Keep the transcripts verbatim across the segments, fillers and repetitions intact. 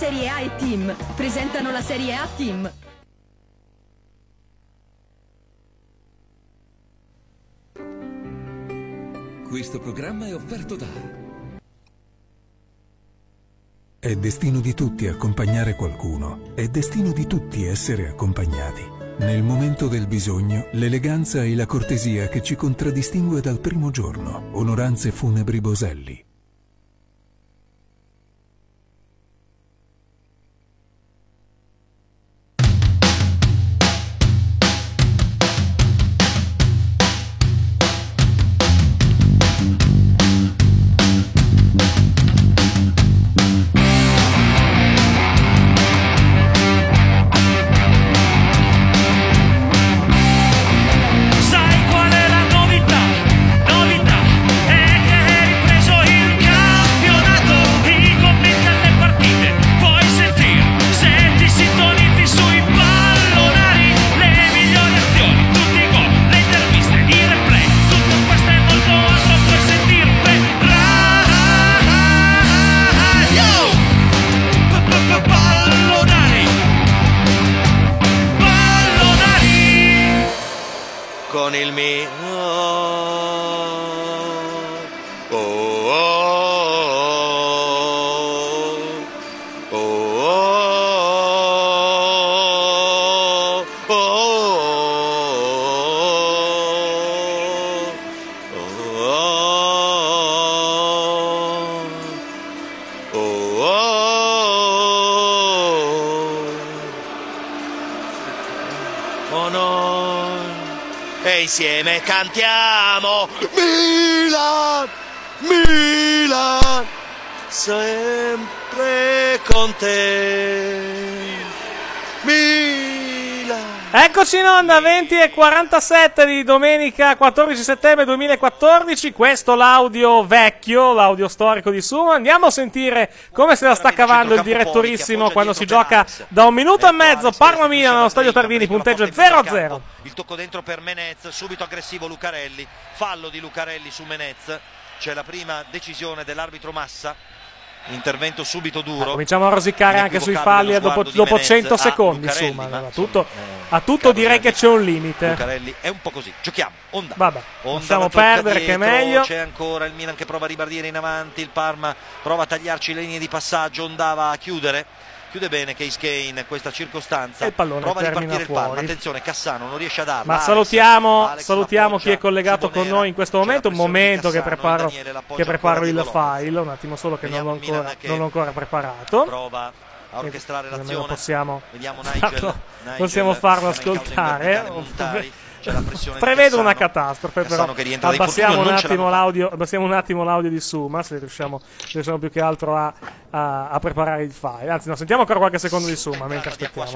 Serie A e Team presentano la Serie A Team. Questo programma è offerto da... È destino di tutti accompagnare qualcuno. È destino di tutti essere accompagnati. Nel momento del bisogno, l'eleganza e la cortesia che ci contraddistingue dal primo giorno. Onoranze Funebri Boselli. Con il mio oh, oh, oh, oh, oh, oh no. E insieme cantiamo Milan, Milan, sempre con te, Milan. Eccoci in onda, venti e quarantasette di domenica quattordici settembre duemilaquattordici, questo l'audio vecchio, l'audio storico di Suma. Andiamo a sentire come se la sta cavando il direttorissimo quando si gioca da un minuto e mezzo, Parma Milan allo stadio Tardini, punteggio zero a zero. Il tocco dentro per Menez, subito aggressivo Lucarelli, fallo di Lucarelli su Menez, c'è la prima decisione dell'arbitro Massa. Intervento subito duro. Ah, cominciamo a rosicare anche sui falli dopo, dopo cento secondi. Insomma, ma, a tutto, a tutto direi che c'è un limite. Lucarelli è un po' così. Giochiamo. Onda. Vabbè, Onda lasciamo perdere dietro, che è meglio. C'è ancora il Milan che prova a ribadire in avanti. Il Parma prova a tagliarci le linee di passaggio. Ondava a chiudere. Chiude bene Case Kane in questa circostanza. E il pallone prova a ripartire fuori. il Parma. Attenzione, Cassano non riesce a darla. Ma Alex, salutiamo, Alex salutiamo chi è collegato con noi in questo momento. Un momento che preparo, che preparo il file. Un attimo solo che non l'ho ancora, non l'ho ancora preparato. Prova a orchestrare l'azione. Possiamo, Vediamo Nigel, Nigel, possiamo farlo ascoltare. Prevedo una catastrofe, però abbassiamo un, attimo l'audio, abbassiamo un attimo l'audio di Suma, se riusciamo, riusciamo più che altro a, a, a preparare il file. Anzi no, sentiamo ancora qualche secondo di Suma mentre aspettiamo.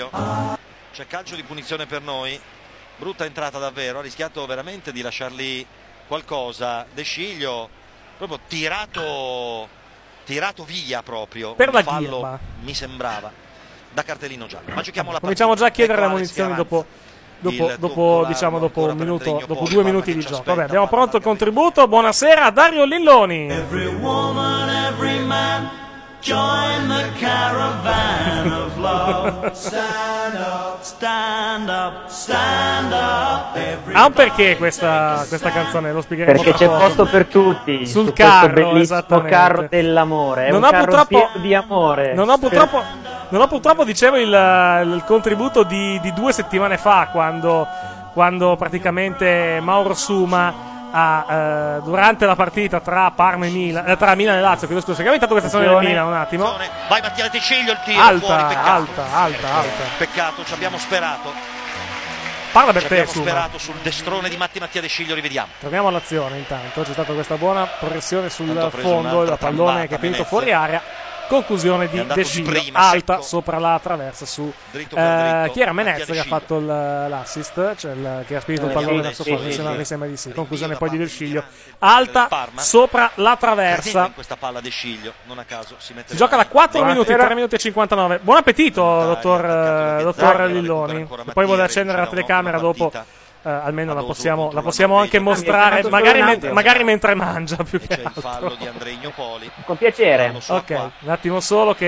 C'è calcio di punizione per noi, brutta entrata davvero, ha rischiato veramente di lasciar lì qualcosa. De Sciglio proprio tirato tirato via proprio per la fallo, ghirba. Mi sembrava da cartellino giallo. Ma giochiamo la cominciamo partita. già a chiedere ecco le munizioni dopo Dopo, dopo, diciamo, dopo, un minuto, dopo due minuti di gioco. Vabbè, abbiamo pronto il contributo. Buonasera a Dario Lilloni. Every woman, every man, join the caravan of love. Stand up, stand up, stand up. Ha un perché questa, questa canzone, lo spiegheremo. Perché c'è posto per tutti sul su carro, questo bellissimo esattamente. carro dell'amore. È non un ho carro purtroppo pieno di amore. Non ho purtroppo Non ho purtroppo, dicevo, il, il contributo di, di due settimane fa, quando, quando praticamente Mauro Suma ha, eh, durante la partita tra Parma e Milan, eh, tra Milan e Lazio, chiedo scusa, che ha inventato questa stazione del Milan, un attimo. Vai Mattia Teciglio, il tiro alta, fuori, peccato. alta, alta, alta. Peccato, ci abbiamo sperato. Parla per ci te, abbiamo Suma. sperato sul destrone di Matti Mattia De Sciglio, rivediamo. Torniamo all'azione intanto, c'è stata questa buona progressione sul fondo, il pallone che è finito fuori area. Conclusione di De Sciglio, alta secco. Sopra la traversa su dritto eh, dritto. chi era Menez che ha fatto il, l'assist, cioè il, che ha spinto il pallone verso fuori, mi sembra, mi sembra di sì. Conclusione poi di De Sciglio, alta sopra la traversa. In questa palla De Sciglio, non a caso si mette. Si gioca da quattro minuti, tre minuti e cinquantanove. Buon appetito, dottor, dottor Lilloni. E poi vuole accendere la telecamera dopo. Uh, almeno la possiamo, la possiamo anche mostrare, magari, men- magari mentre mangia, più che altro. Il fallo di Andrei Gnopoli. Con piacere. Ok, un attimo solo che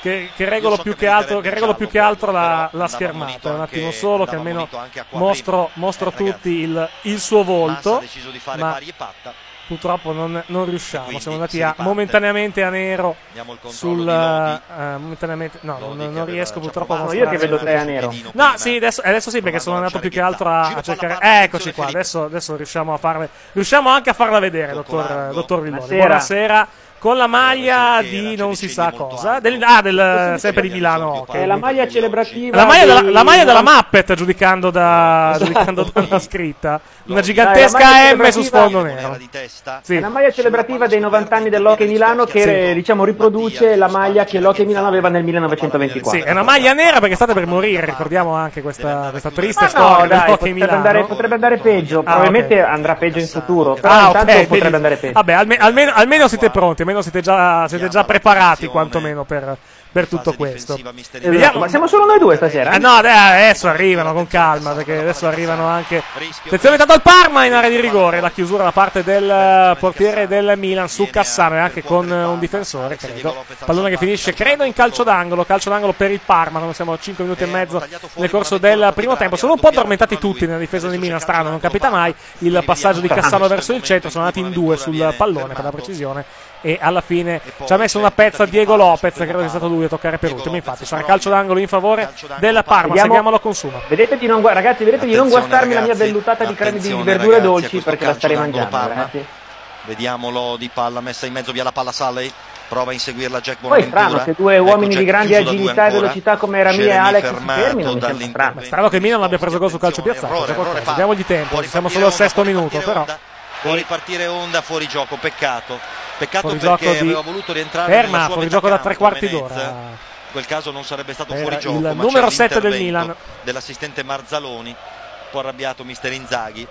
che, che regolo più che altro, che regolo più che altro la, la schermata. Un attimo solo che almeno mostro, mostro eh, tutti il, il suo volto. Massa ha deciso di fare ma pari e patta. purtroppo non, non riusciamo. Quindi Siamo andati si a, riparte. momentaneamente a nero Andiamo al controllo sul di Lodi. uh, momentaneamente no, Lodi non, che non aveva riesco già purtroppo a No, mostrare. io che vedo te a nero. No, sì, adesso, adesso sì, perché sono andato più che altro a, a cercare. Eh, eccoci qua. Adesso, adesso riusciamo a farle. Riusciamo anche a farla vedere, dottor, dottor Villoni. Buonasera. Buonasera. Con la maglia di non si sa cosa. Del, ah, del, sempre di Milano. È la maglia celebrativa. La maglia, della, dei- la maglia della Muppet, giudicando, da, giudicando dalla scritta. Una gigantesca Dai, la M maglia su sfondo celebrativa- nero. Di testa. Sì. È una maglia celebrativa dei novanta anni dell'Hockey Milano che Sì. diciamo riproduce la maglia che l'Hockey Milano aveva nel millenovecentoventiquattro. Sì, è una maglia nera perché state per morire, ricordiamo anche questa, questa triste Ma storia no, del dai, hockey potrebbe Milano. andare, potrebbe andare peggio. Ah, Probabilmente ok. andrà peggio in futuro. Però Ah, intanto ok, potrebbe vedi. andare peggio. Vabbè, alme- almeno, almeno siete pronti, almeno siete già, siete già preparati quantomeno per, per tutto questo. Esatto, ma siamo solo noi due stasera? Ah, no, dai, adesso arrivano con calma, perché adesso arrivano anche. Attenzione, tanto al Parma in area di rigore, la chiusura da parte del eh, portiere del Milan su Cassano e anche con eh, un difensore, credo. Pallone che finisce, credo, in calcio d'angolo, calcio d'angolo per il Parma, quando siamo a cinque minuti e mezzo nel corso del primo tempo. Sono un po' addormentati tutti nella difesa di Milan, strano, non capita mai. Il passaggio di Cassano verso il centro, sono andati in due sul pallone per la precisione. E alla fine ci ha messo una pezza Diego Lopez, credo sia stato lui a toccare per ultimo. Infatti sarà calcio d'angolo in favore della Parma. Vediamo- Seguiamolo con Suma. Vedete di non, gua- ragazzi, vedete di non Attenzione, guastarmi la mia ragazzi. vellutata di creme di Attenzione, verdure ragazzi, a dolci questo perché la calcio starei d'angolo mangiando, Parma. ragazzi. Vediamolo di palla messa in mezzo via la palla Salley. Prova a inseguirla Jack Poi è Bonaventura. strano che due Ecco uomini Jack di grandi chiuso da due agilità e ancora. velocità come Rami e Jeremy Alex si fermato fermino, mi sembra dall'intervento. strano. Strano che Milan abbia preso gol su calcio Attenzione, piazzato. errore, C'è qualcosa. errore, Diamogli Parma. tempo. Può Siamo ripartire solo al sesto Onda, può minuto, però. ripartire Onda. Può ripartire Onda fuori gioco, peccato. Peccato Fuorigioco perché di- aveva voluto rientrare Ferma, nella sua fuori metà gioco da campo, tre quarti Menez. d'ora. In quel caso non sarebbe stato Per fuori gioco, il ma numero c'è sette del l'intervento Milan. dell'assistente Marzaloni. Un po' arrabbiato mister Inzaghi.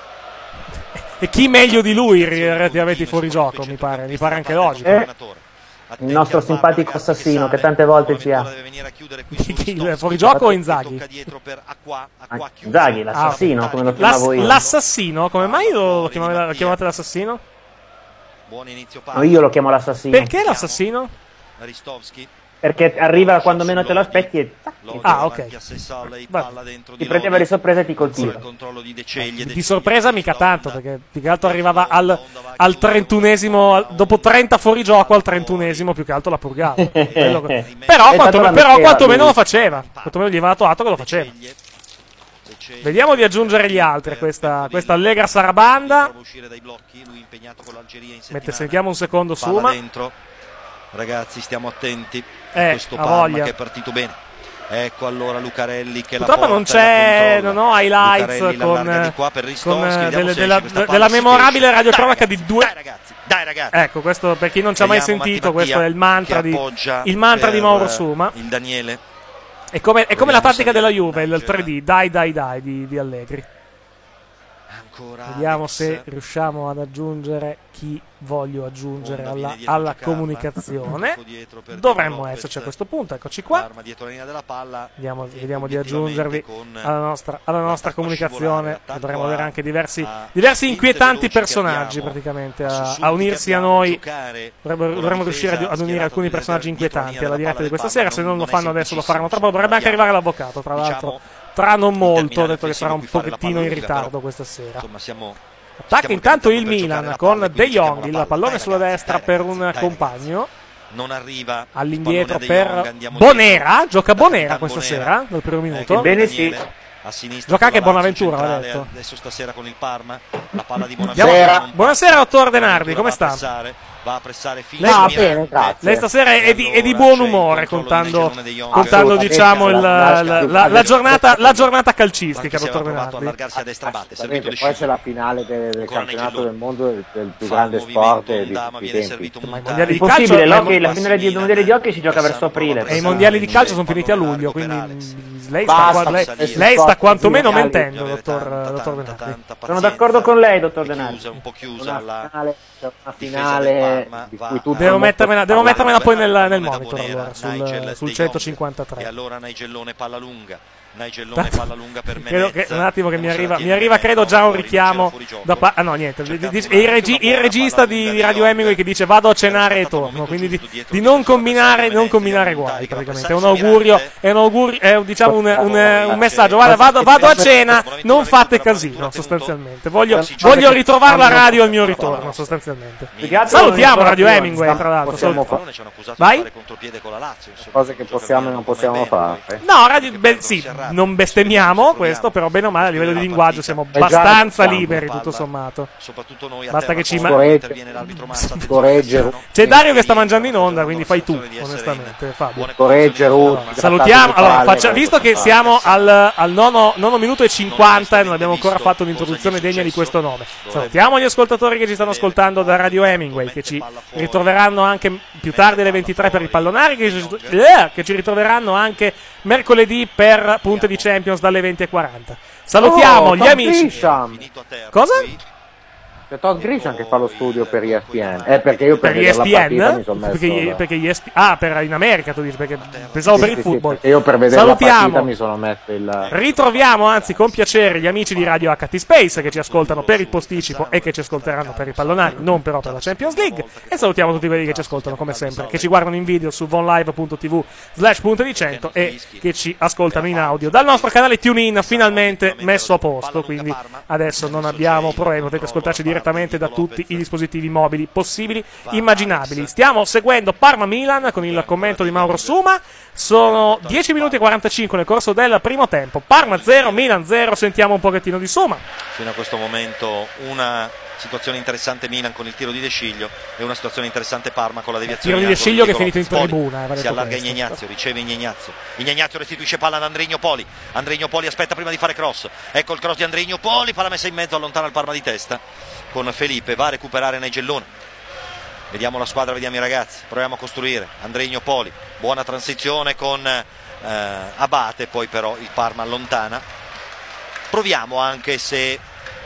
E chi meglio di lui relativamente fuori gioco, mi pare, mi pare anche logico. Eh, il nostro simpatico assassino che tante volte ci ha. Il fuorigioco o Inzaghi? Ah, Inzaghi, l'assassino, come lo L'ass- chiamavo io. L'assassino? Come mai lo chiamate, lo chiamate l'assassino? Buon inizio No, io lo chiamo l'assassino. Perché l'assassino? Ristovski. Perché arriva quando meno te lo aspetti e Ah, ok. ti prendeva di sorpresa e ti colpiva. Di sorpresa mica tanto, perché più che altro arrivava al, al trentunesimo, al- dopo trenta fuori gioco al trentunesimo più che altro la purgava. Quello che- Però, È quanto, stato la però metteva, quantomeno lui. lo faceva, quantomeno gli aveva dato atto che lo faceva. Vediamo di aggiungere gli altri a questa, questa allegra sarabanda. Mentre sentiamo un secondo Palla Suma. dentro. Ragazzi, stiamo attenti. Eh, Questo ha Parma voglia. che è partito bene. Ecco allora Lucarelli che Purtroppo la non porta e la c'è, controlla. non ho highlights Lucarelli con, l'allarga di qua per con Ristovski, eh, vediamo delle- se della, esce questa palla, della si memorabile esce. radiocronaca Dai, di due. Dai ragazzi, dai ragazzi. Ecco, questo per chi non ci ha mai Vediamo sentito, Matti questo è il mantra che di, appoggia il mantra di per, Mauro eh, Suma. Il Daniele. È come, è come la Proviamo tattica a della salire Juve, il Danger. tre D, dai dai dai di, di Allegri. Ancora Vediamo Alex. se riusciamo ad aggiungere chi voglio aggiungere Onda alla, viene dietro alla a Giacarra. comunicazione. Tocco dietro per Dovremmo Diego Lopez. esserci a questo punto, eccoci qua. Parma dietro la linea della palla. Vediamo, E vediamo di obiettivamente aggiungervi con alla nostra, alla nostra l'attacco a comunicazione. scivolare, Che dovremmo l'attacco avere a- anche diversi, a diversi spinte inquietanti veloci che personaggi abbiamo, praticamente a a, sussulti a che unirsi a abbiamo, noi. giocare Dovremmo, con la dovremmo riuscire ad, difesa ad unire schierata alcuni dietro personaggi la inquietanti linea alla della diretta di palla questa del sera. Se Parma, non lo non è fanno adesso lo faranno tra semplicissimo. poco. Dovrebbe anche arrivare l'avvocato, tra Diciamo, l'altro. Tra non in molto, terminale detto che sarà un offensivo, qui fare la pochettino palla in lunga, ritardo però, questa sera. Insomma, siamo Attacca stiamo intanto il organizzando per Milan giocare la con palla, De quindi Jong, giochiamo la il palla. pallone Dai, sulla ragazzi, destra dai, per ragazzi, un dai, compagno. non arriva All'indietro il pallone De Jong, per andiamo Bonera. dietro. Gioca Bonera Capitano questa Bonera. sera, dal primo minuto. Ecco, Ebbene Daniele sì. a sinistra Gioca anche con la Lazio Bonaventura, va centrale, detto. adesso stasera con il Parma la palla di Andiamo- Bonaventura non Buonasera, passa. dottor Denardi, come Va a sta? pressare, va a pressare fino Lei- a No, Miranda. bene, grazie. Lei stasera è di, è di Allora, buon c'è il umore, controllo contando, del Necrone De Jong. contando Assolutamente, diciamo, il- la- la, la- la giornata, la giornata Guarda calcistica, che si dottor aveva provato a Denardi. allargarsi a destra batte, è servito Assolutamente, di poi c'è scivolo. la finale del, del Ancora campionato Negellù. del mondo del, del più Fa grande un movimento sport di Onda, ma tutti i viene tempi. servito Ma i Montana. mondiali di Possibile, calcio, l'hockey, eh, la finale di mondiale di hockey si gioca verso aprile. E i mondiali di calcio sono finiti a luglio, quindi Alex. mm, lei sta, Basta, qua- lei, salire. lei sta quantomeno Finali. mentendo, Avere dottor, tanta, dottor tanta, Denardi. tanta Sono pazienza. d'accordo con lei, dottor È Denardi. chiusa, un po' chiusa Una la finale, una difesa finale del Parma, di va cui tutti a- Devo sono mettermela, devo molto mettermela poi nel, nel Pallone da monitor Bonera, allora, sul, Nigel sul De centocinquantatré. Jong. E allora Nigellone palla lunga. Nigellone palla lunga per Menez. Credo che, un attimo che mi Non se la arriva, tiene mi arriva Menez, credo no, già un fuori, richiamo c'era fuori gioco. da pa- ah no niente, Cercato dice- una- il, regi- una il buona regista palla di, lunga di di Radio Young. Hemingway che dice vado a cenare e Era stato torno, un quindi momento di, giusto di dietro non il difensore combinare, avversario non Menez, combinare di guai Montari che va a praticamente, è un passare su augurio, Mirante. è un augurio, è un, diciamo un, un, un Poi messaggio, c'è- guarda vado, vado a c'è- cena, c'è- non c'è- fate c'è- casino c'è- sostanzialmente, voglio, c'è- voglio c'è- ritrovare la c'è- radio al mio c'è- ritorno sostanzialmente. Più che altro Salutiamo non Radio informazioni, Hemingway tra l'altro, possiamo salut- fare Ci hanno accusato Vai? di fare contropiede con la Lazio, insomma, Cose che un gioco possiamo e che non come possiamo bene, fare. poi. No, radio, Che beh, perdono sì, serrati, non bestemmiamo ci questo, però bene o male a livello di la linguaggio partita. siamo Eh già, abbastanza diciamo, liberi palla, tutto sommato. soprattutto noi a Basta terra che ci poi ma- interviene l'arbitro Massa, Correggere. C'è Dario che sta mangiando in onda, quindi fai tu, onestamente, Fabio. Correggere Rudy. Salutiamo, allora, Palle, faccia- poi visto che palle. siamo al, al nono, nono minuto e cinquanta e non abbiamo ancora fatto un'introduzione degna di questo nome, salutiamo gli ascoltatori che ci stanno ascoltando da Radio Hemingway, che ci ritroveranno anche più tardi alle ventitre per i pallonari, che ci, eh, che ci ritroveranno anche mercoledì per punte di Champions dalle venti e quaranta. Salutiamo Oh, gli Tom amici. Grisham. Cosa? C'è Todd Grisham che fa lo studio per E S P N. Eh, perché io per, Per vedere la partita mi E S P N? sono messo Perché, la- perché E S P ah, per in America tu dici, perché pensavo Sì, per sì, il sì, football. perché io per vedere la partita Salutiamo. mi sono messo il... Ritroviamo anzi con piacere gli amici di Radio H T Space che ci ascoltano per il posticipo e che ci ascolteranno per i pallonari, non però per la Champions League. E salutiamo tutti quelli che ci ascoltano come sempre, che ci guardano in video su vonlive.tv slash punto di cento e che ci ascoltano in audio dal nostro canale TuneIn, finalmente messo a posto, quindi adesso non abbiamo problemi, potete ascoltarci direttamente da tutti i dispositivi mobili possibili, immaginabili. Stiamo seguendo Parma-Milan con il commento di Mauro Suma. Sono dieci minuti e quarantacinque nel corso del primo tempo. Parma zero, Milan zero. Sentiamo un pochettino di Suma. Fino a questo momento una situazione interessante Milan con il tiro di De Sciglio e una situazione interessante Parma con la deviazione Tiro di De angolo Sciglio che è Niccolò finito in Poli. tribuna, eh, va Si detto allarga questo. Ignazio, riceve Ignazio. Ignazio restituisce palla ad Andrigno Poli. Andrigno Poli aspetta prima di fare cross. Ecco il cross di Andrigno Poli, palla messa in mezzo, allontana il Parma di testa con Felipe, va a recuperare Nigellone. Vediamo la squadra, vediamo i ragazzi, proviamo a costruire. Andrigno Poli, buona transizione con eh, Abate, poi però il Parma allontana. Proviamo anche se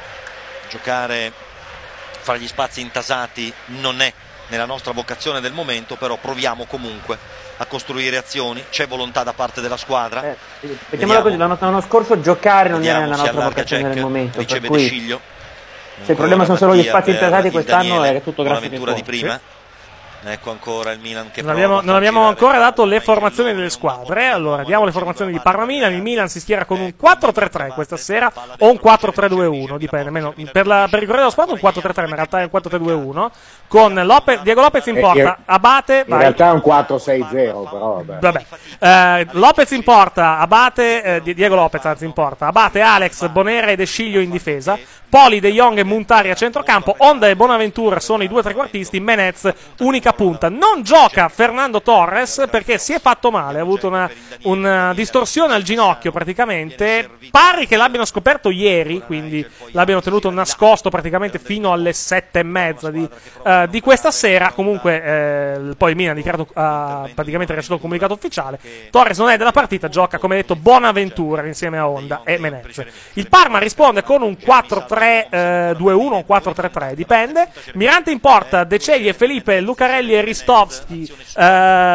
giocare fra gli spazi intasati non è nella nostra vocazione del momento, però proviamo comunque a costruire azioni, c'è volontà da parte della squadra. Eh, sì, mettiamola così, l'anno, l'anno scorso giocare non era Vediamo, nella si nostra allarga vocazione Jack, del momento, per riceve De cui Sciglio. se il problema sono solo gli spazi intasati quest'anno è tutto grazie Buonavventura di Pippo. prima. Ecco ancora il Milan che Non prova abbiamo, a non far abbiamo girare ancora dato le Nigellone. formazioni delle squadre. Allora, diamo le formazioni di Parma-Milan. Il Milan si schiera con un quattro tre tre questa sera o un quattro tre due uno, dipende. Meno, per, la, per il Corriere dello Sport un quattro tre tre, ma in realtà è un quattro tre due uno. Con Lopez, Diego Lopez in Eh, porta, eh, Abate, In vai. realtà è un quattro sei zero, però vabbè. Vabbè. Eh, Lopez in porta, Abate, eh, Di- Diego Lopez anzi in porta, Abate, Alex, Bonera e De Sciglio in difesa, Poli, De Jong e Muntari a centrocampo, Honda e Bonaventura sono i due trequartisti, Menez unica punta. Non gioca Fernando Torres perché si è fatto male, ha avuto una, una distorsione al ginocchio praticamente, pare che l'abbiano scoperto ieri, quindi l'abbiano tenuto nascosto praticamente fino alle sette e mezza di, eh, di questa sera. Comunque eh, poi Milan ha dichiarato, ha praticamente rilasciato un comunicato ufficiale. Torres non è della partita, gioca come detto Bonaventura insieme a Honda e Menez. Il Parma risponde con un quattro tre due uno, un quattro tre tre, dipende. Mirante in porta, De Cegli e Felipe, Lucarelli e Ristovski eh,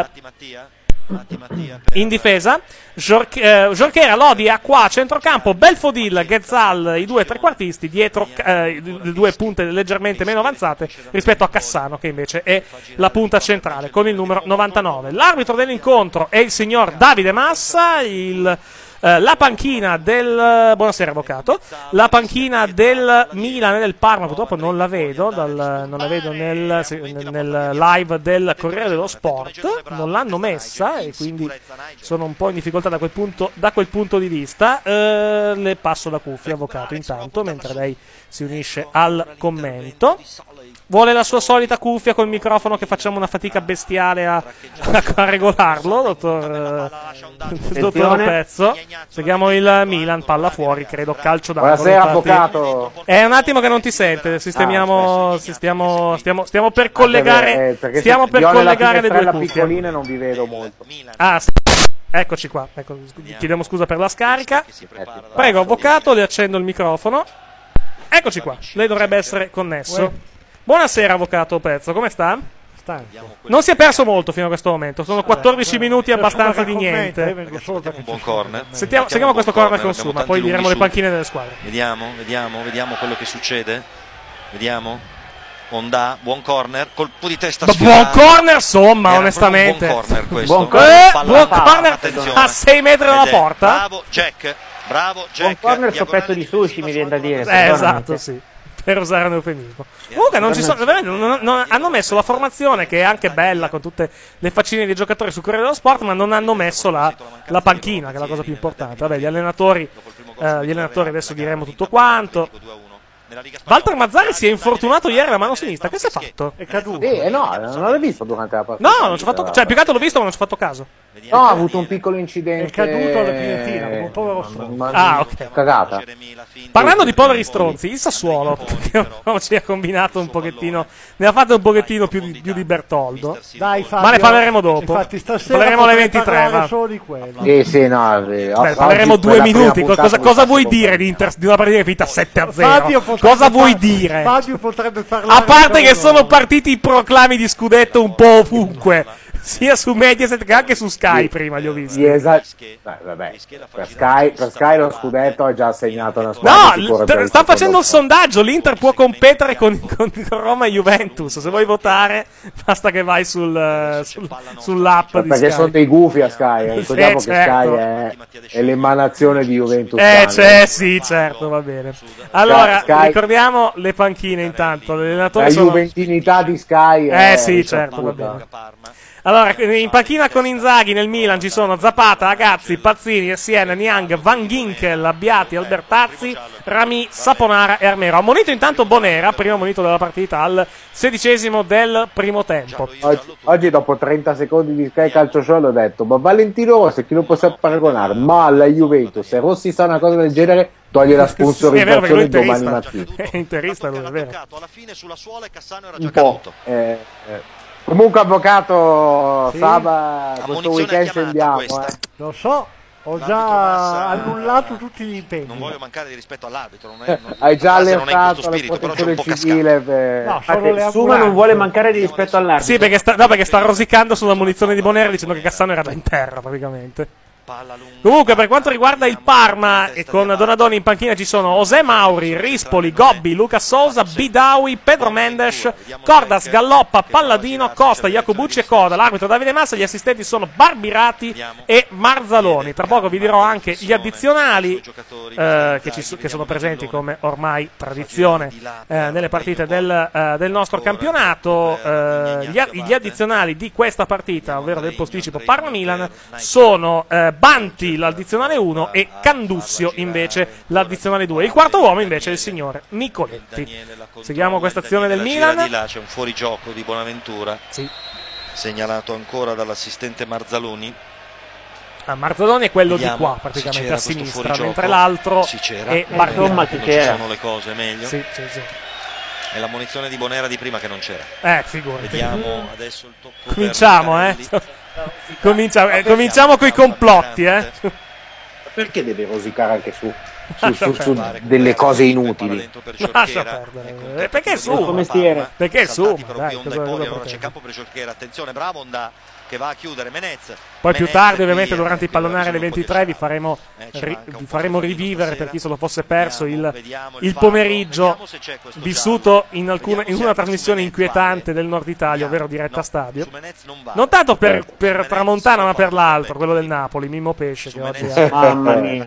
in difesa, Jorch- eh, Jorchera, Lodi, Acqua a centrocampo, Belfodil, Ghezzal, i due trequartisti, dietro eh, le due punte leggermente meno avanzate rispetto a Cassano che invece è la punta centrale con il numero novantanove. L'arbitro dell'incontro è il signor Davide Massa, il Uh, la panchina del buonasera avvocato, la panchina del Milan e del Parma purtroppo non la vedo dal, non la vedo nel, nel live del Corriere dello Sport, non l'hanno messa e quindi sono un po' in difficoltà da quel punto, da quel punto di vista. Uh, le passo la cuffia avvocato intanto mentre lei si unisce al commento. Vuole la sua solita cuffia col microfono che facciamo una fatica bestiale a, a, a regolarlo, dottor, eh, dottor Pezzo. Seguiamo il Milan, palla fuori, credo calcio d'angolo. Buonasera, infatti. avvocato. È un attimo che non ti sente, sistemiamo, Ah, stiamo, stiamo, stiamo per collegare, Eh, perché stiamo se- per io ho nella collegare le due finestrella cuffie. piccolina e non vi vedo molto. Ah, sì. Eccoci qua. Ecco, chiediamo scusa per la scarica. Prego, avvocato, le accendo il microfono. Eccoci qua. Lei dovrebbe essere connesso. Buonasera, avvocato Pezzo, come sta? Non si è perso molto fino a questo momento. Sono quattordici minuti abbastanza di niente. Un buon corner. Sentiamo, seguiamo questo corner con Suma, poi diremo le panchine delle squadre. Vediamo, vediamo, vediamo quello che succede. Vediamo. Onda, buon corner, colpo di testa sfilato. Buon corner, insomma, Era onestamente. Buon corner questo. Buon corner, eh, buon corner attenzione. a sei metri dalla porta. Bravo Jack, bravo Jack. Buon corner soffetto di sushi, mi viene da dire. Eh, esatto, sì. Per usare un eufemismo. Comunque non ci sono, non, non, non, hanno messo la formazione, che è anche bella con tutte le faccine dei giocatori su Corriere dello Sport, ma non hanno messo la, la panchina, che è la cosa più importante. Vabbè, gli allenatori, eh, gli allenatori adesso diremo tutto quanto. Walter Mazzarri si è infortunato ieri alla mano sinistra. Che si è fatto? È caduto. Eh, no, non l'ho visto durante la partita. No, non ci ho fatto, cioè più che altro l'ho visto ma non ci ho fatto caso. No, ha avuto un piccolo incidente. È caduto alla pinetina, un povero stronzo. Ah, ok. Cagata. Parlando di poveri stronzi, il Sassuolo ci ha combinato un pochettino, ne ha fatto un pochettino più di, più di Bertoldo. Dai, Fabio, ma ne parleremo dopo. Infatti stasera parleremo alle ventitré. Ma solo di quello. Sì, sì, no. Beh, parleremo due minuti. Cosa, cosa vuoi dire di, inter- di una partita che è finita sette a zero? Cosa vuoi far- dire? Fabio potrebbe parlare. A parte che sono partiti i proclami di scudetto un po' ovunque. Sia su Mediaset che anche su Sky sì, prima li ho visti. Sì, esatto. Beh, vabbè. Per Sky, per Sky lo scudetto ha già assegnato una squadra. No, l- sta facendo il sondaggio. L'Inter può competere con, con, con Roma e Juventus. Se vuoi votare, basta che vai sul, sul, sull'app cioè, di perché Sky. sono dei gufi a Sky. Ricordiamo sì, che certo. Sky è, è l'emanazione di Juventus. Eh, c'è, sì, certo, va bene. Allora, Sky, ricordiamo le panchine intanto. La sono... juventinità di Sky. Eh, è sì, certo, va bene. Allora, in panchina con Inzaghi nel Milan ci sono Zapata, Agazzi, Pazzini, Essien, Niang, Van Ginkel, Abbiati, Albertazzi, Rami, Saponara e Armero. Ammonito intanto Bonera, primo ammonito della partita al sedicesimo del primo tempo. Oggi, oggi dopo trenta secondi di Sky Calcio Show ho detto, ma Valentino Rossi chi lo possiamo paragonare? Ma alla Juventus, se Rossi sa una cosa del genere toglie la sponsorizzazione sì, domani mattina. È interista, non è vero. Un po'. Eh, eh. Comunque, avvocato, sì. Saba, questo weekend scendiamo. Eh. Lo so, ho già annullato tutti gli impegni. Non voglio mancare di rispetto all'arbitro. Non è, non, Hai già allertato la spirito, protezione civile. Per... No, ah, Suma non vuole mancare di rispetto all'arbitro. Sì, perché sta, no, perché sta rosicando sulla munizione di Bonera dicendo che Cassano era già in terra, praticamente. Comunque, per quanto riguarda il Parma, e con Donadoni in panchina ci sono José Mauri, Rispoli, Gobbi, Luca Sousa, Bidawi, Pedro Mendes, Cordas, Galloppa, Palladino, Costa, Iacobucci e Coda. L'arbitro Davide Massa, gli assistenti sono Barbirati e Marzaloni. Tra poco vi dirò anche gli addizionali eh, che, ci, che sono presenti come ormai tradizione eh, nelle partite del, eh, del nostro campionato. Eh, gli, gli addizionali di questa partita, ovvero del posticipo Parma-Milan, sono eh, Banti l'addizionale uno e Candussio invece l'addizionale due. Il quarto uomo invece è il signore Nicoletti. Seguiamo questa azione del Milan. Di là c'è un fuorigioco di Bonaventura, sì. Segnalato ancora dall'assistente Marzaloni. Ah, Marzaloni è quello Vediamo di qua praticamente a sinistra, mentre l'altro sì, c'era. è Bartolomeo. Non ci sono le cose meglio. Sì, sì, sì. È la munizione di Bonera di prima che non c'era. Eh, figurati. Vediamo adesso il tocco. Cominciamo, eh. Cominciamo, eh, cominciamo coi complotti, eh. Perché deve rosicare anche su, su, su, su delle cose inutili? Lascia perdere. Eh, perché su? Perché su? Dai, allora c'è campo per Giorchera. Attenzione, bravo Onda che va a chiudere Menez. Poi più tardi, ovviamente, durante il pallonare alle ventitré vi faremo, ri- vi faremo rivivere, per chi se lo fosse perso, il, il pomeriggio vissuto in, alcune, in una trasmissione inquietante del Nord Italia, ovvero diretta stadio. Non tanto per, per Tramontana, ma per l'altro, quello del Napoli, Mimmo Pesce, che oggi è. Mamma mia.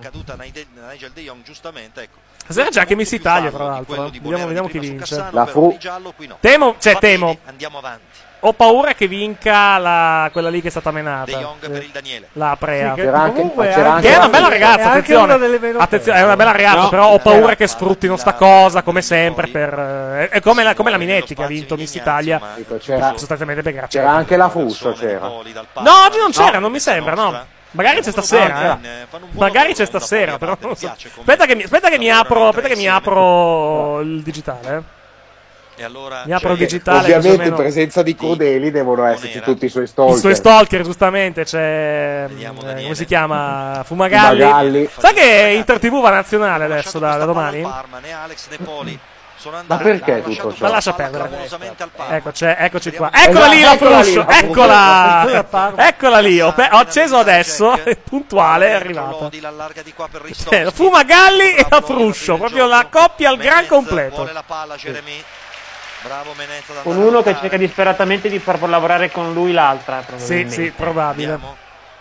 Stasera c'è anche Miss Italia, tra l'altro. Vediamo, vediamo chi vince. La fu. Temo, cioè temo. Andiamo avanti. Ho paura che vinca la, quella lì che è stata menata. De Jong per il Daniele. La Prea. Sì, c'era anche, Comunque, c'era anche che è una bella ragazza, è attenzione. Una delle attenzione, è una bella ragazza, no, però ho paura c'era, che sfruttino sta cosa, come sempre, per eh, è come la, come la Minetti che ha vinto Miss Italia. C'era, sostanzialmente per grazie. c'era anche la Fusso, c'era. No, oggi non c'era, non mi sembra, no. Magari c'è stasera, eh. Magari c'è stasera, però non lo so. Aspetta che mi, aspetta che mi apro, aspetta che mi apro il digitale, eh. E allora Mia c'è- Pro Digitale Ovviamente più o meno- in presenza di Crudeli devono esserci tutti i suoi stalker. I suoi stalker, giustamente, c'è eh, come si chiama? Fumagalli. Fumagalli. Sai che Inter T V va nazionale adesso da, da domani? Parma, né Alex né Poli sono Ma andati. perché Hanno tutto lasciato ciò? Ma lascia palla perdere. clamorosamente al Parma. Ecco, c'è, eccoci qua. Vediamo- Eccola lì la Eccola lì, Fruscio, eccola lì. eccola. Eccola lì, ho, pe- ho acceso adesso, è puntuale, è arrivata. Lodi l'allarga di qua per Ristovski. Eh, Fumagalli e la Fruscio, proprio la coppia al gran Menez completo. vuole la palla, Jeremy. Bravo Menez ad Con andare a uno che lottare. cerca disperatamente di far lavorare con lui l'altra. Sì, probabilmente. sì, probabile. Vediamo.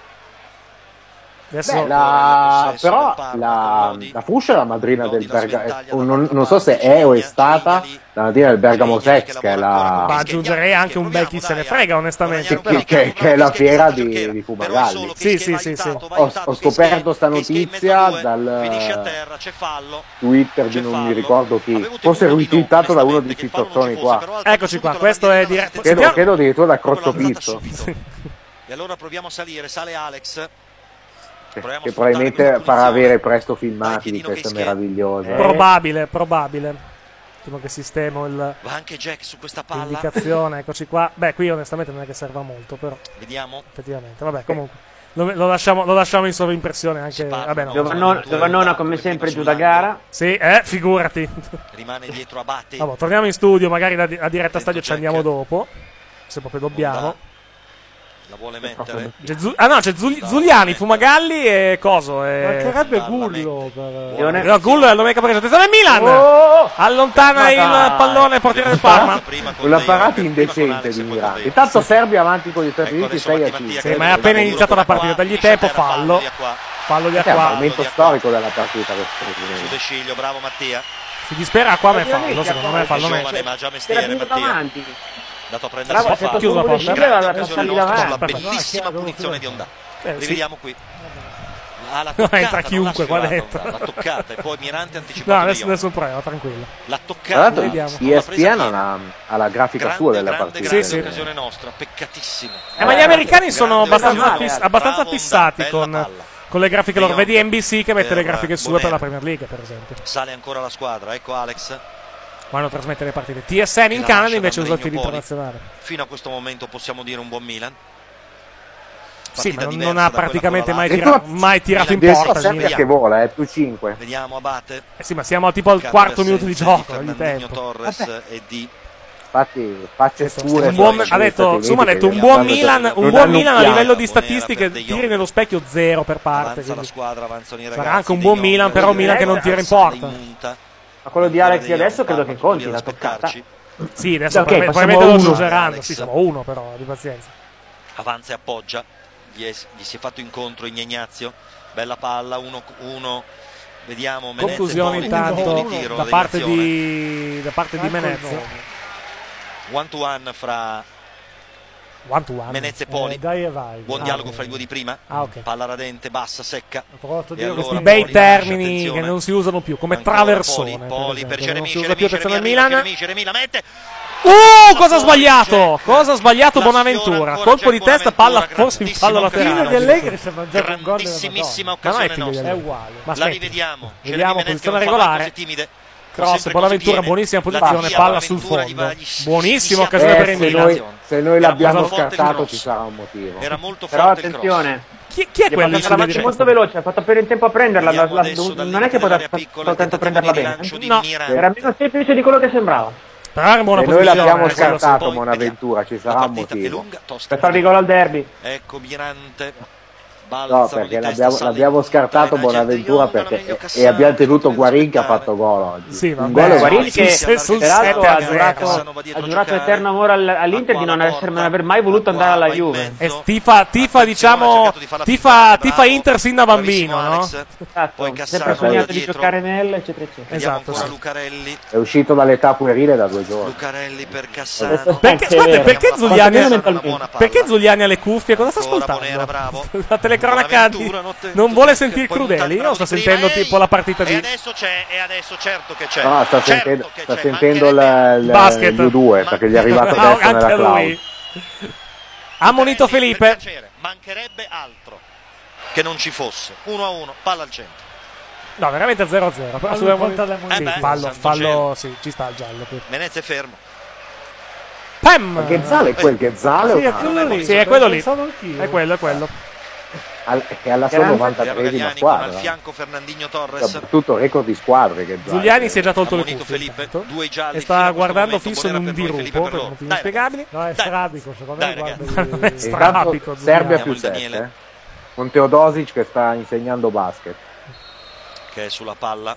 Adesso Beh, la... possesso però del Parma, la, Lodi. la Fruscia è la madrina Lodi del la Bergamo. sventaglia Non, dall'altra non so se parte, è o è Cigna, stata Cigna lì. la madrina del Bergamo Cigna Sex, che che è lavora ancora la, ma aggiungerei anche un bel chi se ne frega, onestamente. che, che- che è la fiera di, di Fumagalli. Sì, sì, sì, sì. Ho, ho scoperto sta notizia dal Finisce a terra, c'è fallo. Twitter di non mi ricordo chi, forse ritweetato da uno di questi zozzoni qua. Eccoci qua, questo è diretto. Credo, credo addirittura da Crozzo Pizzo, E allora proviamo a salire, sale Alex. che, Proviamo che a sfruttare probabilmente questa farà punizione. avere presto filmati di Chiedino questa che schia. meravigliosa. Probabile, probabile. Attimo che sistemo il- Va anche Jack su questa palla. l'indicazione, eccoci qua. Beh, qui onestamente non è che serva molto, però Vediamo. effettivamente, vabbè, comunque lo, lo lasciamo, lo lasciamo in sovrimpressione anche. Vabbè, no. Giovannona, Giovannona come sempre giù da gara. Sì, eh, figurati. Rimane dietro Abate. Vabbè, torniamo in studio, magari la, la diretta stadio ci andiamo dopo, se proprio dobbiamo. La vuole mettere. C'è Zu- ah no, c'è Zul- Zuliani, Fumagalli e Coso. E... Mancherebbe Gullo per... No, Gullo è la domenica presa. Attenzione Milan! Oh! Allontana il pallone portiere del Parma. Una parata indecente di Miranda. Intanto Serbia avanti con gli Stati Uniti sei a cinque. Sì, ma è appena iniziata la partita, dagli tempo, fallo. Fallo di È un Acqua. momento storico della partita questo. Su De Sciglio, bravo Mattia. Si dispera qua, ma è fallo, secondo me è fallo Giovane, netto. ma ha già Era mestiere venuto Mattia. avanti. Dato a prendersi Bravo, il ha fatto fallo. Chiuso la un porta. Grande Grande occasione passargli nostra davanti. per la bellissima punizione di Ondà. Eh, sì. Rivediamo qui. Ah, l'ha No, toccata, entra non chiunque l'ha qua sfiorata dentro. Ondà, l'ha toccata e poi Mirante ha No, anticipato adesso, di adesso proviamo, tranquillo. L'ha Tra toccata. l'altro Vediamo. E S P N ha, ha la grafica Grande, sua della grande, partita. grande Sì, sì. occasione nostra, peccatissimo. Eh, ma gli americani sono Grande abbastanza, occasione. fiss- abbastanza Bravo Ondà, fissati bella con, palla. con le grafiche loro. Vedi N B C che mette Per le grafiche sue per la Bonera. Premier League, per esempio. Sale ancora la squadra, ecco Alex. Quando trasmette le partite. T S N in la Canada lascia invece usa il D'Andregno feed Poli. internazionale. Fino a questo momento possiamo dire un buon Milan. Sì, ma Partita non, diversa non ha da quella praticamente con mai, la tira- Lazio. mai tirato in Milan porta. adesso il Serbia Milan. che vola, è più cinque. Vediamo Abate. Eh sì, ma siamo tipo al Peccato quarto le minuto di assenze gioco di Fernandinho tempo. Torres e di Infatti, facce scure. Un buon- sono ha detto, Stati insomma, ha Uniti detto un che buon vanno da- Milan, un non buon hanno Milan a piano. livello di Bonera statistiche, per De Jong. tiri nello specchio zero per parte. Avanza la quindi squadra, avanzano i ragazzi. sarà anche un De buon Jong, Milan, però De Milan che non Jong, tira in Sale porta. munta. Ma quello di Alex di De Jong, adesso credo Parma, che conti via la ad toccata. aspettarci. Sì, adesso Ok, probabilmente, passiamo probabilmente a lo uno. aggiungeranno. Alex. Sì, siamo a uno però, di pazienza. Avanza e appoggia. Gli, è- gli si è fatto incontro Ignazio. Bella palla, uno uno. Vediamo Menez e Conclusione Poli, intanto tentativo di tiro, da la parte deviazione. di, da parte di Ecco il Menez. nome. One to one fra One to one. Menez e Poli. Eh, dai e vai. Buon Ah, dialogo ok. fra i due di prima. Ah, ok. Palla radente, bassa, secca. Ho provato a E dire allora Questi che- bei Poli, termini attenzione. che non si usano più, come Ancora traversone. Poli, Poli per esempio, Jeremy, non si usa Jeremy, più Jeremy, attenzione al arriva, Milan. Jeremy, Jeremy la mette. Uh, cosa ha Fuori sbagliato? Jack. Cosa ha sbagliato La Bonaventura? sfiora ancora Colpo di Jack testa, Bonaventura, palla forse in fallo grandissimo laterale. Fino di Allegri si è mangiato un gol della Grandissimissima Ma non è occasione figlio di nostra. È Allegri. uguale. Ma La aspetta. rivediamo. Vediamo, Jeremy posizione Menez che non fa mai regolare. cose timide. Cross, Sempre Bonaventura, cose piene. buonissima La posizione, via, palla sul Bonaventura fondo. gli va- gli- Buonissima gli si occasione per Eh, il se Milan. noi, se noi Era l'abbiamo molto forte il scartato cross. ci sarà un motivo. Era molto Però forte il cross. attenzione, Chi, chi è gli ha quello fatto in la studio marcia molto diretto? veloce, ha fatto per in tempo a prenderla. la- Vediamo la- adesso dal non è che limite poteva dell'area piccola il soltanto tentativo prenderla di bene. lancio di No. Miranda. Era meno semplice di quello che sembrava. Però era in buona Se noi posizione. l'abbiamo eh, quello sì. scartato Poi Bonaventura ci La sarà un partita è motivo. lunga, tosta. Per farvi gol al derby. Ecco Mirante. No, Balzano perché di testa, l'abbiamo, sale l'abbiamo in punta, scartato Nigel De Bonaventura Jong, perché, meglio e, Cassano, e abbiamo tenuto potrebbe Guarin che ha aspettare. fatto gol oggi. Sì, Un vabbè. gol è Guarin oggi. che sul- sul peraltro sette a ha zero. giurato, Cassano va dietro ha a giurato giocare. eterno amore all- all'Inter di non, Acqua alla essere, non porta. aver mai voluto andare alla Acqua in Juve. mezzo. E tifa, tifa Attenzione, ha diciamo, cercato di farla tifa, finire, tifa bravo. Inter sin da bambino, Bravissimo no? Alex. Esatto, Poi Cassano sempre va sognato di dietro. giocare nella, eccetera, eccetera. Vediamo Esatto, ancora sì. Lucarelli. È uscito dall'età puerile da due giorni. Lucarelli per Cassano. Adesso- Perché, Anche scusate, vero. perché Quanto Zuliani, bene una mentalmente. buona palla. perché Zuliani ha le cuffie? Cosa sta Ancora ascoltando? Bonera, bravo. La telecronaca di... Bonaventura, notte- non vuole Tuchel, sentire poi Crudeli? Muntari, Io bravo sto di prima. sentendo Ehi! tipo la partita E di adesso c'è, e adesso certo che c'è. No, sta Certo sentendo, che sta c'è, sentendo mancherebbe- il, il, Basket. l'U due perché gli è arrivato Ah, adesso nella anche cloud. lui. Ha monito Per Felipe. piacere, mancherebbe altro che non ci fosse. Uno a uno, palla al centro. No, veramente zero a zero. Però Fallo sulla conta le sì, Eh beh, fallo, santo fallo, cielo. sì, ci sta il giallo qui. Menez è fermo. Pam! Ma Ghezzale è quel Ghezzale? Sì, è o no? quello lì. Sì, è quello lì. Pensavo anch'io. È quello, è quello. Al- È alla sua Piero novantatreesima Galliani con al squadra. fianco Fernandinho Torres. Tutto record di squadre che Giuliani si è già tolto le Ammonito cuffie Felipe, intanto. due gialli e fino a sta questo guardando momento. fisso in un Buonera per noi, dirupo Felipe, per per loro. motivi Dai, inspiegabili. No, è Dai. strabico, secondo Dai, me. ragazzi. guarda Non è di- strabico, Intanto Serbia Vediamo più il Daniele. sette. Con Teodosic che sta insegnando basket. Che è sulla palla.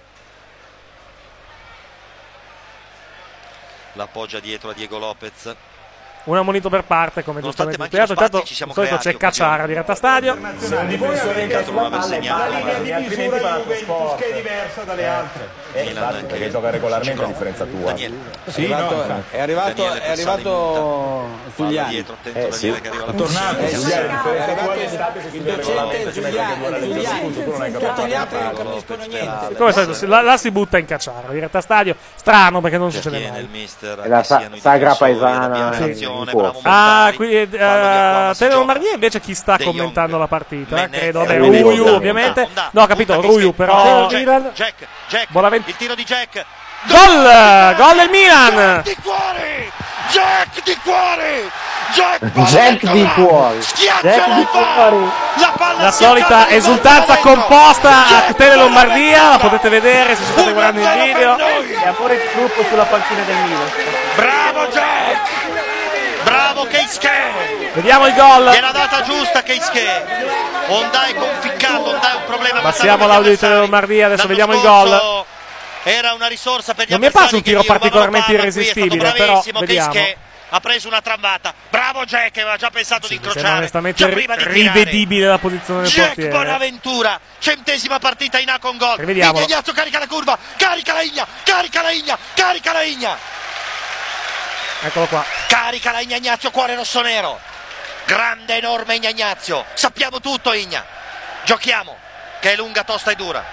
L'appoggia dietro a Diego Lopez. Un ammonito per parte, come Nonostante giustamente manchino spiegato. Intanto spazi, ci siamo di solito c'è creati Cacciara, diretta stadio. Peccato non aver segnato. altrimenti fa la Juventus che è diversa dalle altre. Milan Perché che gioca regolarmente ci a differenza tua. Daniele. Sì, no, È arrivato, Daniele è per sala in arrivato Palla Giuliani. dietro, attento Eh, Daniele sì. che arriva alla È tornato posizione. Giuliani, a differenza È tua arrivato che state che il studia docente regolarmente, ci metti anche due ore di Giuliani, esercizio, tu non hai tutti capito gli altri non niente. capiscono niente. Come al solito, la, la si butta in Cacciara, diretta stadio. Strano perché non succede Tiene il mai. mister È la che sa- siano i sagra difensori, paesana l'abbiamo in azione, corso. bravo Ah, Montari. qui eh, Fallo di Acquama, si Tele gioca. Lombardia invece chi sta De commentando Jong. la partita? Menez. Credo, vabbè, Ruiz, Ruiu Onda, ovviamente. Onda, No, ho capito, Onda, Ruiu che però. schifo. Jack, Jack, Jack, Buonavent- il tiro di Jack. Gol! Gol del Milan! Di cuore! Jack di cuore! Jack, Jack di cuore! Schiaccia Jack la di palla! cuore! La palla La schiacciata solita nel esultanza dentro. composta a Jack Tele Lombardia, la Bonaventura! potete vedere se state guardando il uno a zero video. per noi. E amore di gruppo sulla panchina del Milan. Bravo Jack! Bravo Keisuke! Vediamo il gol. Gliela data giusta Keisuke. Onda è conficcato, Onda è un problema. Passiamo l'audio di Tele Lombardia, adesso L'anno vediamo il scorso gol. Era una risorsa per gli Non mi è parso un avversari tiro che gli rubavano particolarmente palla, qui è stato irresistibile, però bravissimo vediamo. Keisuke. Ha preso una tramvata. Bravo Jack, aveva già pensato di Sembra incrociare. onestamente già ri- prima di tirare. rivedibile la posizione del Jack portiere. Bonaventura, centesima partita in A con gol. Rivediamolo. Ignazio carica la curva, carica la Igna, carica la Igna, carica la Igna. Eccolo qua. Carica la Igna Ignazio, cuore rossonero. Grande, enorme Igna Ignazio. Sappiamo tutto Igna. Giochiamo, che è lunga, tosta e dura.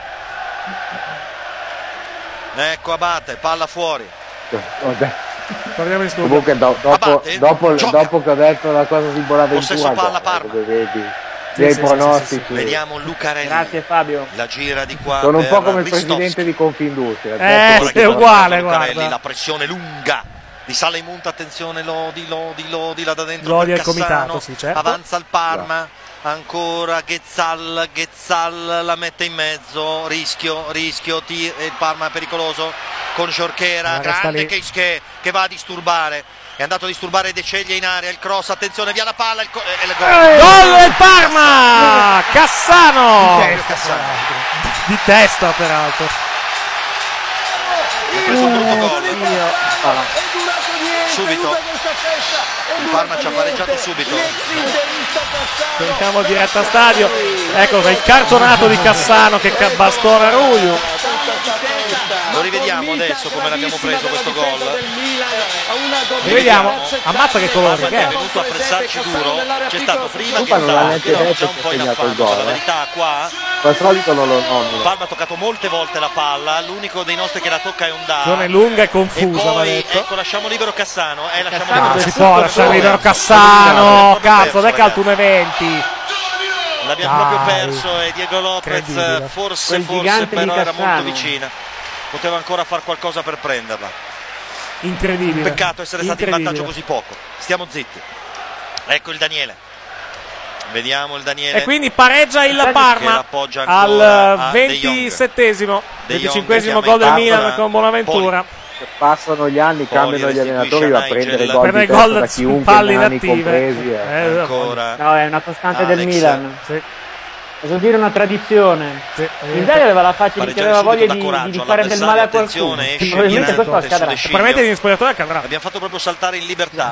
Ecco Abate, palla fuori. Torniamo in studio. Comunque do- dopo, Abate, dopo, gioca. dopo che ho detto la cosa di Bonaventura, Possesso palla, gioca, Parma. come vedi, Sì, dei sì, pronostici. Vediamo Lucarelli. Grazie Fabio. La gira di qua. Sono un per po' come il Ristovski. presidente di Confindustria. Eh, Detto sì, che- è uguale, Lucarelli, guarda. la pressione lunga di Salemunt, attenzione Lodi, Lodi, Lodi, là da dentro Lodi per al comitato, Cassano, sì, certo. avanza il Parma, ancora Ghezzal, Ghezzal la mette in mezzo, rischio, rischio, tir- il Parma è pericoloso con Jorquera, Ma resta grande lì. Keisuke che va a disturbare, è andato a disturbare De Ceglie in aria, il cross, attenzione, via la palla, il co- e il gol. Gol del Parma! Cassano! Cassano. Di testa, peraltro. Ha preso un brutto gol. Subito il Parma ci ha pareggiato subito. Cerchiamo diretta stadio. Ecco il cartonato di Cassano che ca- bastona Ruiu. Lo rivediamo adesso come l'abbiamo preso questo gol. Rivediamo. Ammazza che colore Parma che che è è. venuto a pressarci duro, c'è stato prima Lupa non l'ha Ghezzal, neanche però detto già un che po' ha in segnato il affanno. gol, La eh. verità qua Al solito non lo nomino. Parma ha toccato molte volte la palla, l'unico dei nostri che la tocca è Onda. Zona lunga e E confusa, va poi detto. ecco lasciamo libero Cassano, eh, lasciamo Non libero si può lasciare libero Cassano. Cazzo, è calcio uno e venti. L'abbiamo Dai. proprio perso e Diego Lopez Incredibile. forse Quel forse gigante di però era molto Cassano. vicina. Poteva ancora far qualcosa per prenderla. Incredibile. Peccato essere stati in Incredibile. vantaggio così poco. Stiamo zitti. Ecco il Daniele. Vediamo il Daniele. E quindi pareggia il Che Parma l'appoggia ancora al a De Jong. ventisettesimo, De Jong venticinquesimo chiama gol del in Milan campo, con Bonaventura. Se passano gli anni, Poi cambiano gli restituisce allenatori, va a a Nigel. prendere gol Prende di gol testa da su chiunque, palle nani inattive. compresi. eh. Eh, Ancora. No, è una costante Alex. del Milan. Sì, Posso dire una tradizione. sì. L'Italia aveva la faccia di che Pareggiare aveva subito voglia da di, coraggio di fare del male a all'avversario, qualcuno. attenzione, esce Probabilmente Miranda, questo accadrà. adesso Probabilmente in spogliatoio accadrà. L'abbiamo fatto proprio saltare in libertà.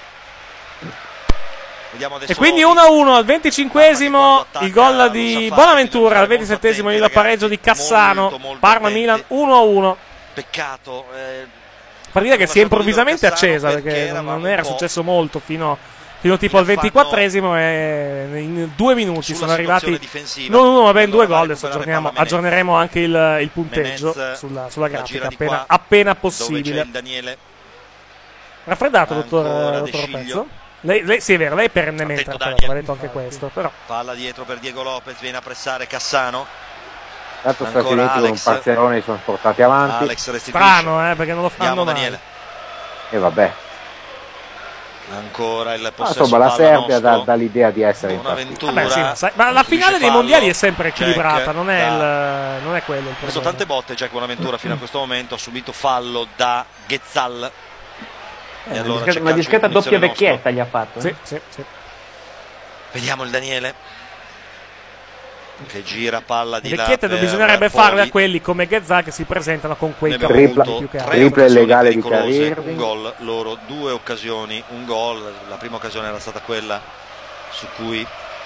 Vediamo adesso E quindi Lodi. uno a uno al venticinquesimo Attacca, il gol non di sa fare, Bonaventura, bisogna al stare ventisettesimo il molto pareggio di attenti, Cassano, molto, molto Parma-Milan attenti. uno a uno. Peccato. Eh, Partita che si è Lasciato improvvisamente libero Cassano accesa perché perché eravamo non era un po' successo molto fino, fino tipo al in affanno ventiquattresimo e in due minuti sulla sono arrivati situazione difensiva. non uno ma ben due Allora, gol. Adesso recuperare aggiorniamo, palla Menez. aggiorneremo anche il, il punteggio Menez, sulla, sulla la grafica gira di appena, qua, appena dove c'è possibile. il Daniele. Raffreddato, dottor, Ancora De dottor Sciglio. Pezzo? Lei, lei, sì, è vero, lei è perennemente Attento raffreddato, va Daniel. detto anche questo, però Palla dietro per Diego Lopez, viene a pressare Cassano. Tanto Stati Uniti con un pazzerone sono portati avanti. Alex strano, eh, perché non lo fanno mai. Daniele. E vabbè. Ancora il Ah, possesso insomma, la palla Serbia dà, nostro. dà l'idea di essere in Bonaventura. Vabbè, sì, ma, sai- ma la finale dei fallo. mondiali è sempre equilibrata, Jack non è, da- il, non è quello il Ha preso problema. tante botte Jack Bonaventura fino a questo momento, ha subito fallo da Ghezzal. Eh, E una allora discreta, c'è una calcio discreta di doppia punizione vecchietta gli ha fatto. Sì, eh. sì, sì. Vediamo il Daniele che gira palla di là. Vecchiette per bisognerebbe Poli. farle a quelli come Ghezzal che si presentano con quei Ne abbiamo capelli Tripla- più che altro. tre triple occasioni legale di pericolose, Kyrie un gol loro, due occasioni, un gol. La prima occasione era stata quella su cui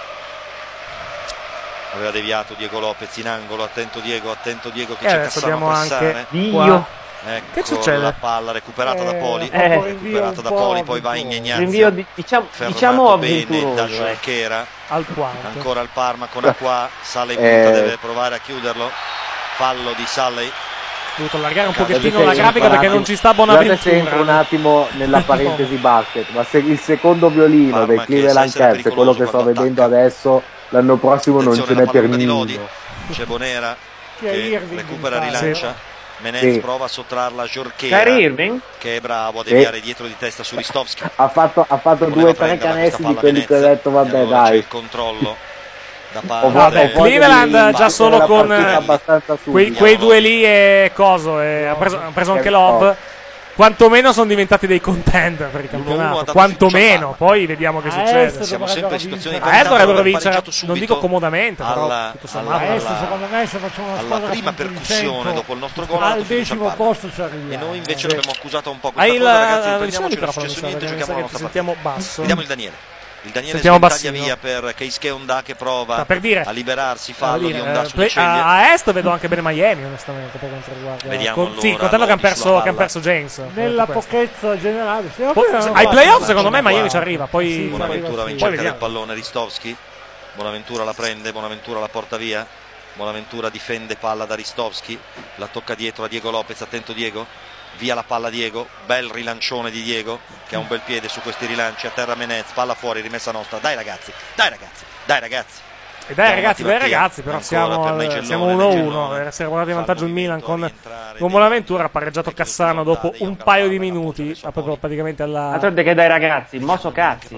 aveva deviato Diego Lopez in angolo. Attento Diego, attento Diego che E c'è adesso Cassano abbiamo a pressare. anche Dio. qua. Ecco Che succede? la palla recuperata da Eh, Poli, eh, recuperata da un po' Poli, poi va in avventuroso. Rinvio Ignazio, di, diciamo, fermato diciamo bene da avventuroso. eh. Jorquera. Al quarto. Ancora il Parma con Acqua, Salley Eh. punta, deve provare a chiuderlo. Fallo di Salley. Ho dovuto allargare un Guardate pochettino se la entra grafica un perché attimo- non ci sta Guardate se Bonaventura. entro un attimo nella parentesi basket, ma se il secondo violino Parma dei che Cleveland sa essere Cavs è quello che sto pericoloso vedendo quando adesso, l'anno prossimo non ce Attenzione, n'è la per palla lunga di Lodi. niente. C'è Bonera Che è che Irving recupera, in campo. rilancia. Menez Sì. prova a sottrarla a Jorquera, Kyrie Irving? che è bravo a Sì. deviare dietro di testa su Ristovski. Ha fatto, ha fatto Voleva due o tre prenderla questa canestri di palla quelli che ho Menez, detto, e vabbè allora c'è dai. il controllo da Ho parte. voglia- Vabbè, ho voglia Cleveland di- già di solo la con, partita eh, abbastanza Quei, subito. quei due lì e coso, e ha, preso, ha preso anche Eh, Love. no. Quantomeno sono diventati dei contender per il uno ha campionato. dato Quantomeno, fiducia a Parma. poi vediamo che A succede. est Siamo sempre in situazioni di A est parità, dovrebbero avrebbero vincere, pareggiato non subito dico comodamente, però alla- tutto sommato. alla- Adesso alla- secondo me se facciamo una alla squadra prima con percussione Vincento, dopo il nostro gol ha dato al fiducia al decimo Parma. posto ci E arriviamo. noi invece Eh. abbiamo accusato un po' Hai questa il cosa, ragazzi, vicino riprendiamoci, non è microfono, successo mi sa, niente, perché mi sa giochiamo la che ci nostra sentiamo partita. basso. Vediamo il Daniele. Il Daniele Sentiamo sventaglia bassino. via per Keisuke Onda che prova Ah, per dire- a liberarsi, Ah, fallo dire, di Onda eh, su play- Ceglie. a, a est vedo anche bene Miami, onestamente, per quanto riguarda. Vediamo con, allora sì, contando che hanno Lodi perso, sulla che hanno palla. perso James. Nella Questo. pochezza generale sì, Po- poi erano ai qua. playoff secondo me Qua. Miami ci arriva, poi, Sì, Bonaventura va in Poi cerca del vediamo. pallone, Ristovski. Bonaventura la prende, Bonaventura la porta via. Bonaventura difende palla da Ristovski, la tocca dietro a Diego Lopez, attento Diego. Via la palla Diego, bel rilancione di Diego che ha un bel piede su questi rilanci, a terra Menez, palla fuori, rimessa nostra. Dai ragazzi, dai ragazzi, dai ragazzi. E dai ragazzi, dai Mattia, ragazzi, però ancora siamo, per al- Negellone, siamo uno a uno. Negellone. Era portato in vantaggio il Milan con, rientrare con dei- Bonaventura, ha pareggiato dei- Cassano dei- dopo dei- un dei- paio di dei- minuti, dei- ha proprio praticamente alla... Altro che dai ragazzi, mosso cazzi.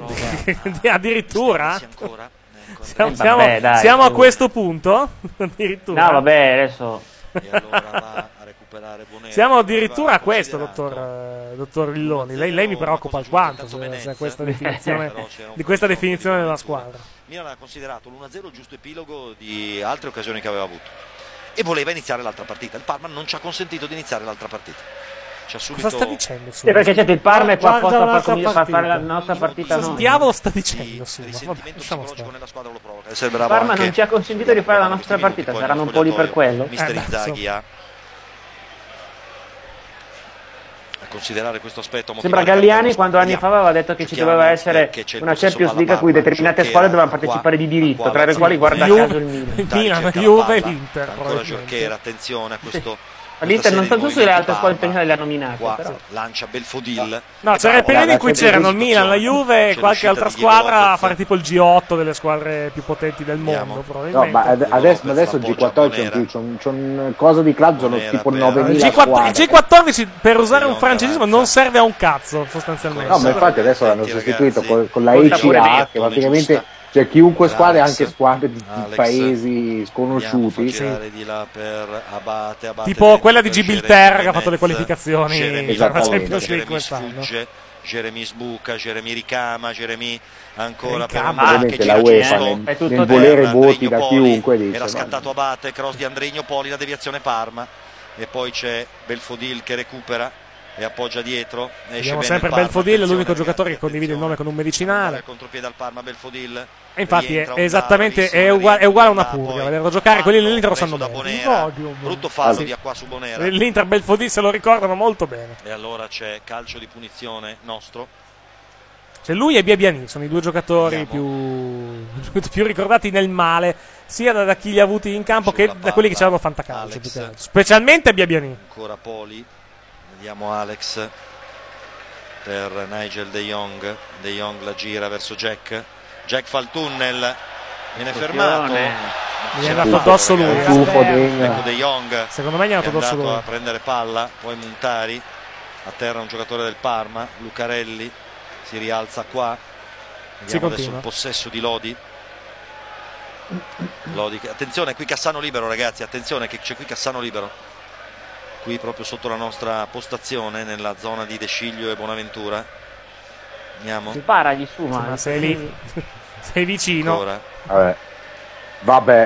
Addirittura? Ancora? Ecco, Siamo, Eh, siamo- vabbè, dai, siamo a su. questo punto? Addirittura? No, vabbè, adesso. E allora va a recuperare Bonera. Siamo addirittura a Aveva questo, considerato dottor, eh, dottor Villoni. Lei, lei mi preoccupa alquanto se, se questa definizione, Però c'era un di questa po' definizione della Bonaventura. squadra. Milan ha considerato l'uno a zero il giusto epilogo di altre occasioni che aveva avuto e voleva iniziare l'altra partita. Il Parma non ci ha consentito di iniziare l'altra partita. Ci ha subito... Cosa sta dicendo? Sì, perché c'è il Parma è qua apposta Guarda a far, un'altra far fare la partita. nostra partita Cosa noi. diavolo sta di dicendo? Su, vabbè, risentimento lasciamo psicologico stare. nella squadra lo provoca. Deve essere Il bravo Parma anche non ci ha consentito di fare la in nostra questi minuti, partita, poi saranno un nello po' lì per spogliatoio. quello. Mister Eh, beh, Inzaghi ha a considerare questo aspetto. Sembra motivare Galliani Carlo. quando anni fa Vediamo. aveva detto che ci Giochiamo doveva essere perché c'è il una possesso Champions palla League a cui Parma, determinate Jorquera, squadre dovevano qua, partecipare di diritto, qua, tra le sì. quali guarda Juve- caso il Milan. il Dai, Milan, cerca la Juve e palla. l'Inter. Ancora probabilmente. Jorquera, attenzione a questo. L'Inter non so tu se le altre squadre italiane le hanno nominate, Qua però. lancia Belfodil. No, c'era il periodo in cui c'erano il Milan, la Juve e C'è qualche l'uscita altra di Diego squadra a Lopez. fare tipo il G otto delle squadre più potenti del Vediamo. mondo, No, probabilmente. ma ad- adesso, Lopez adesso il l'appoggia G quattordici a c'è Bonera. più, c'è un, c'è un coso di club, sono Bonera tipo per- il novemila G quattordici, squadre. G quattordici, per usare un Leon francesismo, Garazza. non serve a un cazzo, sostanzialmente. No, ma infatti adesso l'hanno Attenti, sostituito ragazzi. con, con la Conta pure E C A, via. che praticamente Giusta. c'è chiunque squadre, Alex. anche squadre di, di Alex. paesi sconosciuti. Andiamo a girare di là per Abate, Abate Tipo dentro quella di per Gibilterra Jeremy che ha fatto le Menez. qualificazioni Jeremy per la Esattamente. Champions League Jeremy quest'anno. sfugge, Jeremy sbuca, Jeremy ricama, Jeremy ancora per Ricama. Abate che Ovviamente gira la UEFA giusto. nel, È tutto nel terra. volere voti da Andrigno Poli, chiunque dice era "Ma- scattato Abate, cross di Andrigno Poli, la deviazione Parma e poi c'è Belfodil che recupera e appoggia dietro. Esce Vediamo bene sempre il Parma, Belfodil, l'unico attenzione, giocatore che ragazzi, condivide il nome con un attenzione. medicinale. Al contropiede al Parma Belfodil. E infatti è Rientra esattamente Onda, è uguale, è uguale a una poi purga, vederlo giocare, quelli fallo dell'Inter lo preso sanno da bene. Bonera. Odium. Brutto fallo Ah, sì. di Acqua su Bonera. L'Inter Belfodil se lo ricordano molto bene. E allora c'è calcio di punizione nostro. Cioè lui e Biabiani sono i due giocatori più, più ricordati nel male, sia da, da chi li ha avuti in campo che Sulla da quelli che palla, c'erano fantacalcio. Alex. più che altro. Specialmente Biabiani. Ancora Poli. Vediamo Alex per Nigel De Jong. De Jong la gira verso Jack. Jack fa il tunnel. Viene fermato. Gli è andato addosso lui. Ecco De Jong. Secondo me gli è andato addosso lui. a prendere palla, poi Muntari. A terra un giocatore del Parma, Lucarelli si rialza qua. Vediamo adesso il possesso di Lodi. Lodi. Attenzione, qui Cassano libero, ragazzi, attenzione che c'è qui Cassano libero. Qui proprio sotto la nostra postazione, nella zona di De Sciglio e Bonaventura. Andiamo. Si para gli su, ma sei lì. Sei vicino. Ancora. Vabbè. Vabbè.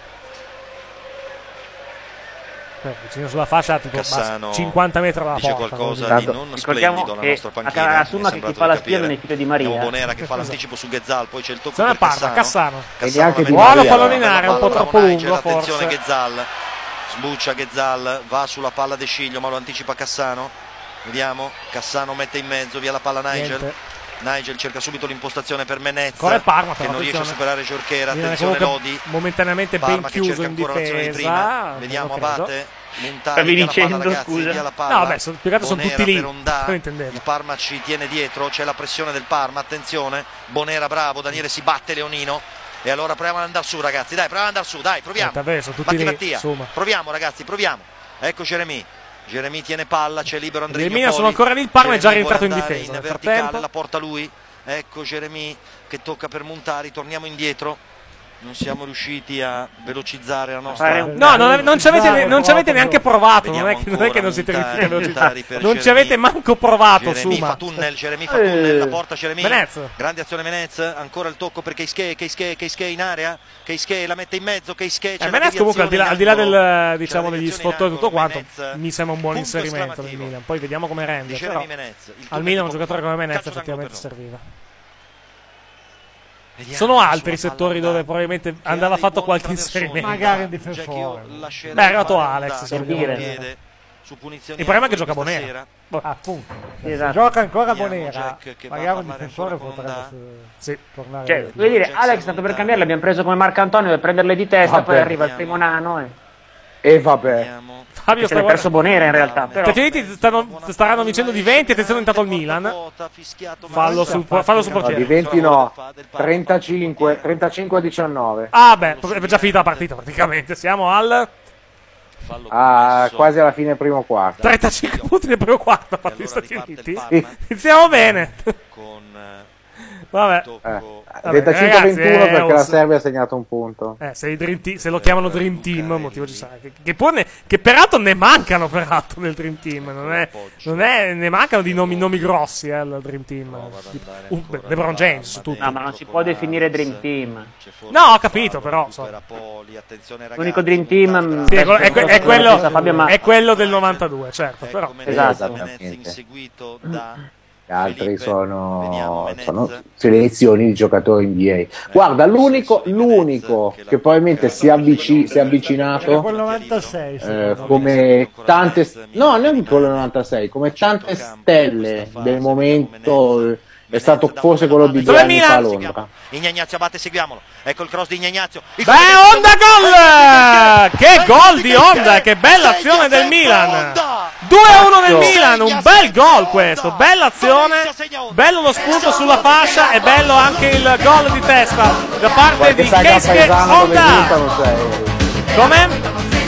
Eh, vicino sulla fascia, tipo Cassano cinquanta metri dalla dice porta. qualcosa di non splendido alla nostra panchina. La Summa che ti fa la spia non è figlio di Maria. Abbiamo Bonera che fa l'anticipo su Ghezzal, poi c'è il tocco Sono per Parma, Cassano. Cassano. Cassano buono pallone in area, un po' troppo lungo attenzione forse. Ghezzal, sbuccia Ghezzal, va sulla palla De Sciglio ma lo anticipa Cassano. Vediamo, Cassano mette in mezzo, via la palla Nigel. Niente. Nigel cerca subito l'impostazione per Menez Parma, che non riesce a superare Jorquera. Viene Attenzione Lodi, momentaneamente Parma ben che chiuso cerca in ancora l'azione di prima. difesa. Vediamo Abate. Muntari, Stavi via dicendo, la palla, ragazzi, scusa. via la palla. No, vabbè, sono, più che altro sono tutti lì. Il Parma ci tiene dietro, c'è la pressione del Parma, attenzione. Bonera bravo, Daniele si batte Leonino. E allora proviamo ad andare su, ragazzi, dai, proviamo ad andare su, dai, proviamo. Eh, sono tutti lì, Mattia. Proviamo, ragazzi, proviamo. Ecco Jeremy. Jeremy tiene palla, c'è libero Andrea. Il Milan sono ancora lì, il Parma è già rientrato in difesa. In nel verticale frattempo. la porta lui. Ecco Jeremy che tocca per Muntari, torniamo indietro. Non siamo riusciti a velocizzare la nostra. No, non, non ci avete, non ci avete neanche provato. Non è, che, non è che non siete riusciti a velocizzare. Non ci avete manco provato. Jeremy Suma. fa tunnel, Jeremy fa tunnel, la porta Jeremy. Menez. Grande azione Menez, ancora il tocco per Keische, Keische, Keische in area. Keische la mette in mezzo, Keische. Eh, Menez comunque al di là, al di là del, diciamo, degli sfottori e tutto quanto, mi sembra un buon inserimento del Milan. Poi vediamo come rende. Però, al Milan un giocatore come Menez effettivamente serviva. Vediamo, sono altri settori da... dove probabilmente andava fatto qualche inserimento. Magari in difensore. Beh, è arrivato Alex. Per dire. Il problema è che gioca Bonera. Appunto. Esatto. Gioca ancora Bonera. Magari un difensore potrebbe sì. tornare. Cioè, vuoi dire, Alex, tanto per cambiare, l'abbiamo preso come Marco Antonio per prenderle di testa, vabbè. Poi arriva il primo nano. E, e vabbè. Fabio sta perso Bonera in realtà. Però. Stati Uniti stanno, staranno vincendo di venti. Attenzione, intanto il Milan. Fallo sul, fallo sul portiere. No, di venti no. trentacinque, trentacinque a diciannove. Ah, beh, è già finita la partita praticamente. Siamo al. Ah, quasi alla fine primo quarto. trentacinque punti nel primo quarto. Per gli Stati Uniti. Iniziamo bene. Vabbè. Eh, trentacinque a ventuno ragazzi, perché eh, la Serbia ha segnato un punto. Eh, se, i Dream Team, se lo chiamano Dream Team, motivo ci sarà. Che, che, poi ne, che peraltro ne mancano peraltro nel Dream Team. Non è, non è, ne mancano di nomi, nomi grossi eh, al Dream Team. Uh, LeBron James su tutto. No, ma non si può definire Dream Team. No, ho capito, però. So. L'unico Dream Team sì, è, è, è, quello, è quello del novantadue, certo. Però. Esatto. Gli altri sono, sono selezioni di giocatori N B A. Guarda, l'unico, l'unico che probabilmente si, avvici, si è avvicinato eh, come tante, no, non quello del novantasei, come tante stelle del momento. È stato forse quello di due anni fa a Londra. Ignazio Abate, seguiamolo. Ecco il cross di Ignazio. Beh, Honda gol! Che gol di Honda! Che bella azione del Milan! due a uno del Milan, un bel gol questo. Bella azione, bello lo spunto sulla fascia e bello anche il gol di testa da parte di Keisuke Honda. Come?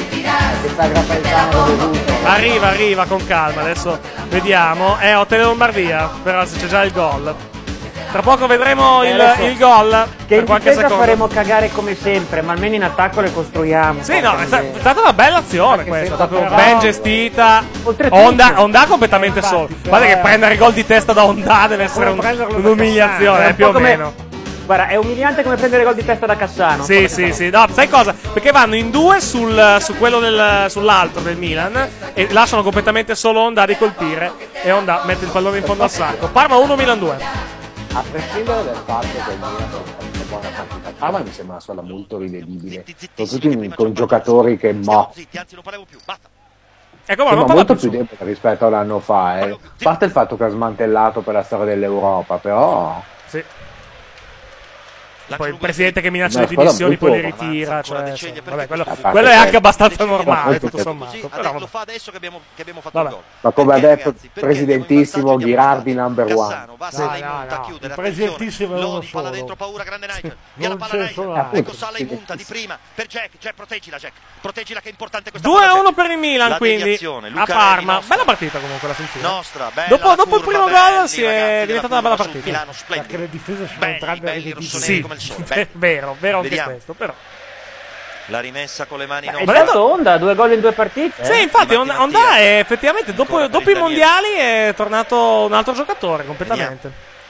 Arriva, arriva con calma, adesso vediamo. È Hotel Lombardia, però c'è già il gol. Tra poco vedremo il, adesso, il gol. Che in qualche difesa secondo faremo cagare come sempre, ma almeno in attacco le costruiamo. Sì, no, è, sta, è stata una bella azione questa, proprio però, ben gestita. Honda, Honda completamente solo. Guarda che prendere gol di testa da Honda deve essere un, un'umiliazione, eh, più o meno. Guarda, è umiliante come prendere gol di testa da Cassano. Sì, sì, sì. No, sai cosa? Perché vanno in due sul, su quello del, sull'altro del Milan e lasciano completamente solo Honda di colpire e Honda mette il pallone in fondo al sacco. Parma uno, Milan due. A prescindere dal fatto che il Milan sia una buona partita, Parma mi sembra una squadra molto rivedibile. Soprattutto con giocatori che mo. Ecco, ma molto più debole rispetto all'anno fa, eh. A parte il fatto che ha smantellato per la storia dell'Europa, però. Sì. Poi il presidente che minaccia le dimissioni, poi le ritira. Cioè, cioè, vabbè, quello, parte quello è che- anche abbastanza normale, Così, tutto sommato. Però, Lo vabbè. fa adesso che abbiamo, che abbiamo fatto Vabbè. il gol. Ma come ha Perché, detto ragazzi? il Perché presidentissimo abbiamo in vantaggio, Ghirardi number one. Cassano, va, No, Sala in no, munta, no, chiudere, il presidentissimo è attenzione, uno Lodi, palla solo. dentro, paura, grande Nigel, via Non la palla c'è Nigel, solo ecco altro. Sala in munta di prima, per Jack, Jack proteggila Jack, proteggila che è importante questa due a palla, uno Jack. per il Milan, La quindi deviazione, a Lucarelli, Parma. nostra. Bella partita comunque la Sensini. Nostra, bella Dopo, la dopo il curva, primo belli, gol si è ragazzi, diventata la una bella curva sul partita. Milano, splendido. Perché le difese sono Belli, entrambe belli, ripetibili. rossoneri Sì, come il sole, è belli. vero, vero anche Vediamo. questo, però. La rimessa con le mani in Hai onda. detto Onda, due gol in due partite. eh? Sì, infatti, Martina Onda Mattia. è effettivamente dopo, Ancora dopo per i il mondiali è tornato un altro giocatore completamente.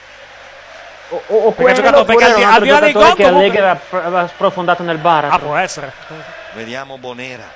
O, o, o Perché ha quello, giocato- perché oppure al di- era un al di là altro dei giocatore gol che comunque- Allegri aveva, aveva sprofondato nel bar. Ah, può essere. Vediamo Bonera.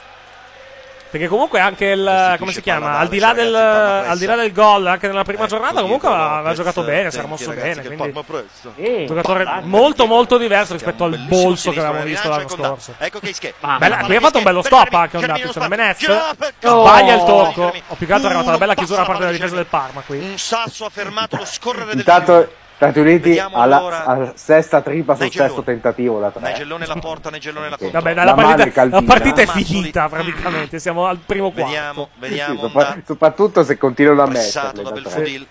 Perché comunque anche il Restituisce come si palla chiama, ad al di Alex, là ragazzi, del Parma pressa. al di là del gol anche nella prima Ecco, giornata comunque Diego aveva Lopez, giocato bene, si era attenti, mosso ragazzi, bene, che quindi Parma pressa. Sì, un giocatore infatti. molto molto diverso rispetto Abbiamo al un bellissimo bolso che sinistro, avevamo visto rilancia l'anno con scorso. Da. Ecco Keische. Bella, qui ha fatto un bello stop anche un attenzione Menez. Sbaglia il tocco, o più che altro è arrivata una bella chiusura da parte della difesa del Parma qui. Un sasso ha fermato lo scorrere del Intanto Stati Uniti Vediamo alla, allora. alla sesta trippa sul Nigellone. sesto tentativo da tre. Nigellone la porta, Nigellone la Sì. controlla. Vabbè, dai, La la, mano partita, è la partita è Mazzoli. finita praticamente, siamo al primo quarto. Vediamo, Sì, vediamo sopra- Onda, soprattutto se continuano a pressato metterle da da tre. Belfodil.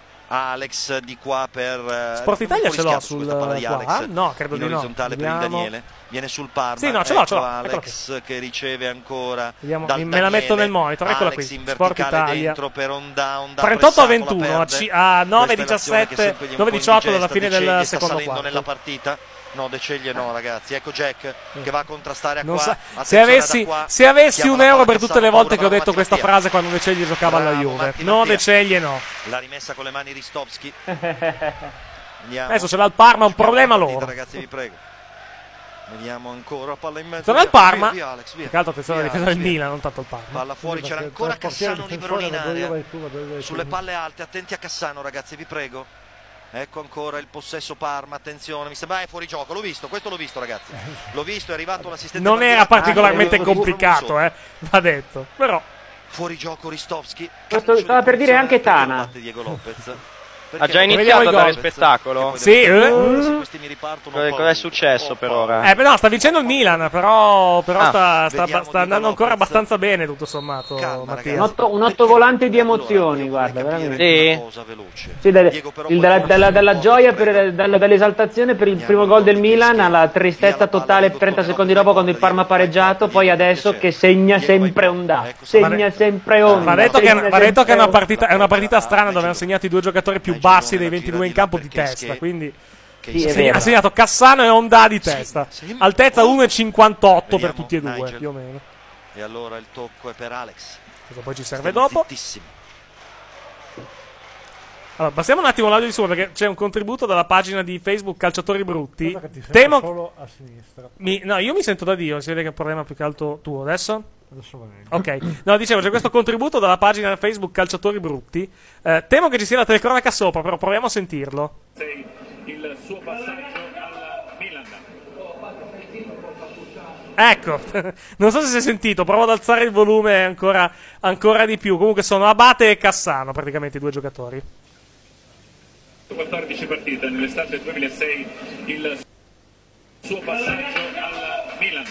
Alex di qua per eh, Sport Italia ce l'ho fuori schiaffo sul questa palla di qua? Alex. No, credo in di no. orizzontale per Vediamo. il Daniele, viene sul Parma. Sì, no, ce l'ho, ecco ce l'ho. Alex che riceve ancora Vediamo, dal me la metto Daniele. nel monitor, eccola Alex qui. in Sport verticale Italia. dentro per Onda, Onda trentotto a pressato, la ventuno, a perde. ci- a nove Questa è l'azione che diciassette, sempre gli è un nove po' diciotto indigesta. dalla fine De Ceglie del sta secondo salendo quarto. nella partita. No, De Ceglie no, ragazzi. Ecco Jack che va a contrastare a Non qua. sa- Attenzione se avessi, da qua. se avessi Chiama un la euro palla per tutte Cassano, le volte paura, che ho detto Marti questa Mattia. frase quando De Ceglie giocava alla Bravo, Juve. Marti No, Mattia. De Ceglie no. La rimessa con le mani Ristovski. Andiamo. Adesso ce l'ha il Parma, un problema Partita, loro. ragazzi, vi prego. Vediamo ancora palla in mezzo. Torna il via, Parma. via, via, Alex, via. Più che altro attenzione alla Via, difesa del Alex, via. Milan, non tanto il Parma. Palla fuori, c'era Perché ancora il portiere Cassano difensore libero in da dove area. vai tu, da dove vai tu. Sulle palle alte, attenti a Cassano, ragazzi, vi prego. Ecco ancora il possesso Parma, attenzione, mi sembra è fuori gioco, l'ho visto, questo l'ho visto, ragazzi. L'ho visto, è arrivato un assistente. Non era partita. particolarmente Ah, no, complicato, eh, va detto. Però Fuori gioco Ristovski. Questo stava per dire anche Tana. Diego Lopez. Ha già Vediamo iniziato i a dare gol. spettacolo? sì, eh? Questi mi ripartono un Cosa po'. cosa è successo per ora? Eh, beh, no, sta vincendo il Milan, però, però Ah, sta, sta- vediamo sta andando Diego ancora Lopez. abbastanza bene, tutto sommato, Calma, Mattia. Un, ragazzi. otto, un ottovolante di emozioni, guarda, veramente. Sì. Una cosa veloce. Sì, da- Diego, però, il- puoi dalla, muoverti dalla- un dalla po', gioia, ti prego. per, dalla- dall'esaltazione per il primo gol del Milan alla tristezza totale trenta secondi dopo quando il Parma ha pareggiato, poi adesso che segna sempre Onda, segna sempre Onda. Va detto che, segna va detto che è, una sempre partita, è una partita strana dove hanno segnato i due giocatori più bassi dei ventidue in campo di testa, quindi Sì, è segna- vero. ha segnato Cassano e Onda di testa, sì. altezza uno e cinquantotto per Vediamo tutti e due, Nigel. più o meno. E allora il tocco è per Alex. Cosa poi ci serve Stiamo dopo? zittissimi. Allora, passiamo un attimo l'audio di suono perché c'è un contributo dalla pagina di Facebook Calciatori Brutti. Guarda che ti sento Temo solo a sinistra. mi- no, io mi sento da Dio, si vede che è un problema più che altro tuo adesso. Adesso va bene. Ok, no, dicevo, c'è questo contributo dalla pagina Facebook Calciatori Brutti. Eh, temo che ci sia la telecronaca sopra, però proviamo a sentirlo. Il suo passaggio al Milan. Ecco, non so se si è sentito, provo ad alzare il volume ancora, ancora di più. Comunque sono Abate e Cassano, praticamente i due giocatori. quattordici partite nell'estate duemilasei, il suo passaggio al Milan.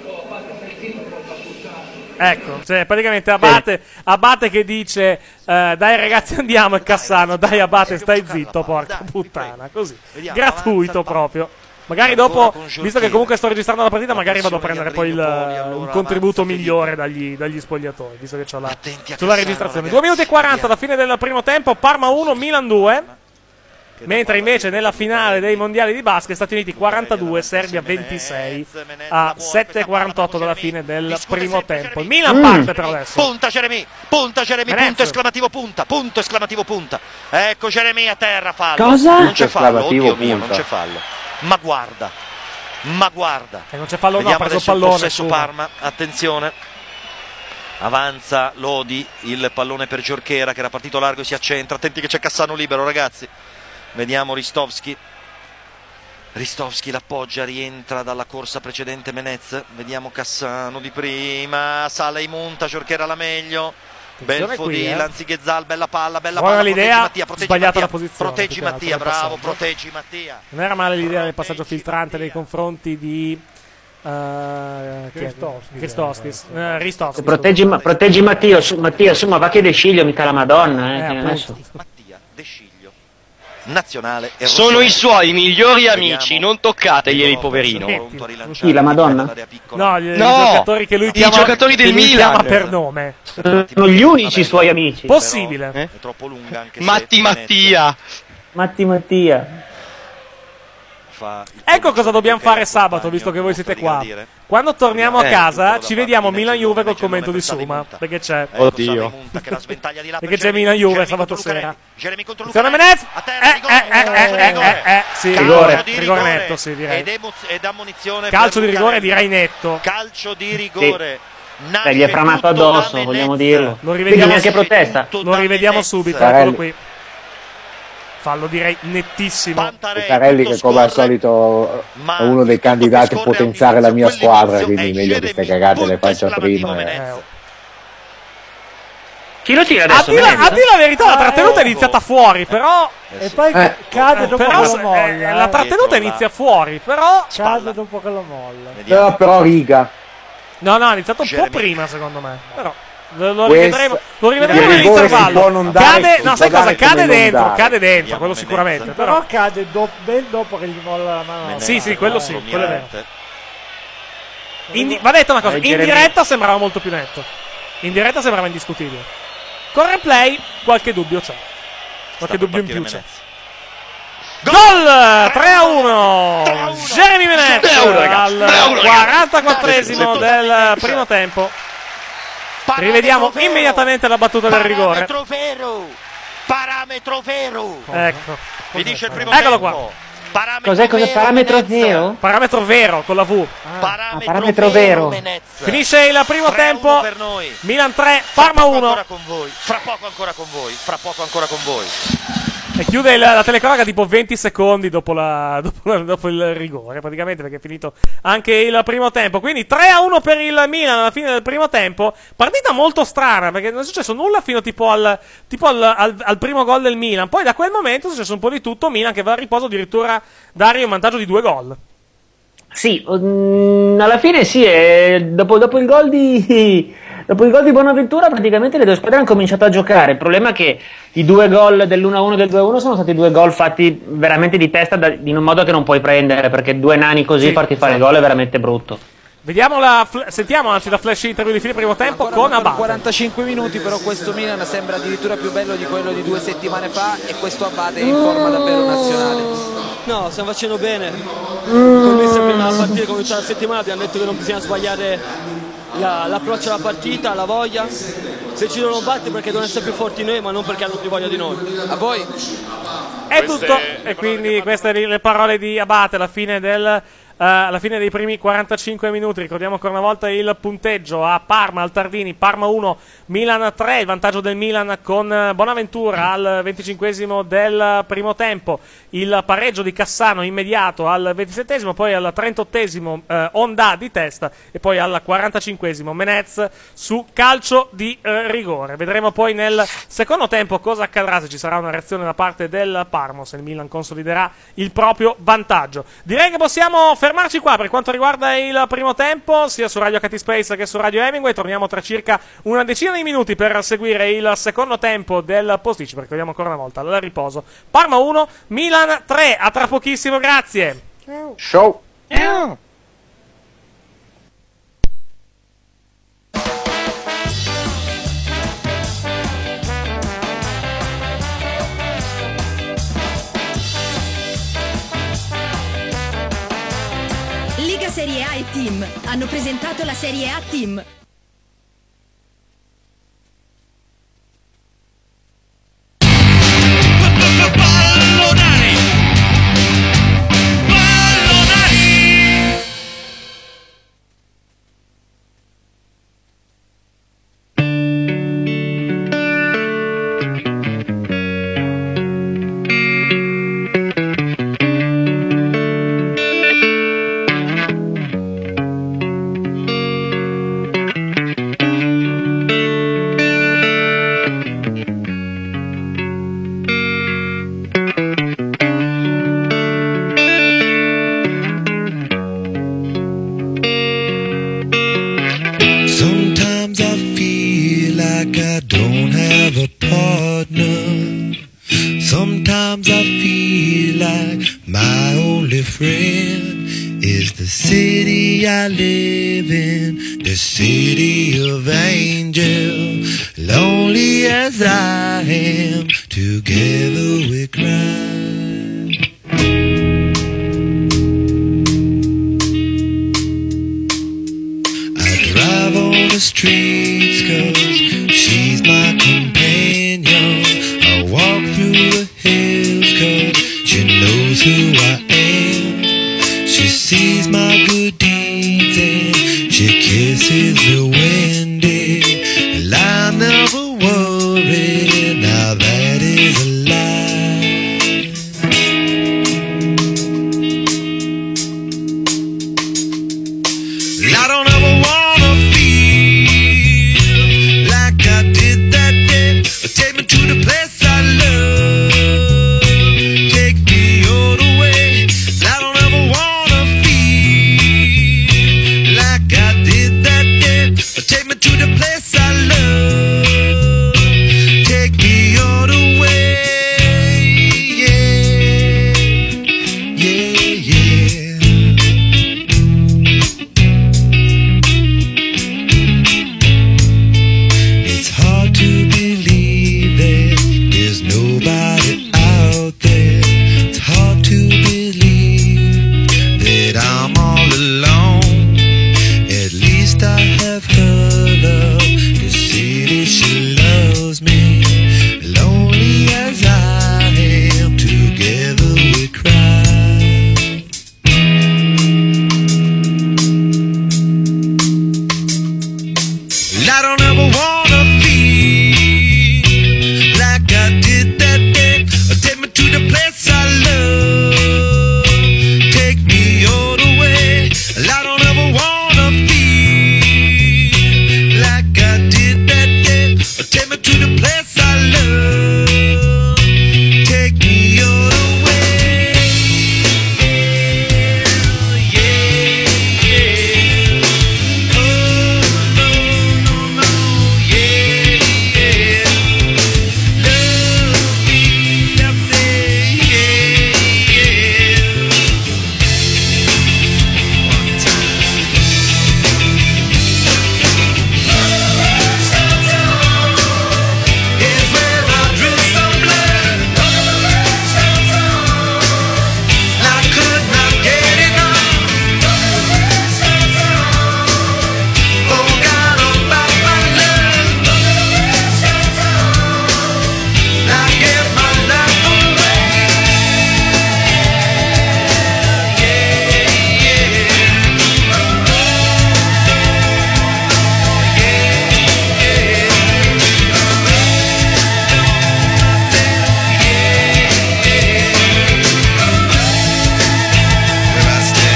Ecco, cioè praticamente Abate, Abate che dice eh, dai ragazzi andiamo e Cassano, dai Abate stai zitto, porca puttana, così, gratuito proprio. Magari dopo, visto che comunque sto registrando la partita, magari vado a prendere poi il, un contributo migliore dagli, dagli spogliatori, visto che c'ho la, c'ho la registrazione. due minuti e quaranta alla fine del primo tempo, Parma uno, Milan due. Mentre invece nella finale dei mondiali di basket Stati Uniti quarantadue, Serbia ventisei a sette e quarantotto dalla fine del primo tempo. Il Milan parte per adesso. Punta Jeremy, punta Jeremy, Menez. punto esclamativo punta, punto esclamativo punta. Ecco Jeremy a terra, fallo. Cosa? Non c'è fallo, Esclamativo oddio mio, non punta. c'è fallo. Ma guarda, ma guarda. E non c'è fallo, no, ha Vediamo preso il adesso il pallone. possesso Kuma. Parma, attenzione. Avanza Lodi, il pallone per Giorchera che era partito largo e si accentra. Attenti che c'è Cassano libero, ragazzi. Vediamo Ristovski. Ristovski l'appoggia, rientra dalla corsa precedente Menez. Vediamo Cassano di prima, sale in monta, Giorchera la meglio. Bel fu qui, di eh. Lanzighezzal, bella palla, bella Buona palla. l'idea, proteggi Mattia, proteggi sbagliata Mattia, la posizione, Proteggi più che altro, Mattia, del bravo, passaggio. proteggi Mattia. Non era male l'idea del passaggio filtrante nei confronti di uh, Cristoschi. Cristoschi. Uh, Ristoschi. Proteggi, ma- proteggi Mattia, su, Mattia, su, ma va che De Sciglio, mica la Madonna. Eh, Eh, che appunto. adesso- Mattia De Sciglio, nazionale e Sono i suoi migliori Vediamo. amici, non toccateglieli, poverino. Chi, la Madonna? No, gli, No, i giocatori che lui i chiama, giocatori del che lui Milan. chiama per nome. Sono gli unici suoi amici. Possibile. Eh? È troppo lunga anche se Matti Menez Mattia. Matti Mattia. fa il Ecco cosa dobbiamo che è fare sabato, compagno, visto che voi siete di qua. Gardire. Quando torniamo a Eh, casa, tutto ci da vediamo parte di Milan-Juve col Neggi, commento di nome per Suma. Savi Perché c'è. Ecco Oddio. Savi Munta che la sventaglia di là per Perché c'è Jeremy. Milan-Juve Jeremy sabato contro sera. Lucarelli. Jeremy contro Attenzione Lucarelli. Menez. A terra, Eh, rigore. eh, eh, Calcio di eh, rigore. eh, eh, sì, Rigore. Calcio di rigore netto, sì, direi. Ed, emo- ed ammonizione Calcio per di rigore Lucarelli. direi netto. Calcio di rigore. Nasce Beh, gli è franato tutto da addosso, Menez. vogliamo dirlo. Lo Quindi rivediamo, neanche protesta. Tutto lo da rivediamo Menez. subito, Carelli. eccolo qui. Fallo direi nettissimo. Pantarei, Lucarelli tutto che come al scorre, solito ma è uno dei tutto candidati che a scorre potenziare la mia all'inizio, squadra, quell'inizio quindi è meglio che queste Jeremy, cagate le punto faccia esclamativo prima. Menez. eh. Chi lo tira A adesso? dire, Menez? a dire la verità, la Ah, trattenuta è ecco. iniziata fuori, però. E poi Eh. cade dopo però che se- lo molla. eh, eh. la trattenuta Dietro inizia la- fuori, però. Cade dopo che lo molla. Vediamo. Però, però riga, No, no, ha iniziato un Jeremy. po' prima, secondo me. Però. Lo, lo Questo- rivedremo, lo rivedremo il rigore si nell'intervallo. può non dare, Cade, si no, può sai cosa? dare come Cade non dentro, dare. cade dentro, Vediamo quello Menez. sicuramente. Però Però. cade do- ben dopo che gli molla la mano. Menez. Sì, sì, quello sì, Eh, quello è vero. niente. In di- va detto una cosa, Eh, in Jeremy. diretta sembrava molto più netto. In diretta sembrava indiscutibile. Con replay qualche dubbio c'è. Qualche Sta per dubbio in partire più c'è. Menez. Gol! tre a uno! Jeremy Menez Bravo, raga. al Bravo, raga. quarantaquattresimo del primo tempo. Rivediamo Parametro vero. immediatamente la battuta del rigore. Parametro vero. Parametro vero. Ecco. Finisce il primo Eccolo tempo. qua. Parametro Cos'è, cos'è? vero, Parametro Menez. vero? Parametro vero con la V. Parametro, Ah, parametro vero. Menez. Finisce il primo tre a uno tempo. per noi. Milan tre, Fra Parma poco uno. ancora con voi. Fra poco ancora con voi. Fra poco ancora con voi. E chiude il- la telecronaca tipo venti secondi dopo, la, dopo, la- dopo il rigore, praticamente, perché è finito anche il primo tempo. Quindi tre a uno per il Milan alla fine del primo tempo. Partita molto strana, perché non è successo nulla fino tipo al, tipo al, al- al primo gol del Milan. Poi da quel momento è successo un po' di tutto. Milan che va a riposo addirittura dare un vantaggio di due gol. Sì, mm, alla fine sì, eh, dopo, dopo il gol di dopo il gol di Bonaventura praticamente le due squadre hanno cominciato a giocare. Il problema è che i due gol dell'uno a uno e del due a uno sono stati due gol fatti veramente di testa da- in un modo che non puoi prendere, perché due nani così Sì, farti fare esatto. gol è veramente brutto. Vediamo la fl- sentiamo anzi la flash interview di fine primo tempo Ancora con mancano Abate. quarantacinque minuti, però questo Milan sembra addirittura più bello di quello di due settimane fa e questo Abate è in forma davvero nazionale. No, stiamo facendo bene. Con me prima della partita, come tutta la settimana, abbiamo detto che non bisogna sbagliare la- l'approccio alla partita, la voglia. Se ci devono battere perché devono essere più forti noi, ma non perché hanno più voglia di noi. A voi? È tutto. E quindi queste le parole di Abate alla fine del eh, alla fine dei primi quarantacinque minuti. Ricordiamo ancora una volta il punteggio a Parma, al Tardini, Parma uno, Milan tre, il vantaggio del Milan con eh, Bonaventura al venticinquesimo del primo tempo, il pareggio di Cassano immediato al ventisettesimo, poi al trentottesimo eh, Onda di testa e poi al quarantacinquesimo Menez su calcio di eh, rigore. Vedremo poi nel secondo tempo cosa accadrà, se ci sarà una reazione da parte del Parma, se il Milan consoliderà il proprio vantaggio. Direi che possiamo fermarci qua per quanto riguarda il primo tempo, sia su Radio Cat Space che su Radio Hemingway. Torniamo tra circa una decina di minuti per seguire il secondo tempo del posticipo. Ricordiamo ancora una volta al riposo Parma uno, Milan tre. A tra pochissimo, grazie. Show. Liga Serie A e Team hanno presentato la Serie A Team. Pallonari! Pallonari! partner. Sometimes I feel like my only friend is the city I live in, the city of angels. Lonely as I am, together we cry. I drive on the streets 'cause she's my companion. I walk through the hills 'cause she knows who I am. She sees my good deeds and she kisses the windy. And I never worry, now that is a lie. I don't ever wanna feel like I did that day. Take me to the place I love. Take me all the way. I don't ever wanna feel like I did that day. Take me to the place I love. Take me all the way. Yeah, yeah, yeah. It's hard to believe that there's nobody out there. It's hard to believe that I'm all alone. At least I have her love. The city, she loves me. Lonely as I am, together we cry. I don't ever wanna feel like I did that day. Take me to the place I love. Take me all the way. I don't ever wanna feel like I did that day. Take me to the place I love. Take me all the way. Yeah, yeah. Oh, no, no, no. Yeah, yeah. Love me, I say, yeah, yeah. One time. Is where I drew some blood. I could not get enough. Forgot about my love. I give my love away. Yeah, yeah. Where I stay.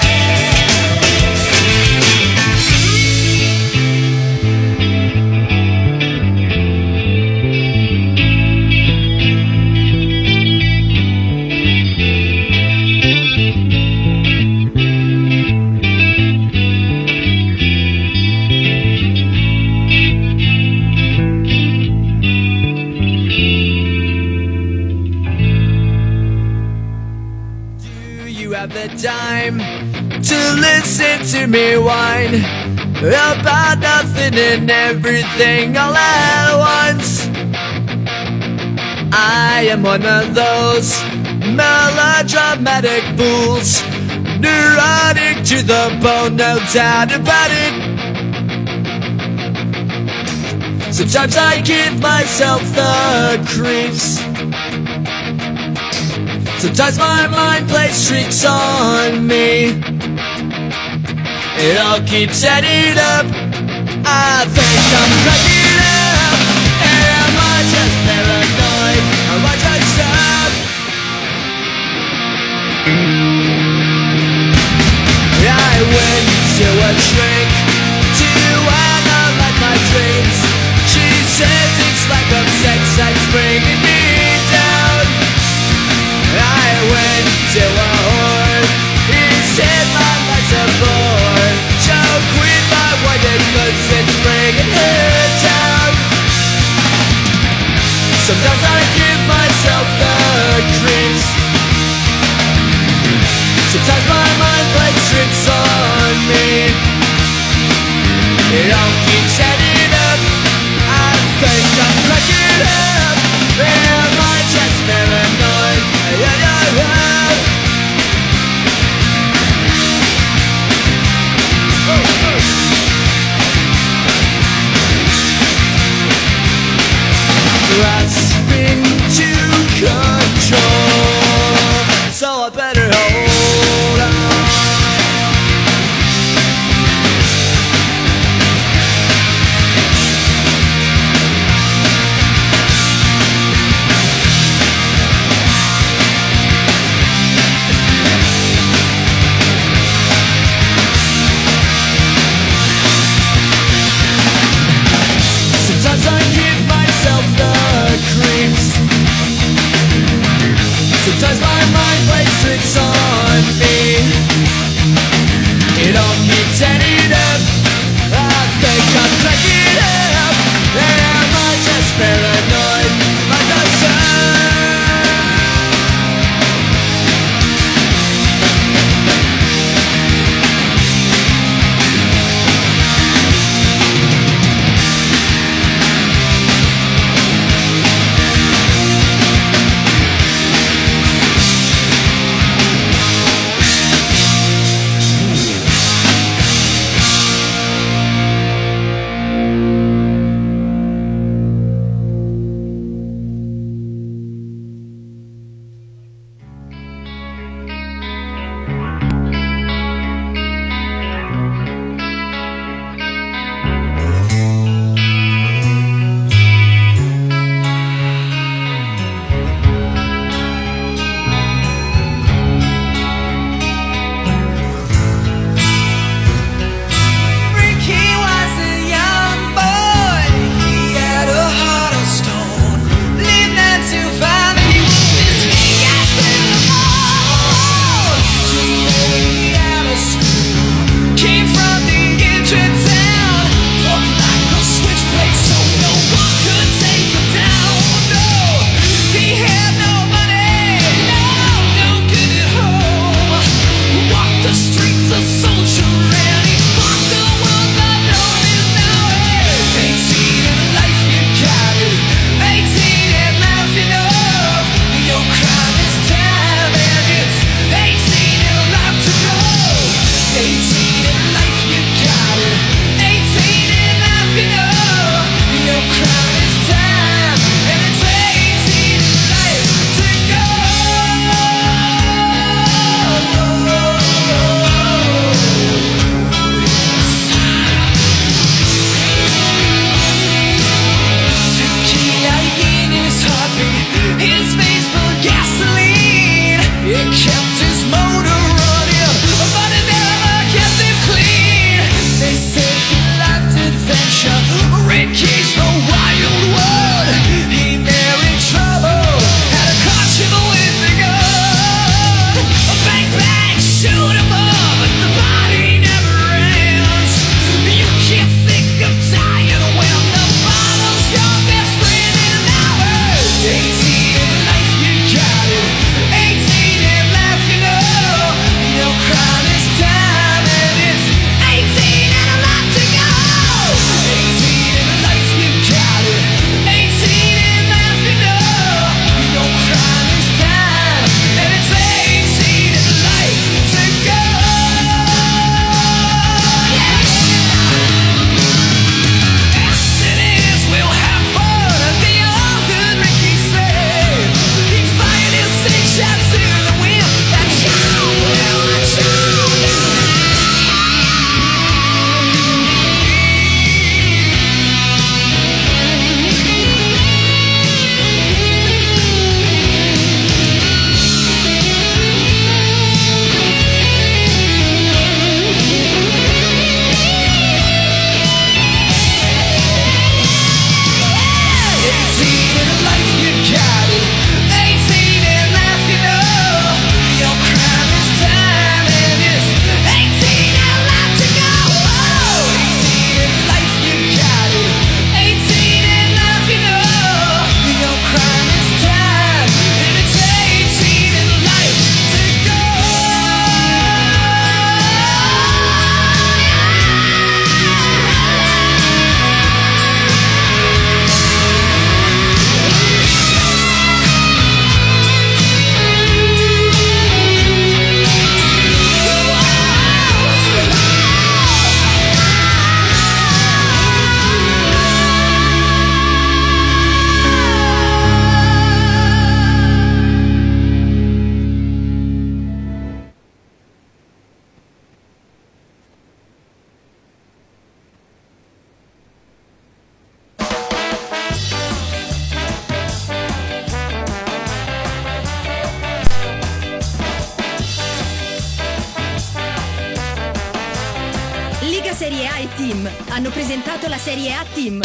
Do you have the time to listen to me whine about nothing and everything all at once? I am one of those melodramatic fools, neurotic to the bone, no doubt about it. Sometimes I give myself the creeps. Sometimes my mind plays tricks on me. It all keeps adding up. I think I'm cracking up. Am I just paranoid? Am I just up? I went to a shrink to analyze my dreams. She says it's lack of sex that's bringing me down. I went to a whore. He said my life's a bore. Choke with my white and cause it's bringing her down. It all keeps adding up. I think I'm cracking up. Am I just paranoid? Yeah, yeah, yeah. Oh, oh. Grasping to control, so I better hold on. Team hanno presentato la Serie A Team.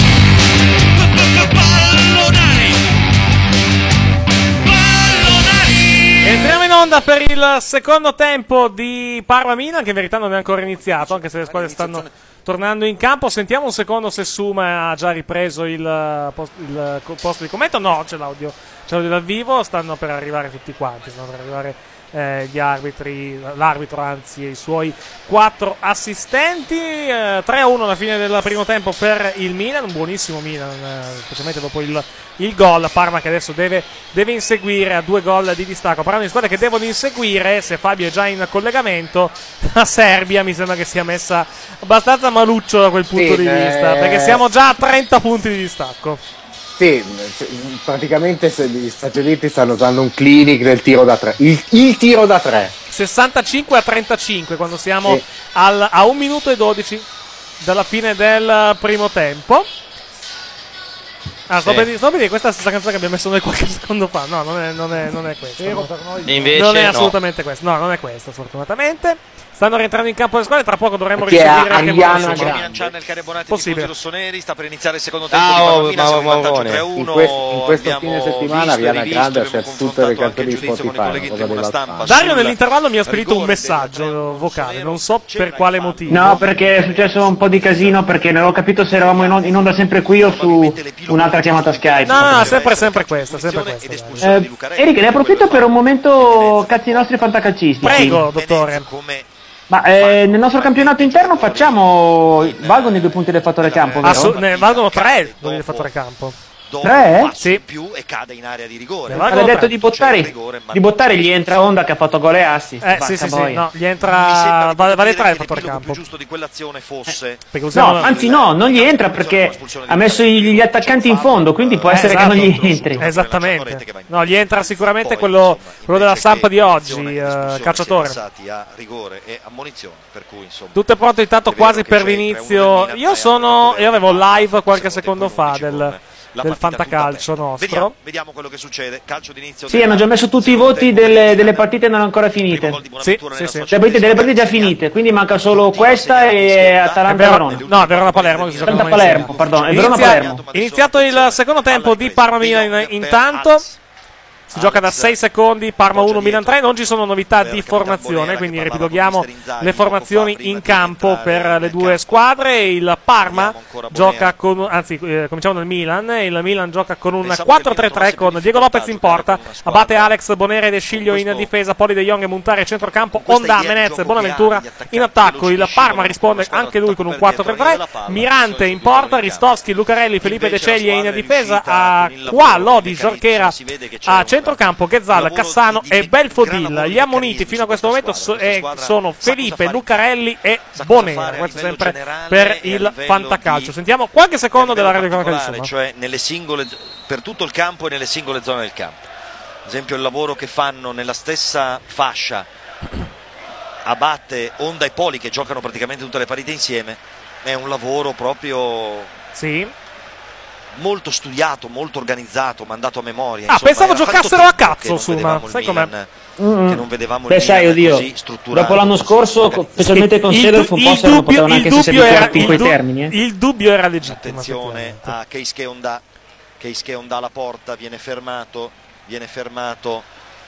Entriamo in onda per il secondo tempo di Parma-Milan, che in verità non è ancora iniziato, anche se le squadre stanno tornando in campo. Sentiamo un secondo se Suma ha già ripreso il, post, il posto di commento. No, c'è l'audio, c'è l'audio dal vivo, stanno per arrivare tutti quanti, stanno per arrivare eh, gli arbitri, l'arbitro anzi e i suoi quattro assistenti. eh, tre a uno alla fine del primo tempo per il Milan, un buonissimo Milan, eh, specialmente dopo il, il gol. Parma che adesso deve, deve inseguire a due gol di distacco. Parlando di squadre che devono inseguire, se Fabio è già in collegamento, la Serbia mi sembra che sia messa abbastanza maluccio da quel punto sì, di eh... vista, perché siamo già a trenta punti di distacco. Sì, praticamente gli Stati Uniti stanno dando un clinic del tiro da tre. Il, il tiro da tre. sessantacinque a trentacinque quando siamo sì. al, a un minuto e dodici dalla fine del primo tempo. Ah, sto, sì. per, sto per dire, questa è la stessa canzone che abbiamo messo noi qualche secondo fa. No, non è, non è, non è questa. No. Invece non è no. assolutamente questa. No, non è questa, fortunatamente. Stanno rientrando in campo le squadre, tra poco dovremmo Perché risalire anche Milan nel Caribonati di rossoneri. Sta per iniziare il secondo tempo ah, di oh, Parma-Milan, siamo in vantaggio tre a uno. In, quest, in questo fine settimana Viana Grande c'è tutte le canzoni di Spotify. Dario nell'intervallo mi ha spedito un messaggio vocale, non so per quale motivo. No, perché è successo un po' di casino, perché non ho capito se eravamo in onda, in onda sempre qui o su un'altra chiamata Skype. No, no, no, sempre sempre questa, sempre questa. Eh, Eric, ne approfitto per un momento cazzi i nostri fantacalcisti. Prego, dottore. Ma eh, nel nostro campionato interno facciamo. Valgono i due punti del fattore campo, vero? Assu- ne valgono tre del fattore campo. Tre? Sì. Più e cade in area di rigore. Aveva detto di Bottari. Di Bottari gli entra Onda che ha fatto gol e assist. Eh sì sì sì, no, gli entra vale, vale tre il fattore campo. Il giusto di quell'azione fosse eh, no, anzi no, non gli entra perché ha messo gli attaccanti in fondo, quindi può essere eh, esatto. che non gli entri. Esattamente. No, gli entra sicuramente quello, quello della Samp di oggi, eh, calciatore. A rigore e ammonizione, per cui insomma. Tutto è pronto intanto quasi per l'inizio. Io sono io avevo live qualche secondo fa del del fantacalcio nostro. Vediamo, vediamo quello che succede. Calcio d'inizio. Sì, hanno già messo tutti i voti delle, delle partite non ancora finite. Sì, sì, sì. Cioè, delle partite già finite, quindi manca solo questa e Atalanta-Verona. No, Verona-Palermo. Atalanta-Palermo, perdono. Verona-Palermo. Iniziato il secondo tempo di Parma-Milan intanto. Si gioca da sei secondi, Parma uno, Milan tre, non ci sono novità di formazione, quindi ripiloghiamo le formazioni in campo per le due squadre. Il Parma gioca con, anzi eh, cominciamo dal Milan, il Milan gioca con un quattro tre tre con Diego Lopez in porta, abbatte Alex, Bonera ed Sciglio in difesa, Poli De Jong e Montare centrocampo, Onda, Menez e Bonaventura in attacco. Il Parma risponde anche lui con un quattro tre tre, Mirante in porta, Ristovski, Lucarelli, Felipe De Ceglie in difesa, a qua Lodi, Jorquera a centrocampo, Ghezzal, Cassano e Belfodil. Gli ammoniti fino a questo momento so, eh, sono Felipe, Lucarelli e Bonera. Questo sempre per il fantacalcio. Sentiamo qualche secondo della radiocronaca di Suma. Cioè nelle singole, per tutto il campo e nelle singole zone del campo. Ad esempio il lavoro che fanno nella stessa fascia Abate, Onda e Poli, che giocano praticamente tutte le partite insieme, è un lavoro proprio... Sì. molto studiato, molto organizzato, mandato a memoria. Ah, insomma, pensavo giocassero a cazzo, Suma. Sai com'è? Mm. Che non vedevamo Beh, il sai, oddio, così strutturato. Dopo l'anno scorso, specialmente con Seedorf, un po' se non potevano anche essere abituati in quei termini. Eh. Il dubbio era legittimo. Attenzione a Keisuke Onda. Keisuke Onda alla porta, viene fermato, viene fermato.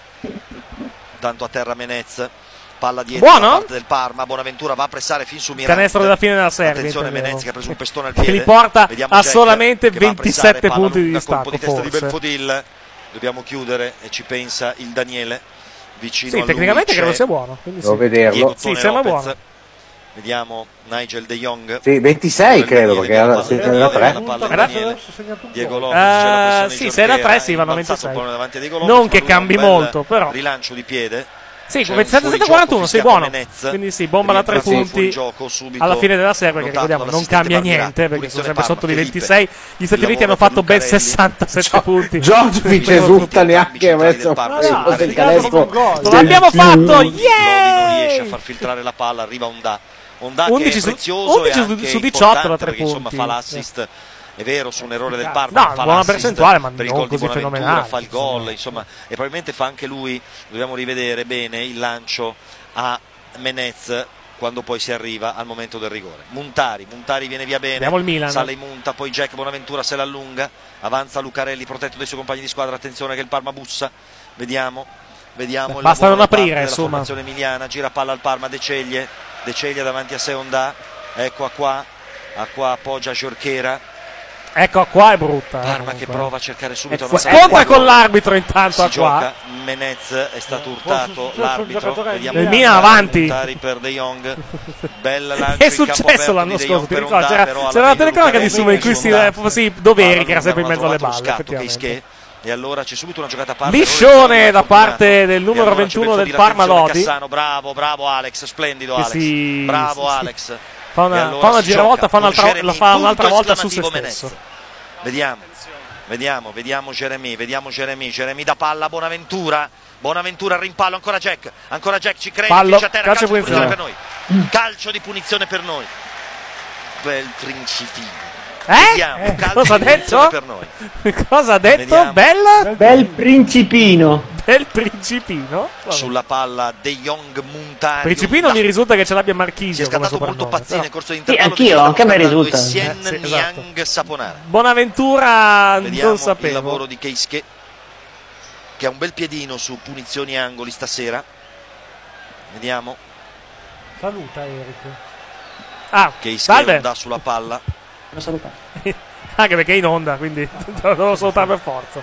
Tanto a terra Menez. Palla dietro da parte del Parma, Bonaventura va a pressare fin su Mirante. Canestro della fine della serie. Attenzione Menez che ha preso un pestone al piede. Che li porta Vediamo a Jack solamente a ventisette punti di colpo distacco. di testa forse. di Belfodil. Dobbiamo chiudere e ci pensa il Daniele vicino sì, a lui. Tecnicamente credo sia buono. Devo sì. vederlo. Sì, sembra Lopez. buono. Vediamo Nigel De Jong. Sì, ventisei credo, perché era, sì, era tre. Diego Lopez. Uh, sì, se era tre sì, vanno ventisei. Non che cambi molto, però. Rilancio di piede. Sì, ventisette quarantuno, sei buono. Quindi sì, bomba da tre punti alla fine della serie, perché ricordiamo non cambia niente, perché sono sempre sotto di ventisei. Gli Stati Uniti hanno fatto ben sessantasette punti. Giorgio mi risulta neanche messo il canestro. L'abbiamo fatto, yeah! Non riesce a far filtrare la palla, arriva Onda. Onda che è prezioso e anche su diciotto da tre punti. Insomma fa l'assist. È vero, su un errore del No, Parma fa buona percentuale, ma per il non gol di così Bonaventura, fenomenale. fa il gol, insomma, e probabilmente fa anche lui. Dobbiamo rivedere bene il lancio a Menez quando poi si arriva al momento del rigore. Montari, Montari viene via bene, Vediamo il Milan. sale in Munta, poi Jack Bonaventura se l'allunga, avanza Lucarelli protetto dai suoi compagni di squadra, attenzione che il Parma bussa, vediamo, vediamo il basta lavoro non da parte aprire, della insomma. formazione emiliana, gira palla al Parma, De Ceglie, De Ceglie davanti a sé Ondà, ecco a qua, a qua appoggia Jorquera. Ecco qua è brutta. Parma eh, che qua. prova a cercare subito Eh, una scontra con l'arbitro intanto si a gioca, qua. Menez è stato urtato, forse l'arbitro, il vediamo Il Milan avanti. Montari per De Jong, bel lancio È in campo successo aperto l'anno di De scorso, Jong ti per ricordi? Ondà, C'era, però alla c'era la fine telecronaca di Lucarelli Sumo in cui si, Ondà. sì, doveri Palla che era sempre in lunga, mezzo alle non ha balle, trovato lo scatto, effettivamente. Keische, e allora c'è subito una giocata a parte. Liscione da parte del numero ventuno del Parma Lodi. Cassano, bravo, bravo Alex, splendido Che Alex, si- bravo sì, sì. Alex. Fa una, E allora fa una si giravolta, gioca fa un'altra, con Jeremy, la fa un'altra punto volta su se esclamativo stesso. Menez. Vediamo, vediamo, vediamo Jeremy, vediamo Jeremy, Jeremy da palla, Bonaventura, Bonaventura al rimpallo, ancora Jack, ancora Jack ci crede, Fallo, finisce a terra, calcio calcio, di punizione per punizione. noi, calcio di punizione per noi, bel principino. Eh? Vediamo, Eh, calcio cosa ha di punizione detto? per noi. Cosa ha detto? Vediamo. Bella? Bel principino. Bel principino. Vabbè. Sulla palla De Jong, Montari. Principino mi risulta che ce l'abbia Si è Marchisio come scattato molto soprannome. pazzino nel corso di Sì, intervallo. anch'io, anche a me risulta. Sien Eh, sì, esatto. Niang Saponara. Bonaventura Vediamo non sapevo. il lavoro di Keische, che ha un bel piedino su punizioni e angoli stasera. Vediamo Saluta Eric. Ah, Keische salve. Ondà sulla palla. Lo salutare. Anche perché è in onda, quindi lo devo salutare per forza.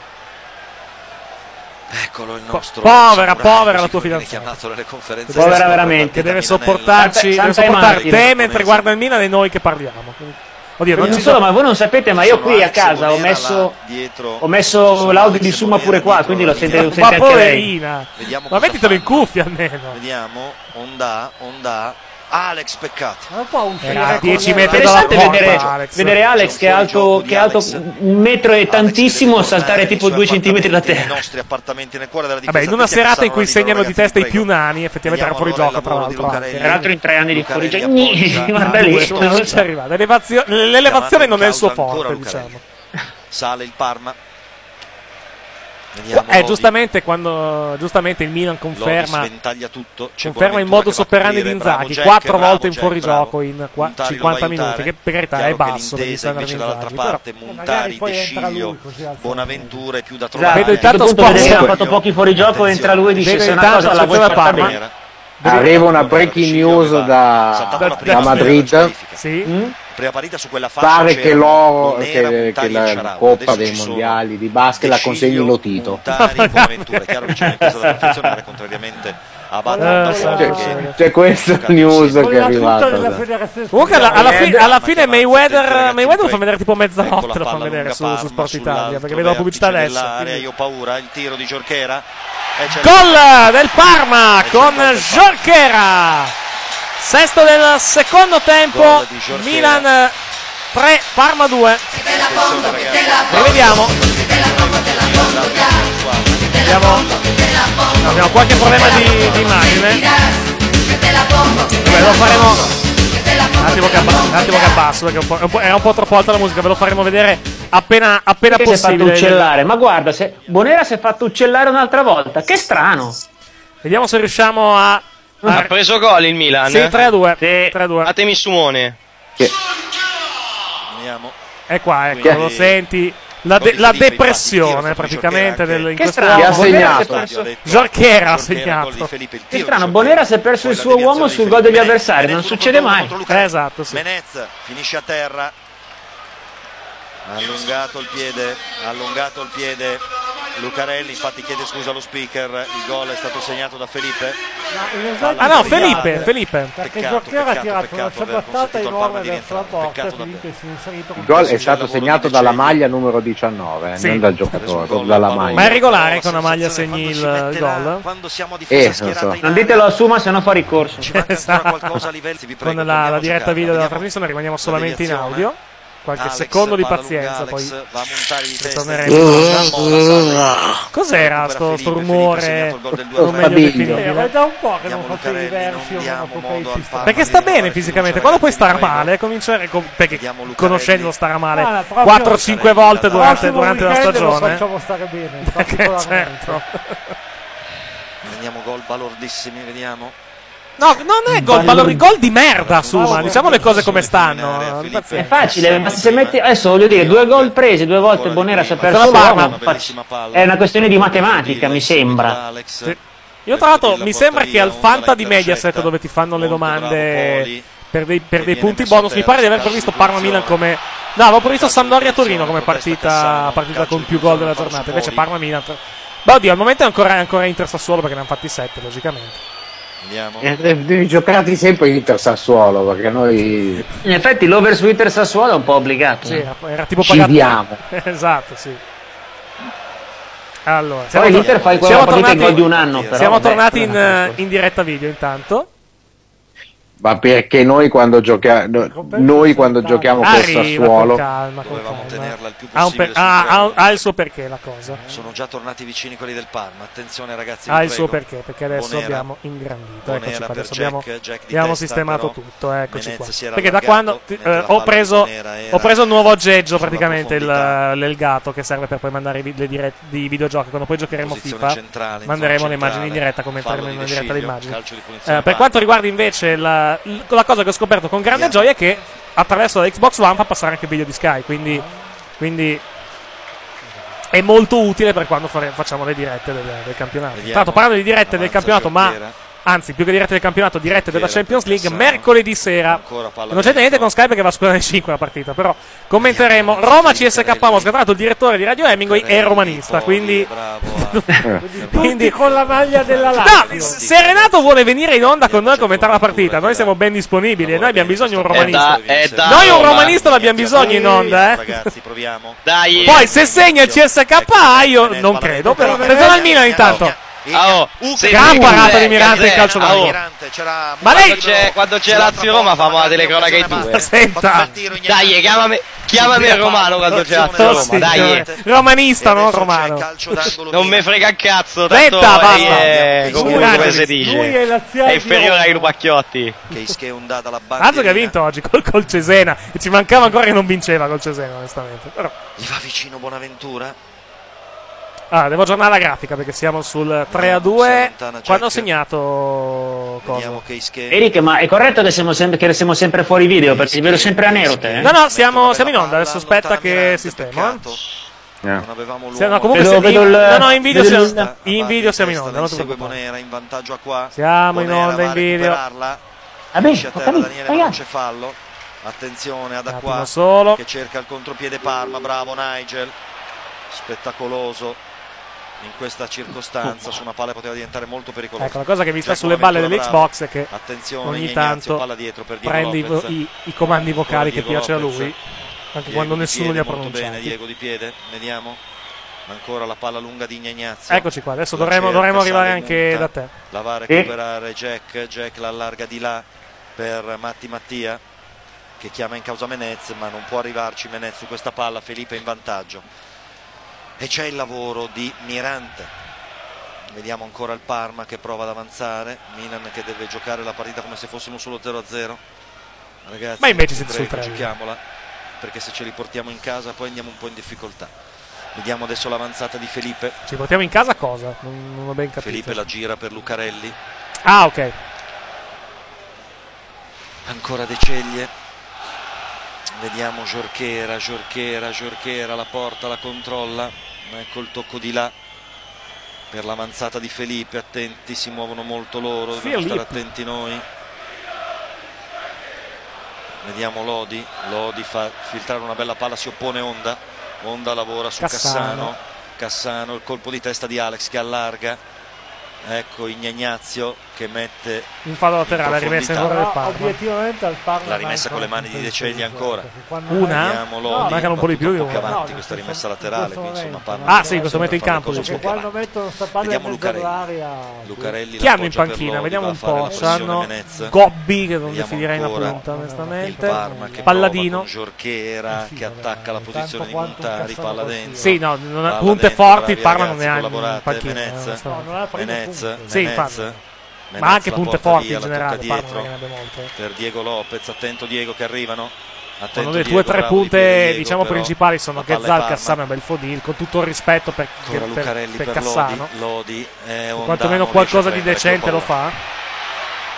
Eccolo il nostro povera, samurai, povera la così tua come viene fidanzata. chiamato nelle conferenze Povera stampa, veramente. Che deve partita sopportarci, Santa- deve Santa sopportare Martino. te mentre guarda il Milan e noi che parliamo. Oddio, non Non ci solo, ma voi non sapete, ma io Sono qui a Alex casa ho Bonera messo, là dietro. ho messo Sono l'audio Alex di Summa Bonera pure qua, dietro quindi lo la sente, linea. lo Ma sente anche lei. poverina. Vediamo Ma cosa mettitelo in fanno. cuffia almeno. Vediamo, Ondà, Ondà, Alex Peccati. Ma non può uscire Era con dieci gli- metri dalla Interessante porta, vedere Alex. vedere Alex C'è che è un alto, fuorigioco di che è alto Alex. un metro e Alex tantissimo deve saltare tornare tipo nei due suoi centimetri da appartamenti, terra. nei nostri appartamenti nel cuore della difesa. Vabbè, in una perché serata in passano cui la segnano libero, di testa i ragazzi, più nani, effettivamente era fuori Vediamo gioco, tra allora il l'altro. lavoro di anche. Tra l'altro in tre anni di Lucarelli fuori gioco. appoggia. Guarda Ah, lì. questo non ci arriva. L'elevazio- L'elevazione non è il suo Chiamato in forte, causa ancora diciamo. Sale il Parma. Vediamo Eh, Lodi. giustamente quando giustamente il Milan Lodi conferma sventaglia tutto. C'è conferma il Bonaventura modus che va a operandi di coprire, bravo Inzaghi, Jack, quattro bravo volte in Jack, fuorigioco bravo. in qua- Montari lo cinquanta va a minuti, aiutare. che per carità Chiaro è che basso per l'intesa andare invece dall'altra Inzaghi, però parte, magari Montari, poi De entra lui, Sciglio, così alza. Bonaventura è più da Esatto. trovare. Vedo A un certo intanto punto vedete che spazio. ha fatto pochi fuorigioco, entra lui e dice Vedo se una intanto cosa la vuoi attenzione fatta Parma. bene. Arriva una breaking news da, Saltato da Madrid. Sì. Mm? Prima partita su quella fascia Pare che, c'erano l'oro, Bonera, che, Montari che e la Shaarawy. Coppa Adesso dei ci sono mondiali di basket la De consegni Sciglio, Lotito. Montari, Bonaventura. È chiaro che c'è un'impresa da perfezionare, contrariamente a Bata. Eh, C'è, c'è questa news Con che è la tuta arrivata. della da- federazione Comunque alla, alla spagnolo. fi- alla fine Chiamate, Mayweather, ragazzi, Mayweather lo fa tre. vedere tipo Ecco mezzanotte, la lo fa palla vedere lunga su, Parma su Sport Italia, sull'altro perché vedo la pubblicità vertice adesso. dell'area, quindi- io ho paura, il tiro di Jorquera. E c'è Gol del Parma con Jorquera. Sesto del secondo tempo, Gol di Jorquera. Milan tre, Parma due. Rivediamo. Abbiamo, abbiamo qualche problema di, di immagine. Vabbè, lo faremo. Un attimo che, abba- un attimo che abbasso perché è un po', è un po'- era un po' troppo alta la musica. Ve lo faremo vedere appena, appena Perché si è fatto possibile. uccellare? Ma guarda, se Bonera si è fatto uccellare un'altra volta. Che strano. Vediamo se riusciamo a. Ha preso gol il Milan. Sì, tre a due. tre a due. Fatemi Sumone. Vediamo. È qua, ecco, Che- lo senti. La, de- la depressione praticamente del, in Che questo strano, Chi ha Bonera si è segnato? perso- Jorquera ha segnato. Che strano, Bonera si è perso il suo uomo sul gol degli avversari, non succede mai. Eh, esatto, sì. Menez finisce a terra. Ha allungato il piede, ha allungato il piede Lucarelli, infatti chiede scusa allo speaker, il gol è stato segnato da Felipe. Ah no, Felipe, Felipe. Perché Peccato, Jorquera ha peccato, tirato una peccato aver ciabattata consentito al Parma enorme di verso la rientrare. porta e Peccato Felipe si è inserito con Il gol è C'è stato il lavoro segnato di dalla Ceglie. maglia numero diciannove, eh, Sì. non dal Adesso giocatore, il gol dalla al maglia. Ma è regolare La che una maglia sensazione segni il quando si mette là, gol? Quando siamo a Eh, difesa non schierata so. in Non area, ditelo a Suma, se no fa ricorso. ci manca ancora qualcosa a livello. Vi prego, Con la, torniamo la a diretta giocare. video della Vediamo trasmissione rimaniamo la solamente in deviazione. audio. Qualche Alex, secondo di palla pazienza, lunga, poi Alex va a montare di testa. ritorneremo. Cos'era sto, sto rumore? Non meglio definibile. È da un po' che non Andiamo faccio i Lucarelli, diversi non o diamo non modo al Parma Perché di sta ritrovare bene fisicamente, fiducia, quando poi ragazzi, stare vi prego. male, cominciare con- perché Vediamo Lucarelli. conoscendo stare Ah, male proprio- quattro cinque volte durante, Prossimo durante la weekend lo stagione. facciamo stare bene, Perché particolarmente. certo. Vediamo gol balordissimi, vediamo. No, non è gol, ma i gol di merda, Suma, diciamo le cose come stanno. È facile, ma se metti adesso voglio dire, due gol presi, due volte Bonera si è perso l'uomo, è una questione di matematica, mi sembra. Sì. Io tra l'altro mi sembra che al Fanta di Mediaset, dove ti fanno le domande per dei, per dei punti bonus, mi pare di aver previsto Parma-Milan come... No, avevo previsto Sampdoria-Torino come partita, partita con più gol della giornata, invece Parma-Milan... Beh, oddio, al momento è ancora, ancora Inter-Sassuolo perché ne hanno fatti sette, logicamente. Andiamo. Eh, devi giocati sempre Inter-Sassuolo, perché noi... In effetti l'over su Inter-Sassuolo è un po' obbligato. Sì, era tipo Ci pagato. diamo. Esatto, sì. Allora, poi l'Inter fai quella partita in gol di un anno, però. Siamo Vabbè, tornati in, in diretta video intanto. Ma perché noi quando giochiamo noi quando giochiamo con Arriva, Sassuolo con calma, con dovevamo calma. tenerla il più Ha, un possibile per- sul ha- piano. ha- ha il suo perché la cosa. Sono già tornati vicini quelli del Parma. Attenzione ragazzi, Ha vi il suo prego. perché, perché adesso Bonera. abbiamo ingrandito. Bonera Eccoci qua, per adesso Jack, abbiamo, Jack di abbiamo testa, sistemato però tutto. Eccoci Menez qua. si era Perché da allargato, quando ti- mentre la eh, ho, palla preso, Bonera era ho preso il nuovo aggeggio sulla praticamente il, profondità. l'Elgato che serve per poi mandare i vi- le dirette di videogiochi. Quando poi giocheremo Posizione FIFA centrale, in manderemo zona le immagini in centrale. diretta, commenteremo Fallo in di diretta le Desciglio, immagini. calcio di punizione Eh, per quanto riguarda invece la, la cosa che ho scoperto con grande gioia è che attraverso la Xbox One fa passare anche il video di Sky, quindi, quindi è molto utile per quando fare- facciamo le dirette del, del campionato. Tra l'altro, parlando di dirette del campionato, ma anzi, più che dirette del campionato, dirette della Champions League, mercoledì sera. Non c'è niente con Sky perché va a scuola alle cinque la partita, però commenteremo Roma C S K Mosca. Tra l'altro il direttore di Radio Hemingway è romanista, quindi Tutti con la maglia della no, Lazio. se Renato vuole venire in onda con noi a commentare la partita, noi siamo ben disponibili e noi abbiamo bisogno di un romanista. è da Noi un Roma. romanista l'abbiamo bisogno in onda, eh. Ragazzi, proviamo. Dai. Poi se segna il C S K A io non credo, però attenzione al Milan intanto. Ah, oh, se Gran tu- parata eh, di Mirante in eh, calcio ah, d'angolo. oh. Ma lei Quando c'è, quando c'è Lazio-Roma famo la telecronaca in due. Senta. Dai, chiamami, chiamami il Romano quando c'è Lazio-Roma. Dai. Romanista, non romano. Non me frega un cazzo, tanto Senta, basta. è, comunque Lui- come si lui dice, è laziale è di inferiore Roma. ai Lupacchiotti. Che è ondata la Razzo che ha vinto oggi col, col Cesena e ci mancava ancora che non vinceva col Cesena, onestamente. Però Gli va vicino Bonaventura. ah, devo aggiornare la grafica perché siamo sul tre a due. Quando ho segnato cosa? Eric, ma è corretto che siamo sempre, che siamo sempre fuori video? Perché ti vedo sempre a nero te. eh? No, no, siamo, siamo in onda. Adesso aspetta che sistemo. eh. Non avevamo Sì, no, l'uomo. comunque Vedo- se- vedo in, il- no, no, in video, vedo siamo, il- in video siamo in onda. Non ti Segue preoccupare. Bonera in vantaggio a qua. Siamo in Bonera onda in va a video. recuperarla. Vabbè, Esce a ho terra capito, Daniele, ma non ragazzi. c'è fallo. Attenzione ad Un attimo Acqua solo. che cerca il contropiede Parma. Bravo Nigel. Spettacoloso in questa circostanza. Su una palla poteva diventare molto pericoloso. Ecco, la cosa che mi sta Jack sulle balle Bonaventura dell'Xbox bravo. è che Attenzione, ogni Ignazio, tanto palla dietro per Diego prende i, Lopez. i- i comandi vocali che Diego piace a Lopez. lui, anche Diego quando di nessuno li piede, ha molto bene, pronunciati. Diego di piede, vediamo. Ancora la palla lunga di Ignazio. Eccoci qua, adesso La dovremo, cerca, dovremo arrivare sale, anche monta. da te. La va a Sì. recuperare Jack. Jack la allarga di là per Matti Mattia che chiama in causa Menez, ma non può arrivarci Menez su questa palla. Felipe in vantaggio. E c'è il lavoro di Mirante. Vediamo ancora il Parma che prova ad avanzare. Milan che deve giocare la partita come se fossimo solo zero a zero. Ragazzi, Ma invece vi siete sul prego, tre. giochiamola, perché se ce li portiamo in casa poi andiamo un po' in difficoltà. Vediamo adesso l'avanzata di Felipe. Ci portiamo in casa cosa? Non, non ho ben capito. Felipe la gira per Lucarelli. Ah, ok. Ancora De Ceglie. Vediamo Jorquera, Jorquera, Jorquera, la porta, la controlla. Ecco il tocco di là per l'avanzata di Felipe. Attenti, si muovono molto loro, dobbiamo Felipe. stare attenti noi. Vediamo Lodi. Lodi fa filtrare una bella palla, si oppone Onda. Onda lavora su Cassano. Cassano. Cassano, il colpo di testa di Alex che allarga. Ecco Ignazio che mette In fallo laterale, rimessa in profondità. favore del Però, Parma. obiettivamente al Parma La rimessa con le mani di De Ceglie ancora. Una? Vediamo No, Lodi, mancano un po' di più di un po' più una. avanti No, questa in rimessa questo laterale, quindi insomma momento, Parma Ah, deve sì, in questo momento in fare campo, qualcosa dice. un po' più Quando avanti. mettono sta palla in Vediamo mezzo Lucarelli. all'aria, Lucarelli Chi la hanno in appoggia per panchina? Lodi, Vediamo va un a fare po'. la pressione C'hanno Menez. Gobbi che non Vediamo definirei una ancora punta, il onestamente. Parma che Palladino. prova con Jorquera che attacca la posizione di quanto un Montari, Cassano palla possibile. dentro. Sì, no, non ha- Palla punte dentro, forti bravi il Parma non ragazzi, ne ha in collaborate. panchina, Menez, onestamente. No, non ha preso Menez, punti. Sì, Menez. infatti. Menez Ma anche la punte porta forti via, in la generale, tocca Parma dietro non ne abbia molte. per Diego Lopez. Attento Diego che arrivano. Attento Sono le Diego, tue tre bravo di piede punte, Diego, diciamo, però principali sono la palla è Ghezzal, Parma. Cassano e Belfodil, con tutto il rispetto per, Ancora per, Lucarelli per per Cassano. Lodi, Lodi è Ondano, Quantomeno riesce a qualcosa di prendere decente quel lo pallone. fa.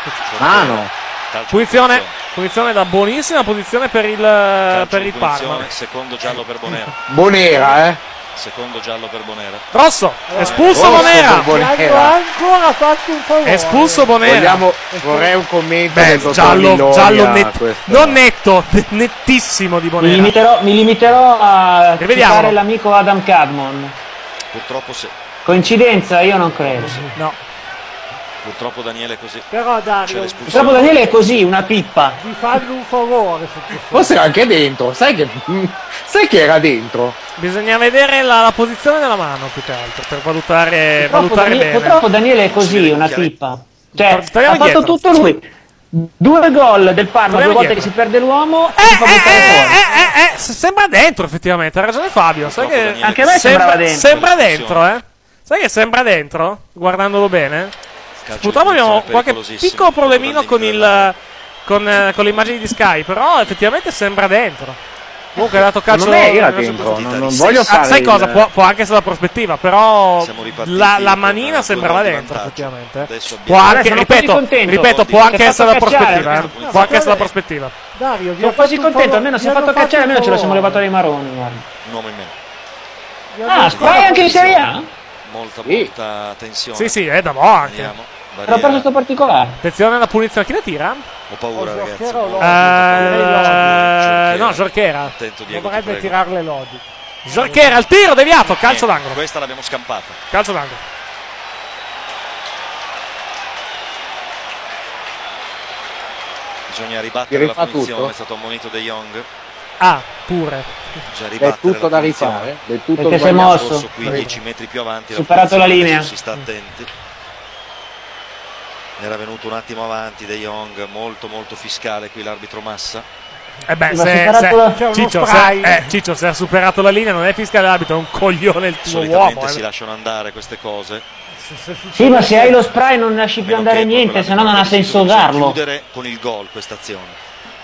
Mano. Punizione, punizione da buonissima posizione per il, per il Parma. Secondo giallo per Bonera. Bonera, eh. Secondo giallo per Bonera. Rosso, espulso Rosso Bonera. Bonera. Ha ancora fatto un favore. Espulso Bonera. Vogliamo, vorrei un commento Beh, del dottor giallo, Millonia, giallo net, questo. non netto, nettissimo di Mi Bonera. limiterò, mi limiterò a Rivediamolo. citare l'amico Adam Cadmon. Purtroppo sì. Coincidenza? Io non credo. No. Purtroppo Daniele è così. Però Dario, Purtroppo Daniele è così, una pippa. di fargli un favore. Forse era anche dentro, sai che, sai che era dentro? Bisogna vedere la, la posizione della mano più che altro per valutare, Purtroppo, valutare Daniele, bene. purtroppo Daniele è così, una pippa. Cioè, Staviamo ha fatto dietro. tutto lui. Due gol del Parma, Staviamo due volte dietro. che si perde l'uomo e si fa buttare fuori. Eh, eh, s- sembra dentro effettivamente, ha ragione Fabio. Sai che Daniele- Anche a me sembrava dentro. Sembra dentro, eh. Sai che sembra dentro, guardandolo bene. Purtroppo abbiamo qualche piccolo problemino con il con, eh, con le immagini di Sky, però effettivamente sembra dentro. Comunque ha dato calcio. Non è era dentro, non, non voglio Ah, fare sai il- cosa? Può, può anche essere la prospettiva, però Siamo ripartiti la, la con manina due sembrava gol di dentro vantaggio. effettivamente. Adesso Può abbiamo- anche, Sono ripeto, così contento. ripeto, può Si è anche fatto essere la cacciare. prospettiva. eh. No, Può ma anche essere la vabbè. prospettiva. Dario, vi Sono ho quasi fatto un contento, favore. almeno si è Vi hanno fatto cacciare, un almeno ce lo siamo favore. levato ai maroni. guarda. Un uomo in meno. Vi hanno Ah, un spray favore. anche in Serie A? Molta, Sì. molta tensione. Sì, sì, è da boh anche. Vediamo. L'ho Barriera. preso sto particolare. Attenzione alla punizione, chi la tira? Ho paura, O ragazzi. Giorchero o Molto, Lodi? Eh, no, Jorquera. Attento Diego, ti Dovrebbe prego. tirarle Lodi. Jorquera, il tiro deviato, calcio Niente, d'angolo. Questa l'abbiamo scampata. Calcio d'angolo. Bisogna ribattere Ti la rifà punizione, tutto? è stato ammonito De Jong. Ah, pure. Bisogna È ribattere tutto la da punizione. rifare, è tutto Perché sei sbagliato. mosso. Corso qui dieci metri più avanti. Superato la punizione, linea. adesso si sta attenti. Era venuto un attimo avanti De Jong, molto molto fiscale qui l'arbitro Massa. Eh beh, Sì, ma se, superato se- la- c'è uno Ciccio, se, spray. eh, Ciccio, se ha superato la linea non è fiscale l'arbitro, è un coglione il tuo Solitamente uomo. si eh. lasciano andare queste cose. Se- se succede- Sì, ma se hai lo spray non lasci più A meno andare che niente, proprio se no non ha l'arbitro senso decide di usarlo. chiudere con il gol questa azione.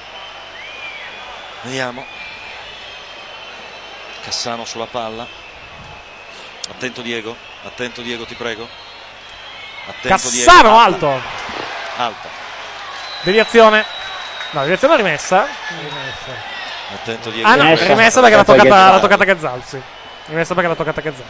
Vediamo. Cassano sulla palla. Attento Diego, attento Diego, ti prego. Attento Cassano Diego. alto. Alta. Deviazione. No, deviazione rimessa. Attento Diego. Ah no, Rimessa. rimessa perché l'ha Aspetta che toccata, fa. l'ha toccata Gazzal, sì. Rimessa perché l'ha toccata Gazzal.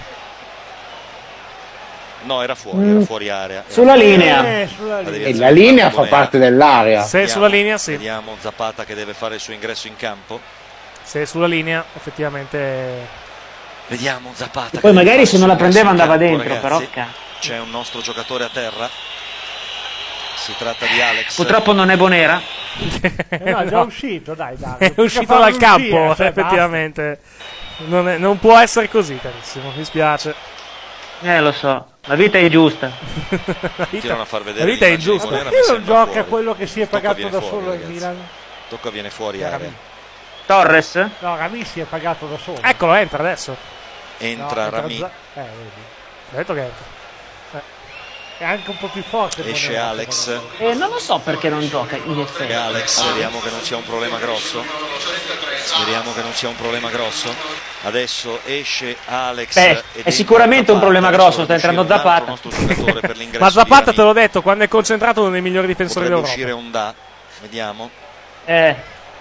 No, era fuori, Mm. era fuori area. Era Sulla fuori linea. area. Eh, sulla La linea. deviazione E la linea per fa Bonera. parte dell'area. Se è sulla linea, sì. Vediamo Zapata che deve fare il suo ingresso in campo. Se è sulla linea, effettivamente. Vediamo Zapata. Poi che magari deve se fare non la il suo prendeva ingresso andava in dentro, campo, però ragazzi. ca- C'è un nostro giocatore a terra. Si tratta di Alex. Purtroppo non è Bonera. Eh, no, è già No. uscito, dai, dai. È uscito dal campo, effettivamente. Non, è- non può essere così, carissimo. Mi spiace. Eh, lo so. La vita è giusta. La vita, Continuano a far vedere la vita è l'immagine di ingiusta. Bonera, Perché mi non sembra gioca fuori. quello che si è Tocca pagato viene da fuori, solo il ragazzi. Milan? Tocca viene fuori area. Torres? No, Rami si è pagato da solo. Eccolo, entra adesso. Entra No, Rami. Za- Eh, vedi. Ho detto che entra. È anche un po' più forte. Esce Bonera, Alex. secondo Eh, non lo so perché non gioca, in effetti. E Alex, speriamo che non sia un problema grosso. Speriamo che non sia un problema grosso. Adesso esce Alex. Beh, ed è entra sicuramente un Zapata. problema Adesso grosso, sta deve entrando uscire un altro Zapata. nostro giocatore per l'ingresso Ma di Zapata, Rami. te l'ho detto, quando è concentrato è uno dei migliori difensori Potrebbe d'Europa. uscire un da. Vediamo. Eh.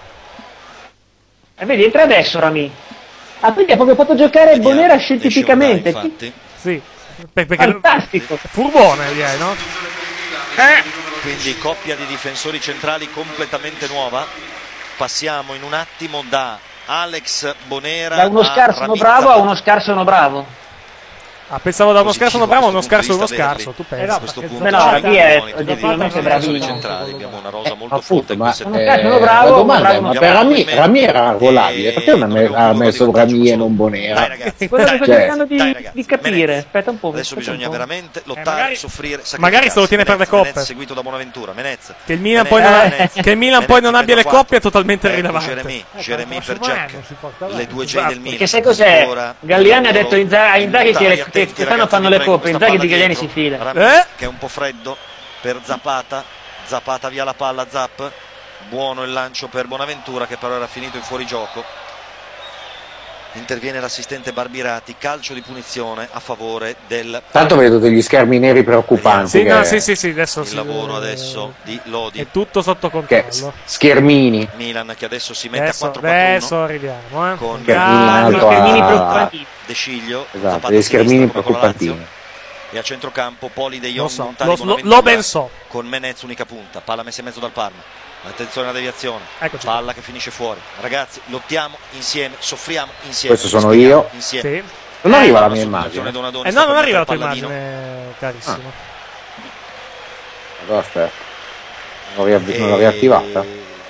E vedi, entra adesso Rami. Ah, quindi ha proprio fatto giocare Vediamo. Bonera Esce un da, scientificamente. infatti. Sì. Pe- perché Fantastico. furbone, direi, no? Quindi coppia di difensori centrali completamente nuova. Passiamo in un attimo da Alex Bonera Da uno a scarso uno Rami bravo a Zapata. uno scarso uno bravo. Ah, pensavo da uno Positivo scarso uno bravo a uno da questo scarso uno punto di vista scarso. Tu averli. pensi? Eh no, A questo perché punto no, c'è Raghi è un oggettivamente difensori bravissimo. centrali, abbiamo una rosa molto Appunto, forte in ma queste Uno eh, scarso, uno bravo, la uno domanda bravo, è: ma uno per bravo. Rami, Rami era arruolabile, E perché non ha me- abbiamo ha un messo gol di Rami e vantaggio non solo. Bonera? Dai ragazzi, Quello che dai, sto Cioè, cercando di, dai, ragazzi, di capire. Menez. Aspetta un po'. Adesso aspetta un bisogna po'. veramente lottare, magari- soffrire, sacrificarsi. magari se lo tiene per le Menez, coppe. Menez seguito da Bonaventura. Menez. Che il Milan Menez, poi non, ha- Menez, che il Milan Menez poi non abbia le prende coppie è quattro. totalmente Ecco, rilevante. Jeremy, Eh, Jeremy il per prossimo Jack. anno si porta Le avanti. due J Esatto. del Milan. Perché sai cos'è? Ancora Galliani ha lavoro detto Inza- a Inzaghi che, in le- Italia. che Attenti, quest'anno ragazzi, fanno vi le prego, coppe. questa Inzaghi palla di Galliani si dietro. fida. Rami, Eh? che è un po' freddo per Zapata. Zapata via la palla, Zap. Buono il lancio per Bonaventura che però era finito in fuorigioco. interviene l'assistente Barbirati, calcio di punizione a favore del... Tanto vedo degli schermi neri preoccupanti. Sì, che... no, sì, sì, sì, adesso il si... lavoro adesso di Lodi. È tutto sotto che controllo. Schermini. Milan che adesso si mette Adesso, a quattro quattro uno. adesso arriviamo, eh. Con Schermini schermini a... preoccupanti. De Sciglio, Esatto, degli schermini preoccupantini. E a centrocampo Poli De Lo Jong, so, Montani, lo, lo, Bonaventura, lo ben so. con Menez unica punta, palla messa in mezzo dal Parma. Attenzione alla deviazione, Eccoci. palla che finisce fuori. Ragazzi, lottiamo insieme, soffriamo insieme. Questo sono respiriamo io. Insieme. Sì. Non Eh, arriva la una mia subordinazione immagine. Donadoni, Eh sta no, non per arriva la tua mettere il palladino. immagine, carissimo. Allora aspetta. Non l'ho, riav- non l'ho riattivata?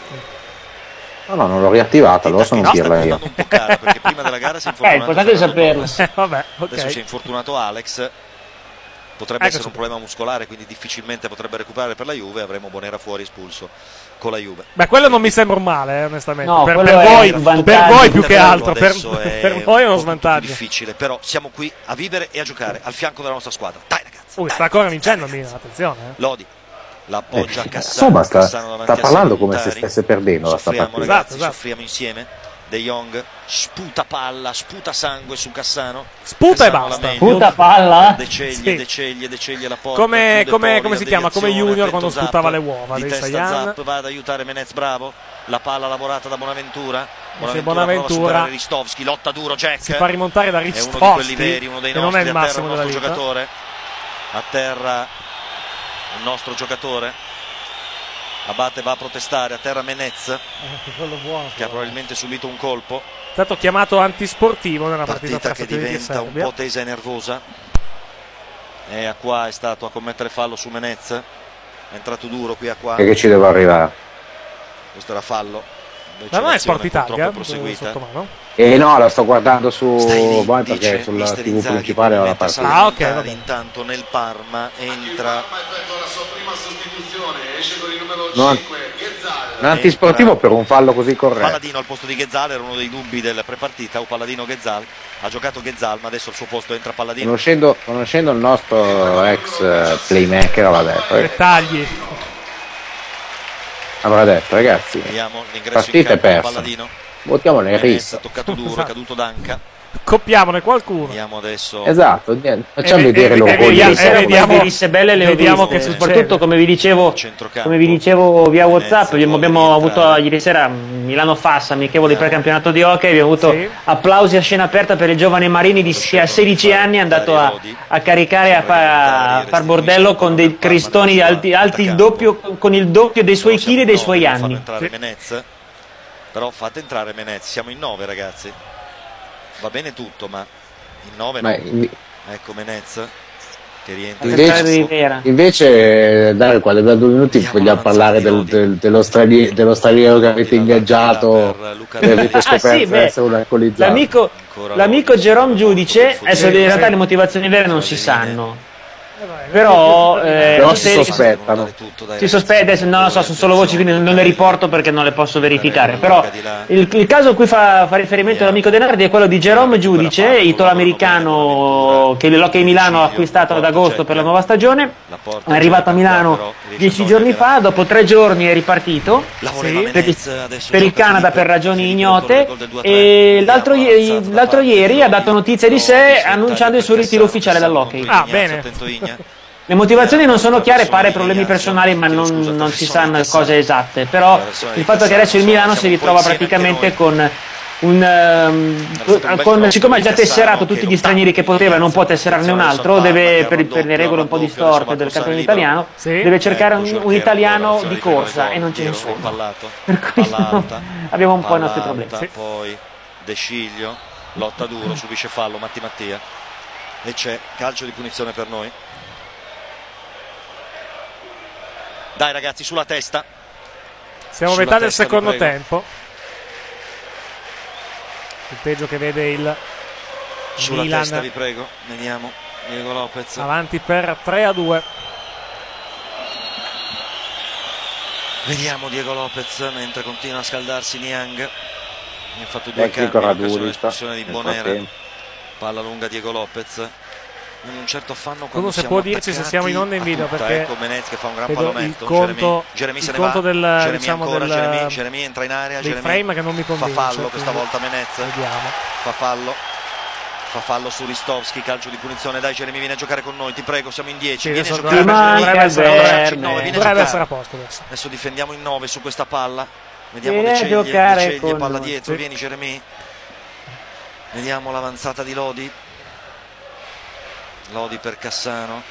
No, no, non l'ho riattivata, allora sono un pirla io. Un po' cara, perché prima della gara si è Eh, infortunato. l'importante è saperlo. Eh, vabbè, Adesso si è ok. infortunato Alex. Potrebbe Eccoci. essere un problema muscolare, quindi difficilmente potrebbe recuperare per la Juve. Avremo Bonera fuori espulso con la Juve. Beh, quello non mi sembra un male, eh, onestamente. No, per, quello per è voi, un vantaggio. per voi più che Intervento altro. Per, adesso è per voi è uno un po' svantaggio. difficile, però siamo qui a vivere e a giocare al fianco della nostra squadra. Dai ragazzi. Ui, dai, sta ancora ragazzi, vincendo dai, Milan, ragazzi. attenzione. Eh. Lodi l'appoggia a Eh, Cassano. insomma, sta, Cassano davanti sta a parlando come se Salutari. stesse perdendo la sta Soffriamo partita. ragazzi, Esatto, esatto. soffriamo insieme. De Jong sputa palla, sputa sangue su Cassano. Sputa e Cassano basta. la meglio. Puta palla. De Ceglie, Sì. De Ceglie, De Ceglie la porta. Come, chiude come, Poli, come si la chiama? Come deviazione, Junior quando attento sputava Zapp. le uova Di dei testa Saiyan. Zapp va ad aiutare Menez, bravo. La palla lavorata da Bonaventura. Bonaventura, Bonaventura prova a superare Ristovski, lotta duro Jack. Si fa rimontare da È uno di Ristovski, quelli veri, uno dei che non nostri. è il A terra massimo un della nostro vita. giocatore. A terra un nostro giocatore. Abate va a protestare, a terra Menez, Eh, quello buono. che ha probabilmente subito un colpo. È stato chiamato antisportivo nella partita Partita tra che Stati Uniti e diventa un Serbia. po' tesa e nervosa. E a qua è stato a commettere fallo su Menez. È entrato duro qui a qua. E che ci devo arrivare? Questo era fallo. Ma non è Sport Purtroppo Italia? è proseguita. Sotto mano? Eh no, la sto guardando su Stai lì, Boy dice perché sulla mister tivù Inzaghi, principale ho la probabilmente partita. Ah, ok, Salernitana. vabbè. Intanto nel Parma entra Non, un antisportivo per un fallo così corretto. Palladino al posto di Ghezzal, era uno dei dubbi del prepartita. O Palladino Ghezzal, ha giocato Ghezzal, ma adesso al suo posto entra Palladino. Conoscendo, conoscendo il nostro ex eh, playmaker avrà detto, eh, Dettagli. avrà detto ragazzi, Vediamo l'ingresso in partita è campo di persa, Palladino. votiamo nel Menez, rischio. toccato duro, è caduto Danca. Coppiamone qualcuno. Vediamo adesso. Esatto, niente, facciamo E- vedere e- lo e- voglio. e- e- vediamo- Le risse belle le ho vediamo viste, che soprattutto succede. come vi dicevo, Centrocampo. come vi dicevo via WhatsApp, abbiamo, abbiamo gol di avuto entrare. ieri sera Milano Fassa, amichevole precampionato di hockey, abbiamo avuto Sì. applausi a scena aperta per il giovane Marini di che a sedici anni è andato a, a caricare, a, fa- a far bordello con dei cristoni alti, alti il doppio, con il doppio dei suoi chili e dei suoi Fanno anni. entrare Sì. Menez. Però fate entrare Menez, siamo in nove ragazzi. Va bene tutto, ma in nove Ma no. in- Ecco Menez che rientra. Invece- in campo. Rivera. invece dare quando abbiamo due minuti Vediamo vogliamo Lanzani, parlare del, Lodi. del- dello, straniero, dello straniero che avete ingaggiato, Per Luca che avete Ah, scoperto sì, di beh, essere un alcolizzato. L'amico, Ancora l'amico Lodi. Jerome Giudice, adesso in realtà sì. le motivazioni vere non si sanno, però, eh, Però si se- sospettano. si sospetta, adesso non lo so, sono solo voci, quindi non le riporto perché non le posso verificare, però il, il caso a cui fa, fa riferimento l'amico Denardi è quello di Jerome Giudice, italo-americano che l'Hockey Milano ha acquistato ad agosto per la nuova stagione, è arrivato a Milano dieci giorni fa, dopo tre giorni è ripartito Lavoreva per, Menez, adesso per il gioca Canada Filippo, per ragioni Filippo ignote autore del gol del due a tre. e l'altro, Vediamo, ieri- alzato da l'altro parte ieri di ha Lodi. dato notizia di sé Lodi, annunciando il suo per ritiro Cassano, ufficiale Cassano dall'hockey. contro Ah, Ignazio, bene. attento Igna. Le motivazioni non sono chiare, pare problemi personali, ma non, non si sanno cose esatte. Però il fatto che adesso il Milano si ritrova praticamente con un ehm, con, siccome ha già tesserato tutti gli stranieri che poteva e non può tesserarne un altro, deve per, per le regole un po' distorte del campione italiano, Sì. deve cercare un, Ecco, un italiano Giorgiero, di corsa e non ce ne tiro, sono. pallato, Per cui palla alta, abbiamo un po' i palla nostri problemi. alta, Sì. Poi De Sciglio, lotta duro, subisce fallo Matti Mattia e c'è calcio di punizione per noi. Dai ragazzi, sulla testa. Siamo a Sulla metà del testa, vi secondo prego. tempo. Il peggio che vede il Sulla Milan testa vi prego. Vediamo Diego Lopez. avanti per tre a due. Vediamo Diego Lopez mentre continua a scaldarsi Niang. Mi ha fatto due Tecnico cambi in occasione radurista, dell'espulsione di nel Bonera. frattempo. Palla lunga Diego Lopez. in un certo affanno quando Uno se siamo può dirci se siamo in onda in video, tutta, perché ecco Menez che fa un gran vedo pallonetto, il conto, Jeremy, Jeremy se il ne conto va, del, Jeremy diciamo ancora, del, Jeremy, Jeremy entra in area, dei Jeremy frame che non mi fa convince, fallo questa quindi volta Menez, vediamo. fa fallo, fa fallo su Ristovski, calcio di punizione, dai Jeremy vieni a giocare con noi, ti prego, siamo in dieci, Sì, vieni a adesso giocare, dovrebbe- vieni dovrebbe essere- a in nove, vieni a dovrebbe giocare. essere a posto adesso. Adesso difendiamo in nove su questa palla, vediamo Vieni a De Ceglie, giocare De Ceglie, con palla noi. dietro, Sì. vieni Jeremy, vediamo l'avanzata di Lodi, Lodi per Cassano,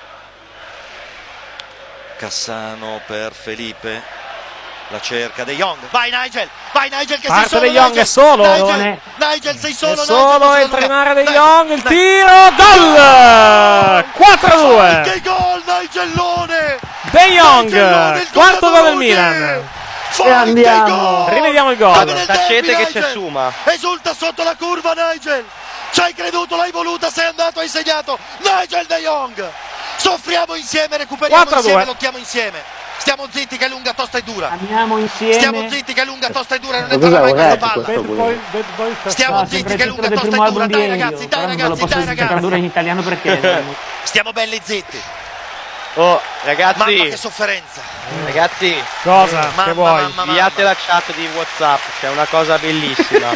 Cassano per Felipe, la cerca De Jong, vai Nigel, vai Nigel che Parte sei solo, De Jong, Nigel. è solo. Nigel, Nigel sei solo, È Nigel, solo, sei entra in solo. area De Nigel, Jong, il Nigel. tiro, gol! quattro a due. Che gol Nigellone! De Jong, Nigellone, il quarto gol del goleadore! Milan. Forte andiamo. gol! Rivediamo il gol. Come nel Tacete derby, che c'è Nigel. Suma. Esulta sotto la curva Nigel. Ci hai creduto, l'hai voluta, sei andato, hai segnato. Nigel De Jong. Soffriamo insieme, recuperiamo quattro a insieme, due. lottiamo insieme. Stiamo zitti che è lunga, tosta e dura. Andiamo insieme. Stiamo zitti che è lunga, tosta e dura, non Ma entrava cosa mai vorrei questa palla. questo Bad boy, bad boy sta- Stiamo Ah, zitti sempre che è il lunga, titolo del tosta e primo dura. album Dai di Elio. ragazzi, dai Però non ve lo ragazzi, posso dai sempre ragazzi. tradurre in italiano perché Stiamo belli zitti. Oh, Mamma che ragazzi, sofferenza. ragazzi, Cosa? Mamma, che vuoi? mamma, mamma. inviate la chat di WhatsApp, c'è una cosa bellissima.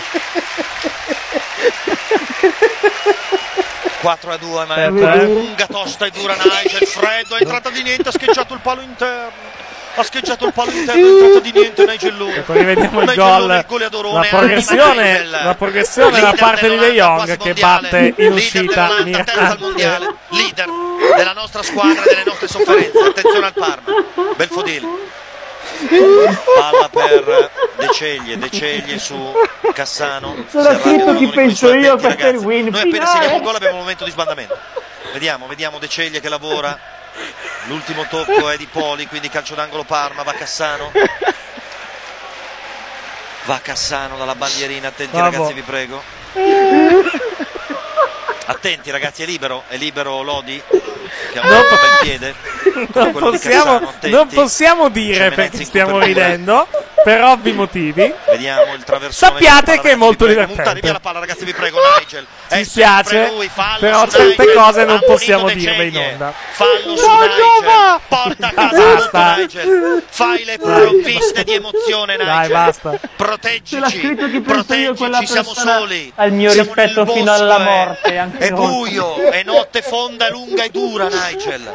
quattro a due, ma è Aspetta, eh. lunga, tosta e dura Nigel, freddo, è entrata di niente, ha scheggiato il palo interno. Ha scheggiato il palo interno, è entrata di niente Nigellone. Poi rivediamo il Nigellone, gol, il goleadorone, la progressione, Nigel. la progressione da Leader parte di De dell'Olanda, Jong quasi che mondiale. batte in Leader uscita dell'Olanda, terza al mondiale, Mirante. leader della nostra squadra, delle nostre sofferenze. Attenzione al Parma, Belfodil. Palla per De Ceglie, De Ceglie su Cassano. Sono Si arrabbiano scritto con chi i penso suoi io attenti, per ragazzi. il win Noi appena finale. segniamo un gol abbiamo un momento di sbandamento. Vediamo, vediamo De Ceglie che lavora. L'ultimo tocco è di Poli, quindi calcio d'angolo Parma, va Cassano. Va Cassano dalla bandierina, attenti Bravo. ragazzi vi prego. Attenti ragazzi, è libero, è libero Lodi che ha un Non bel po- piede. Non Quello di possiamo, Cassano, attenti. non possiamo dire C'è Menez perché in stiamo copertura. ridendo, per ovvi motivi. Vediamo il traversone. Sappiate Palla, che è ragazzi, molto vi prego. Buttare divertente. via la palla ragazzi vi prego Nigel. È Ci spiace, sempre lui, fallo però su certe Nigel. cose non Ha munito possiamo De dirle in Ceglie. onda. Fallo su No, Nigel. Giova! Porta a casa Basta. tutto Nigel. Fai le provviste di emozione Nigel. Dai, basta. Ce l'ha Proteggici. scritto chi penso io, quella Proteggici, siamo persona soli. al mio Siamo rispetto nel fino bosco, alla eh. morte, anche È oltre. buio, è notte fonda, lunga e dura Nigel.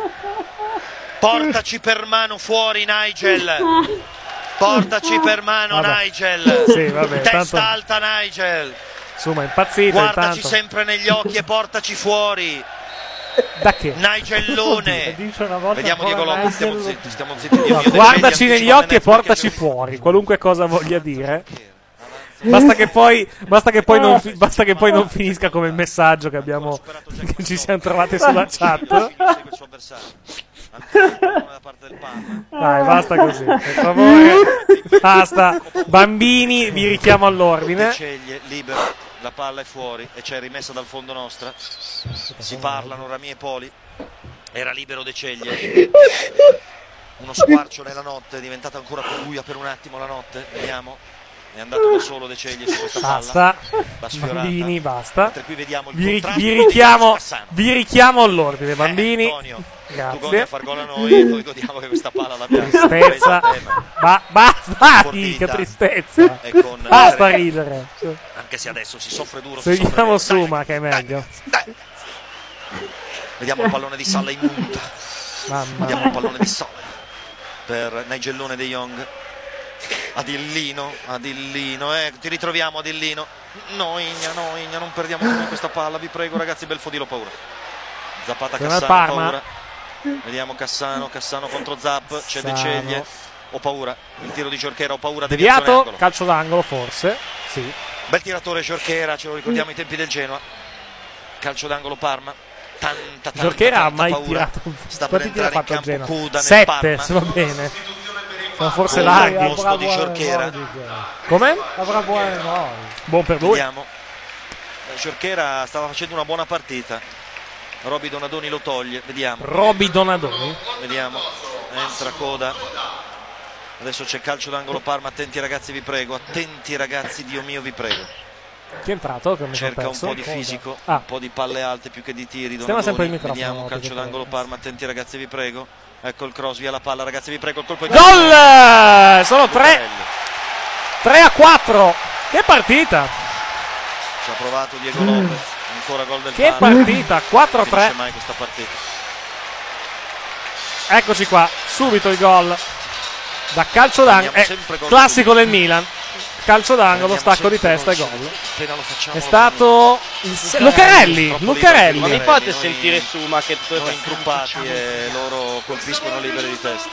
Portaci per mano fuori Nigel. Portaci per mano Vabbè. Nigel. Sì, vabbè, Testa tanto- alta Nigel. Insomma, impazzito Guardaci intanto. sempre negli occhi e portaci fuori. Da che? Nigellone. Dice una volta Vediamo ancora Diego Lopez, stiamo Nigel. zitti, stiamo zitti. Dio No, mio, De guardaci Ceglie negli anticipa occhi e Menez perché portaci c'è- fuori, qualunque cosa voglia dire. Basta che poi, basta che poi, non, fi- basta che poi non finisca come il messaggio che abbiamo, che ci siamo trovati sulla chat. Segue il suo avversario. Ancora da parte del Parma. Dai, basta così, per favore. Basta. Bambini, vi richiamo De all'ordine. Ceglie, libero, la palla è fuori e c'è rimessa dal fondo nostra. Si parlano Rami e Poli. Era libero De Ceglie. Uno squarcio nella notte, è diventata ancora più buia per un attimo la notte. Vediamo. È andato da solo De Ceglie su questa palla. Basta. La sfiorata. Bambini, basta. Mentre qui vediamo il Vi, ri- contrasto vi di richiamo, Cassano. vi richiamo all'ordine, bambini. Eh, Antonio, tu godi a Grazie. far gol a noi e noi godiamo che questa palla l'abbiamo Tristezza. presa a tema. Ba- basta, che Sportività. tristezza. E con- Basta ridere. Anche se adesso si soffre duro. si soffre Seguiamo bene. Suma, che è meglio. Dai. Vediamo il pallone di Salla in punta. Mamma Vediamo mia. il pallone di Salla per Nigellone De Jong. Adillino, Adillino, eh, ti ritroviamo Adillino. No, Igna, no, Igna, non perdiamo mai questa palla, vi prego ragazzi, Belfodil ho paura. Zappata Torna al Cassano, Parma. paura. Vediamo Cassano, Cassano contro Zapp, c'è De Cassano. Ceglie. Ho paura, il tiro di Giorchera, ho paura, deviazione Deviato, angolo. calcio d'angolo forse. Sì. Bel tiratore Giorchera, ce lo ricordiamo ai tempi del Genoa. Calcio d'angolo Parma. Tanta, tanta, Giorchera ha tanta mai paura. tirato. Sta per Quanti tiri ha entrare in fatto a campo Genoa? Cuda nel Sette, Parma. se va bene. Sono forse Con larghi. il posto di Giorchera. Come? Avrà buone noi. Buon per lui. Vediamo. Giorchera stava facendo una buona partita. Roby Donadoni lo toglie, vediamo. Roby Donadoni. Vediamo. Entra Coda. Adesso c'è calcio d'angolo Parma, attenti ragazzi vi prego, attenti ragazzi, Dio mio vi prego. Chi è entrato? Che mi sono cerca un perso? po' di fisico, Ah. un po' di palle alte più che di tiri. Stiamo sempre il Donadoni. microfono, Vediamo calcio perché- d'angolo Parma, attenti ragazzi vi prego. Ecco il cross, via la palla ragazzi vi prego, il colpo è Gol! Sono tre tre a quattro. Che partita! Ci ha provato Diego Lopez, ancora gol del Che Parma. partita, quattro a Non finisce tre. mai questa partita. Eccoci qua, subito il gol da calcio d'angolo, Prendiamo eh, sempre gol classico del Milan, calcio d'angolo, Prendiamo stacco di sempre testa e gol gol. Appena lo facciamo È stato il se- Lucarelli, Lucarelli. Ma mi fate sentire su, ma che noi intruppati e loro colpiscono liberi di testa.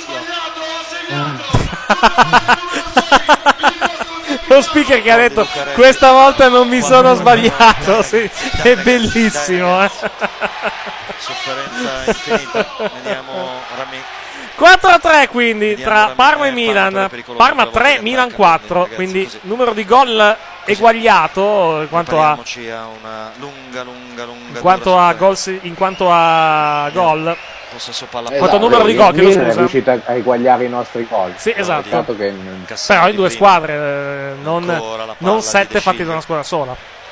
Lo speaker che ha detto questa volta non mi sono sbagliato, sì, è bellissimo. eh. Sofferenza infinita. Vediamo Rami. quattro a tre quindi Vediamo tra Rami- Parma e eh, Milan. Parma pericoloso, Parma quella volta tre, che Milan attacca, quattro, ragazzi, quindi così. numero di gol eguagliato in quanto a Prepariamoci a una lunga lunga lunga in quanto dura a gol si- in quanto a gol. possesso palla Eh, Quanto esatto, numero di il gol, chiedo Milan è scusa. riuscito a a eguagliare i nostri gol. Sì, esatto. Peccato che non- Però in due squadre, eh, non, Ancora la palla non di sette De fatti Sciglio. da una squadra sola.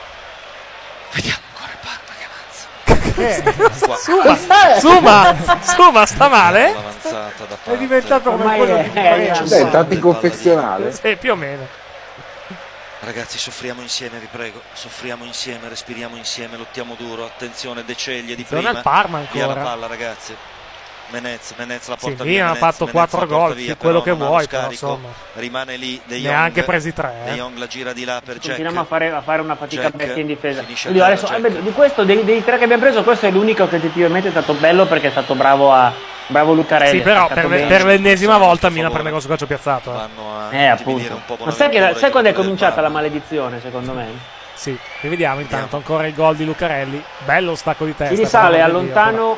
Qua. Suma, Suma, Suma sta male? L'avanzata da È parte. diventato come Ormai quello è- di è- Paredes. Beh, è entrato in confessionale. Sì, più o meno. Ragazzi soffriamo insieme vi prego, soffriamo insieme, respiriamo insieme, lottiamo duro, attenzione De Ceglie di Attenzione prima. al Parma Via la ancora. palla ragazzi. Menez, Menez la Sì, porta Milan via. ha Menez, fatto Menez quattro la porta gol, via, sì, quello però che non ha lo vuoi, però, scarico. insomma. Rimane lì De Jong. Neanche presi tre, eh. De Jong la gira di là per Jack. Continuiamo a fare, a fare una fatica Jack bestia in difesa. finisce Oddio, a adesso, terra, eh, Jack. di questo, dei, dei tre che abbiamo preso, questo è l'unico che effettivamente è stato bello perché è stato bravo a bravo Lucarelli. Sì, però ha staccato per, bene. per l'ennesima volta Milan prende gol su calcio piazzato. eh. Vanno a Eh, intimidire appunto. un po' Ma sai, che la- Bonaventura sai e quando è del cominciata Parma. la maledizione, secondo me? Sì, rivediamo intanto ancora il gol di Lucarelli. Bello stacco di testa. Si risale per a amor di Dio, lontano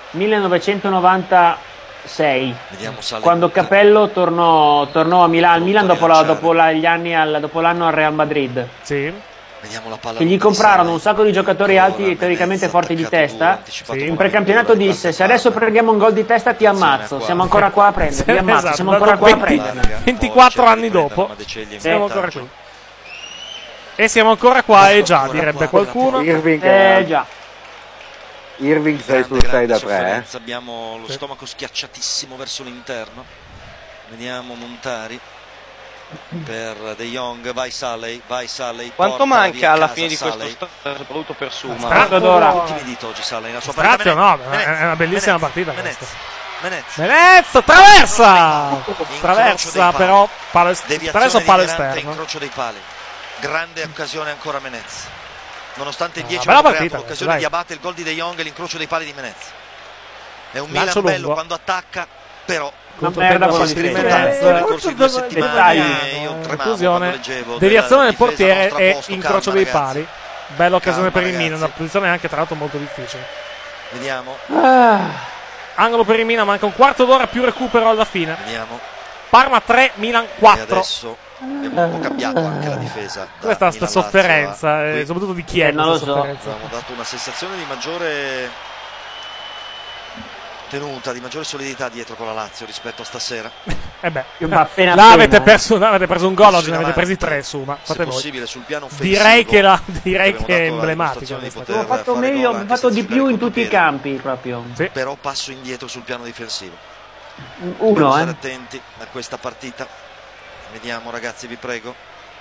millenovecentonovantasei, Vediamo Sale quando Luca. Capello tornò, tornò a Milan, Pronto Milan a dopo, la- rilanciare. dopo la- gli anni al- dopo l'anno al Real Madrid. però. Sì. Vediamo la palla Che gli lunga di comprarono Sale. un sacco di giocatori Ancora alti e teoricamente Menez, forti di attaccato testa. duro, anticipato Sì. In Bonaventura, precampionato riparte disse: il se adesso Parma. prendiamo un gol di testa ti Attenzione ammazzo. qua. Siamo ancora qua a prendere, ti ammazzo, Esatto, siamo ancora qua a venti prendere. ventiquattro anni dopo. Siamo ancora qui. E siamo ancora qua e già, direbbe qualcuno. Irving, Eh eh, già. Irving sei Grande, sul sei grande da tre. sofferenza, abbiamo lo stomaco schiacciatissimo verso l'interno. Vediamo Montari per De Jong, vai Saleh, vai Saleh. Quanto portala manca via alla casa fine di questo Saleh. stage, soprattutto per Suma? Quarto d'ora. Ultimi dito oggi Saleh nella sua Strazio, partita. no, è una bellissima Menez, partita Menez, questa. Menez. Menez, traversa! Incrocio Traversa dei pali. però, palo est- Deviazione traversa di palo Mirante, esterno. incrocio dei pali. Grande occasione ancora Menez. Nonostante il Ah, dieci bella aveva partita creato questa, l'occasione dai. di abate il gol di De Jong e l'incrocio dei pali di Menez. È un Lancio Milan bello lungo. quando attacca, però Una merda con Contropiede di di difesa. Menez. nel corso di due Dettagli. settimane io tremavo Conclusione. quando leggevo Deviazione del della difesa portiere nostra a e posto. incrocio Calma, dei ragazzi. pali. Bella occasione Calma, per il Milan, ragazzi. una posizione anche tra l'altro molto difficile. Vediamo, Angolo per il Milan, manca un quarto d'ora più recupero alla fine. vediamo. Parma tre, Milan E quattro. adesso abbiamo un po' cambiato anche la difesa. da Questa è sta Milan-Lazio sofferenza, a eh, qui. soprattutto di chi è Eh, non lo questa so. sofferenza. Abbiamo dato una sensazione di maggiore tenuta, di maggiore solidità dietro con la Lazio rispetto a stasera. Eh beh, Ma appena là appena, avete eh. perso, là avete preso un gol, Passi oggi ne avete in presi avanti, tre su, ma se fate voi. possibile sul piano offensivo. Direi che, la, direi abbiamo che è dato la emblematico. dimostrazione di questa poter Abbiamo fatto fare meglio, gol abbiamo anche fatto di senza più in giocare tutti i contropiede. campi proprio. Sì. Però passo indietro sul piano difensivo. Dobbiamo Uno, stare eh. attenti a questa partita. Vediamo ragazzi, vi prego.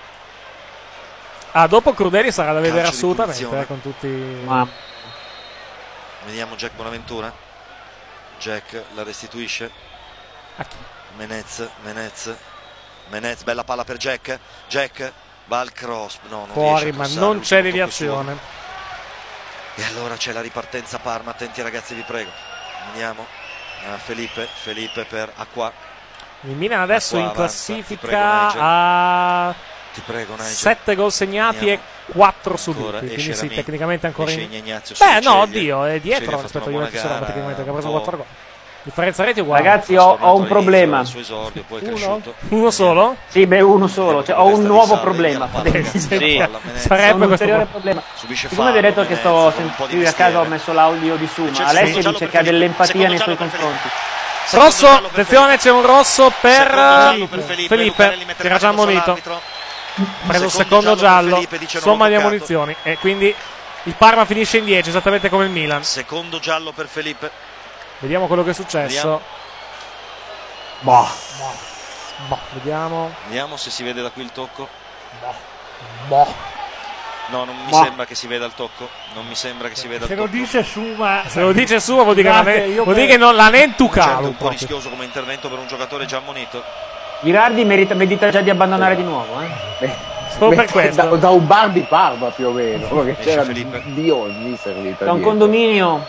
Ah, dopo Crudeli sarà da vedere Calcio di assolutamente, punizione. eh, con tutti... Ma Vediamo Jack Bonaventura. Jack la restituisce. A chi? Menez, Menez. Menez, bella palla per Jack. Jack va al cross. No, non Fuori, riesce a ma crossare, non c'è l'ultimo tocco deviazione. suo. E allora c'è la ripartenza Parma. Attenti ragazzi, vi prego. Vediamo. Ah, Felipe, Felipe per Acqua. Il Milan adesso Acqua in avanza, ti classifica prego, Nigel. ha Ti prego, Nigel. sette gol segnati Andiamo. e quattro subiti, Ancora, quindi esce sì, Rami, tecnicamente ancora esce in... Ignazio Beh, Siciglia. no, oddio, è Siciglia dietro ha fatto rispetto una agli buona altri sono gara, praticamente, che ha preso un po' quattro gol. Differenza reti è uguale. Ragazzi, ho, ho un problema. Suo esordio, poi è Uno? cresciuto. Uno solo? Sì, beh, uno solo. Cioè, ho un Testa di nuovo Sale, problema. via la palla, Sì. via la palla, Menez. Sarebbe Ho un questo ulteriore qua. problema. Subisce Siccome fallo, avete detto che Menez, sto con un po' di qui a casa ho mestiere. messo l'audio di Suma. C'è il Alessio secondo giallo dice per che ha Felipe. dell'empatia Secondo nei suoi giallo per confronti. Secondo Rosso, giallo per attenzione, c'è un rosso per Secondo giallo per eh, Felipe, Felipe, Lucarelli che mette era la già mano ammonito. sull'arbitro. preso il secondo giallo, Felipe, somma di ammonizioni, e quindi il Parma finisce in dieci, esattamente come il Milan. Secondo giallo per Felipe. Vediamo quello che è successo. Vediamo. Boh. Boh, vediamo. Vediamo se si vede da qui il tocco. Boh. Boh. No, non mi Boh. sembra che si veda il tocco. Non mi sembra che si veda Se il lo tocco. dice Suma, Se lo dice Suma vuol dire che, Guardate, la ne- io vuol dire per- che non, la nentucalo. Certo, un po' proprio. rischioso come intervento per un giocatore già ammonito. Girardi merita, medita già di abbandonare di nuovo, eh? Beh, Solo per beh, questo. Da, da un bar di Parma più o meno, perché Esce c'era Felipe. di ogni servita. Da un dietro. condominio.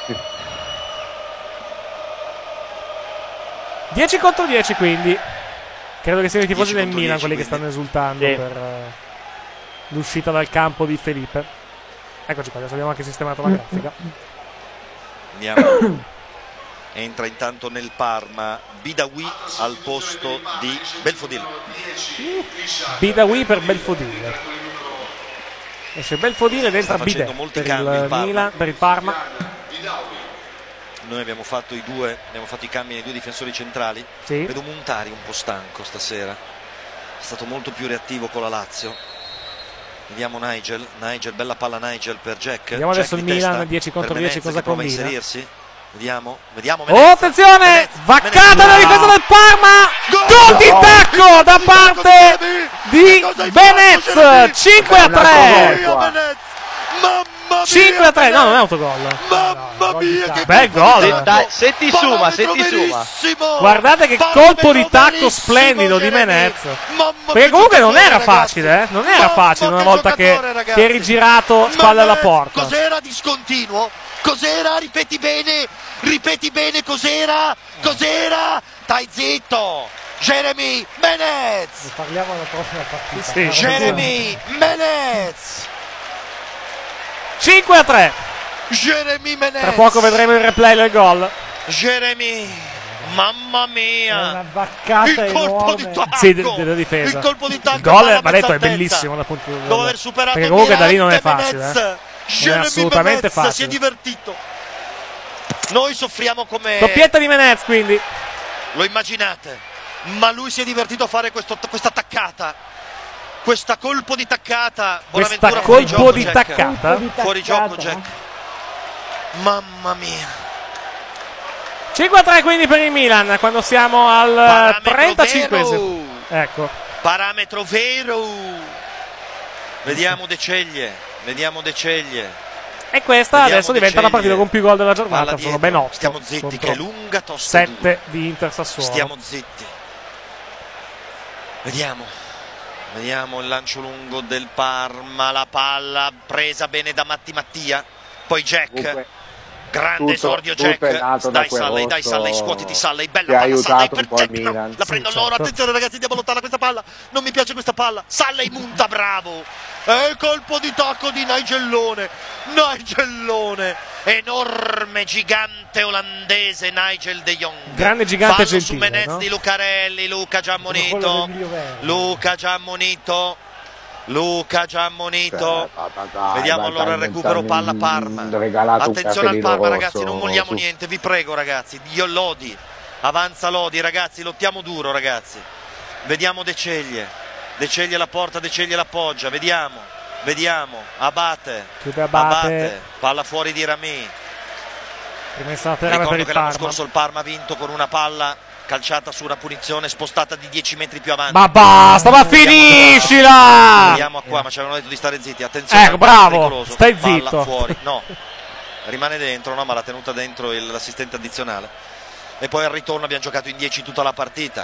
dieci contro dieci quindi. Credo che siano i tifosi dieci del contro Milan dieci, quelli che quindi. stanno esultando Sì. per eh, l'uscita dal campo di Felipe. Eccoci qua, adesso abbiamo anche sistemato la grafica. Andiamo. Entra intanto nel Parma Bidawi al posto di Belfodil. Bidawi per Belfodil. Esce Belfodil ed entra Sta facendo Bidet molti per cambi il il, Parma. Milan, per il Parma. Noi abbiamo fatto i due, abbiamo fatto i cambi nei due difensori centrali. Sì. Vedo Montari un po' stanco stasera. È stato molto più reattivo con la Lazio. Vediamo Nigel, Nigel, bella palla Nigel per Jack. Vediamo Jack adesso il di Milan testa dieci contro per dieci Menez cosa che prova a combina. inserirsi. Vediamo, vediamo. Oh, Menez. attenzione! Menez, Vaccata Menez. della difesa del Parma! Gol di tacco da parte di Venez! cinque a tre! cinque a tre, no, non è autogol. Mamma mia, che Bel gol! Dai, setti Suma, setti Suma. Guardate che colpo di tacco splendido di Menez. Perché comunque non era facile, eh? Non era facile una volta che, che eri girato spalle alla porta. Cos'era discontinuo? Cos'era? Ripeti bene, ripeti bene cos'era? Cos'era? Stai zitto! Jeremy Menez! Parliamo alla prossima partita. Sì, Jeremy Menez! cinque a tre. Jeremy Menez! Tra poco vedremo il replay del gol. Jeremy! Mamma mia! Una vaccata Il colpo enorme. di tacco! Sì, de- della difesa. Il colpo di tacco! Il gol, alla ma detto, è mezz'altezza. bellissimo dal punto di vista. Dopo aver superato Perché comunque da lì non è Mirante, facile, Menez. eh. Non è Jeremy assolutamente Menez facile. si è divertito. Noi soffriamo come... Doppietta di Menez quindi. Lo immaginate? Ma lui si è divertito a fare questo, questa taccata. Questa colpo di taccata. Questa Bonaventura fuori colpo gioco, di Jack. taccata. Fuori gioco, Jack. Mamma mia. cinque a tre quindi per il Milan quando siamo al Parametro trentacinquesimo. vero. Ecco. Parametro vero. Vediamo De Ceglie. Vediamo De Ceglie. E questa Vediamo adesso De diventa la partita Ceglie. con più gol della Palla giornata. dietro. Sono ben otto. Stiamo zitti, contro che è lunga, tosta e dura. sette di Inter Sassuolo. Stiamo zitti. Vediamo. Vediamo il lancio lungo del Parma. La palla presa bene da Matti Mattia. Poi Jack. Comunque, Grande tutto- esordio tutto Jack. è nato da Dai quel Salley, dai rosso Salley, scuotiti Salley. che Bella ha palla Salley aiutato per un po' il Jack. Milan. La Sì, prendo certo. loro. Attenzione ragazzi, andiamo lontana questa palla. Non mi piace questa palla. Salley munta, bravo. E colpo di tacco di Nigellone. Nigellone. Enorme, gigante olandese Nigel De Jong. Grande, gigante, Fallo su gentile, Menez no? di Lucarelli. Luca già Quello ammonito. dell'Emilio Verde. Luca già ammonito. Luca già ammonito. Cioè, dai, dai, Vediamo dai, allora il dai, recupero dai, palla dai, Parma. regalato un Attenzione al cartellino Parma rosso ragazzi, non molliamo su- niente, vi prego ragazzi. Dio Lodi. Avanza Lodi ragazzi, lottiamo duro ragazzi. Vediamo De Ceglie. De Ceglie la porta, De Ceglie l'appoggia, vediamo. Vediamo, Abate. Chiude Abate. Palla fuori di Rami. Rimessa laterale per Ricordo il che l'anno Parma. scorso il Parma ha vinto con una palla calciata su una punizione spostata di dieci metri più avanti. Ma basta, ma finiscila! Vediamo qua, ma ci avevano detto di stare zitti. Attenzione, Ecco, al palo bravo, pericoloso. stai Palla zitto. fuori. No, rimane dentro, no, ma l'ha tenuta dentro il- l'assistente addizionale. E poi al ritorno abbiamo giocato in dieci tutta la partita.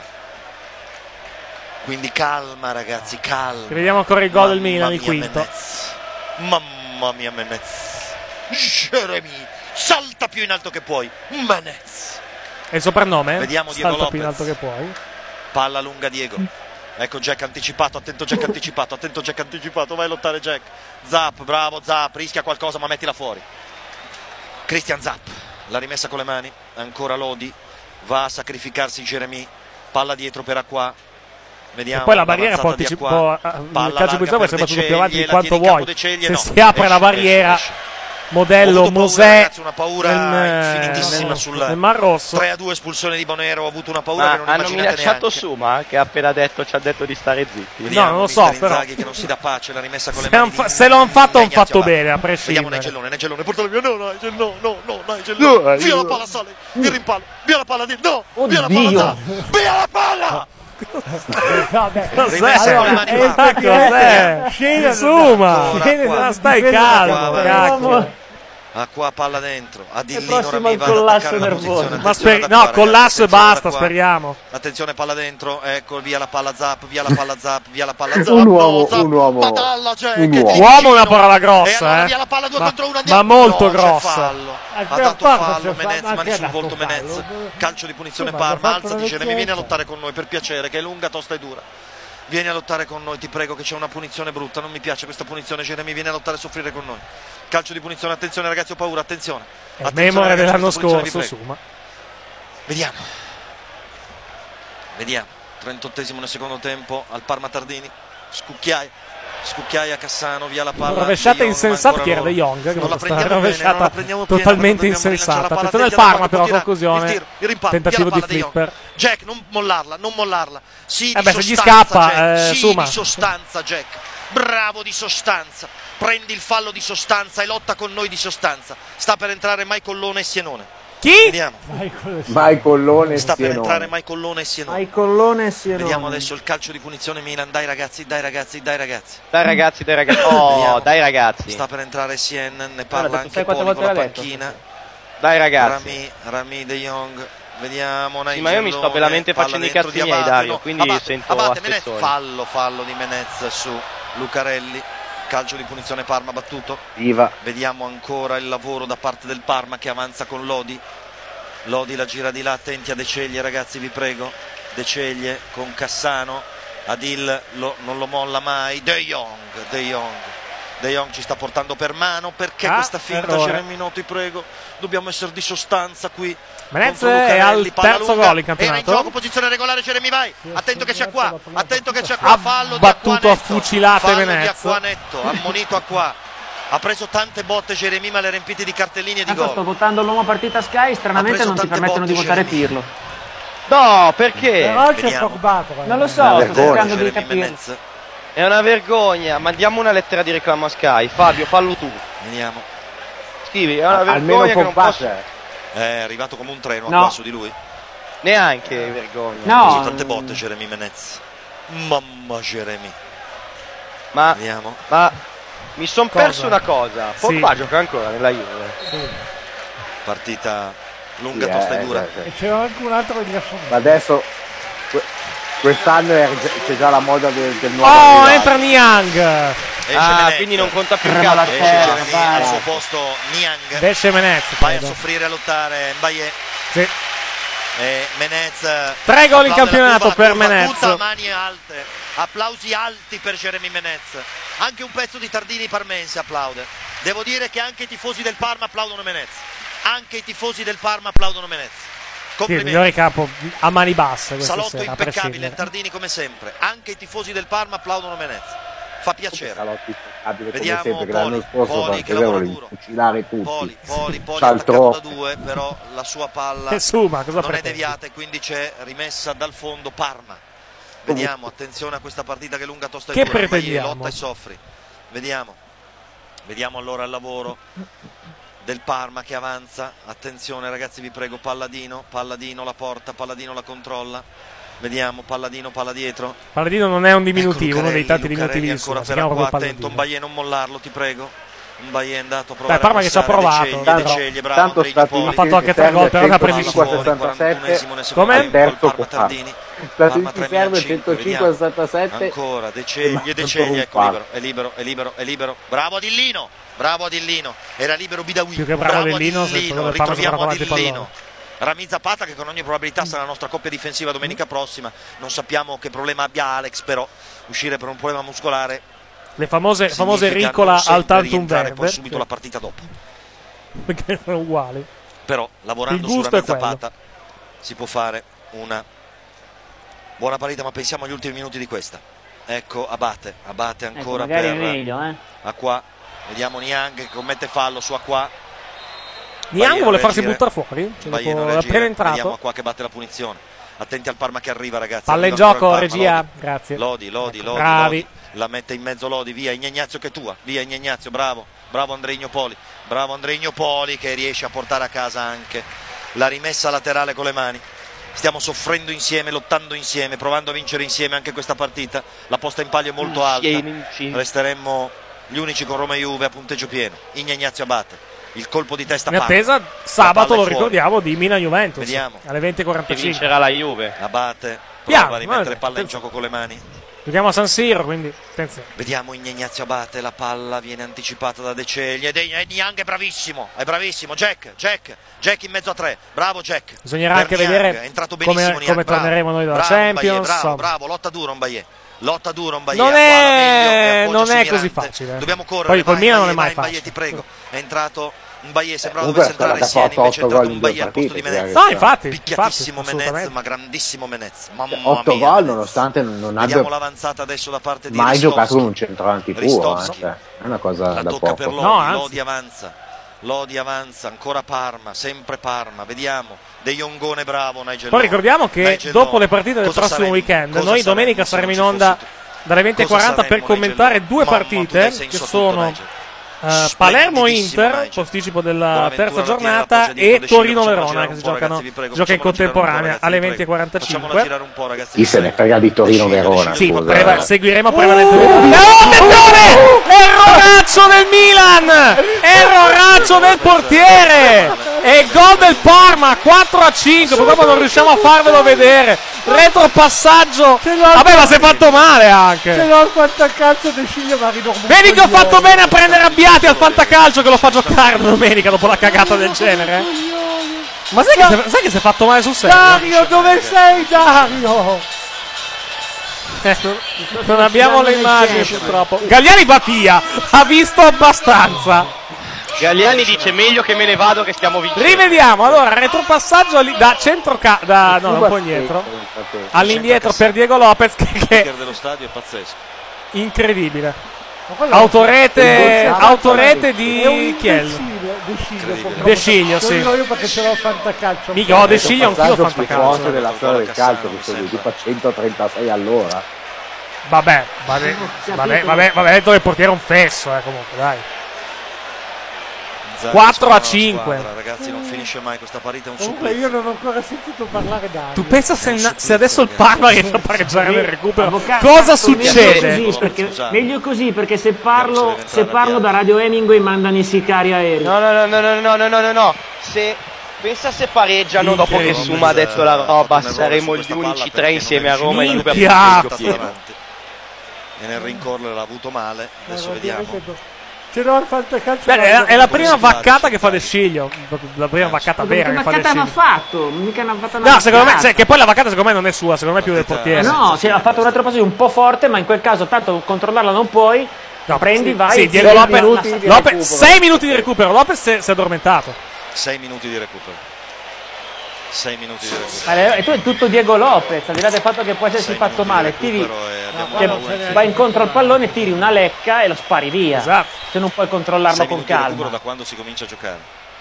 Quindi calma ragazzi, calma. Vediamo ancora il gol del Milan, il mia, quinto. Menez. Mamma mia Menez. Jeremy, salta più in alto che puoi. Menez. È il soprannome? Vediamo Diego Salta più in Lopez. alto che puoi. Palla lunga Diego. Ecco Jack anticipato, attento Jack anticipato, attento Jack anticipato, vai a lottare Jack. Zap, bravo Zap, rischia qualcosa ma mettila fuori. Christian Zap, la rimessa con le mani, ancora Lodi, va a sacrificarsi Jeremy, palla dietro per Acqua. Vediamo. E poi la barriera può l'avanzata di anticipare. Acqua. Il Palla calcio larga pizzoso è per sempre De tutto più avanti di Ceglie, la quanto tiene in vuoi. capo De Ceglie, Se no. si apre Esce, la barriera, esce, esce. modello Mosè ragazzi, una paura nel, infinitissima nel, sul nel Mar Rosso. tre a due espulsione di Bonero. Ho avuto una paura Ma che non hanno immaginate minacciato neanche. Suma che ha appena detto, ci ha detto di stare zitti. No, non lo so, mister però. Inzaghi che non si dà pace, l'ha rimessa con le Se, mani. han fa- se lo hanno fatto, hanno fatto Ignazio bene, a Abate. Vediamo prescindere. Nigellone, Nigellone, portalo via. No, Nigel, no, no, no, Nigel. No, No. Via io- la palla, sale. Via il rimpallo. Via la palla di. No, Oddio. via la palla, Zap. Via la palla. Vabbè, Rimessa con le mani è il fa. Cos'è? Scena- Insomma, Ancora qua. ma stai Difesa- calmo, Qua, cacchio. Ah, qua palla dentro. Adillino prossimo Rami al va ad collasso attaccare la nervoso. posizione. Ma Attenzione sper- da no, qua, collasso ragazzi, e attenzione basta, da qua. speriamo. Attenzione, palla dentro. Ecco, via la palla Zap, via la palla Zap, via la palla Zap. Un uomo, no, Zap, un uomo, Padalla, Jack, un che uomo. di Uomo è una vicino. parola E grossa, allora eh. via la palla due Ma- contro uno, ma andiamo. molto No, c'è grossa. fallo. Ha Ha dato fatto, fallo c'è Menez, fa- ma mani chi ha sul dato volto Menez. fallo? Calcio di punizione Insomma, Parma, ha fatto alzati una Jeremy, vieni a vecchietta. lottare con noi per piacere, che è lunga, tosta e dura. Vieni a lottare con noi, ti prego, che c'è una punizione brutta, non mi piace questa punizione, Jeremy, vieni a lottare e soffrire con noi. Calcio di punizione, attenzione ragazzi, ho paura, attenzione. È Attenzione, memoria ragazzi, dell'anno questa punizione, scorso, vi Suma. Vediamo. Vediamo. trentottesimo nel secondo tempo al Parma Tardini. Scucchiaia. Scucchiaia Cassano, via la palla. Rovesciata De Jong, insensata ma che era ancora De Jong, che non la non prendiamo sta bene, non la rovesciata prendiamo piena, totalmente perché dobbiamo rilanciare insensata. la palla, Attenzione al attenzione Parma alla però, palla, conclusione. il tiro, il rimpallo, Tentativo via di la palla De flipper. Jong. Jack, non mollarla, non mollarla. Sì, Eh di beh, se gli sostanza, scappa, Jack. eh, sì, Suma. di sostanza, Jack. Bravo di sostanza. Prendi il fallo di sostanza e lotta con noi di sostanza. Sta per entrare Maicollone e Sienone. Chi? Vediamo. Vai Collone Sta per Sienone. entrare Maicollone e Sienone. Ai collone e Sienone. Vediamo adesso il calcio di punizione Milan. Dai ragazzi, dai ragazzi, dai ragazzi. Dai ragazzi, dai ragazzi. Oh, Vediamo. dai ragazzi. Sta per entrare Sien, ne Guarda, parla tu anche sai quante Poli con la volte l'ha detto? panchina. Dai ragazzi. Rami, Rami De Jong. Vediamo Sì, ma io mi sto veramente facendo i cazzi miei, Dario, quindi Abate, sento Abate, Menez, aspettoni. fallo, fallo di Menez su Lucarelli. Calcio di punizione Parma battuto. Viva. Vediamo ancora il lavoro da parte del Parma che avanza con Lodi. Lodi la gira di là, attenti a De Ceglie ragazzi, vi prego. De Ceglie con Cassano. Adil lo- non lo molla mai. De Jong, De Jong. De Jong ci sta portando per mano. Perché Ah, questa finta, errore. Jeremy No, ti prego. Dobbiamo essere di sostanza qui. Menez contro è Lucarelli, al palla terzo lunga. gol in Era in campionato. gioco, posizione regolare, Jeremy vai. Attento che c'è qua. Attento che c'è Ha qua. Fallo di battuto a Acquanetto. fucilate Fallo di Menez. Acquanetto, ammonito a qua. Ha preso tante botte Jeremy, ma le ha riempite di cartellini e di Tanto sto gol. votando l'uomo partita Sky, Ha stranamente preso non ti tante permettono di botte, votare Jeremy. Pirlo. No, perché? Però c'è Vediamo. Pogbato. Non lo so, Una sto vergogna, cercando di Jeremy capire. Menez. È una vergogna. Mandiamo una lettera di reclamo a Sky. Fabio, fallo tu. Vediamo. Scrivi, è una Almeno vergogna che non Pogba posso... c'è. È arrivato come un treno No. qua su di lui. Neanche vergogna. Ha No, preso tante botte Jeremy Menez. Mamma Jeremy. Ma, Vediamo. ma mi son Cosa? perso una cosa. Pogba Sì. gioca ancora nella Juve. Partita lunga, Sì, tosta eh, e dura. eh, eh. E c'era anche un altro che gli assomiglia. Ma adesso que- quest'anno è- c'è già la moda del, del nuovo Oh, arrivato. entra Niang. Esce Ah, Menez. quindi non conta più il Trema la cazzo. Esce terra, Jeremy, vai. al suo posto Niang. Esce Menez, Vai a credo. soffrire a lottare Mbaye. Sì. E Menez. Tre gol in applaude la campionato curva, la per curva Menez. tutta a mani alte. Applausi alti per Jeremy Menez. Anche un pezzo di Tardini parmense applaude. Devo dire che anche i tifosi del Parma applaudono Menez. Anche i tifosi del Parma applaudono Menez. Sì, il Complimenti. migliore capo a mani basse questa Salotto sera, a impeccabile, prescindere. il Tardini come sempre. Anche i tifosi del Parma applaudono Menez. Fa piacere. Salotti impeccabili come Vediamo sempre, che Poli, l'anno scorso Poli che facevano lavora di duro. fucilare tutti. Poli, Poli, Poli Cialtrò. attaccato da due, però la sua palla E Suma, cosa non è pretendi? deviata e quindi c'è rimessa dal fondo Parma. Vediamo, attenzione a questa partita che è lunga, tosta e Che dura. Mbaye pretendiamo? lotta e soffri. Vediamo. Vediamo allora il lavoro del Parma che avanza. Attenzione ragazzi, vi prego, Palladino, Palladino la porta, Palladino la controlla. Vediamo, Palladino, palla dietro. Palladino non è un diminutivo, Ecco, uno dei Lucarelli, tanti Lucarelli diminutivi di ancora Suma, si per chiama qua, proprio attento, Palladino. Mbaye non mollarlo, ti prego. Mbaye è andato a provare Dai, Parma a che ci ha passare, provato. De Ceglie, Tanto- De Ceglie, bravo, tanto Andrei stati- Poli. Ha fatto anche tre gol, però ne ha presi centocinque cinque. a sessantasette. quarantunesimo nel Come? secondo tempo, Terzo il Parma qua. Tardini. Stati Parma ti tre serve cinque, centocinque a vediamo. settantasette. Ancora De Ceglie, De Ceglie, ecco libero, è libero, è libero, è libero. Bravo Adillino, bravo Adillino. Era libero Bidawi. Più che bravo Adillino, se Adillino, il Parma ritroviamo sono trovati Adillino. palloni. Rami Zapata che con ogni probabilità sarà la nostra coppia difensiva domenica prossima. Non sappiamo che problema abbia Alex, però uscire per un problema muscolare Le famose, famose significa ricola non al sempre tantum rientrare poi verde. subito la partita dopo. Perché sono uguali. Però lavorando Il su gusto Rami è quello. Zapata si può fare una buona partita, ma pensiamo agli ultimi minuti di questa. Ecco Abate, Abate Ecco, ancora magari è per meglio, eh. a qua Vediamo Niang che commette fallo su Acqua. Niang vuole farsi buttare fuori, cioè dopo appena entrato. Vediamo qua che batte la punizione. Attenti al Parma che arriva, ragazzi. Palla in gioco, regia. Lodi. Grazie. Lodi, Lodi, ecco, Lodi, bravi. Lodi. La mette in mezzo Lodi, via Ignazio che è tua. Via Ignazio, bravo. Bravo Andreino Poli. Bravo Andreino Poli che riesce a portare a casa anche la rimessa laterale con le mani. Stiamo soffrendo insieme, lottando insieme, provando a vincere insieme anche questa partita. La posta in palio è molto alta. Resteremmo gli unici con Roma e Juve a punteggio pieno. Ignazio Abate. Il colpo di testa in attesa sabato, lo ricordiamo, di Milan-Juventus. Vediamo. Alle venti e quarantacinque. Che vincerà la Juve. Abate prova Piano, a rimettere vabbè, palla in attenzione. gioco con le mani. Giochiamo a San Siro, quindi attenzione. Vediamo Ignazio Abate, la palla viene anticipata da De Ceglie ed è Niang è bravissimo, è bravissimo. Jack, Jack, Jack in mezzo a tre. Bravo Jack. Bisognerà Per anche Niang, vedere è entrato benissimo come, Niang, come bravo, torneremo noi dalla bravo, Champions. Mbaye, bravo, insomma. bravo, lotta duro Mbaye. Lotta duro Mbaye. Non è, non è Mirante. così facile. Dobbiamo correre. Poi col vai, Milan non è Mbaye, mai vai, facile. Mbaye, ti prego. È entrato Mbaye, sembrava Comunque dovesse entrare ha Siena, fatto invece è otto entrato gol in due Mbaye al posto di partite, Menez. No, infatti, Picchiatissimo infatti, Menez, assolutamente. ma grandissimo Menez. Mamma otto mia. gol nonostante non Vediamo abbia l'avanzata adesso da parte di mai Ristovski. giocato con un centravanti puro, eh. Ristovski. Cioè, è una cosa La da tocca poco. per Lodi, No, anzi. Lodi avanza. Lodi avanza, ancora Parma, sempre Parma. Vediamo. De Jongone bravo, Nigel. Poi ricordiamo che Nigel dopo Long. le partite del Cosa prossimo saremmo? weekend, Cosa noi saremmo domenica se saremo in non ci onda fosse tu? dalle venti e Cosa quaranta per saremmo, commentare Nigel? due Mamma, partite tu dai senso che a tutto, sono Nigel. eh, Palermo-Inter, Splendidissimo, posticipo della Buonaventura terza la tiene, giornata, appoggia dietro e De Sciglio, Torino-Verona facciamola che si girare un po', giocano, ragazzi, vi prego, gioca in facciamola girare un po', contemporanea ragazzi, alle vi venti e prego. quarantacinque. Facciamola girare un po', ragazzi, Chi vi se ne prego. frega di Torino Verona? Sì, scusa, preva- eh. seguiremo prevalentemente. Oh, attenzione! Erroraccio del Milan! Erroraccio del portiere! E il gol del Parma, quattro a cinque, purtroppo non riusciamo a farvelo vedere. Retropassaggio. Vabbè, ma si è fatto male anche. Se no il fantacalcio De Sciglio va a ridormire. Vedi che ho fatto bene a prendere Abbiati al fantacalcio che lo fa giocare domenica dopo la cagata del genere. Ma sai che, si- sai che si è fatto male sul serio? Dario, dove sei, Dario? Eh, non- non abbiamo le immagini purtroppo. Galliani va via, ha visto abbastanza. Galliani dice meglio che me ne vado che stiamo vincendo. Rivediamo, allora, retropassaggio lì- da centro ca- da no, un po' indietro. All'indietro per Diego Lopez che, che Il dello stadio è pazzesco. incredibile. Autorete, autorete di chi è? De Sciglio, sì. Lo dico io perché ce l'ho il fantacalcio. Mica, ho De Sciglio anch'io Passaggio più fantacalcio. forte della storia del calcio, che sono tipo a centotrentasei all'ora. Vabbè, vabbè, vabbè, vabbè, vabbè, detto che il portiere è un fesso, eh, comunque, dai. quattro a cinque. Squadra, ragazzi, non finisce mai questa partita, è un Comunque supplizio. io non ho ancora sentito parlare Dario. Tu pensa se, na- se adesso il Parma riesce a pareggiare nel recupero, Avvocato, cosa meglio succede? così, perché, meglio così, perché se parlo, se parlo da Radio Hemingway mandano i sicari aerei. No, no, no, no, no, no, no, no, no, no. Se pensa se pareggiano dopo che Suma ha detto la roba, saremo gli unici tre insieme a Roma e Juve a Minchia! punteggio pieno. E nel rincorrere l'ha avuto male. Adesso vediamo. Ce l'ho il fantacalcio. Beh, è, è la prima vaccata che fa De Sciglio. La prima vaccata Ma vera che che fa De vaccata ha Sciglio. fatto? Mica una vaccata una No, secondo me, vaccata. cioè, che poi la vaccata secondo me non è sua, secondo me è più del portiere. No, sì, ha fatto un altro passaggio un po' forte, ma in quel caso tanto controllarla non puoi. No, prendi, sì, vai. Sì, e Diego sei Lopez, minuti di Lopez recupero. sei minuti di recupero. Lopez si è, si è addormentato. sei minuti di recupero. sei minuti di recupero. Allora, e tu è tutto Diego Lopez, al di là del fatto che può essersi fatto male, tiri, che vai incontro al pallone, tiri una lecca e lo spari via. Esatto. Se non puoi controllarlo sei con minuti di recupero calma. da quando si comincia a giocare.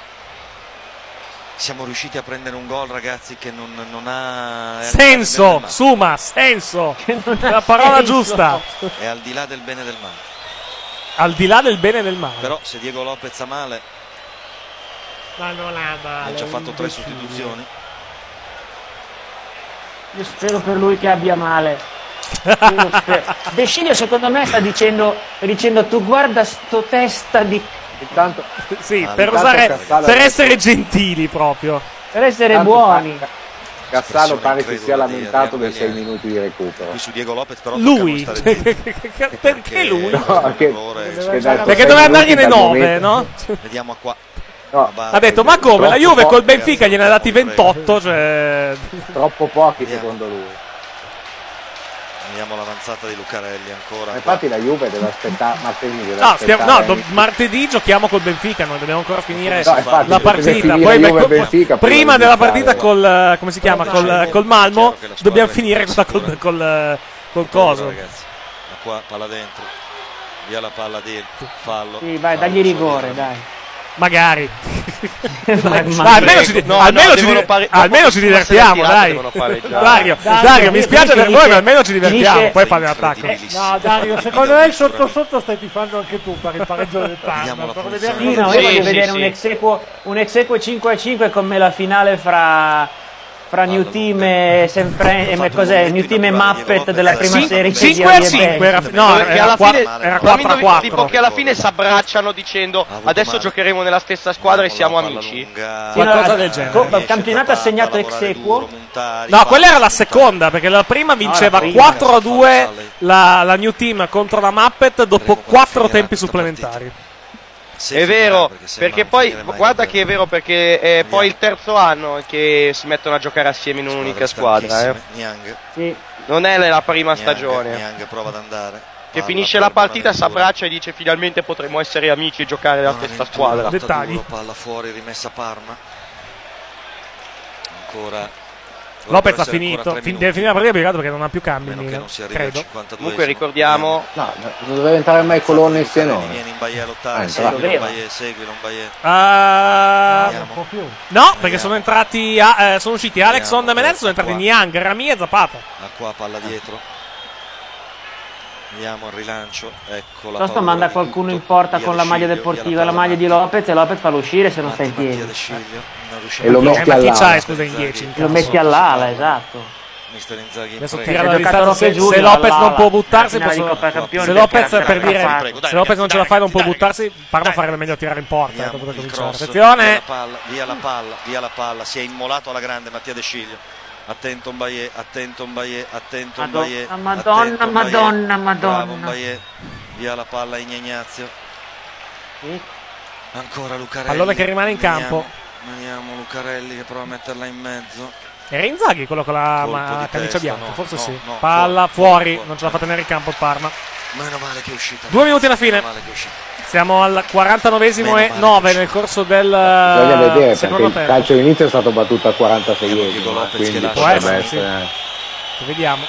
Siamo riusciti a prendere un gol, ragazzi, che non, non ha è al di là del bene e Senso, del male. Suma, senso. ha La parola senso. giusta. È al di là del bene e del male. Al di là del bene e del male. Però se Diego Lopez ha male, Ma non ha male. ha già fatto tre imbecille. sostituzioni. Io spero per lui che abbia male. Io lo spero. De Sciglio secondo me sta dicendo, sta dicendo tu guarda sto testa di... Intanto, Sì, Ah, per intanto usare, Cassano per ha detto- essere gentili proprio. per essere tanto buoni. fa- Cassano pare si sia incredula di lamentato Adriano dei sei Galliani. minuti di recupero. Qui su Diego Lopez però Lui, toccano stare zitti. perché lui? No, che- Errore, che cioè, dai, Perché sei doveva minuti andargliene dal nove, momento- no? Vediamo qua. No, Ha detto, ma come? La Troppo Juve col pochi, Benfica gliene ha dati ventotto, cioè... troppo pochi Vediamo. secondo lui. Vediamo l'avanzata di Lucarelli ancora. Ma infatti la Juve deve aspettare, Martini deve No, stiamo- aspettare. no, do- martedì giochiamo col Benfica, noi dobbiamo ancora finire No, infatti, la deve partita. finire Poi, Juve beh, co- Benfica, poi prima deve della fare. partita col, eh, come si chiama, col, col Malmo, Chiaro che la dobbiamo squadra finire è quella col, sicura. col, col Controllo, coso. ragazzi. Ma qua palla dentro. via la palla di fallo. Sì, vai, dagli rigore, dai. Magari. Dai, ma almeno ci, no, almeno no, ci, devono di- pare- almeno ci divertiamo, tirate, dai. devono pareggiare. Dario, Dario, Dario, mi spiace finisce- per voi, ma almeno ci divertiamo. finisce- Poi fare l'attacco. No, Dario, secondo me sotto sotto stai tifando anche tu per il pareggio del Parma. Per vedere Sì, no, io Sì, voglio sì, vedere sì. un ex equo, un ex equo cinque a cinque come la finale fra fra New Team e sempre e cos'è New Team e Muppet della prima Cin- serie cinque a cinque era, no, Che era, alla qua- fine, era ma quattro a mi- quattro. tipo che alla fine si abbracciano dicendo adesso male. giocheremo nella stessa squadra e siamo amici. Qualcosa del genere. Co- il campionato assegnato ex equo. No, quella era la seconda, perché la prima vinceva la prima. quattro a due la, la New Team contro la Muppet dopo quattro tempi supplementari. È vero, perché poi guarda che è vero perché è poi il terzo anno che si mettono a giocare assieme in un'unica squadra, eh. Niang, Sì. Non è la prima Niang, stagione. Niang prova ad andare. Che Palla finisce per la partita, si Bonaventura. abbraccia e dice finalmente potremo essere amici e giocare nella stessa squadra. Dettagli. Palla fuori, rimessa Parma. Ancora. Lopez ha dovrebbero essere finito, ancora tre fin- minuti. deve finire la partita perché perché non ha più cambi, Meno che Milan, non si arrivi al credo. cinquantaduesimo. Comunque ricordiamo No, non doveva entrare mai Colonna e Sienone. Viene in Baie a lottare, Ah, segui doveva. Lombaie, segui Lombaie. Ah, un po' più. no, perché sono entrati a- eh, sono usciti Alexson e Menez, sono entrati qua. Niang, Rami e Zapata. Ah, qua palla dietro. Vediamo il rilancio. Ecco la Piuttosto paura manda di qualcuno tutto. in porta Via con De la maglia Sciglio, deportiva via e la palla maglia di Matti. Lopez e Lopez fa uscire se non sta in Matti, Mattia piedi. De Sciglio, non riusciamo E lo a- metti Eh, ma chi all'ala. c'hai, scusa, in dieci? in Lo caso? metti all'ala, esatto. Mister Inzaghi, Adesso prego. tira Ha la giocato distanza, Lopez se, se Junior Lopez non all'ala, può buttarsi, nella finale di posso- Coppa Campioni, se perché Lopez era per dire preparato. Prego, dai, se Lopez non ce la fa e non può dai, buttarsi, Parma dai. farebbe meglio a tirare in porta Vediamo dopo per il cominciare. cross, Attenzione! via la palla, via la palla, via la palla, si è immolato alla grande Mattia De Sciglio. Attento Mbaye, attento Mbaye, attento Madonna, Mbaye. Madonna, attento Mbaye. Madonna, Madonna. Bravo Mbaye. Via la palla in Ignazio. Sì. Ancora Lucarelli. Pallone che rimane in campo. Vediamo, vediamo Lucarelli che prova a metterla in mezzo. Era Inzaghi quello con la Colpo ma- di camicia testa, bianca, no, forse no, sì. no, Palla fuori, fuori, fuori. non ce la fa tenere in campo il Parma. Meno male che è uscita. Due minuti alla fine. Meno male che è uscita. Siamo al quarantanovesimo Meno e male nove che nel corso del Bisogna eh, vedere perché secondo il tempo. calcio d'inizio è stato battuto al quarantaseiesimo, Diego Lopez che quindi lascia- potrebbe Può essere, sì. essere Vediamo.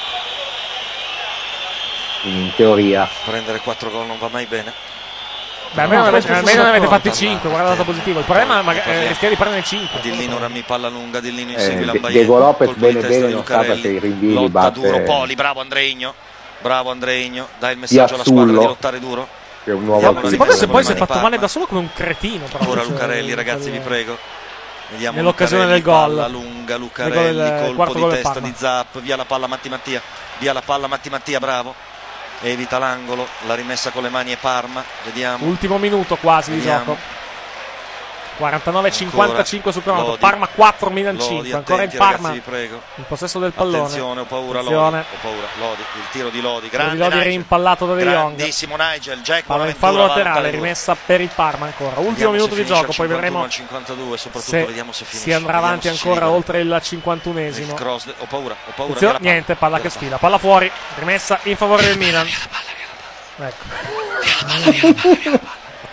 in teoria. Prendere quattro gol non va mai bene. Beh, almeno, No, ne avete, questo almeno ne avete sono fatti cinque, guarda il dato positivo. Il problema è magari eh, rischiare di prendere cinque. Dillino Rami palla lunga, Dillino Eh, insegue De- Lambaye. Diego Lopez Colpo di bene testa bene di non sa Lucarelli. perché i rinvii li Lotta batte duro Poli, bravo Andreigno. Bravo Andreigno, dai il messaggio alla Piazzullo. squadra di lottare duro. che è un nuovo Vediamo la Si acquisto. può se poi si è Parma. fatto male da solo come un cretino. Però, Ora cioè, Lucarelli, ragazzi, vi quel- prego. Vediamo Nell'occasione Lucarelli, del gol. palla lunga, Del Lucarelli, gol del colpo quarto di gol del testa Parma. di Zapp, via la palla Matti Mattia, via la palla Matti Mattia, bravo. Evita l'angolo, la rimessa con le mani e Parma, vediamo. Ultimo minuto quasi di Vediamo. gioco. quarantanove cinquantacinque sul cronometro. Lodi. Parma quattro, Milan Lodi, cinque. Ancora il attenti, Parma ragazzi, vi prego. in possesso del pallone. Attenzione, ho paura Attenzione. Lodi, ho paura Lodi, il tiro di Lodi, Tiro di grande Lodi Nigel. rimpallato da De Jong. Grandissimo Nigel, Jack Palla in Bonaventura fallo va a laterale, lottare duro. rimessa per il Parma ancora. Ultimo Vediamo minuto se di finisce gioco, al poi cinquantuno, vedremo al cinquantadue, soprattutto se vediamo se finisce. si andrà avanti Vediamo se ancora libera. oltre il Il cinquantunesimo. cross, ho paura, ho paura. Attenzione, via la palla. niente, palla Via che la sfila, palla fuori, rimessa in favore del Milan. Ecco.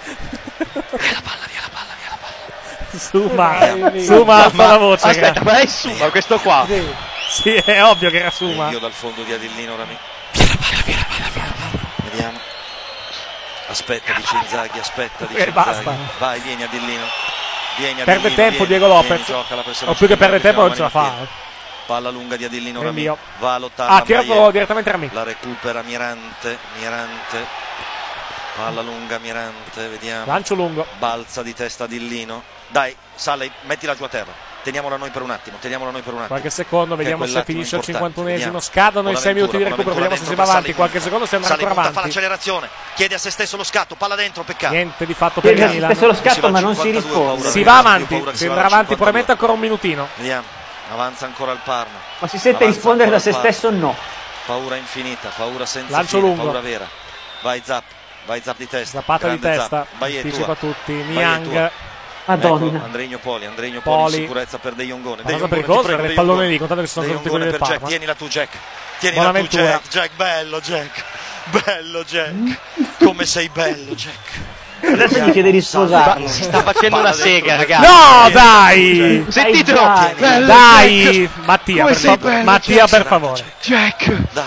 Suma, Suma alza la voce. Aspetta, gra- ma è Suma questo qua? Sì, è ovvio che era Suma. Io dal fondo di Adillino Rami. Vediamo. Aspetta, dice Inzaghi, aspetta, dice Eh, basta. Inzaghi. Vai, vieni Adillino. Vieni Perde Adillino, tempo vieni, Diego vieni, Lopez. gioca la pressione O più che muscolare, perde tempo non ce vediamo la fa. Mani Mattia. Palla lunga di Adillino Rami. Rinvio. Va a lottare. Ah, tirato Lambaye. direttamente Rami. La recupera Mirante, Mirante. Palla lunga Mirante, vediamo. Lancio lungo. Balza di testa Dillino. Dai, sale, mettila giù a terra. Teniamola noi per un attimo, teniamola noi per un attimo. Qualche secondo, Che è vediamo se quell'attimo finisce al importante, cinquantunesimo. vediamo. Scadono i sei minuti di Bonaventura, recupero, vediamo se si va Bonaventura, avanti. sale Qualche punta. secondo si andrà Sale ancora punta, fa avanti. l'accelerazione, chiede a se stesso lo scatto, palla dentro, peccato. Niente di fatto per il Chiede a se Milan. stesso lo Si va scatto al ma non si cinquantadue, risponde. paura Si di- va io avanti, paura che si si andrà vada al avanti probabilmente cinquantadue. ancora un minutino. Vediamo, avanza ancora il Parma. Ma si sente Avanza rispondere da ancora se il Parma. stesso no. Paura infinita, paura senza Lancio fine, lungo. paura vera. Vai Zapp, vai Zapp di testa. Zappata di grande testa, Zapp. Baie anticipa tua. tutti. Baie Niang. tua. Madonna. Ecco, Andreigno Poli, Andreigno Poli, Poli. in sicurezza per De Jongone. Ma De cosa Jongone, pericoloso ti prego, per il De pallone Jongone. lì, contate che ci sono De tutti quelli Jongone del per Jack, Parma. tienila tu Jack. Tienila tu Bonaventura. Jack, Jack, bello Jack. Bello Jack. Come sei bello Jack. Adesso gli chiede di sposarlo. Si sta facendo una sega, ragazzi. No, dai! Sentitelo. Dai, Bello Dai, Jack. Mattia, Come per, sei fa- bello, Mattia Jack. per favore. Jack. Dai,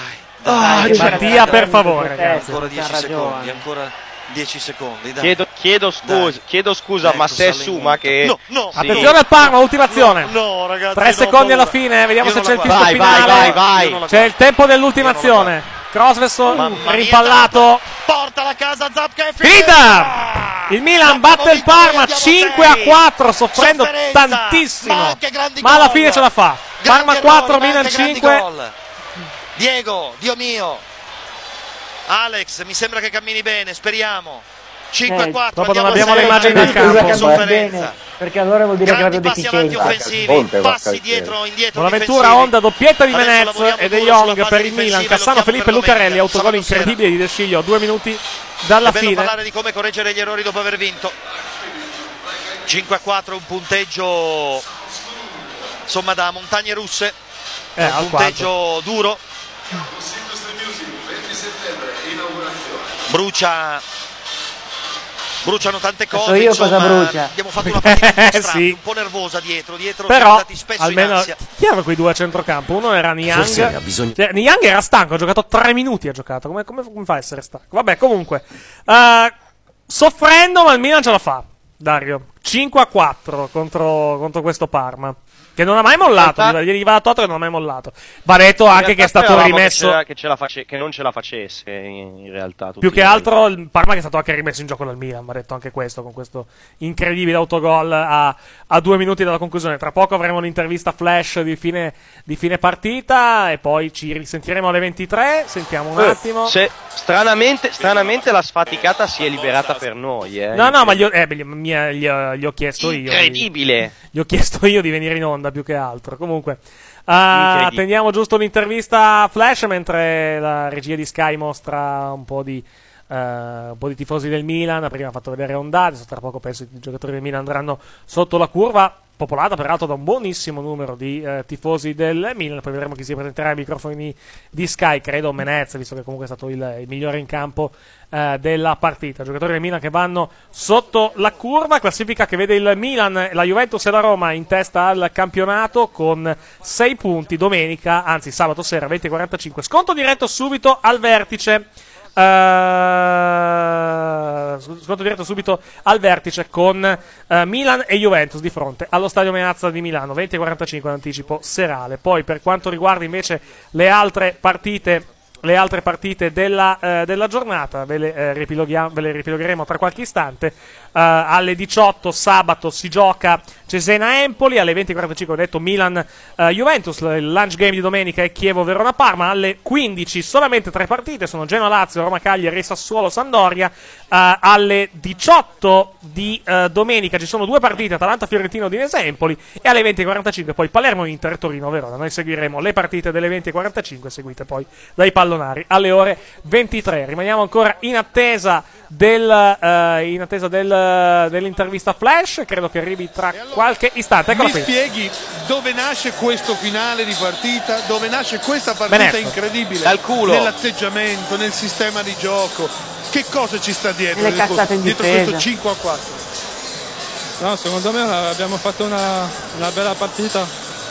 Ah, Mattia, per favore, ragazzi. Ancora dieci secondi, ancora dieci secondi. Dai. Chiedo, chiedo scusa, chiedo scusa Ecco, ma se è sale Suma che... No, no. Sì. Attenzione al Parma, ultima azione. No, no, ragazzi. Tre secondi alla fine, vediamo Io se non c'è il la fischio Vai, vai, finale. vai, vai. C'è il tempo dell'ultima azione. Crossverso Mamma mia, rimpallato. Porta la casa Zapka e Finita! Il Milan batte il Parma cinque a quattro, soffrendo Sofferenza, tantissimo. ma anche grandi Ma alla gol. fine ce la fa. Grandi Parma quattro, errori, ma Milan anche grandi cinque. gol. Diego, Dio mio. Alex, mi sembra che cammini bene, speriamo. cinque a quattro. Dopo non andiamo abbiamo le a immagini segno. del campo. Sofferenza. Perché allora vuol dire Grandi che passi aveva avanti deficienza. offensivi, passi dietro, indietro Buonaventura, difensivi. Honda, doppietta di Adesso Menez lavoriamo e De duro sulla Jong fase per il difensiva, Milan. Cassano, lo Felipe chiamo per Lucarelli, domenica, autogol sabato sera. incredibile di De Sciglio, due minuti dalla È bello fine. parlare di come correggere gli errori dopo aver vinto. cinque a quattro, un punteggio insomma da montagne russe, Eh, un al punteggio duro. Brucia bruciano tante So cose, io insomma, cosa brucia. abbiamo fatto una partita un po' strana, Sì. un po' nervosa dietro, dietro siamo Però andati spesso in almeno ansia. chi erano quei due a centrocampo? Uno era Forse aveva Niang. bisogno- Cioè, Niang era stanco, ha giocato tre minuti. Ha giocato. Come, come- come fa a essere stanco? Vabbè, comunque, eh, soffrendo, ma il Milan ce la fa. Dario, cinque a quattro contro, contro questo Parma, che non ha mai mollato. In realtà- Gli va a Toto che non ha mai mollato. Va detto anche In che è realtà stato speravamo rimesso. che, c'era- che, ce la face- che non ce la facesse in, in realtà tutti Più che noi. altro il Parma che è stato anche rimesso in gioco dal Milan, va detto anche questo, con questo incredibile autogol a, a due minuti dalla conclusione. Tra poco avremo un'intervista flash di fine, di fine partita e poi ci risentiremo alle ventitré, sentiamo un Eh, attimo. se- stranamente, stranamente la sfaticata si è liberata per noi. Eh. No, no, ma gli ho, eh, beh, gli, mi- gli ho- gli ho chiesto io. Incredibile. Gli ho chiesto io di venire in onda più che altro. Comunque, ah, Incredibile. attendiamo giusto un'intervista flash mentre la regia di Sky mostra un po' di, eh, un po' di tifosi del Milan. Prima ha fatto vedere Honda, adesso tra poco penso i giocatori del Milan andranno sotto la curva, popolata peraltro da un buonissimo numero di eh, tifosi del Milan. Poi vedremo chi si presenterà ai microfoni di Sky, credo Menez, visto che comunque è stato il, il migliore in campo eh, della partita. Giocatori del Milan che vanno sotto la curva, classifica che vede il Milan, la Juventus e la Roma in testa al campionato con sei punti. Domenica, anzi sabato sera venti e quarantacinque, sconto diretto subito al vertice. Uh, sconto diretto subito al vertice con uh, Milan e Juventus di fronte allo Stadio Meazza di Milano, venti e quarantacinque in anticipo serale. Poi per quanto riguarda invece le altre partite le altre partite della, eh, della giornata ve le, eh, ripiloghiamo- ve le ripilogheremo tra qualche istante. Uh, alle diciotto sabato si gioca Cesena-Empoli, alle venti e quarantacinque ho detto Milan-Juventus, il lunch game di domenica è Chievo-Verona-Parma, alle quindici solamente tre partite, sono Genoa-Lazio, Roma-Cagliari e Sassuolo-Sandoria. Uh, alle diciotto di uh, domenica ci sono due partite, Atalanta-Fiorentino, Udinese-Empoli, e alle venti e quarantacinque poi Palermo-Inter e Torino-Verona. Noi seguiremo le partite delle venti e quarantacinque seguite poi dai pallonari alle ore ventitré. Rimaniamo ancora in attesa del uh, in attesa del, dell'intervista flash, credo che arrivi tra qualche istante. Eccola Mi qui. spieghi dove nasce questo finale di partita, dove nasce questa partita Venezia. incredibile? Dal culo. Nell'atteggiamento, nel sistema di gioco. Che cosa ci sta dietro? Le Dietro, cazzate in dietro difesa. questo cinque a quattro. No, secondo me abbiamo fatto una, una bella partita.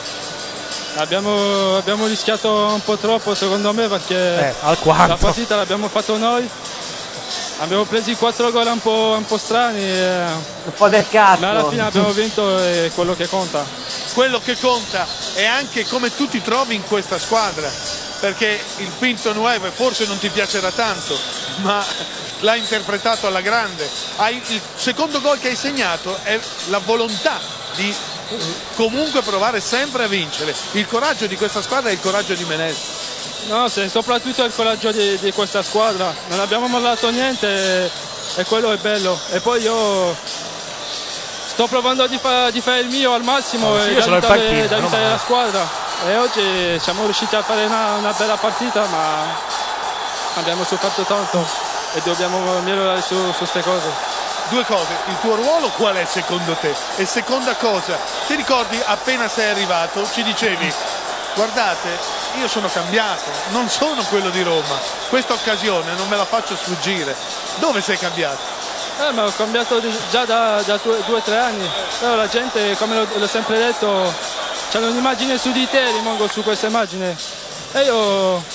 Abbiamo, abbiamo rischiato un po' troppo secondo me perché Eh, al quarto. la partita l'abbiamo fatto noi. Abbiamo preso i quattro gol un po', un po' strani, eh, Un po' del cazzo. ma alla fine abbiamo vinto e quello che conta. Quello che conta è anche come tu ti trovi in questa squadra, perché il finto nuovo forse non ti piacerà tanto, ma l'hai interpretato alla grande. Hai, il secondo gol che hai segnato è la volontà di comunque provare sempre a vincere. Il coraggio di questa squadra è il coraggio di Menez. No, se- soprattutto il coraggio di, di questa squadra. Non abbiamo mollato niente e, e quello è bello. E poi io sto provando di, fa- di fare il mio al massimo Oh, sì, e io ce l'ho in da aiutare, panchina, da meno aiutare male. la squadra. E oggi siamo riusciti a fare una, una bella partita, ma abbiamo sofferto tanto e dobbiamo migliorare su queste cose. Due cose, il tuo ruolo qual è secondo te? E seconda cosa, ti ricordi appena sei arrivato ci dicevi guardate io sono cambiato, non sono quello di Roma, questa occasione non me la faccio sfuggire. Dove sei cambiato? Eh, ma ho cambiato di- già da, da due o tre anni, però la gente, come l'ho, l'ho sempre detto, c'è un'immagine su di te, rimango su questa immagine e io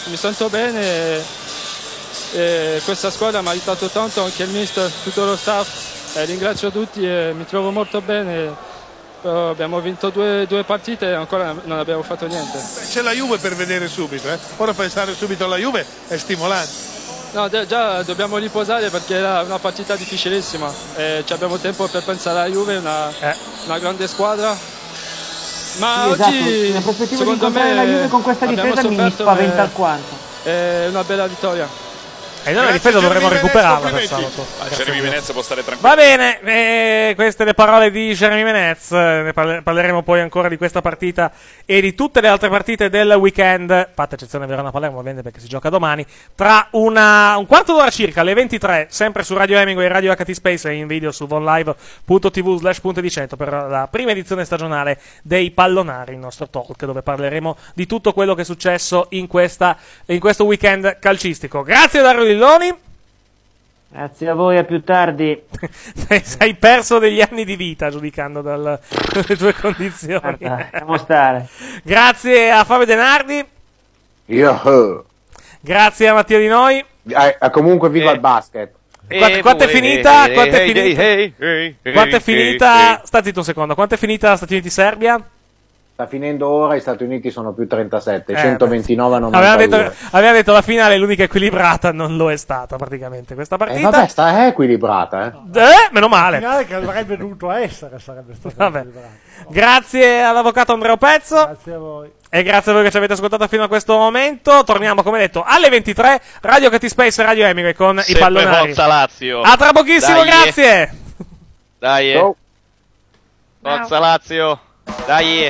mi sento bene e, e questa squadra mi ha aiutato tanto, anche il mister, tutto lo staff, e ringrazio tutti e mi trovo molto bene. Però abbiamo vinto due, due partite e ancora non abbiamo fatto niente. C'è la Juve per vedere subito, eh? Ora pensare subito alla Juve è stimolante. No, già dobbiamo riposare perché era una partita difficilissima e abbiamo tempo per pensare alla Juve, una, eh. una grande squadra. Ma sì, oggi, esatto. prospettiva secondo di me, la Juve con questa difesa mi spaventa alquanto. È una bella vittoria. E noi la difesa dovremmo recuperarla per sabato. Jeremy Menez può stare tranquillo. Va bene, eh, queste le parole di Jeremy Menez. Ne parle- parleremo poi ancora di questa partita e di tutte le altre partite del weekend, fatta eccezione Verona-Palermo ovviamente perché si gioca domani, tra una, un quarto d'ora circa, alle ventitré, sempre su Radio Hemingway, Radio H T Space e in video su vonlive.tv slash punto di cento per la prima edizione stagionale dei Pallonari, il nostro talk, dove parleremo di tutto quello che è successo in, questa, in questo weekend calcistico. Grazie Dario Lilloni. Grazie a voi, a più tardi. Hai perso degli anni di vita giudicando dal, dalle tue condizioni. Guarda, lasciamo stare. Grazie a Fabio Denardi. Io. Grazie a Mattia Di Noi. Eh, eh, comunque viva il basket. Quanto, quanto è finita? Quanto è finita? Quanto è finita? Sta zitto un secondo. Quanto è finita Stati Uniti-Serbia? Sta finendo ora, gli Stati Uniti sono più trentasette, Eh, centoventinove a Aveva novantadue. detto, aveva detto la finale è l'unica equilibrata, non lo è stata praticamente questa Eh, partita. vabbè, sta è equilibrata, eh. Eh, meno male. La finale che avrebbe dovuto essere sarebbe stata Vabbè. equilibrata. Grazie all'avvocato Andrea Pezzo. Grazie a voi. E grazie a voi che ci avete ascoltato fino a questo momento. Torniamo, come detto, alle ventitré. Radio Cat Space e Radio Hemingway con Sempre i Pallonari. Forza Lazio. A tra pochissimo, Dai. grazie. Dai. Ciao. Forza Lazio. Dai.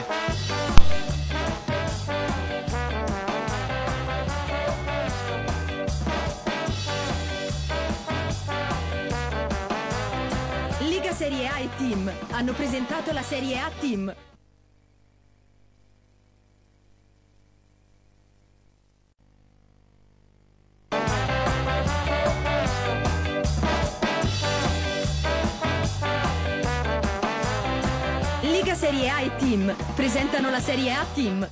Liga Serie A e Team hanno presentato la Serie A Team. Liga Serie A e Team presentano la Serie A Team.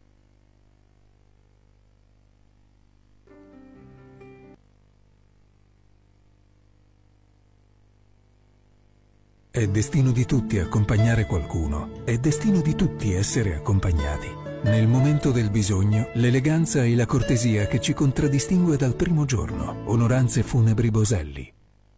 È destino di tutti accompagnare qualcuno, è destino di tutti essere accompagnati. Nel momento del bisogno, l'eleganza e la cortesia che ci contraddistingue dal primo giorno. Onoranze Funebri Boselli.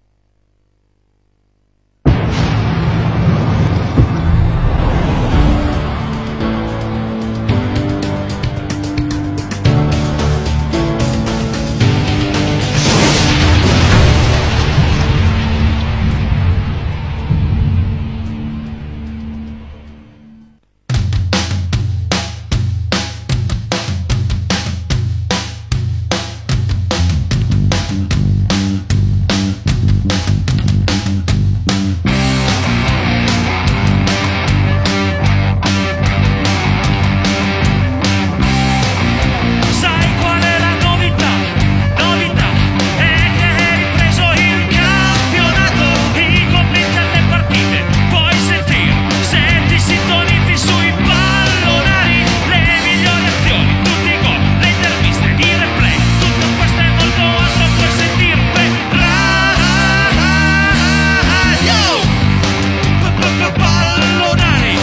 Sai qual è la novità? Novità è che hai ripreso il campionato. I commenti alle partite puoi sentire se ti sintonizzi sui Pallonari. Le migliori azioni, tutti i gol, le interviste, i replay, tutto questo e molto altro puoi sentire per Radio Pallonari.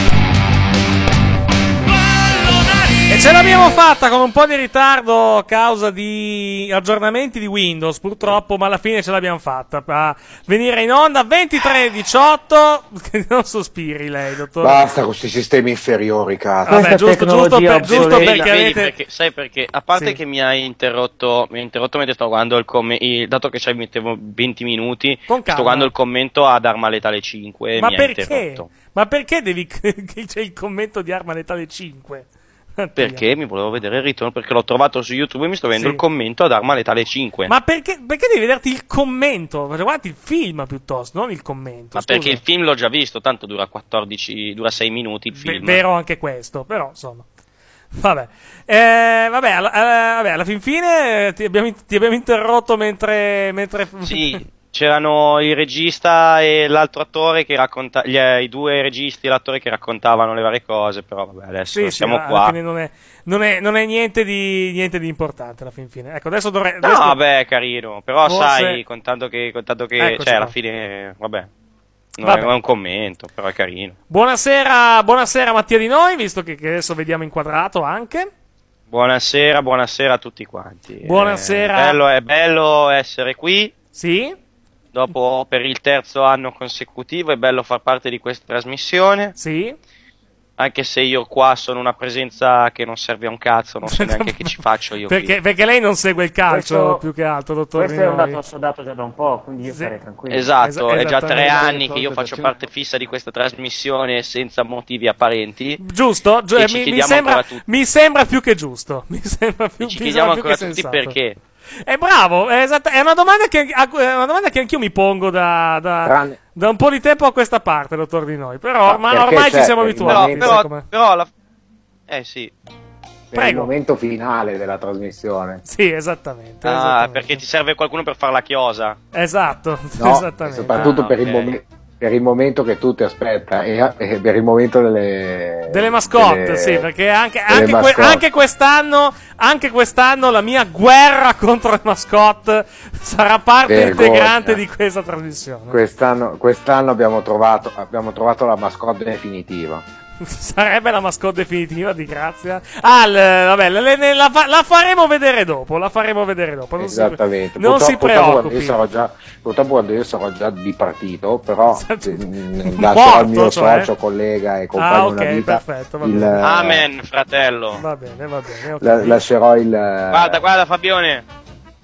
E ce l'abbiamo fatta con un po' di ritardo a causa di aggiornamenti di Windows, purtroppo, ma alla fine ce l'abbiamo fatta a venire in onda ventitré e diciotto. Non sospiri lei, dottore. Basta con questi sistemi inferiori, cazzo. Vabbè, giusto, giusto, per, giusto Vedi, perché vedi, avete... perché- sai perché? A parte Sì. che mi hai interrotto, mi hai interrotto mentre stavo guardando il commento, dato che ci mettevo venti minuti, Con sto calma. guardando il commento ad Arma Letale cinque e Ma mi hai perché? interrotto. Ma perché devi che c'è il commento di Arma Letale cinque? Perché mi volevo vedere il ritorno, perché l'ho trovato su YouTube e mi sto vedendo Sì. il commento ad Arma Letale cinque. Ma perché, perché devi vederti il commento? Guardati il film piuttosto, non il commento. Ma scusa. perché il film l'ho già visto, tanto dura quattordici, dura sei minuti il Ve- film. vero anche questo, però insomma. Vabbè, eh, vabbè, alla, alla- vabbè, alla fin fine eh, ti abbiamo, ti abbiamo interrotto mentre. mentre... Sì, c'erano il regista e l'altro attore che racconta gli, i due registi e l'attore che raccontavano le varie cose, però vabbè, adesso Sì, siamo sì, qua. alla fine non è, non è, non è niente, di, niente di importante alla fin fine. Ecco, adesso dovrei... No, adesso- vabbè, carino, però Forse- sai, contando che, contando che Eccoci cioè, alla qua. fine, vabbè, non Vabbè. è un commento, però è carino. Buonasera, buonasera Mattia Di Noi, visto che, che adesso vediamo inquadrato anche. Buonasera, buonasera a tutti quanti. Buonasera. È bello, è bello essere qui. Sì. Dopo, per il terzo anno consecutivo, è bello far parte di questa trasmissione. Sì. Anche se io qua sono una presenza che non serve a un cazzo, non so neanche che ci faccio io qui. Perché, perché lei non segue il calcio Questo- più che altro, dottor Questo è un Di Noi. dato assodato già da un po', quindi io sarei tranquillo. Esatto, Es- è già tre esattamente. anni che io faccio parte fissa di questa trasmissione senza motivi apparenti. Giusto? Gi- E eh, ci mi, mi chiediamo sembra, ancora tutti. mi sembra più che giusto. Mi sembra più, Ci mi chiediamo sembra più ancora che tutti sensato. perché. È bravo, è, esatta- è una domanda che, è una domanda che anch'io mi pongo da, da, Tranne- da un po' di tempo a questa parte, dottor Di Noi. Però ormai, perché ormai ci c'è siamo il abituati. Però, momento- sai però, com'è. però la... Eh sì. Per il Prego. momento finale della trasmissione. Sì, esattamente. Ah, esattamente. perché ti serve qualcuno per fare la chiosa. Esatto, No, e esattamente. soprattutto Ah, per, il ok. momen- per il momento che tu ti aspetta e, e per il momento delle Delle mascotte, delle- sì, perché anche, delle anche, que- mascotte. anche quest'anno, anche quest'anno la mia guerra contro le mascotte sarà parte Vergogna. integrante di questa trasmissione. Quest'anno, quest'anno abbiamo, trovato, abbiamo trovato la mascotte definitiva. Sarebbe la mascotte definitiva di Grazia. Ah, l- vabbè, le- le- la, fa- la faremo vedere dopo. La faremo vedere dopo. Non si- Esattamente. non si Purtroppo- purtroppo quando preoccupi. io sarò già, purtroppo quando io sarò già di partito, però Esatto. mm, lascerò al mio Morto, cioè? socio, collega e compagno Ah, ok, una vita. perfetto, va il- bene. Amen, fratello. Va bene, va bene. ok. la- lascerò il Guarda, guarda Fabione.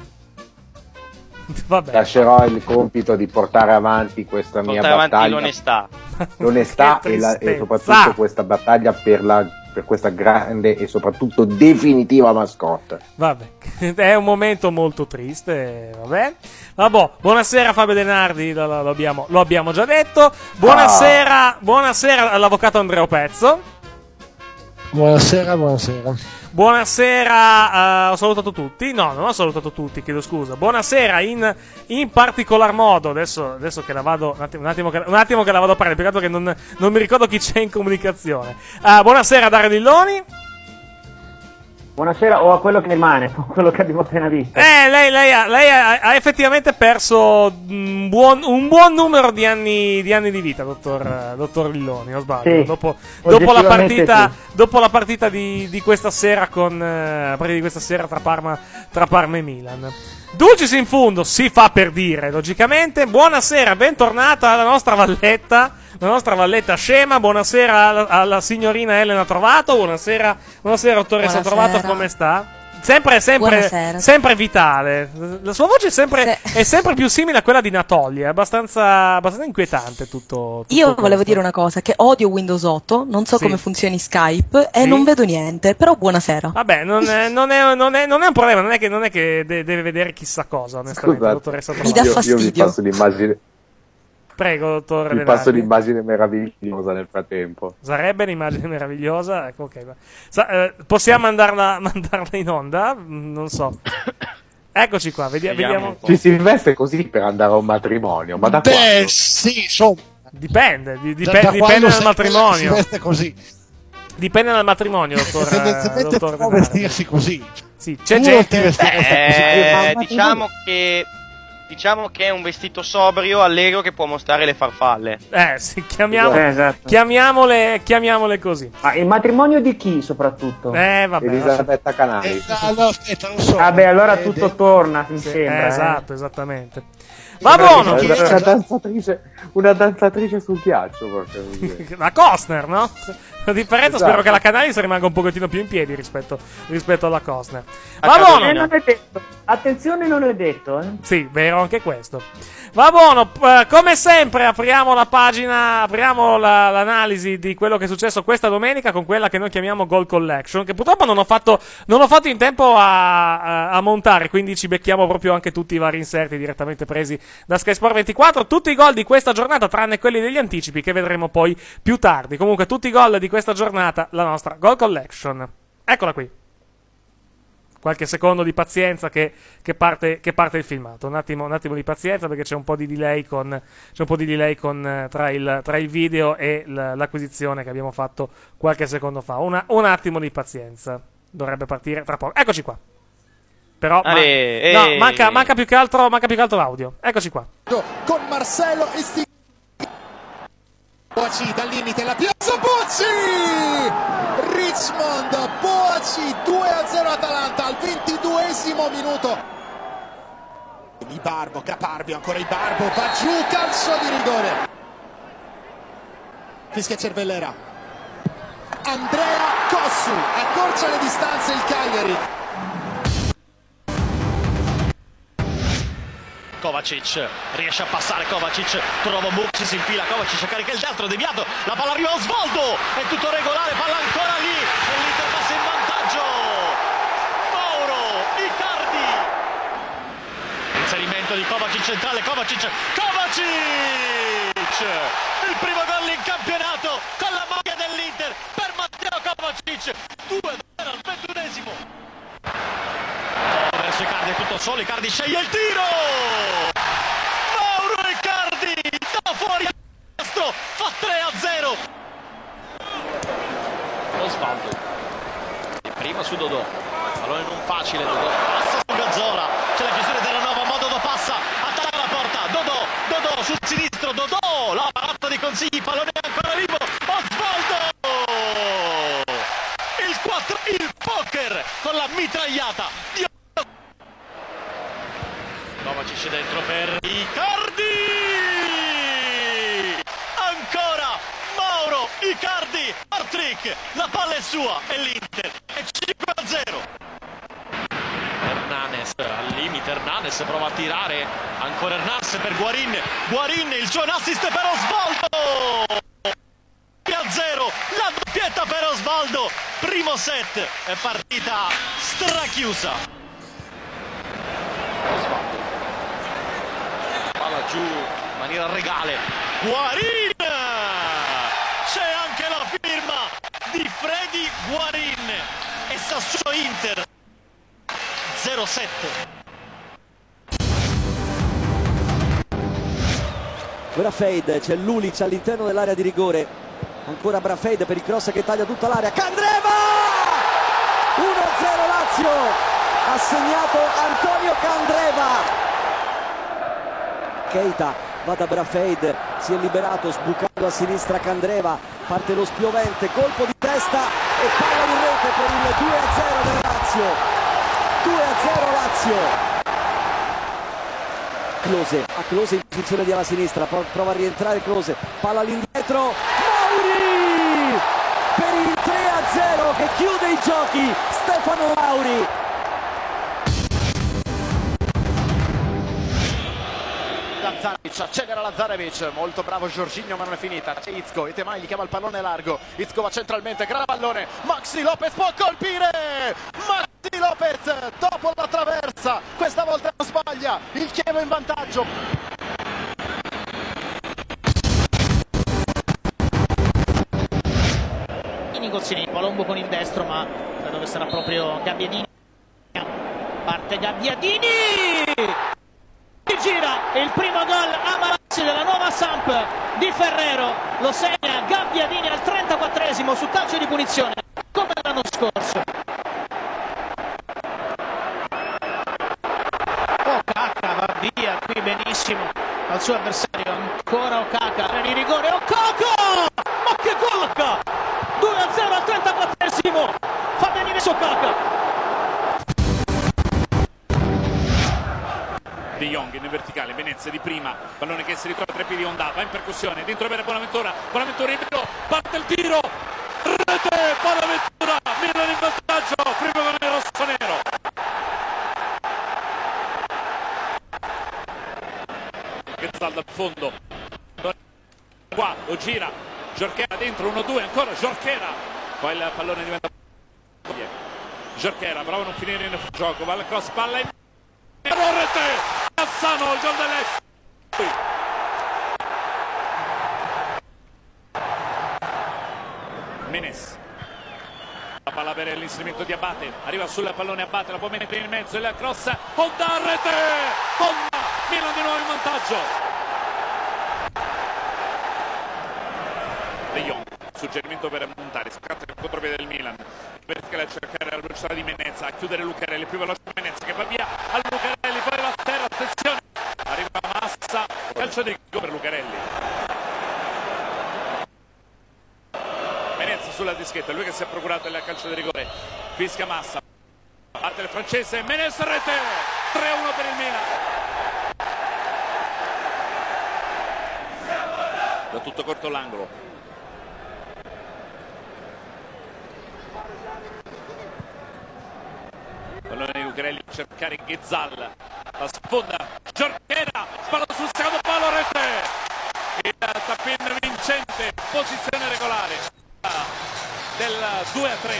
Vabbè. lascerò il compito di portare avanti questa mia Portare avanti battaglia. l'onestà. L'onestà Che e, la- e tristezza. soprattutto questa battaglia per, la, per questa grande e soprattutto definitiva mascotte. Vabbè, è un momento molto triste, vabbè. Vabbè, buonasera Fabio Denardi, lo, lo- lo abbiamo, lo abbiamo già detto. Buonasera, buonasera all'avvocato Andrea Pezzo. Buonasera, buonasera. Buonasera, eh, ho salutato tutti. No, non ho salutato tutti, chiedo scusa. Buonasera in, in particolar modo. Adesso, adesso che la vado. Un attimo, un attimo, che, un attimo che la vado a prendere. Peccato che non, non mi ricordo chi c'è in comunicazione. Eh, buonasera Dario Dilloni. Buonasera, o a quello che rimane, o a quello che abbiamo appena visto. Eh, lei, lei, ha, lei ha, ha effettivamente perso un buon, un buon numero di anni di, anni di vita, dottor, dottor Lilloni, o sbaglio? Sì, dopo, dopo la oggettivamente partita, sì. dopo la partita di, di questa sera con eh, la partita di questa sera tra Parma, tra Parma e Milan. Dulcis in fundo, si fa per dire, logicamente. Buonasera, bentornata alla nostra valletta, la nostra valletta scema. Buonasera alla, alla signorina Elena Trovato. Buonasera, buonasera dottoressa Buonasera. Trovato, come sta? Sempre, sempre, Buonasera. sempre vitale. La sua voce è sempre, è sempre più simile a quella di Natoli. È abbastanza, abbastanza inquietante tutto. tutto Io volevo questo. dire una cosa, che odio Windows otto, non so Sì. come funzioni Skype e Sì. non vedo niente, però buonasera. Vabbè, non è, non è- non è- non è un problema. Non è che, non è che de- deve vedere chissà cosa, onestamente, Scusate, dottoressa Mi Trovato. dà io, io vi fastidio. passo l'immagine, Prego, dottore vi passo Denardi. l'immagine meravigliosa nel frattempo. Sarebbe un'immagine meravigliosa. Ecco, ok. va. Sa- eh, possiamo mandarla, mandarla in onda? Mm, Non so. Eccoci qua, vedi- Vediamo vediamo. un po'. Ci si veste così per andare a un matrimonio, ma da Beh, quando? sì, insomma. Dipende, di- da- dipe- da dipende quando dal si- Si matrimonio. veste così. Dipende dal matrimonio, dottor, Tendenzialmente dottor può Denardi. vestirsi così. Sì, c'è Tu non gente. ti vestiresti così. Eh, ma- diciamo che diciamo che è un vestito sobrio, allegro, che può mostrare le farfalle. Eh, sì, chiamiamo, Eh, esatto. chiamiamole, chiamiamole così. Ma il matrimonio di chi soprattutto? Eh, vabbè. Elisabetta Canali. Eh, no, no, aspetta, non so. Vabbè, allora Eh, tutto de- torna, mi Sì, sembra. eh, eh. esatto, esattamente. Va buono. Chi- Una danzatrice, una danzatrice sul ghiaccio, porca miseria. La Costner, no? La differenza, Esatto. spero che la Canalis rimanga un pochettino più in piedi rispetto, rispetto alla Costner. A Va Carolina. buono. Eh, non è detto. Attenzione, non è detto. Eh. Sì, vero anche questo. Va buono, p- eh, come sempre apriamo la pagina, apriamo la- l'analisi di quello che è successo questa domenica con quella che noi chiamiamo Goal Collection, che purtroppo non ho fatto, non ho fatto in tempo a, a- a montare, quindi ci becchiamo proprio anche tutti i vari inserti direttamente presi da Sky Sport ventiquattro, tutti i gol di questa giornata tranne quelli degli anticipi che vedremo poi più tardi. Comunque tutti i gol di questa giornata, la nostra Goal Collection. Eccola qui. qualche secondo di pazienza che, che, parte, che parte il filmato. Un attimo, un attimo di pazienza perché c'è un po' di delay con, c'è un po' di delay con, eh, tra, il, tra il video e l- l'acquisizione che abbiamo fatto qualche secondo fa. Una, un attimo di pazienza. Dovrebbe partire tra poco. Eccoci qua. Però ma- Ale, no, ehi. manca, manca, più che altro, manca più che altro l'audio. Eccoci qua. Con Marcelo Esti. Boaci dal limite, la piazza Boaci! Richmond, Boaci, due a zero Atalanta al ventiduesimo minuto. Ibarbo, Caparbio, ancora Ibarbo, va giù, calcio di rigore. Fischia Cervellera. Andrea Cossu, accorcia le distanze il Cagliari. Kovacic riesce a passare, Kovacic trova Murci, si infila Kovacic, carica il destro, deviato, la palla arriva a Osvaldo, è tutto regolare, palla ancora lì e l'Inter passa in vantaggio. Mauro Icardi, inserimento di Kovacic centrale, Kovacic, Kovacic, il primo gol in campionato con la maglia dell'Inter per Matteo Kovacic, due a zero al ventunesimo. Verso Icardi, è tutto solo, Icardi sceglie il tiro, Mauro Icardi da fuori al destro, fa tre a zero. Osvaldo prima su Dodò, pallone non facile, Dodò passa su Gazzola, c'è la chiusura della nuova, ma Dodò passa, attacca la porta, Dodò, Dodò sul sinistro, Dodò, la parata di Consigli, pallone ancora vivo, Osvaldo, il quattro, il poker con la mitragliata di Kovacic dentro per Icardi, ancora Mauro Icardi, hat-trick, la palla è sua e l'Inter è cinque a zero. Hernanes al limite, Hernanes prova a tirare, ancora Hernanes per Guarin, Guarin il suo assist per Osvaldo, tre a zero, la doppietta per Osvaldo, primo set, è partita strachiusa. Osvaldo palla giù in maniera regale, Guarin, c'è anche la firma di Freddy Guarin e Sassuolo Inter zero sette. Brafeid, c'è Lulic all'interno dell'area di rigore, ancora Brafeid per il cross che taglia tutta l'area, Candreva, uno a zero Lazio, ha segnato Antonio Candreva. Keita va da Brafeid, si è liberato sbucando a sinistra Candreva, parte lo spiovente, colpo di testa e palla in rete per il due a zero del Lazio, due a zero Lazio. Close, a Close in posizione di alla sinistra, prova a rientrare Close, palla all'indietro, Mauri per il tre a zero che chiude i giochi, Stefano Mauri. Lazarevic, accelera Lazarevic, molto bravo Jorginho ma non è finita, c'è Izco, Etemai gli chiama il pallone largo, Izco va centralmente, gran pallone, Maxi Lopez può colpire, Maxi Lopez dopo la traversa, questa volta non sbaglia, il Chievo in vantaggio. Nicozzini, Palombo con il destro ma credo che sarà proprio Gabbiadini, parte Gabbiadini! Gira il primo gol a Malazzi della nuova Samp di Ferrero, lo segna Gabbiadini al trentaquattresimo su calcio di punizione come l'anno scorso. Okaka va via qui benissimo al suo avversario, ancora Okaka di rigore, Okaka, ma che gol! due a zero al trentaquattresimo, fa venire Okaka. De Jong in verticale, Venezia di prima, pallone che si ritrova tra i piedi, Ondà, va in percussione, dentro per Bonaventura, Bonaventura in meno, parte il tiro, rete, Bonaventura, Milan in vantaggio, primo con il rossonero. Che salda al fondo, qua lo gira, Jorquera dentro, uno due, ancora Jorquera, poi il pallone diventa Jorquera, prova a non finire in gioco, va al cross, palla in rete, Cassano, il gol dell'Est. Menes, la palla per l'inserimento di Abate, arriva sul pallone Abate, la può mettere in mezzo, il cross, Honda a rete, Honda, Milan di nuovo in vantaggio. De Jong, suggerimento per montare, scatta il contropiede del Milan, verticale a cercare la velocità di Menezza, a chiudere Lucarelli, più veloce Menezza che va via a Lucarelli, poi va a terra, attenzione, arriva Massa, calcio di rigore per Lucarelli. Menezza sulla dischetta, lui che si è procurato il calcio di rigore, fischia Massa, batte il francese, Menezza rete, tre a uno per il Milan. Da tutto corto l'angolo. Pallone di Lucarelli a cercare Ghezzal, la sponda, Giorchera, palla sul secondo palo, rete, il tappin vincente, posizione regolare del due a tre.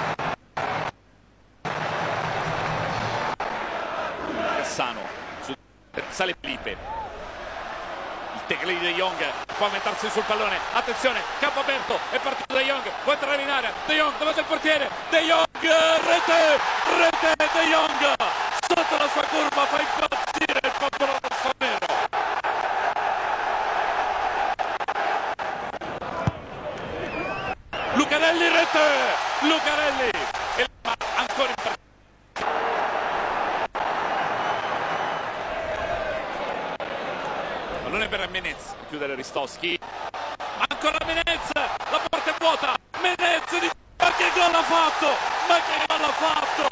Cassano, su, sale Felipe, il tackle di De Jong, può mettersi sul pallone, attenzione, campo aperto, è partito De Jong, può entrare in area, De Jong davanti al portiere, De Jong, rete, rete De Jong, sotto la sua curva fa impazzire il popolo rossonero. Lucarelli rete, Lucarelli, e ancora in partita. Pallone per Menez, chiudere Ristowski, ancora Menez, la porta è vuota, Menez di... ma che gol ha fatto, ma che gol ha fatto!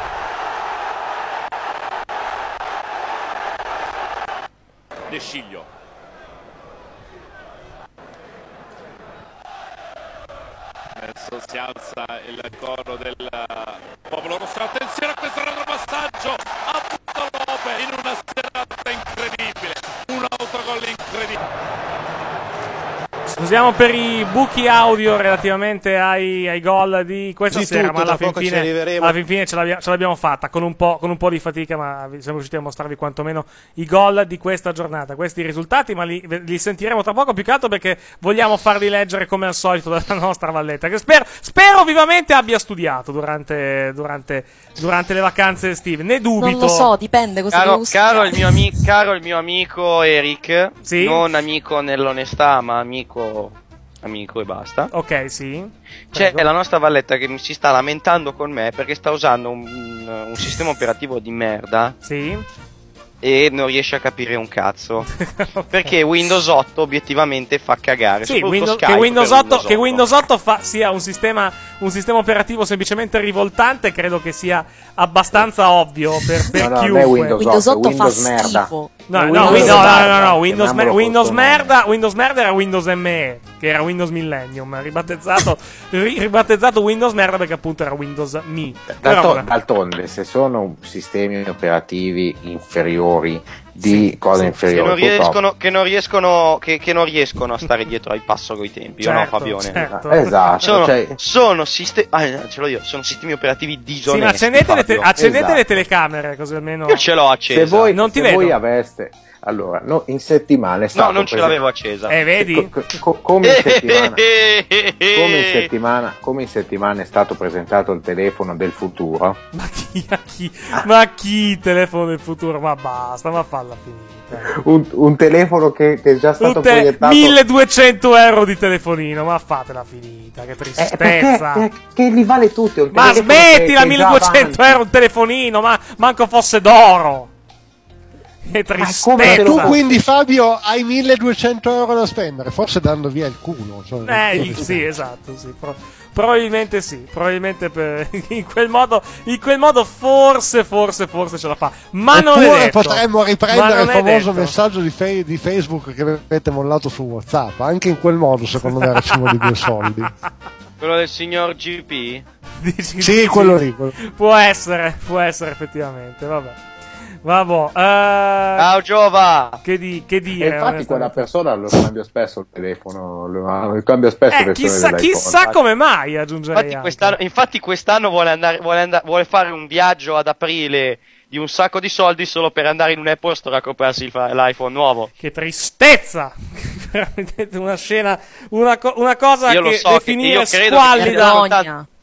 De Sciglio, adesso si alza il coro del popolo rosso, attenzione a questo retropassaggio a tutto Lope in una serata incredibile, un autogol incredibile. Scusiamo per i buchi audio relativamente ai, ai gol di questa Di sera, tutto, ma alla tra fin, poco ci fine, arriveremo. alla fin fine ce l'abbiamo, ce l'abbiamo fatta con un, po', con un po' di fatica, ma siamo riusciti a mostrarvi quantomeno i gol di questa giornata, questi risultati, ma li, li sentiremo tra poco, più che altro perché vogliamo farli leggere come al solito dalla nostra Valletta, che spero, spero vivamente abbia studiato durante, durante, durante le vacanze estive, ne dubito. Non lo so, dipende cosa Caro, devo studiare. caro, il mio ami- caro il mio amico Eric, Sì? non amico nell'onestà, ma amico, amico e basta. Ok, sì. C'è Prego. la nostra Valletta che mi si sta lamentando con me perché sta usando un, un sistema operativo di merda. Sì. E non riesce a capire un cazzo. Perché Windows otto obiettivamente fa cagare. Sì, soprattutto Windows, Skype che, Windows per otto, che Windows otto fa, sia un sistema, un sistema operativo semplicemente rivoltante, credo che sia abbastanza ovvio per, per No, no, chiunque. non è Windows Windows otto, otto fa Windows merda. schifo. No, È no, Windows Windows, no, no, merda, no, no, Windows, chiamiamolo mer- Windows col suo merda, Windows merda era Windows M E, che era Windows Millennium, ribattezzato, ri- ribattezzato Windows merda perché appunto era Windows Me. Però, D'altro- vabbè. D'altronde, se sono sistemi operativi inferiori di Sì, cose sì, inferiori, che non purtroppo. riescono, che non riescono, che, che non riescono a stare dietro al passo coi tempi, o no, Certo, Fabione? certo. Esatto, Sono, cioè- sono, siste- ah, ce l'ho io, sono sistemi operativi Sì, disonesti. ma accendete, le, te- Fabio. accendete Esatto. le telecamere così almeno. Io ce l'ho accesa. Se voi, Non ti se vedo. voi aveste, allora, no, in settimana è stato No, non ce presentato- l'avevo accesa. Eh, vedi? Co- co- come, in settimana, come, in settimana, come in settimana è stato presentato il telefono del futuro, Ma chi, ma chi, ma chi telefono del futuro? Ma basta, ma falla finita. un, un telefono che, che è già stato Tutte proiettato milleduecento euro di telefonino, ma fatela finita, che Eh, tristezza. perché eh, che li vale tutti, è un Ma telefono che- smettila, che è già milleduecento avanti. euro un telefonino, ma manco fosse d'oro. Che tristezza. come te lo Tu fa? quindi Fabio hai milleduecento euro da spendere, forse dando via il culo. Cioè, Eh, sì, esatto, sì. Pro- probabilmente sì, probabilmente per- in quel modo, in quel modo forse, forse, forse ce la fa. Ma non è Oppure detto. potremmo Ma riprendere non il è famoso detto. messaggio di, fe- di Facebook che avete mollato su WhatsApp. Anche in quel modo, secondo me, avremo di due soldi. Quello del signor G P? Dici- Sì, quello lì. quello- Può essere, può essere effettivamente, vabbè. Vabbè, eh, Ciao Giova! che, di, che E dire? infatti onestamente. quella persona lo cambia spesso il telefono, lo, lo cambia spesso Eh, le chissà, persone chissà come mai aggiungerei Infatti anche. quest'anno, infatti quest'anno vuole, andare, vuole, andare, vuole fare un viaggio ad aprile di un sacco di soldi solo per andare in un Apple Store a comprarsi il fa- l'iPhone nuovo. Che tristezza! Veramente una scena, una, co- una cosa Io lo che so, che- definire io credo che squallida. sia Vergogna.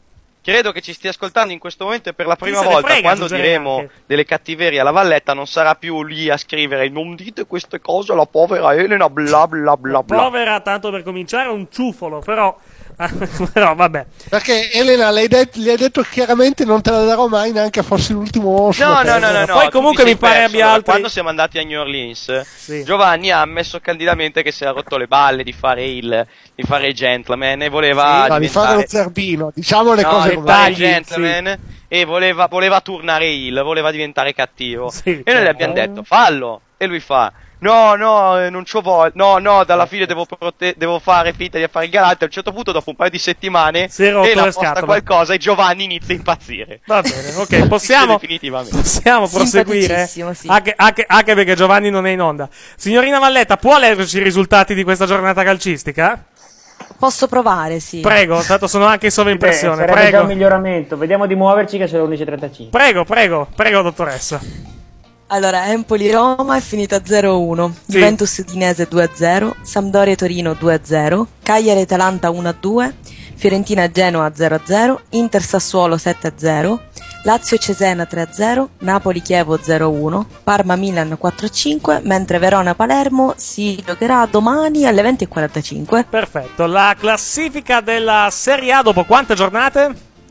credo che ci stia ascoltando in questo momento e per la prima se ne volta, frega, quando Giuseppe, diremo anche. delle cattiverie alla Valletta, non sarà più lì a scrivere non dite queste cose alla povera Elena, bla bla bla bla. Povera, tanto per cominciare, un ciufolo, però... però vabbè. Perché Elena le hai, det- le hai detto chiaramente non te la darò mai neanche fossi l'ultimo uomo sulla No, no, terra. no, no, no. Poi tu comunque ti sei mi pare perso. abbia Allora, altri- Quando siamo andati a New Orleans, Giovanni ha ammesso candidamente che si era rotto le balle di fare il di fare il gentleman e voleva No, di fare lo diventare zerbino, diciamo le no, cose di come fare il sono. gentleman e voleva, voleva turnare heel, voleva diventare cattivo. Sì, e noi gli abbiamo detto fallo e lui fa no, no, eh, non c'ho voglia, no, no, dalla fine devo, prote- devo fare finta di fare il galante. A un certo punto, dopo un paio di settimane, Si è rotto e le la posta scatole. qualcosa e Giovanni inizia a impazzire. Va bene, ok, possiamo, Definitivamente. possiamo proseguire? Simpaticissimo, sì. Anche, anche- anche perché Giovanni non è in onda. Signorina Valletta, può leggerci i risultati di questa giornata calcistica? Posso provare, sì. Prego, tanto sono anche in sovraimpressione. Beh, sarebbe già un Prego, miglioramento. Vediamo di muoverci che sono le undici e trentacinque. prego, prego, prego, dottoressa. Allora, Empoli-Roma è finita zero a uno, Sì. Juventus-Udinese due a zero, Sampdoria-Torino due a zero, Cagliari-Atalanta uno a due, Fiorentina-Genoa zero a zero, Inter-Sassuolo sette a zero, Lazio-Cesena tre a zero, Napoli-Chievo zero a uno, Parma-Milan quattro a cinque, mentre Verona-Palermo si giocherà domani alle venti e quarantacinque. Perfetto, la classifica della Serie A dopo quante giornate?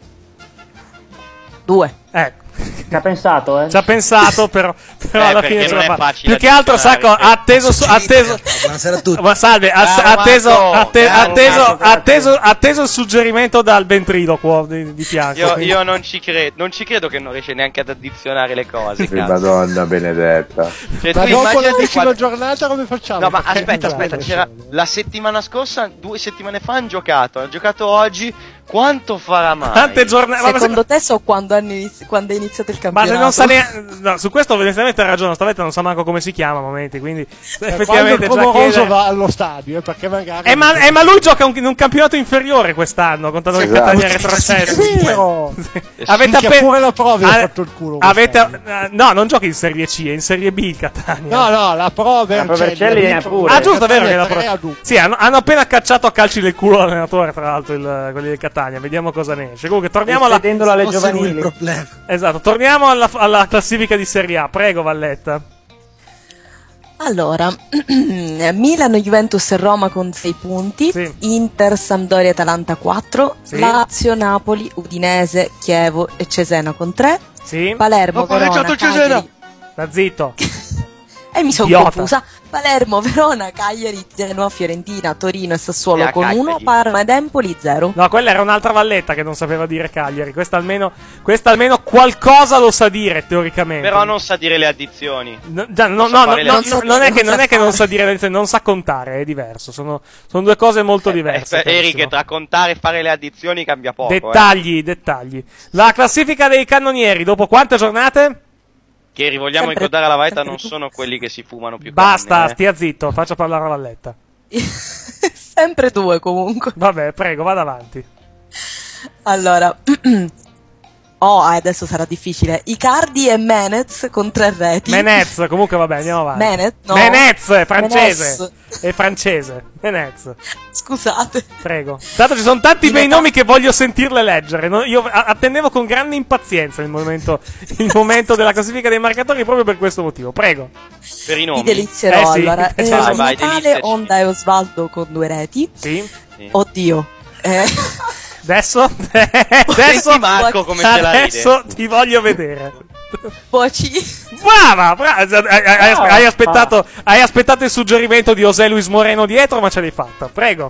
Due. Ecco. Ci ha pensato, eh? Ci ha pensato, però, però Eh, alla perché fine ce non la è fa. facile Più che altro, Sacco, ha atteso, su- atteso, Buonasera a tutti. ma salve, ha Caro atteso, Marco, atte- caro atteso, Marco, atteso, atteso il suggerimento dal ventriloquo di, di fianco. Io, quindi- io non ci credo, non ci credo che non riesce neanche ad addizionare le cose. Sì, cazzo. Madonna benedetta. Cioè, Ma tu dopo la immaginati decima quando- giornata come facciamo? No, ma Perché- aspetta, aspetta, c'era la settimana scorsa, due settimane fa hanno giocato, hanno giocato oggi, quanto farà mai? Quante giornate? Secondo te so quando, hanno inizi- quando è iniziato il Ma campionato? se non sa neanche. No, su questo evidentemente ha ragione. Stavolta non sa manco come si chiama a momenti. Quindi Eh, quando il effettivamente già Pomoroso chiedere- va allo stadio, eh, perché magari... Eh, ma, eh, ma lui gioca un- in un campionato inferiore quest'anno, contando che Esatto. Catania è retrocesso. È vero. Avete Minchia, appena pure la Provi ha Ah, fatto il culo avete, eh, no, non giochi in Serie C, è in Serie B il Catania. No, no, la Pro La Pro Vercelli viene pure. Ah, giusto, è vero che la tre a Pro... due. Sì, hanno, hanno appena cacciato a calci del culo l'allenatore, tra l'altro, il- quelli del Catania. Vediamo cosa ne esce. Comunque, torniamo alla. Cedendolo alle Forse lui il giovanili. problema. Esatto, torniamo alla, alla classifica di Serie A. Prego, Valletta. Allora, Milano, Juventus e Roma con sei punti, Sì. Inter, Sampdoria, Atalanta quattro, Sì. Lazio, Napoli, Udinese, Chievo e Cesena con tre, Sì. Palermo, Ho pareggiato Verona, il Cesena! Cagliari. Da zitto. E mi sono Idiota. confusa. Palermo, Verona, Cagliari, Genoa, Fiorentina, Torino e Sassuolo E a con Cagliari. uno, Parma ed Empoli zero. No, quella era un'altra Valletta che non sapeva dire Cagliari. Questa almeno, questa almeno qualcosa lo sa dire, teoricamente. Però non sa dire le addizioni. No, già, no, Non no, sa no, fare le no, addizioni. non è che non non, sa è che non fare. sa dire le addizioni, non sa contare, è diverso. Sono, sono due cose molto diverse. Eh, Eric, carissimo. tra contare e fare le addizioni cambia poco. eh. Dettagli, dettagli. La classifica dei cannonieri, dopo quante giornate? Che vogliamo Sempre- ricordare alla Vaita sempre non tu. sono quelli che si fumano più Basta, canne, eh. stia zitto, faccia parlare la Valletta. Sempre due comunque. Vabbè, prego, vada avanti. Allora, oh, adesso sarà difficile. Icardi e Menez con tre reti. Menez, comunque vabbè, andiamo avanti. Menez? No. Menez, è francese. Menez. È francese. Menez. Scusate. Prego. Tanto ci sono tanti bei nomi che voglio sentirle leggere. no? Io a- attendevo con grande impazienza il momento, il momento della classifica dei marcatori proprio per questo motivo. Prego. Per i nomi. Vi delizierò Eh sì. allora. Vai, Eh, vai, Natale, deliziaci. Onda e Osvaldo con due reti. Sì. Sì. Oddio. Eh, Adesso. adesso. Senti Marco come ce la ride. Adesso ti voglio vedere. Poci. Brava, brava. Hai, hai- hai- hai aspettato, hai aspettato il suggerimento di José Luis Moreno dietro, ma ce l'hai fatta. Prego.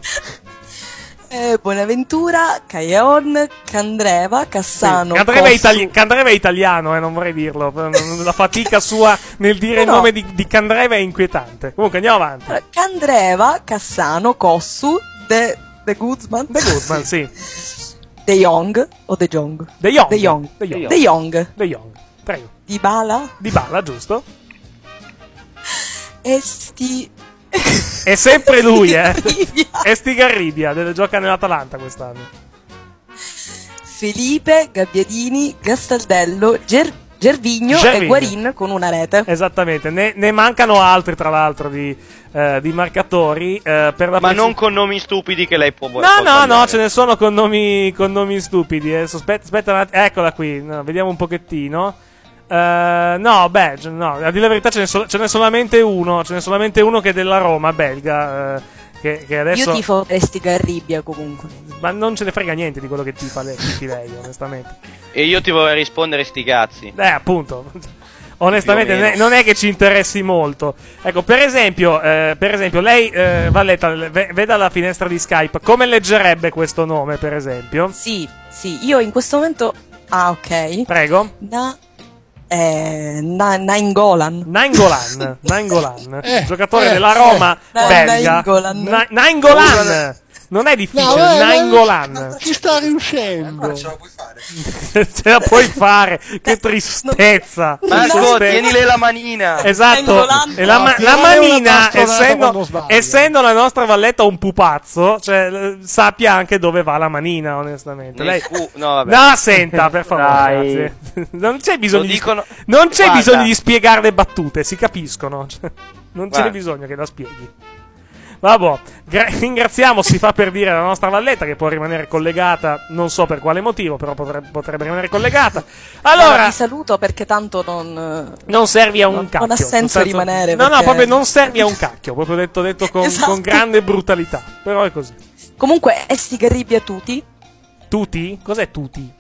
Eh, Bonaventura, Caglion, Candreva, Cassano. Candreva è, Cossu- itali- Candreva è italiano, eh, non vorrei dirlo. La fatica sua nel dire il No, no. nome di, di Candreva è inquietante. Comunque andiamo avanti. Candreva, Cassano, Cossu, De, De Guzman. De Guzman, sì. De Jong o De Jong? De Jong. De Jong. De Jong. De Jong. De Jong. Prego. Dybala. Dybala, giusto? Esti. È sempre lui, eh. Stigarribia. È Stigarribia, deve giocare nell'Atalanta quest'anno. Felipe, Gabbiadini, Gastaldello, Ger- Gervigno, Gervinho. e Guarin con una rete. Esattamente, ne, ne mancano altri tra l'altro di, eh, di marcatori. Eh, per la Ma preci- non con nomi stupidi che lei può No, no, no, ce ne sono con nomi, con nomi stupidi. Eh. Aspetta, aspetta un attimo. Eccola qui, no, vediamo un pochettino. Uh, no, beh, no, a dire la verità ce n'è, so- ce n'è solamente uno. Ce n'è solamente uno che è della Roma, belga. Uh, che, che adesso... Io tifo Estigarribia comunque. Ma non ce ne frega niente di quello che tifa lei, tifi lei, onestamente. E io ti vorrei rispondere sti cazzi. Eh, appunto. Onestamente Più o ne- meno. non è che ci interessi molto. Ecco, per esempio, eh, per esempio lei, eh, Valletta, ve- veda la finestra di Skype. Come leggerebbe questo nome, per esempio? Sì, sì, io in questo momento... Ah, ok. Prego. Na... Eh, Na- Nainggolan. Nainggolan, Nainggolan, Eh, giocatore eh, della Roma eh. belga. Nainggolan. Na- Nainggolan. Non è difficile, No, eh, Nainggolan. Ci sta riuscendo. Ce la puoi fare, che tristezza. Marco, Tristezza. tienile la manina. Esatto, e la, ma- No, la tirare una manina, bastonata essendo, quando sbaglia. essendo la nostra Valletta un pupazzo, cioè, eh, sappia anche dove va la manina, onestamente. Nel Lei... cu- no, vabbè. No, senta, per favore, Dai. grazie. Non c'è bisogno, Lo di, dicono- non c'è Guarda. bisogno di spiegare le battute, si capiscono. Cioè, non ce Guarda. n'è bisogno che la spieghi. Vabbè, gra- ringraziamo, si fa per dire, la nostra Valletta che può rimanere collegata, non so per quale motivo, però potrebbe, potrebbe rimanere collegata. Allora, ti saluto perché tanto non... non servi a un non, cacchio. non ha senso nel senso- rimanere. No, no, perché- proprio non servi a un cacchio, proprio detto, detto con, Esatto. con grande brutalità. Però è così. Comunque, Estigarribia a tutti. Tutti? Cos'è tutti?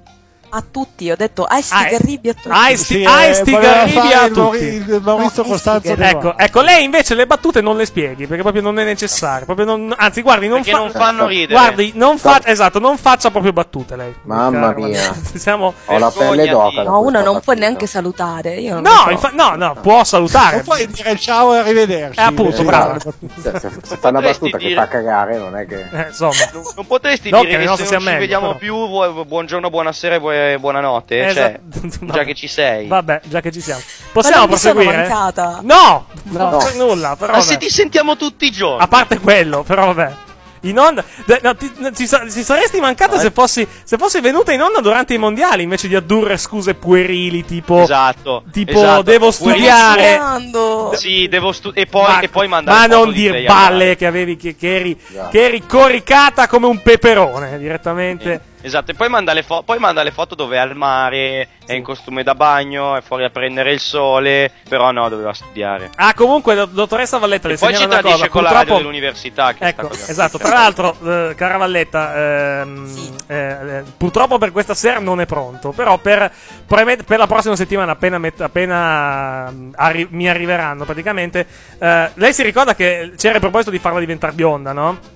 A tutti, ho detto a Estigarribia a tutti. Ah, esti- Sì, ah, eh, Estigarribia voleva fare a il Mauri- tutti. il Maurizio No, Costanzo di Ecco, qua. ecco, lei invece le battute non le spieghi, perché proprio non è necessario. Proprio non- anzi, guardi, non, Perché fa- non fanno ridere. Guardi, non fa- esatto, non faccia proprio battute lei. Mamma Cara, mia. Siamo... Ho la pelle d'oca. da No, uno questa non può partita. neanche salutare. Io non lo No, so. infa- no, no, può salutare. Non puoi dire ciao e arrivederci. Eh, appunto, Sì, bravo. no. Se, se, se fa una battuta che dire- fa cagare, non è che. Eh, insomma. Non, non potresti No, che dire le che nostre se non sia ci meglio, vediamo però. più, vu- buongiorno, buonasera e bu- buonanotte. Esatto. Cioè, già che ci sei. Vabbè, già che ci siamo. Ma Possiamo non mi sono proseguire? mancata. No! No. Non no. nulla, però Ma vabbè. se ti sentiamo tutti i giorni. A parte quello, però vabbè. In onda, de- no, ti, no, ci, sa- ci saresti mancata se fossi, se fossi venuta in onda durante i mondiali invece di addurre scuse puerili tipo, Esatto. tipo esatto. devo Puoi- studiare. Studiando. Sì, devo stu- e poi, Ma, e poi mandare ma foto non di dir lei balle al mare. che avevi, che, che eri, Esatto. che eri coricata come un peperone direttamente. Esatto, e poi manda le, fo- poi manda le foto dove è al mare, è in costume da bagno, è fuori a prendere il sole, però no, doveva studiare. Ah, comunque, do- dottoressa Valletta, le E poi ci segnalo una tradisce cosa. con la radio Purtroppo, dell'università. Che ecco, sta cosa esatto. Tra l'altro, eh, cara Valletta, ehm, eh, eh, purtroppo per questa sera non è pronto. Però per, probabilmente per la prossima settimana, appena, met- appena mm, arri- mi arriveranno praticamente. eh, lei si ricorda che c'era il proposito di farla diventare bionda, no?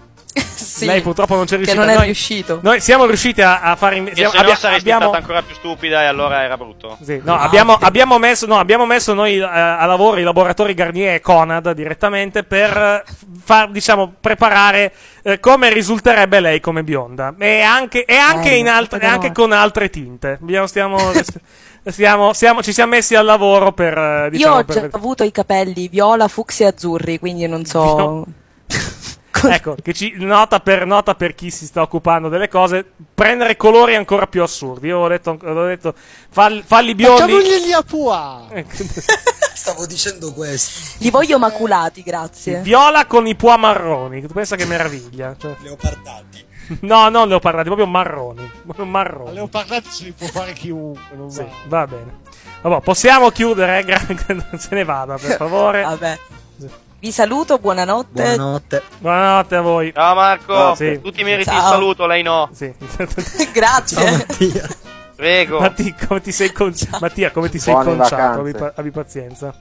Sì, Lei purtroppo non c'è che riuscita. non è noi, riuscito. Noi siamo riusciti a, a fare. Che siamo- se no abbia- saresti abbiamo, stata ancora più stupida e allora era brutto. Sì, no, abbiamo, abbiamo messo, no, abbiamo messo noi eh, a lavoro i laboratori Garnier e Conad direttamente per eh, far, diciamo, preparare eh, come risulterebbe lei come bionda. E anche, e anche, Eh, in altre, e però- anche con altre tinte. Abbiamo, stiamo, stiamo, siamo, ci siamo messi al lavoro per. eh, Io Diciamo, ho già per avuto i capelli viola, fucsia e azzurri, quindi non so. ecco, che ci nota per, nota per chi si sta occupando delle cose, prendere colori ancora più assurdi. Io ho detto, ho detto fall- falli biondi. Facciamogli a pua. Stavo dicendo questo. Li voglio maculati, grazie. Viola con i pois marroni. Tu pensa che meraviglia? Cioè, Leopardati. no, non leopardati, proprio marroni. Marroni. Leopardati se li può fare chiunque. Non Sì, va. va bene. Vabbè, possiamo chiudere? Gra- se ne vada, per favore. Vabbè. Vi saluto, buonanotte. Buonanotte. Buonanotte a voi. Ciao Marco, No, sì. tu ti meriti Ciao. il saluto, lei no. Sì. Grazie. Prego. Matti, come ti sei con- Mattia, come ti sei Buone conciato? vacanze. Abbi, pa- abbi pazienza.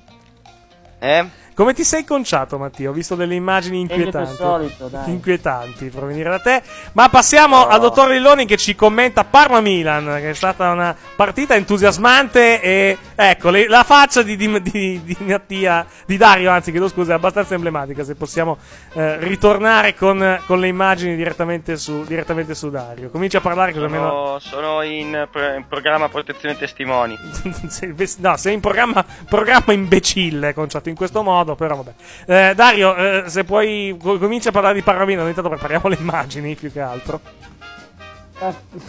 Eh? Come ti sei conciato, Mattia? Ho visto delle immagini inquietanti. solito, dai. Inquietanti provenire da te. Ma passiamo al dottor Lilloni che ci commenta Parma-Milan, che è stata una partita entusiasmante. E ecco, le- la faccia di, di, di, di Mattia, di Dario, anzi, chiedo scusa, è abbastanza emblematica. Se possiamo eh, ritornare con, con le immagini direttamente su, direttamente su Dario. Comincia a parlare così almeno. Sono, sono in, pro- in programma protezione testimoni. Sei- no, sei in programma, programma imbecille conciato in questo modo, però vabbè. Eh, Dario, eh, se puoi comincia a parlare di Parma-Milan, intanto prepariamo le immagini più che altro.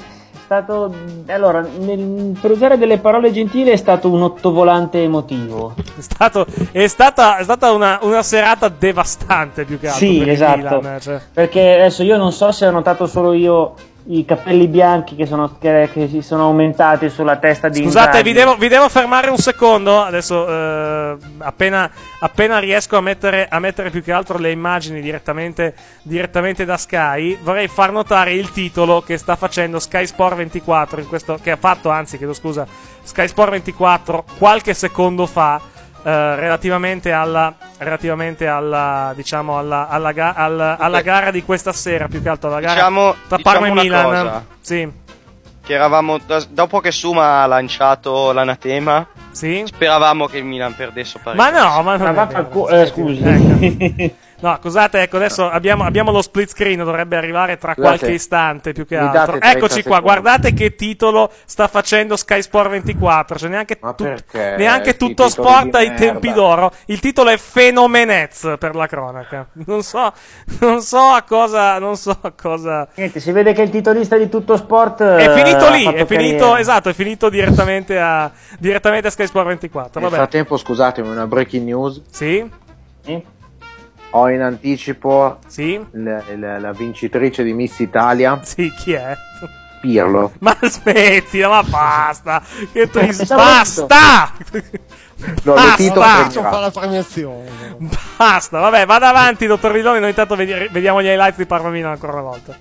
stato, allora, nel, per usare delle parole gentili, è stato un ottovolante emotivo. È, stato, è stata, è stata una, una serata devastante, più che altro. Sì, per il esatto. Milan, cioè. Perché adesso io non so se ho notato solo io i capelli bianchi che, sono, che, che si sono aumentati sulla testa di Scusate, vi devo, vi devo fermare un secondo. Adesso, eh, appena, appena riesco a mettere, a mettere più che altro le immagini direttamente, direttamente da Sky, vorrei far notare il titolo che sta facendo Sky Sport ventiquattro, in questo, che ha fatto, anzi, chiedo scusa, Sky Sport ventiquattro qualche secondo fa. Uh, relativamente alla relativamente alla diciamo alla, alla, ga- alla, alla gara di questa sera, più che altro alla gara diciamo, tra diciamo Parma e una Milan. cosa. Sì. Che eravamo dopo che Suma ha lanciato l'anatema, sì? Speravamo che il Milan perdesse parecchio. Ma no, ma non ma è vero. cu- eh, scusi. Ecco. No, scusate, ecco, adesso abbiamo, abbiamo lo split screen, dovrebbe arrivare tra Scusate, qualche istante, più che mi altro. date trenta Eccoci qua, secondi. guardate che titolo sta facendo Sky Sport ventiquattro, cioè neanche, Ma tu- perché? neanche Sti tutto titoli sport di ai merda. tempi d'oro. Il titolo è Fenomenez, per la cronaca. Non so, non so a cosa, non so a cosa... Niente, si vede che il titolista di Tutto Sport È finito eh, lì, ha è fatto finito, carriera. esatto, è finito direttamente a, direttamente a Sky Sport ventiquattro. Nel Vabbè. frattempo, scusatemi, una breaking news. Sì? Sì? Ho in anticipo sì? la, la- la vincitrice di Miss Italia. Sì, chi è? Pirlo. Ma smettila, ma basta! Che triste. Pensavo Basta! No, Basta! le titolo Faccio fare la premiazione. Basta, vabbè, vada avanti, dottor Villoni. Noi intanto vedi- vediamo gli highlights di Parma Milan ancora una volta.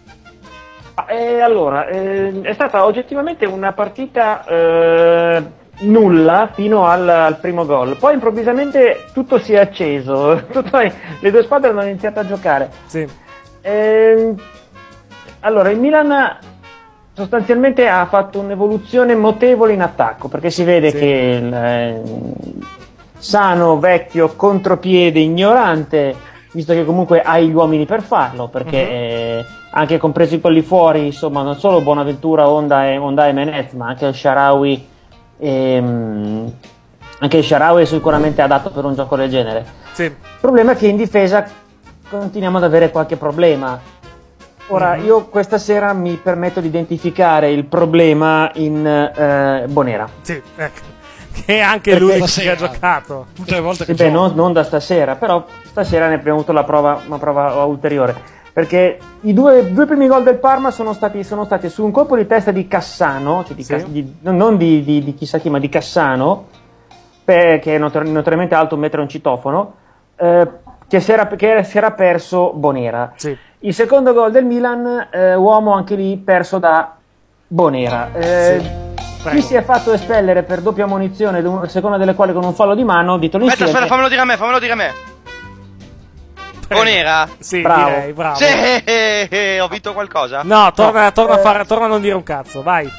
Eh, allora, eh, è stata oggettivamente una partita eh, nulla fino al, al primo gol. Poi improvvisamente tutto si è acceso, tutto- le due squadre hanno iniziato a giocare. Sì. Eh, allora, il Milan sostanzialmente ha fatto un'evoluzione notevole in attacco, perché si vede Sì. che il eh, sano, vecchio, contropiede, ignorante, visto che comunque hai gli uomini per farlo, perché Mhm. eh, anche compresi quelli fuori, insomma, non solo Bonaventura, Honda e, Honda e Menez, ma anche il Sharawi, ehm, anche il Sharawi è sicuramente adatto per un gioco del genere. Sì. Il problema è che in difesa continuiamo ad avere qualche problema. Ora, Mhm. io questa sera mi permetto di identificare il problema in eh, Bonera. Sì, ecco. Che è anche Perché lui che stasera, ha giocato. Tutte le volte Sì, che beh, gioco. non, non da stasera, però stasera ne abbiamo avuto la prova, una prova ulteriore. Perché i due, due primi gol del Parma sono stati, sono stati su un colpo di testa di Cassano, cioè di Sì. Cas- di- non di, di- di chissà chi, ma di Cassano, pe- che è notor- notoriamente alto un metro e un citofono, eh, che, si era, che si era perso Bonera. Sì. Il secondo gol del Milan, eh, uomo anche lì perso da Bonera. Eh, Sì. Chi Prego. si è fatto espellere per doppia munizione, a seconda delle quali con un fallo di mano, dietro Aspetta, l'incidente. aspetta, fammelo dire a me, fammelo dire a me. Prego. Bonera? Sì, Bravo. direi, bravo. Sì, ho vinto qualcosa? No, torna, torna, a Eh. fare, torna a non dire un cazzo, vai.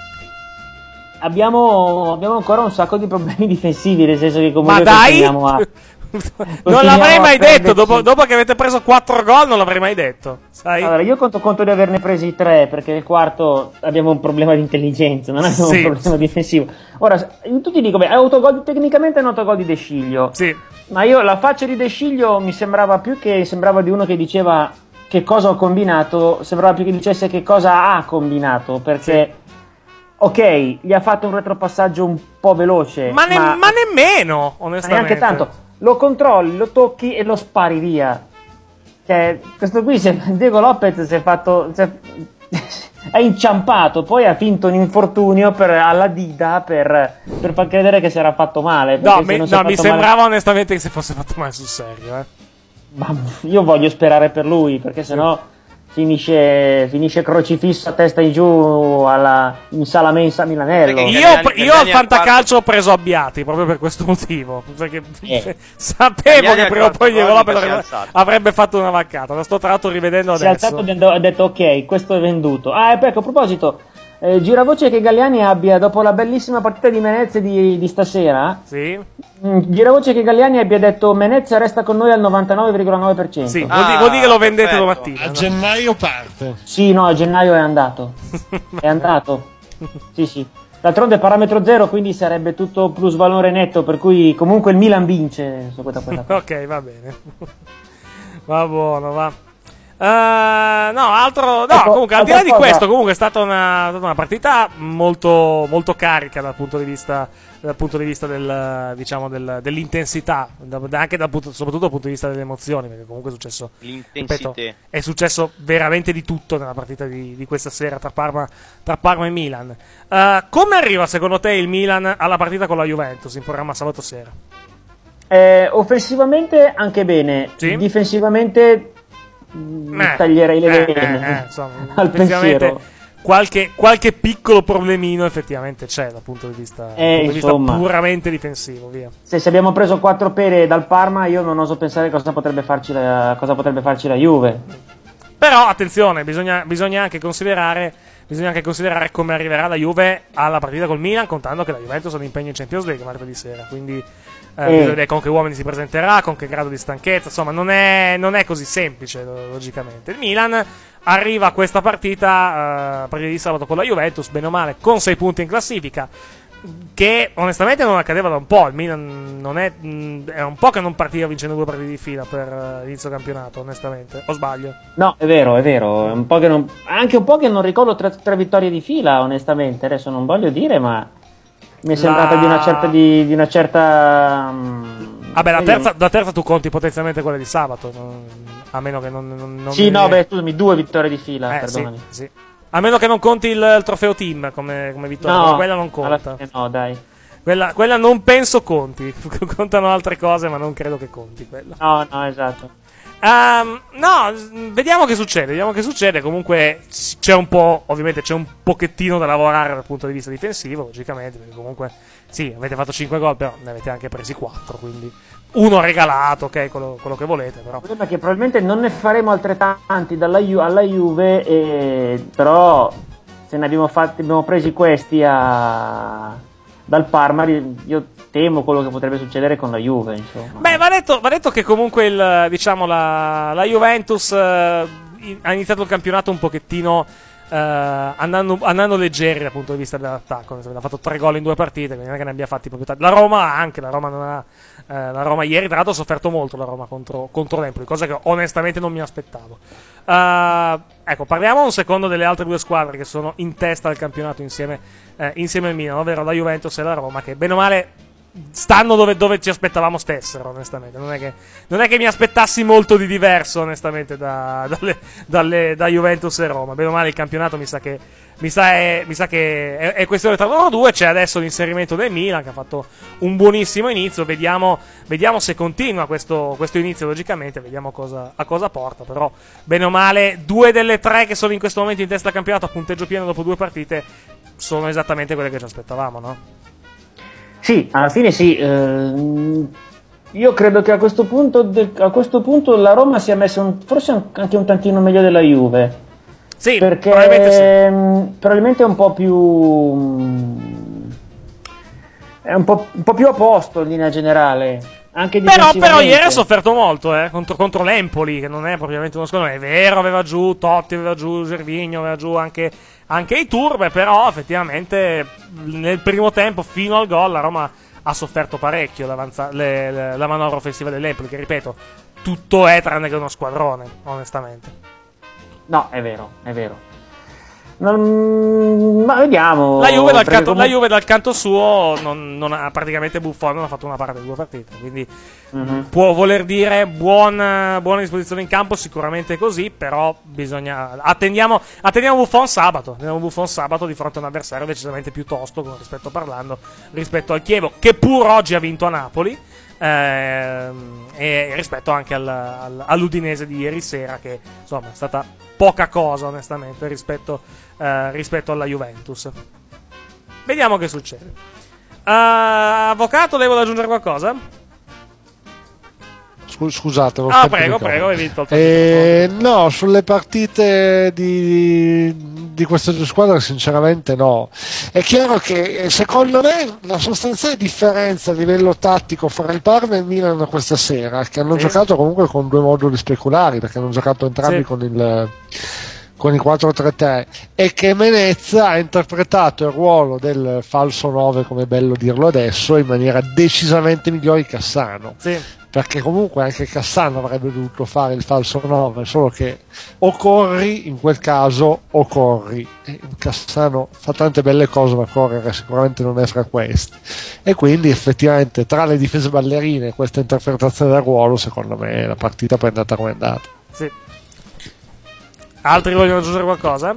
Abbiamo, abbiamo ancora un sacco di problemi difensivi, nel senso che comunque Ma dai! continuiamo a... Non continuiamo l'avrei a mai detto, perderci. dopo, dopo che avete preso quattro gol non l'avrei mai detto, sai? Allora, io conto conto di averne presi tre, perché il quarto abbiamo un problema di intelligenza, non abbiamo Sì. un problema difensivo. Ora, io tu ti dico, beh, autogol, tecnicamente è un autogol di De Sciglio, Sì. ma io la faccia di De Sciglio mi sembrava più che sembrava di uno che diceva che cosa ho combinato, sembrava più che dicesse che cosa ha combinato, perché... Ok, gli ha fatto un retropassaggio un po' veloce, Ma, ne- ma, ma nemmeno, ma onestamente. neanche tanto. Lo controlli, lo tocchi e lo spari via. Cioè, questo qui, si è- Diego Lopez si è fatto... si è, è inciampato, poi ha finto un infortunio per, alla dita per, per far credere che si era fatto male. No, perché se mi, non si è no, mi fatto male- sembrava onestamente che si fosse fatto male sul serio, eh. Ma io voglio sperare per lui, perché sennò finisce, finisce crocifisso a testa in giù alla, in sala mensa a Milanello. Perché Io, Gagliani- io Gagliani al al fantacalcio ho preso Abbiati proprio per questo motivo. Perché Eh. sapevo Gagliani che al prima o poi quarto Diego gol Lopez mica si è avrebbe, alzato. avrebbe fatto una vaccata. Lo sto tra l'altro rivedendo Si è adesso. alzato e ha detto ok, questo è venduto. Ah, ecco, a proposito, eh, giravoce che Galliani abbia, dopo la bellissima partita di Menez di, di stasera, Sì, mh, giravoce che Galliani abbia detto Menez resta con noi al novantanove virgola nove per cento. sì. Sì, Vuol, di- Ah, vuol dire che lo vendete perfetto. domattina. A no? gennaio parte. no, a gennaio è andato. È andato. Sì, sì. D'altronde è parametro zero, quindi sarebbe tutto plus valore netto, per cui comunque il Milan vince su questa questa cosa. Ok, va bene. Va buono, va. Uh, no, altro. No, ecco, comunque, al di là di cosa... questo, comunque è stata una, una partita molto, molto carica dal punto di vista, dal punto di vista del, diciamo, del, dell'intensità, anche dal punto, soprattutto dal punto di vista delle emozioni, perché comunque è successo. Ripeto, è successo veramente di tutto nella partita di, di questa sera tra Parma, tra Parma e Milan. Uh, come arriva secondo te il Milan alla partita con la Juventus in programma sabato sera? Eh, offensivamente anche bene, sì? Difensivamente Eh, taglierei le eh, vene eh, eh, insomma, al pensiero. Qualche, qualche piccolo problemino effettivamente c'è dal punto di vista, eh, punto di vista insomma, puramente difensivo. Via. Se, se abbiamo preso quattro pere dal Parma, io non oso pensare cosa potrebbe farci la, cosa potrebbe farci la Juve. Però attenzione, bisogna, bisogna anche considerare bisogna anche considerare come arriverà la Juve alla partita col Milan, contando che la Juventus ha un impegno in Champions League martedì sera, quindi eh, eh. bisogna vedere con che uomini si presenterà, con che grado di stanchezza, insomma non è, non è così semplice logicamente. Il Milan arriva a questa partita, uh, partita di sabato con la Juventus, bene o male, con sei punti in classifica, che onestamente non accadeva da un po'. Il Milan non è, mh, è un po' che non partiva vincendo due partite di fila per uh, inizio campionato, onestamente, o sbaglio? No, è vero, è vero, è un po' che non, anche un po' che non ricordo tre, tre vittorie di fila, onestamente, adesso non voglio dire, ma mi è sembrata la... di una certa di, di una certa mh, vabbè, la terza, la terza tu conti potenzialmente quella di sabato, non, a meno che non, non, non sì, mi... no, beh, scusami, due vittorie di fila, eh, perdonami. Sì, sì. A meno che non conti il, il trofeo team come, come vittoria, no, quella non conta. No, dai. Quella, quella non penso conti. Contano altre cose, ma non credo che conti quella. No, no, esatto. Um, no, vediamo che succede. Vediamo che succede. Comunque c'è un po', ovviamente c'è un pochettino da lavorare dal punto di vista difensivo, logicamente, perché comunque sì, avete fatto cinque gol, però ne avete anche presi quattro, quindi uno regalato, ok, quello, quello che volete, però. Il problema è che probabilmente non ne faremo altrettanti dalla Ju- alla Juve, e... però se ne abbiamo fatti, abbiamo presi questi a... dal Parma, io temo quello che potrebbe succedere con la Juve, insomma. Beh, va detto, va detto che comunque il, diciamo la, la Juventus eh, ha iniziato il campionato un pochettino eh, andando, andando leggeri dal punto di vista dell'attacco. Ha fatto tre gol in due partite, quindi non è che ne abbia fatti proprio tanti. La Roma anche, la Roma non ha eh, la Roma ieri tra l'altro ha sofferto molto, la Roma contro, contro l'Empoli, cosa che onestamente non mi aspettavo. Uh, ecco, parliamo un secondo delle altre due squadre che sono in testa al campionato insieme, eh, insieme al Milan, ovvero la Juventus e la Roma, che bene o male stanno dove, dove ci aspettavamo stessero, onestamente. Non è che, non è che mi aspettassi molto di diverso, onestamente, da, dalle, dalle, da Juventus e Roma. Bene o male il campionato mi sa che, mi sa è, mi sa che è, è questione tra loro due. C'è adesso l'inserimento del Milan, che ha fatto un buonissimo inizio. Vediamo, vediamo se continua questo, questo inizio, logicamente. Vediamo cosa, a cosa porta. Però, bene o male, due delle tre che sono in questo momento in testa al campionato a punteggio pieno dopo due partite sono esattamente quelle che ci aspettavamo, no? Sì, alla fine sì. Eh, io credo che a questo punto, de- a questo punto la Roma sia messa un, forse un, anche un tantino meglio della Juve. Sì, perché probabilmente, sì. Mh, probabilmente è un po' più mh, è un po', un po' più a posto in linea generale. Anche però, però ieri ha sofferto molto eh, contro, contro l'Empoli, che non è propriamente uno squadrone. È vero, aveva giù Totti, aveva giù Gervinho, aveva giù anche, anche i Turbe, però effettivamente nel primo tempo fino al gol la Roma ha sofferto parecchio le, le, la manovra offensiva dell'Empoli, che ripeto, tutto è tranne che uno squadrone, onestamente. No, è vero, è vero. Non... ma vediamo. La Juve dal, canto, comunque... la Juve dal canto suo non, non ha praticamente Buffon non ha fatto una parte di due partite, quindi mm-hmm. può voler dire buona, buona disposizione in campo, sicuramente così, però bisogna attendiamo, attendiamo Buffon sabato attendiamo Buffon sabato di fronte a un avversario decisamente più tosto, con rispetto parlando, rispetto al Chievo, che pur oggi ha vinto a Napoli, eh, e rispetto anche al, al, all'Udinese di ieri sera, che insomma è stata poca cosa onestamente rispetto, eh, rispetto alla Juventus. Vediamo che succede. uh, Avvocato, devo aggiungere qualcosa? Scusate, ah, prego, prego, hai vinto eh, no, sulle partite di, di queste due squadre sinceramente no. È chiaro che secondo me la sostanziale differenza a livello tattico fra il Parma e il Milan questa sera è che hanno sì. giocato comunque con due moduli speculari, perché hanno giocato entrambi sì. con il con il quattro tre tre, e che Menezza ha interpretato il ruolo del falso nove, come è bello dirlo adesso, in maniera decisamente migliore di Cassano. Sì. perché comunque anche Cassano avrebbe dovuto fare il falso nove, solo che o corri in quel caso o corri, e Cassano fa tante belle cose ma correre sicuramente non è fra queste, e quindi effettivamente tra le difese ballerine e questa interpretazione del ruolo secondo me la partita poi è andata come è andata. Sì. Altri vogliono aggiungere qualcosa?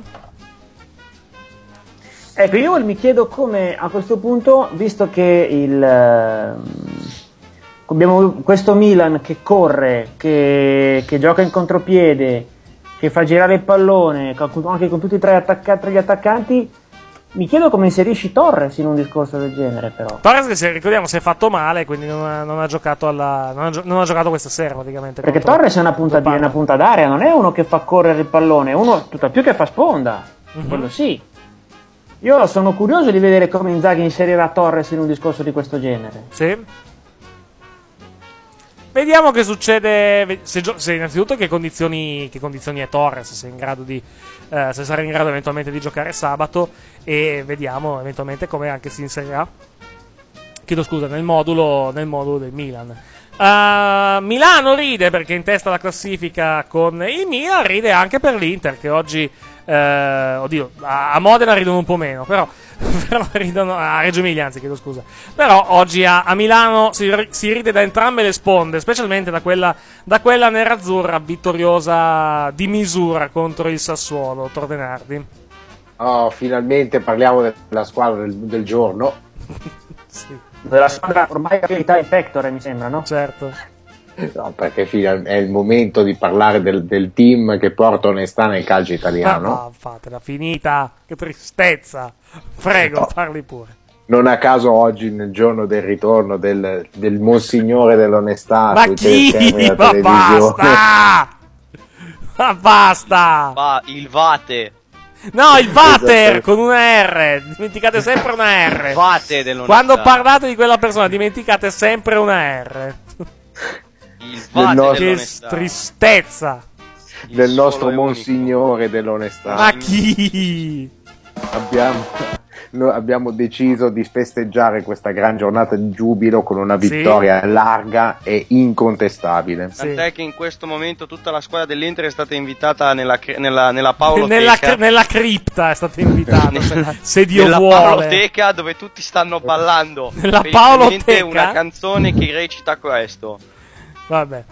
Ecco, io mi chiedo come a questo punto, visto che il eh, abbiamo questo Milan che corre, che, che gioca in contropiede, che fa girare il pallone, anche con tutti e tre, attacca- tre gli attaccanti, mi chiedo come inserisci Torres in un discorso del genere, però. Torres, se ricordiamo, si è fatto male, quindi non ha, non ha giocato alla, non ha, non ha giocato questa sera praticamente. Perché Torres è una punta, di, una punta d'area, non è uno che fa correre il pallone, è uno tutt'al più che fa sponda. Mm-hmm. Quello sì. Io sono curioso di vedere come Inzaghi inserirà Torres in un discorso di questo genere. Sì. Vediamo che succede. Se, gio- se innanzitutto che condizioni, che condizioni è Torres, se è in grado di. Eh, se sarà in grado eventualmente di giocare sabato. E vediamo eventualmente come anche si inserirà. Chiedo scusa, nel modulo, nel modulo del Milan. Uh, Milano ride perché è in testa alla classifica con il Milan, ride anche per l'Inter che oggi. Eh, oddio, a, a Modena ridono un po' meno, però, però ridono a Reggio Emilia, anzi, chiedo scusa. Però oggi a, a Milano si, si ride da entrambe le sponde, specialmente da quella, da quella nerazzurra vittoriosa di misura contro il Sassuolo. Tordenardi. Oh, finalmente parliamo della squadra del, del giorno. Sì. Della squadra ormai abilità in pectore, mi sembra, no? Certo. No, perché è il momento di parlare del, del team che porta onestà nel calcio italiano. Ma, ma fatela finita, che tristezza. Prego, no. Parli pure. Non a caso oggi, nel giorno del ritorno del, del Monsignore dell'onestà, ma chi? Ma basta! Ma basta! Va, il Vate. No, il Vater con una R. Dimenticate sempre una R. Vate dell'onestà. Quando parlate di quella persona, dimenticate sempre una R. Il Vate nostro... Che tristezza. Il del nostro Monsignore dell'onestà. Ma chi? Abbiamo, noi abbiamo deciso di festeggiare questa gran giornata di giubilo con una vittoria sì. larga e incontestabile. Tant'è sì. che in questo momento tutta la squadra dell'Inter è stata invitata nella, nella, nella Paoloteca. Nella, cr- nella cripta è stata invitata, se Dio nella vuole. Nella Paoloteca dove tutti stanno ballando. Nella Paoloteca? Una canzone che recita questo. Vabbè.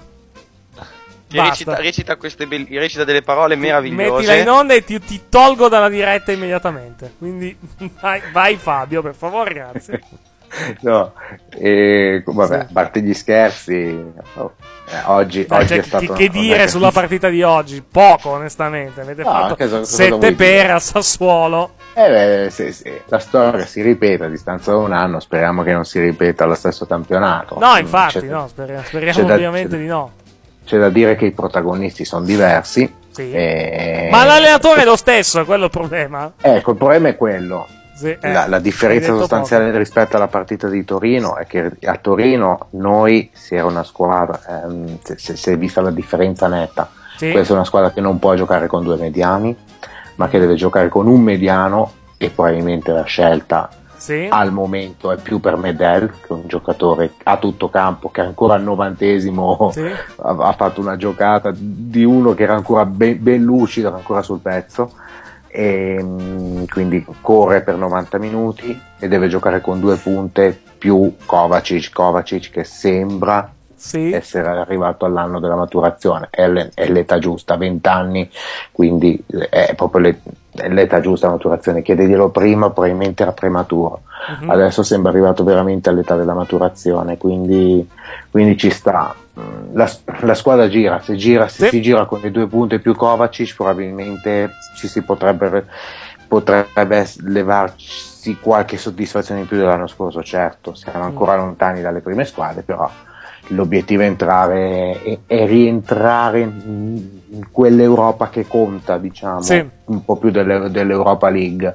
Che recita, recita, queste be- recita delle parole meravigliose. Mettila in onda e ti, ti tolgo dalla diretta immediatamente. Quindi vai, vai Fabio, per favore, grazie. No, e, vabbè, sì. a parte gli scherzi, oh, eh, oggi, Beh, oggi cioè, è stato. Che dire sulla partita di oggi? Poco, onestamente. Avete no, fatto so, sette pere al Sassuolo. Eh beh, sì, sì. La storia si ripete a distanza di un anno. Speriamo che non si ripeta allo stesso campionato. No, infatti, no, speriamo, speriamo ovviamente da, di no. C'è da dire che i protagonisti sono diversi. Sì. E... Ma l'allenatore è lo stesso, è quello il problema. Ecco, il problema è quello. Sì, eh, la, la differenza sostanziale poco. rispetto alla partita di Torino è che a Torino noi si era una squadra, ehm, si, si è vista la differenza netta. Sì. Questa è una squadra che non può giocare con due mediani, ma che deve giocare con un mediano, e probabilmente la scelta sì. al momento è più per Medel, che è un giocatore a tutto campo che ancora al novantesimo sì. ha, ha fatto una giocata di uno che era ancora ben, ben lucido, era ancora sul pezzo, e quindi corre per novanta minuti e deve giocare con due punte più Kovacic, Kovacic che sembra sì. essere arrivato all'anno della maturazione, è, l- è l'età giusta, venti anni, quindi è proprio le- è l'età giusta la maturazione. Chiediglielo prima, probabilmente era prematuro, uh-huh. adesso sembra arrivato veramente all'età della maturazione, quindi, quindi ci sta. La, la squadra gira, se gira se sì. si gira con le due punte più Kovacic probabilmente ci si potrebbe potrebbe levarsi qualche soddisfazione in più dell'anno scorso. Certo, siamo ancora lontani dalle prime squadre, però l'obiettivo è entrare e, e rientrare in, in quell'Europa che conta, diciamo, sì. un po' più delle, dell'Europa League.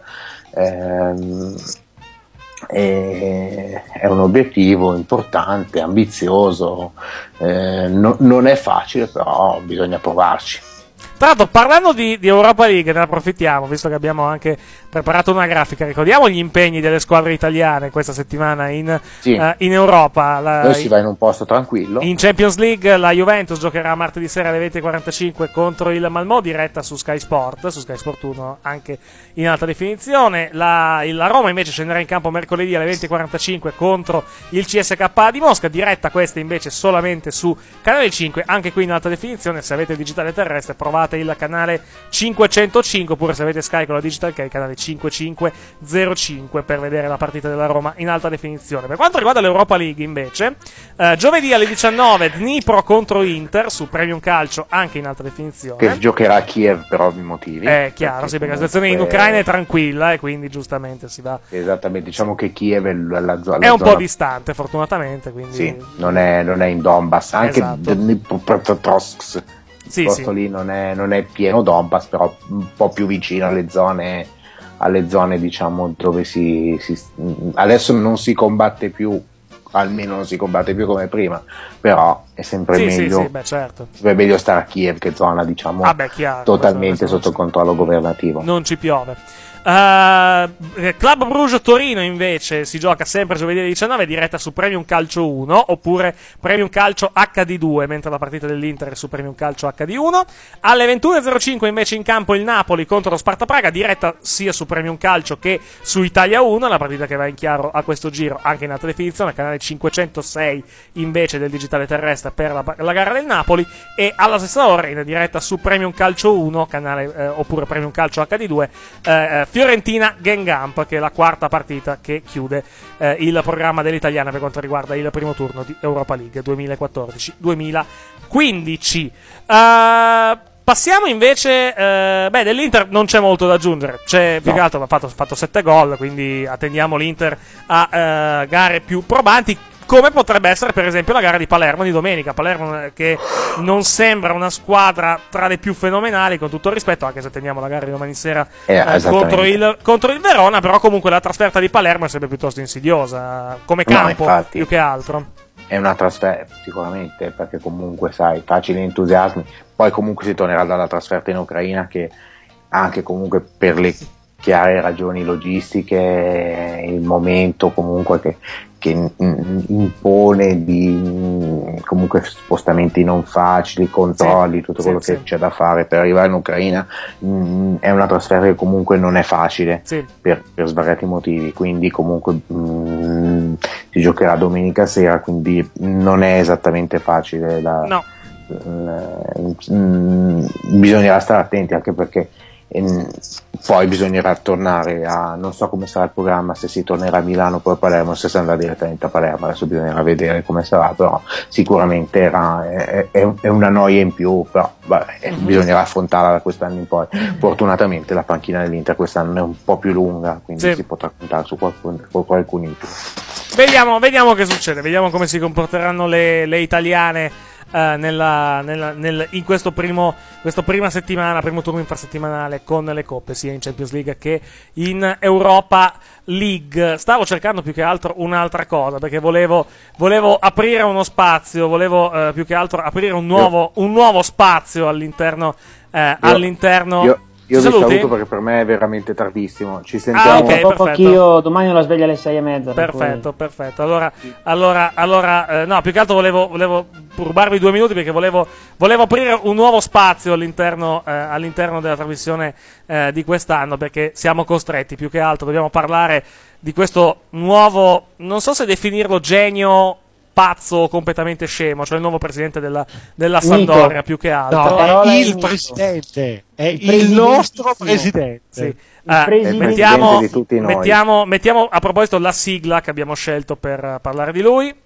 Ehm, E è un obiettivo importante, ambizioso, eh, no, non è facile, però bisogna provarci. Tra Tra l'altro, parlando di, di Europa League, ne approfittiamo, visto che abbiamo anche preparato una grafica. Ricordiamo gli impegni delle squadre italiane questa settimana in, Sì. uh, in Europa. La, Noi si va in un posto tranquillo. in Champions League la Juventus giocherà martedì sera alle venti e quarantacinque contro il Malmö, diretta su Sky Sport, su Sky Sport uno anche in alta definizione. La, il- la Roma invece scenderà in campo mercoledì alle venti e quarantacinque contro il C S K A di Mosca, diretta questa invece solamente su Canale cinque, anche qui in alta definizione. Se avete il digitale terrestre provate il canale cinquecentocinque, oppure se avete Sky con la Digital K, il canale cinquecentocinque per vedere la partita della Roma in alta definizione. Per quanto riguarda l'Europa League invece, eh, giovedì alle diciannove Dnipro contro Inter su Premium Calcio, anche in alta definizione. Che giocherà a Kiev per ovvi motivi. È chiaro, sì, perché la situazione in Ucraina è tranquilla e quindi giustamente si va. Esattamente, diciamo che Kiev è la, la, zo- la È un zona. po' distante, fortunatamente. Quindi... Sì, non è, non è in Donbass, anche Esatto. Dnipropetrovsk. Sì, Il posto sì. lì non è, non è pieno Donbass, però un po' più vicino alle zone, alle zone diciamo dove si, si adesso non si combatte più, almeno non si combatte più come prima, però è sempre Sì, sì, meglio, sì, beh, certo. è meglio stare a Kiev, che zona diciamo Ah, beh, chiaro, totalmente questo- sotto controllo governativo. Non ci piove. Uh, Club Brugge Torino invece si gioca sempre giovedì alle diciannove, diretta su Premium Calcio uno oppure Premium Calcio acca di due, mentre la partita dell'Inter è su Premium Calcio acca di uno. Alle ventuno e zero cinque invece in campo il Napoli contro lo Sparta Praga, diretta sia su Premium Calcio che su Italia uno, la partita che va in chiaro a questo giro anche in alta definizione, canale cinquecentosei invece del digitale terrestre per la, la gara del Napoli. E alla stessa ora in diretta su Premium Calcio uno, canale eh, oppure Premium Calcio acca di due, eh, Fiorentina Gengamp, che è la quarta partita che chiude eh, il programma dell'italiana per quanto riguarda il primo turno di Europa League duemilaquattordici duemilaquindici. Uh, passiamo invece, uh, beh, dell'Inter non c'è molto da aggiungere, c'è più No. che altro ha fatto, fatto sette gol, quindi attendiamo l'Inter a uh, gare più probanti, come potrebbe essere per esempio la gara di Palermo di domenica. Palermo, eh, che non sembra una squadra tra le più fenomenali, con tutto il rispetto, anche se teniamo la gara di domani sera Eh, eh, esattamente. contro, il, contro il Verona, però comunque la trasferta di Palermo è sempre piuttosto insidiosa come No, campo, infatti. più che altro. È una trasferta sicuramente, perché comunque sai, facili entusiasmi, poi comunque si tornerà dalla trasferta in Ucraina, che anche comunque per le chiare ragioni logistiche, il momento comunque che, che mm, impone di mm, comunque spostamenti non facili, controlli, tutto sì, quello sì. che c'è da fare per arrivare in Ucraina, mm, è una trasferta che comunque non è facile Sì. per, per svariati motivi, quindi comunque mm, si giocherà domenica sera, quindi non è esattamente facile da, No. eh, mm, bisognerà stare attenti, anche perché ehm, poi bisognerà tornare a, non so come sarà il programma, se si tornerà a Milano poi a Palermo, se si andrà direttamente a Palermo, adesso bisognerà vedere come sarà, però sicuramente era, è, è- è una noia in più, però vabbè, Mhm. bisognerà affrontarla da quest'anno in poi. Fortunatamente la panchina dell'Inter quest'anno è un po' più lunga, quindi Sì. si potrà contare su qualcun, su qualcun in più. Vediamo, vediamo che succede, vediamo come si comporteranno le, le italiane eh, nella, nella- nel- in questo primo, questo prima settimana, primo turno infrasettimanale con le coppe, sia in Champions League che in Europa League. Stavo cercando più che altro un'altra cosa, perché volevo, volevo aprire uno spazio, volevo eh, più che altro aprire un nuovo, un nuovo spazio all'interno, eh, all'interno. Io, io Ci vi saluti? saluto perché per me è veramente tardissimo. Ci sentiamo. Ah, ok, Tra poco perfetto. anch'io domani ho la sveglia alle sei e mezza. per cui- Perfetto, perfetto. Allora, allora, allora eh, no, più che altro volevo, volevo rubarvi due minuti perché volevo, volevo aprire un nuovo spazio all'interno, eh, all'interno della trasmissione eh, di quest'anno, perché siamo costretti, più che altro, dobbiamo parlare di questo nuovo, non so se definirlo genio, pazzo o completamente scemo, cioè il nuovo presidente della, della Mito. Sampdoria, più che altro. No, parola è è il mito. presidente, è il, presidentissimo. nostro presidente. Sì. Il Ah, presidente mettiamo, di tutti noi. mettiamo, mettiamo a proposito la sigla che abbiamo scelto per eh, parlare di lui.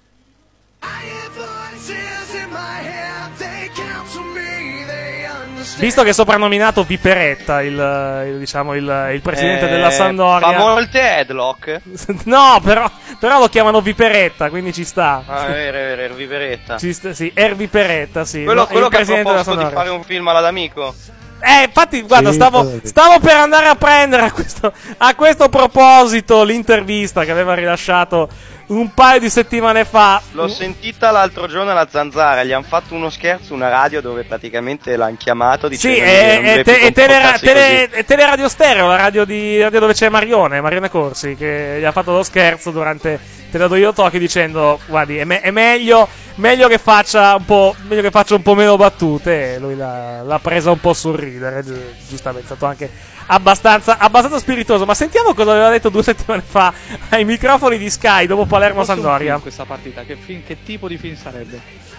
Visto che è soprannominato Viperetta, il, il, diciamo, il, il presidente Eh, della Sampdoria. Fa molte headlock. No, però, però lo chiamano Viperetta, quindi ci sta. Ah, è vero, è vero, è Viveretta. Ci sta, sì, Ervi Peretta, sì. Quello, no, quello il che ha presidente della proposto di Sampdoria. fare un film all'amico. Eh, infatti, guarda, Sì, stavo, cosa- stavo per andare a prendere a questo, a questo proposito l'intervista che aveva rilasciato un paio di settimane fa. L'ho sentita l'altro giorno alla Zanzara, gli hanno fatto uno scherzo, una radio dove praticamente l'hanno chiamato dicendo Sì, che è, non è, deve te- più è telera- comportarsi tele- così. è Teleradio Stereo, la radio, di, radio dove c'è Marione, Marione Corsi, che gli ha fatto lo scherzo durante Te la do io Tokyo dicendo, guardi, è, me- è meglio, meglio che faccia un po', meglio che faccia un po' meno battute, e lui l'ha, l'ha presa un po' sul ridere, gi- giustamente, è stato anche abbastanza, abbastanza spiritoso. Ma sentiamo cosa aveva detto due settimane fa ai microfoni di Sky dopo Palermo-Sandoria. Questa partita, che, film, che tipo di film sarebbe?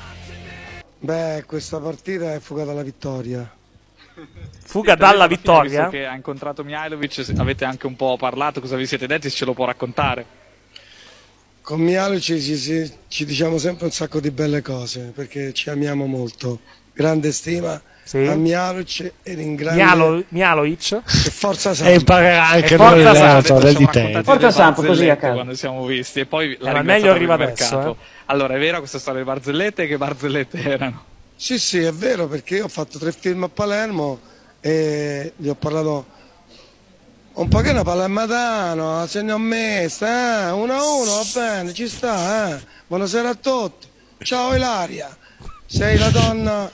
Beh, questa partita è fuga dalla vittoria. Fuga Sì, dalla alla fine, vittoria? Visto che ha incontrato Mihailovic, avete anche un po' parlato, cosa vi siete detti, se ce lo può raccontare? Con Mihailovic ci, ci- ci diciamo sempre un sacco di belle cose, perché ci amiamo molto. Grande stima Sì. a Mihailovic e in grande... Mialo- Mialovic? E forza Samp. E imparerà anche E lui forza le- Samp. le- del di di te. te. Forza Samp, così a caso. Quando siamo visti, e poi la ma ringraziata meglio per arriva il adesso, eh. mercato. Allora, è vera questa storia di barzellette? Che barzellette erano? Sì, sì, è vero, perché io ho fatto tre film a Palermo e gli ho parlato un pochino palermitano, se ne ho messa, eh? uno a uno, va bene, ci sta, eh? Buonasera a tutti. Ciao Ilaria, sei la donna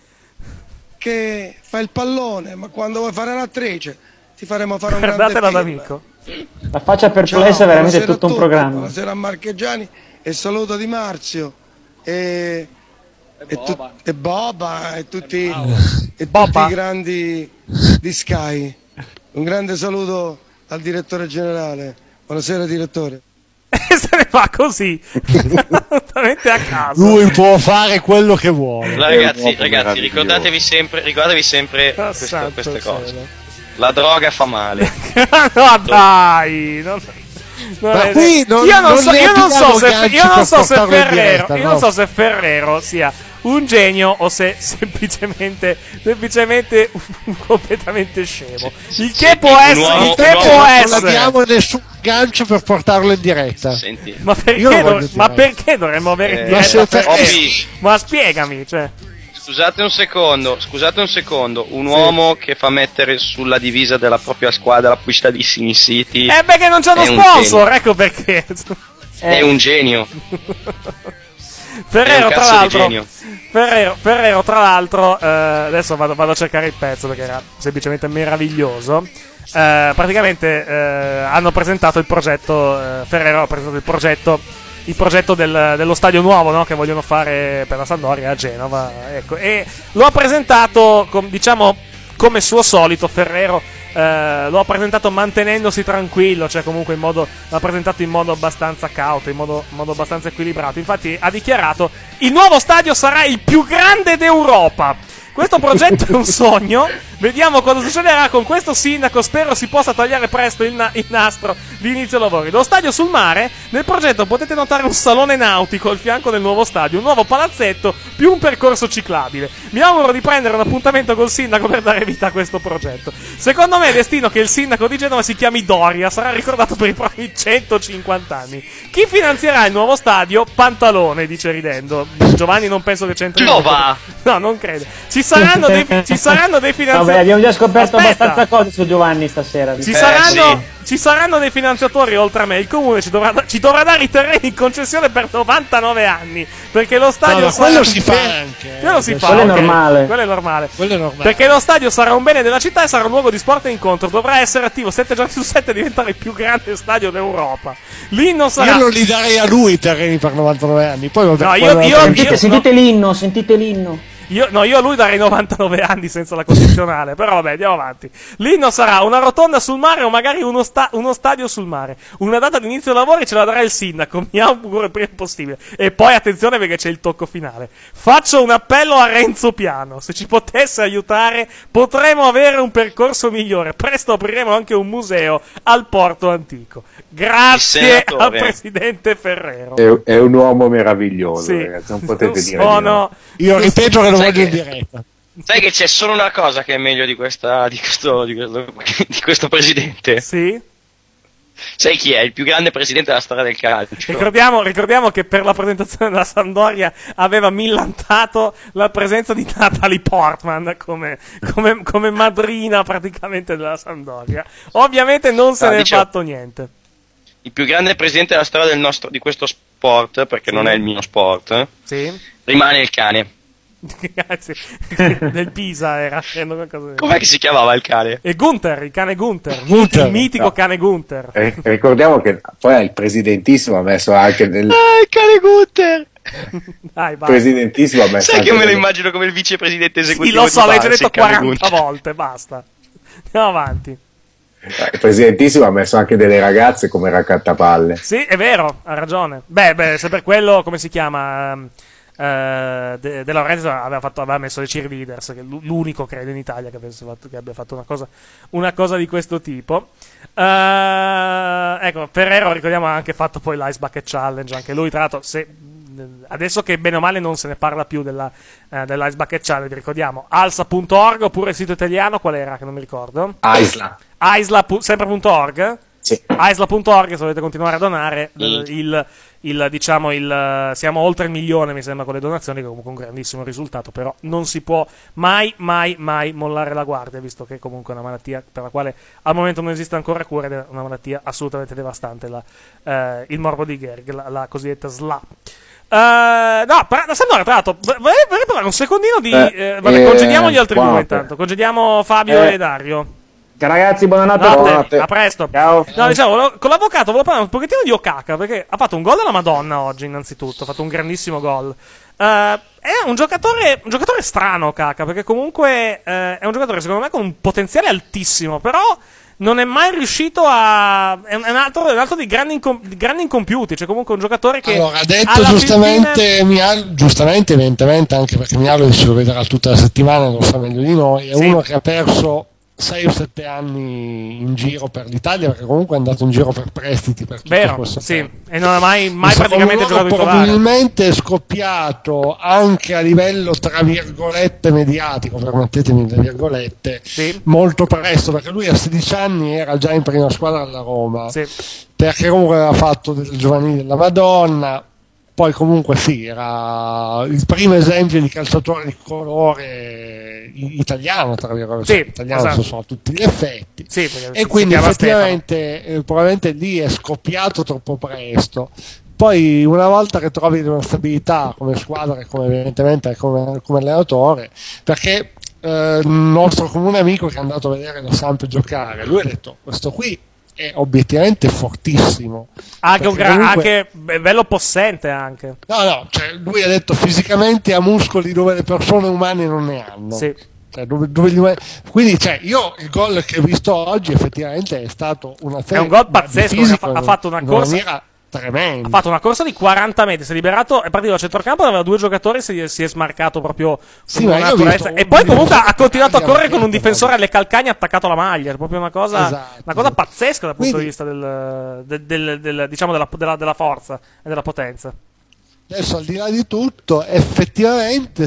che fa il pallone, ma quando vuoi fare l'attrice ti faremo fare un grande Guardatela film. d'amico. La faccia perplessa Ciao, è veramente buonasera tutto a un tutti, programma. Buonasera a Marchegiani e saluto di Marzio e, e, tu- e Boba e tutti, e tutti i grandi di Sky. Un grande saluto al direttore generale. Buonasera direttore. Se ne va così, assolutamente a caso. Lui può fare quello che vuole. No, ragazzi, ragazzi, ricordatevi sempre, ricordatevi sempre Ah, questo- santo queste cielo. cose. La droga fa male. No, dai, non- non Ma è- qui non- io non non so, ne io non so abbiamo se, ganci io non per so se portarlo in Ferrero, diretta, io no? non so se Ferrero sia un genio o se semplicemente, semplicemente un completamente scemo. Il che può essere, il che può essere. Non abbiamo nessun gancio per portarlo in diretta. Senti. Ma perché, Io lo dov- voglio ma dire. perché dovremmo avere in Eh, diretta ma se- Ferrero? Oppi. Ma spiegami, cioè. Scusate un secondo, scusate un secondo, un uomo che fa mettere sulla divisa della propria squadra la pubblicità di Sin City Eh beh che non c'hanno è un sponsor, ecco perché. è un genio. Ferrero, È un tra cazzo di l'altro, genio. Ferrero, Ferrero, tra l'altro, eh, adesso vado, vado a cercare il pezzo perché era semplicemente meraviglioso. Eh, praticamente eh, hanno presentato il progetto, eh, Ferrero ha presentato il progetto, il progetto del- dello stadio nuovo, no, che vogliono fare per la Sampdoria a Genova, ecco, e lo ha presentato, com- diciamo, come suo solito Ferrero. Eh, lo ha presentato mantenendosi tranquillo, cioè comunque in modo, l'ha presentato in modo abbastanza cauto, in modo, in modo abbastanza equilibrato. Infatti ha dichiarato: il nuovo stadio sarà il più grande d'Europa. Questo progetto è un sogno. Vediamo cosa succederà con questo sindaco. Spero si possa tagliare presto il, na- il nastro di inizio lavori. Lo stadio sul mare. Nel progetto potete notare un salone nautico al fianco del nuovo stadio, un nuovo palazzetto più un percorso ciclabile. Mi auguro di prendere un appuntamento col sindaco per dare vita a questo progetto. Secondo me è destino che il sindaco di Genova si chiami Doria. Sarà ricordato per i prossimi centocinquanta anni. Chi finanzierà il nuovo stadio? Pantalone, dice ridendo. Giovanni non penso che c'entri. Giova! No, non credo. Ci saranno dei, ci saranno dei finanziatori. Vabbè, abbiamo già scoperto Aspetta. abbastanza cose su Giovanni stasera. Ci, Eh, saranno, ci saranno dei finanziatori oltre a me. Il comune ci dovrà, ci dovrà dare i terreni in concessione per novantanove anni. Perché lo stadio No, ma sarà. quello si fa anche, eh. Quello si fa. Quello è ok. normale. Quello è normale. Quello è normale. Perché lo stadio sarà un bene della città e sarà un luogo di sport e incontro. Dovrà essere attivo sette giorni su sette e diventare il più grande stadio d'Europa. L'inno sarà. Io non li darei a lui i terreni per novantanove anni. Poi vabbè, No, io- quello- io- Sentite, sentite l'inno, sentite l'inno. Io, no, io a lui darei novantanove anni senza la condizionale. Però vabbè, andiamo avanti. L'inno sarà una rotonda sul mare o magari uno, sta- uno stadio sul mare. Una data di inizio lavori ce la darà il sindaco. Mi auguro il prima possibile. E poi attenzione perché c'è il tocco finale. Faccio un appello a Renzo Piano. Se ci potesse aiutare, potremo avere un percorso migliore. Presto apriremo anche un museo al porto antico. Grazie Il al senatore. presidente Ferrero. È, è un uomo meraviglioso, Sì. ragazzi, non potete Non dire sono- di no. Io ripeto che lo Sai voglio in che- diretta. Sai che c'è solo una cosa che è meglio di questa di questo, di questo, di questo presidente? Sì? Sai chi è? Il più grande presidente della storia del calcio. Ricordiamo, ricordiamo che per la presentazione della Sampdoria aveva millantato la presenza di Natalie Portman come, come, come madrina praticamente della Sampdoria. Ovviamente non se Ah, ne è dicevo- fatto niente. Il più grande presidente della storia del nostro, di questo sport, perché Sì. non è il mio sport, Sì. rimane il cane. Grazie. Del Pisa era. credo qualcosa di- Com'è che si chiamava il cane? E Gunther, il cane Gunther. Gunther. Il mitico No. cane Gunther. Eh, ricordiamo che poi il presidentissimo ha messo anche nel Ah, il cane Gunther! Dai, il vai. presidentissimo ha messo Sai che anche io me lo nel- immagino come il vicepresidente Sì, esecutivo lo so, di l'hai già Barça, detto il cane quaranta Gunther. volte, basta. Andiamo avanti. il presidentissimo ha messo anche delle ragazze come raccattapalle. Sì, è vero, ha ragione. Beh, beh, se per quello, come si chiama? ehm, eh, De, De Laurentiis aveva, fatto, aveva messo le cheerleaders, che è l'u- l'unico credo in Italia che, avesse fatto, che abbia fatto una cosa, una cosa di questo tipo. Eh, ecco, Ferrero ricordiamo ha anche fatto poi l'Ice Bucket Challenge, anche lui tra l'altro se, adesso che bene o male non se ne parla più della, eh, dell'Ice Bucket Challenge, vi ricordiamo alsa punto org oppure il sito italiano qual era che non mi ricordo? Aisla. Aisla, pu- sempre punto .org? Sì. Aisla punto org se volete continuare a donare il, il, il, diciamo il siamo oltre il milione mi sembra con le donazioni, che è comunque un grandissimo risultato, però non si può mai mai mai mollare la guardia, visto che comunque è una malattia per la quale al momento non esiste ancora cura ed è una malattia assolutamente devastante, la, eh, il morbo di Gehrig, la, la cosiddetta S L A. Uh, no, par- la Sampdoria, tra l'altro, v- vorrei, vorrei parlare un secondino di Eh, eh, vabbè, eh, congediamo gli altri due buonanotte. intanto, congediamo Fabio Eh. e Dario. Ciao ragazzi, buonanotte. Notte, buonanotte. a presto. Ciao. No, diciamo, volevo- con l'avvocato volevo parlare un pochettino di Okaka, perché ha fatto un gol della Madonna oggi, innanzitutto. Ha fatto un grandissimo gol. Eh, è un giocatore, un giocatore strano, Okaka, perché comunque eh, è un giocatore, secondo me, con un potenziale altissimo, però non è mai riuscito a. È un, è un altro, è un altro dei grandi, incom- di grandi incompiuti. Cioè, comunque un giocatore che. Allora, ha detto alla fin giustamente, Mial- giustamente, evidentemente, anche perché Mialo si lo vedrà tutta la settimana, lo sa meglio di noi, è Sì. uno che ha perso sei o sette anni in giro per l'Italia, perché comunque è andato in giro per prestiti per tutto Vero, questo sì. tempo. E non ha mai, mai Secondo praticamente loro giocato titolare. probabilmente è scoppiato anche a livello tra virgolette mediatico, permettetemi le virgolette, molto presto, perché lui a sedici anni era già in prima squadra alla Roma, perché comunque aveva fatto del giovanile della Madonna. Poi comunque sì, era il primo esempio di calciatore di colore i- italiano, tra virgolette, Sì, italiano esatto. sono a tutti gli effetti. Sì, perché E si quindi chiama effettivamente eh, probabilmente lì è scoppiato troppo presto. Poi una volta che trovi una stabilità come squadra e come evidentemente come, come allenatore, perché eh, il nostro comune amico che è andato a vedere la Samp giocare, lui ha detto questo qui è obiettivamente fortissimo. Anche, un Perché gra- comunque- anche be- bello possente anche. No, no, cioè lui ha detto fisicamente ha muscoli dove le persone umane non ne hanno. Sì. Cioè, dove- dove gli umani- Quindi cioè, io il gol che ho visto oggi effettivamente è stato una È un gol pazzesco, fisico, perché ha, fa- ha fatto una in corsa maniera tremenda. ha fatto una corsa di quaranta metri, si è liberato, è partito a centrocampo, aveva due giocatori, si è, si è smarcato proprio Sì, con ma una io ho naturalezza. visto E poi un comunque difensore ha continuato a che correre abbia con un detto, difensore alle calcagna attaccato alla maglia, è proprio una cosa, Esatto. una cosa pazzesca dal punto Quindi- di vista del, del- del- del- diciamo della, della- della forza e della potenza. Adesso al di là di tutto, effettivamente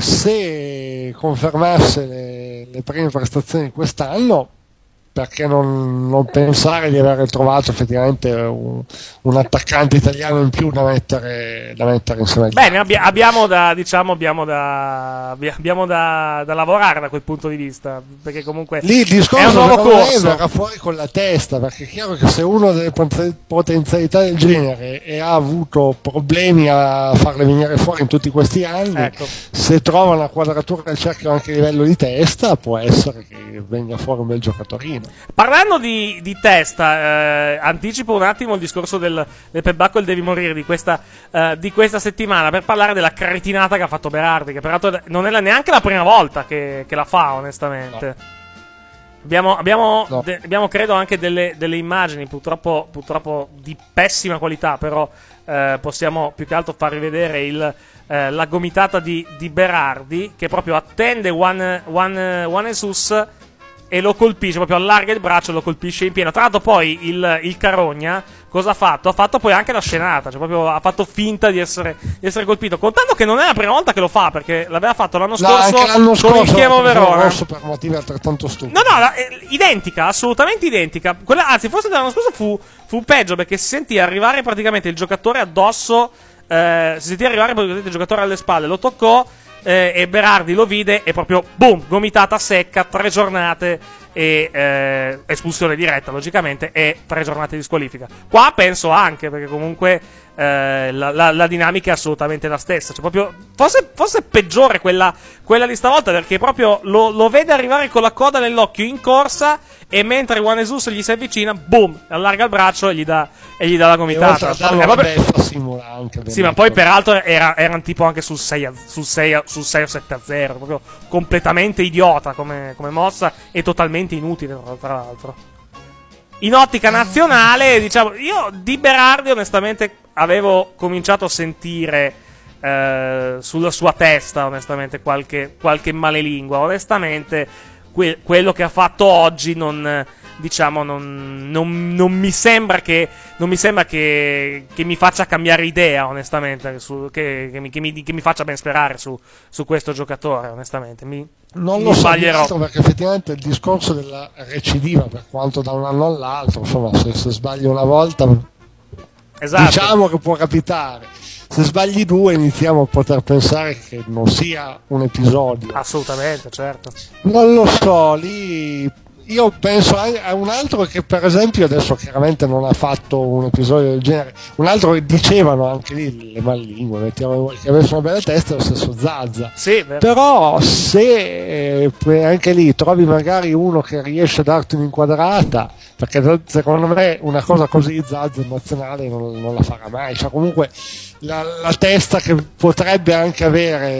se confermasse le, le prime prestazioni di quest'anno, perché non, non pensare di aver trovato effettivamente un, un attaccante italiano in più da mettere, da mettere insieme agli Bene, abbi- abbiamo da, diciamo, abbiamo da, abbi- abbiamo da, da lavorare da quel punto di vista, perché comunque Lì il discorso è un nuovo secondo me corso. verrà fuori con la testa, perché è chiaro che se uno ha delle pot- potenzialità del genere e ha avuto problemi a farle venire fuori in tutti questi anni, Ecco. se trova una quadratura del cerchio anche a livello di testa può essere che venga fuori un bel giocatorino. Parlando di, di testa, eh, anticipo un attimo il discorso del, del Pebbacco e il Devi morire di questa, eh, di questa settimana per parlare della cretinata che ha fatto Berardi, che peraltro non è la- neanche la prima volta che, che la fa, onestamente. Abbiamo, abbiamo, No. de- abbiamo credo anche delle, delle immagini purtroppo, purtroppo di pessima qualità, però eh, possiamo più che altro far rivedere il, eh, la gomitata di, di Berardi che proprio attende Juan, Juan, Juan Jesus e lo colpisce, proprio allarga il braccio e lo colpisce in pieno. Tra l'altro poi il, il Carogna cosa ha fatto? Ha fatto poi anche la scenata, cioè proprio ha fatto finta di essere, di essere colpito, contando che non è la prima volta che lo fa, perché l'aveva fatto l'anno No, scorso, anche l'anno con scorso il Chievo Verona. rosso per motivi altrettanto stupidi. No, no, la- eh, identica, assolutamente identica. Quella, anzi, forse l'anno scorso fu, fu peggio, perché si sentì arrivare praticamente il giocatore addosso, eh, si sentì arrivare praticamente il giocatore alle spalle, lo toccò, eh, e Berardi lo vide e proprio, boom, gomitata secca, tre giornate e eh, espulsione diretta, logicamente, e tre giornate di squalifica. Qua penso anche, perché comunque eh, la, la, la dinamica è assolutamente la stessa. Cioè, proprio, forse, forse è peggiore quella, quella di stavolta, perché proprio lo, lo vede arrivare con la coda nell'occhio in corsa, e mentre Juan Jesus gli si avvicina, boom, allarga il braccio e gli dà, e gli dà la gomitata. Darlo Eh, alla vabbè. beffa simula anche. Sì, ma poi peraltro era, erano tipo anche sul sei a, sul sei a, sul sei o sette a zero, proprio completamente idiota come, come mossa e totalmente inutile, tra l'altro. In ottica nazionale, diciamo, io di Berardi onestamente avevo cominciato a sentire eh, sulla sua testa, onestamente, qualche, qualche malelingua. Onestamente, que- quello che ha fatto oggi non... diciamo non, non, non mi sembra che non mi sembra che, che mi faccia cambiare idea, onestamente, su, che, che, mi, che, mi, che mi faccia ben sperare su, su questo giocatore, onestamente. Mi, Non mi lo so, sbaglierò. visto, perché effettivamente il discorso della recidiva, per quanto da un anno all'altro, insomma, se, se sbagli una volta, Esatto. diciamo che può capitare. Se sbagli due iniziamo a poter pensare che non sia un episodio. Assolutamente, certo. Non lo so, lì io penso a un altro che per esempio adesso chiaramente non ha fatto un episodio del genere, un altro che dicevano anche lì le mallingue, mettiamo che avesse una bella testa, è lo stesso Zazza. Sì, vero. Però se eh, anche lì trovi magari uno che riesce a darti un'inquadrata, perché secondo me una cosa così Zazza in nazionale non, non la farà mai, cioè comunque la, la testa che potrebbe anche avere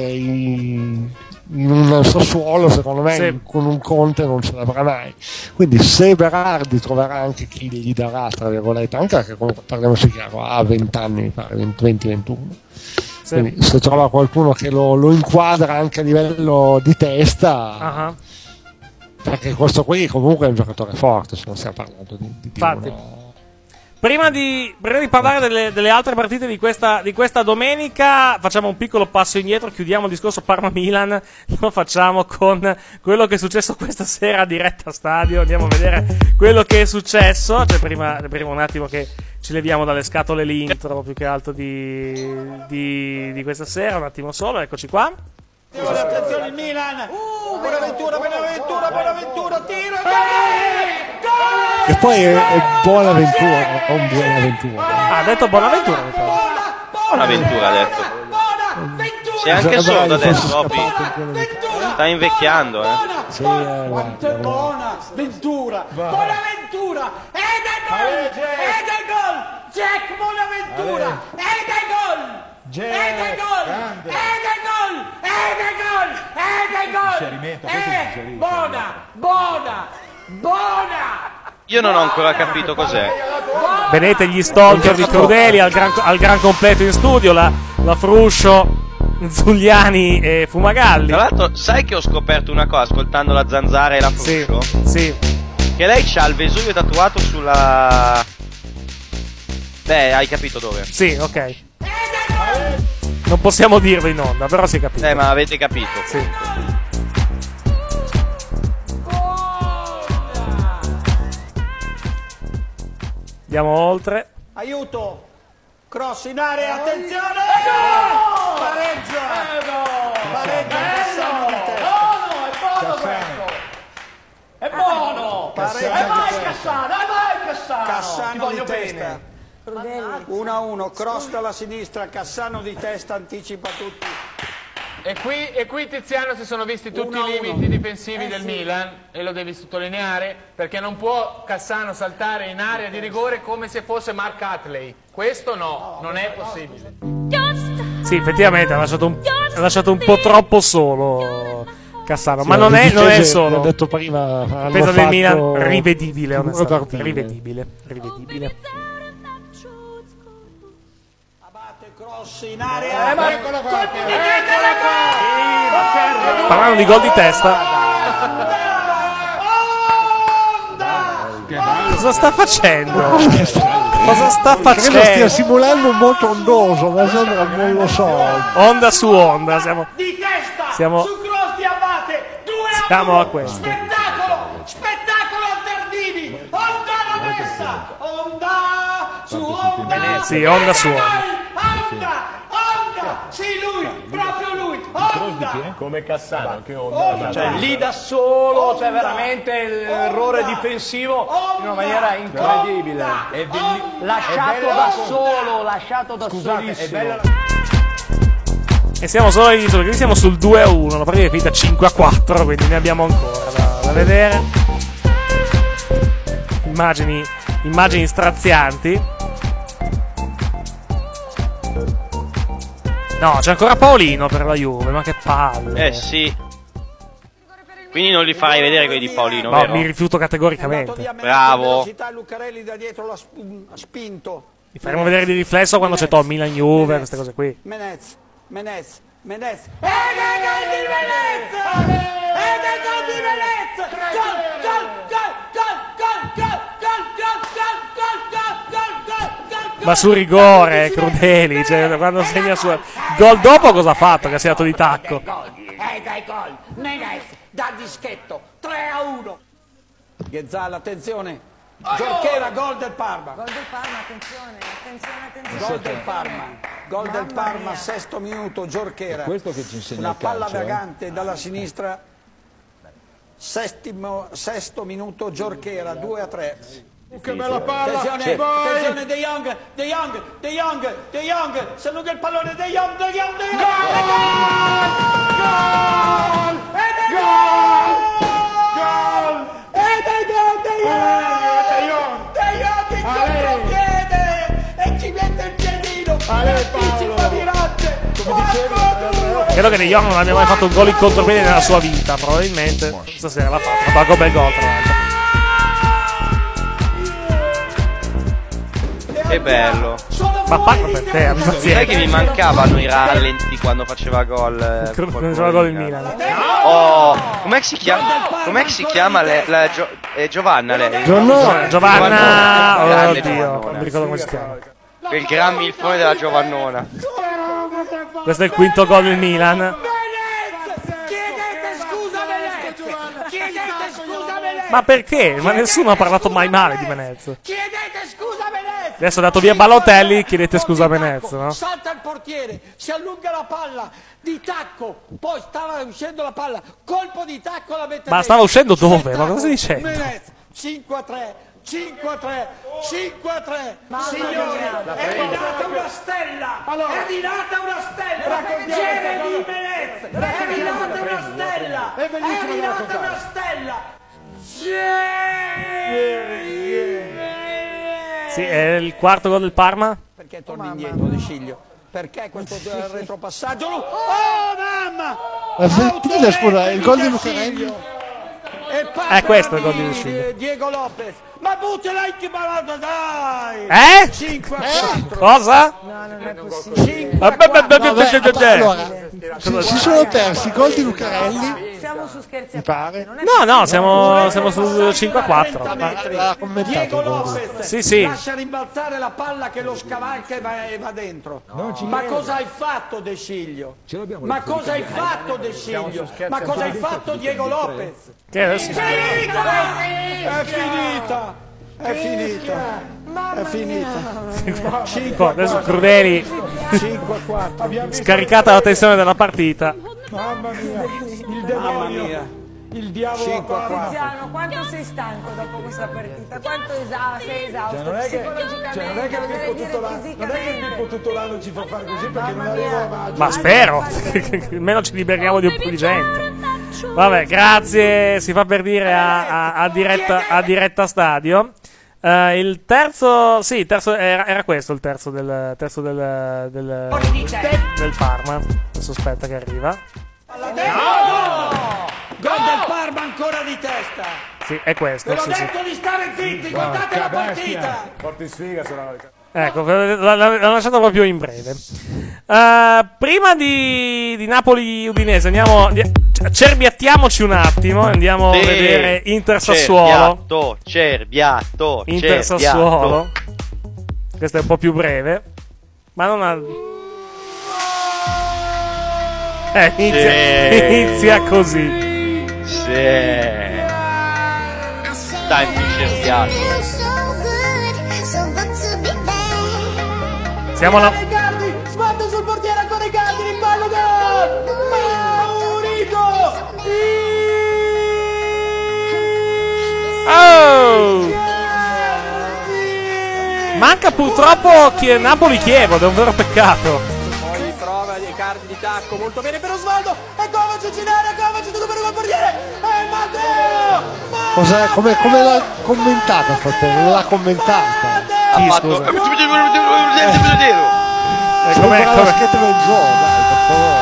i, in un Sassuolo, secondo me Sì. con un Conte non ce l'avrà mai. Quindi se Berardi troverà anche chi gli darà, tra virgolette, anche perché comunque parliamoci chiaro, ha venti anni, mi pare, venti ventuno. Sì. Quindi se trova qualcuno che lo, lo inquadra anche a livello di testa, Ah, perché questo qui comunque è un giocatore forte, se non stiamo parlando di, di, di infatti. uno- Prima di, prima di parlare delle, delle altre partite di questa, di questa domenica, facciamo un piccolo passo indietro, chiudiamo il discorso Parma-Milan, lo facciamo con quello che è successo questa sera a diretta stadio, andiamo a vedere quello che è successo, cioè prima, prima un attimo che ci leviamo dalle scatole l'intro più che altro di, di, di questa sera, un attimo solo, eccoci qua. Attenzione il Milan. Uh, Bonaventura, Bonaventura, Bonaventura, tiro. Che poi è, è Buonaventura, non Buonaventura. Ah, ha detto Bonaventura. Buonaventura ha detto. Sei anche sordo adesso, Opi. Sta invecchiando, eh. Sì, eh, Quanto è buona Ventura. Bonaventura. Ed è gol. Ed è gol. Jack Bonaventura. Ed è gol. Ed è gol. Ed è gol. Ed è gol. Ed è gol. Eh, buona. Buona. Buona. Io non ho ancora capito cos'è. Vedete gli stalker di Crudeli al gran, al gran completo in studio, la, la Fruscio, Zuliani e Fumagalli. Tra l'altro, sai che ho scoperto una cosa ascoltando la Zanzara e la Fruscio? Sì, sì. Che lei c'ha il Vesuvio tatuato sulla... Beh, hai capito dove? Sì, ok. Non possiamo dirlo in onda, però si è capito. Eh, ma avete capito. Sì. Andiamo oltre. Aiuto. Cross in area, attenzione. Pareggio. Pareggio. È buono! Pareggio. E vai Cassano, e vai Cassano! Ti Cassano voglio di bene. testa. uno a uno, cross dalla sinistra, Cassano di testa, anticipa tutti. E qui, e qui Tiziano si sono visti tutti Uno a i uno. limiti difensivi Eh del sì. Milan, e lo devi sottolineare, perché non può Cassano saltare in area di rigore come se fosse Mark Hatley. Questo no, non è possibile. Sì, effettivamente ha lasciato un, ha lasciato un po' troppo solo Cassano, Sì, ma non le è, non è difese, solo. l'ho detto prima, hanno Difesa del fatto Milan rivedibile, figure onestamente, partite. rivedibile, rivedibile. Cross in area. Eh, ma- Eccolo qua. Colpi di testa. Parlando di gol di testa, Cosa sta facendo? Cosa sta facendo? Credo stia simulando un moto ondoso, ma sembra, non lo so. Onda su onda, siamo, Di testa siamo, su cross di Abate, due a siamo uno. a questo. Spettacolo, spettacolo a Tardini. Onda la messa, onda su onda. Sì, onda su onda. Onda, onda, sì lui, proprio lui. Onda. Come Cassano, che onda. Cioè, lì da solo, cioè veramente l'errore difensivo in una maniera incredibile. È belli- Lasciato è bello- da solo, lasciato da Scusate, solissimo. è bello- E siamo solo all'inizio, perché qui siamo sul due a uno. La partita è finita cinque a quattro, quindi ne abbiamo ancora da, da vedere. Immagini, immagini strazianti. No, c'è ancora Paolino per la Juve, ma che palle. Eh sì. Quindi non li farai vedere quelli di Paolino, No, vero? mi rifiuto categoricamente. Bravo. Lucarelli da dietro l'ha sp- ha spinto. Li faremo vedere di riflesso quando c'è Tom Milan Juve, queste cose qui. Menez, Menez, Menez. Ed è gol di Venezia! Ed è gol di Venezia! Gol, gol, gol, gol, gol, gol, gol, gol, gol, gol, gol, gol, gol, gol. Ma su rigore, Crudeli, cioè quando segna su... Gol dopo cosa ha fatto? Che ha segnato di tacco. Ed è gol. Menez da dischetto. tre a uno. Ghezzalla, attenzione. Giorchera, gol del Parma. Gol del Parma, attenzione, attenzione, attenzione. Gol del Parma. Gol del Mamma Parma, mia. sesto minuto, Giorchera. È questo che ci insegna Una il calcio, palla eh. vagante dalla sinistra. Settimo, sesto minuto, Giorchera, due a tre. Che bella palla! Attenzione, Vai! attenzione, De Jong, De Jong, De Jong, De Jong, si allunga il pallone, De Jong, De Jong, De Jong. Gol! Ed è gol! Gol! Ed è gol De Jong! De Jong in contropiede! E ci mette il piedino! Anticipa Mirante! quattro due! Credo che De Jong non abbia mai fatto un gol in contropiede nella sua vita, probabilmente. Stasera l'ha fatto, ha fatto un bel gol tra l'altro. Che bello. Ma parlo per te, abbi pazienza. Sai che mi mancavano i rallenti quando faceva gol? eh, Quando qualcuno faceva gol di il Milan? Milan. Oh, com'è che si chiama? Com'è che si chiama le- la Gio- eh, Giovanna lei? Giovanna, Giovanna, Grande oddio, Giovannona. non mi ricordo come si chiama. Quel gran milfone della Giovannona. Questo è il quinto gol del Milan. Chiedete scusa Venezia! Chiedete scusa Venezia! Ma perché? Ma nessuno ha parlato mai male di Venezia. Chiedete scusa Venezia! Adesso ha dato via Balotelli, chiedete scusa a Venezia, no? Salta il portiere, si allunga la palla di tacco, poi stava uscendo la palla, colpo di tacco la mette Ma dentro. stava uscendo dove? Ma cosa stai dicendo? Menez, cinque a tre, cinque a tre, cinque a tre. Mamma Signori, mia. è rinata una stella, è rinata una stella. Jeremy Menez, è rinata una stella, è rinata una stella. Sì, è il quarto gol del Parma. Perché torni indietro De Sciglio? Perché questo eh, retropassaggio? Lu- Oh mamma! La Fiorentina, scusa, il gol di Lucarelli. E Eh, questo è il gol di De Sciglio. Diego Lopez. Ma buttala in balata, dai! Eh? cinque a quattro. Cosa? No, non è possibile. Vabbè, vabbè, vabbè, Vabbè, vabbè. allora, si, si sono persi i gol di Lucarelli, Siamo su scherzi a mi parte. pare. Non è No, no, siamo, siamo sul cinque a quattro. Ma l'ha commentato Diego il gol. Lopez Sì, sì. lascia rimbalzare la palla che lo scavalca e va, e va dentro. Ma cosa hai fatto De Sciglio? Ma cosa hai fatto De Sciglio? Ma cosa hai fatto Diego Lopez? Che adesso... È finita! È finita! È finita! Poi adesso Crudeli, cinque a quattro. scaricata la tensione della partita. Mamma mia! Il demonio! Il diavolo cinque a parla. Tiziano, quanto sei stanco dopo questa partita? Quanto esa- sei esausto Cioè, non è che, psicologicamente? cioè, non è che oserei Pippo dire tutto l'anno, non è che fisicamente? Pippo tutto l'anno ci fa fare così perché non arriva a maggio. Ma spero, che almeno ci liberiamo di un po' di gente. Vabbè, grazie, si fa per dire a, a- a diretta, a diretta stadio. Eh, il terzo, sì, il terzo era, era questo il terzo del, terzo del, del, del Parma. Adesso aspetta che arriva. Gol del Parma ancora di testa! Sì, è questo. Ve l'ho Sì, sì. detto di stare zitti, guardate la partita! Forti sfiga sono. Ecco, l'ha l'ha lasciato proprio in breve. Uh, prima di, di Napoli-Udinese andiamo, andiamo cerbiattiamoci un attimo, andiamo sì, a vedere Inter-Sassuolo. Cerbiato, cerbiato, Inter-Sassuolo. Questo è un po' più breve, ma non ha... Eh, inizia, sì. inizia così. Sì. Dai, più cerbiato. Siamo alla... Icardi, sbatte sul portiere ancora Icardi, rimpallo gol! Maurito! Oh! Manca purtroppo chi- Napoli-Chievo, ed è un vero peccato. Poi prova Icardi di tacco, molto bene per Osvaldo, e Kovacic in area, Kovacic tutto per il portiere, e Matteo! Cos'è, come, come l'ha commentata, fratello? Non l'ha commentata. Ha fatto... Eh, come, come... come... la scheda del gioco, dai, per favore.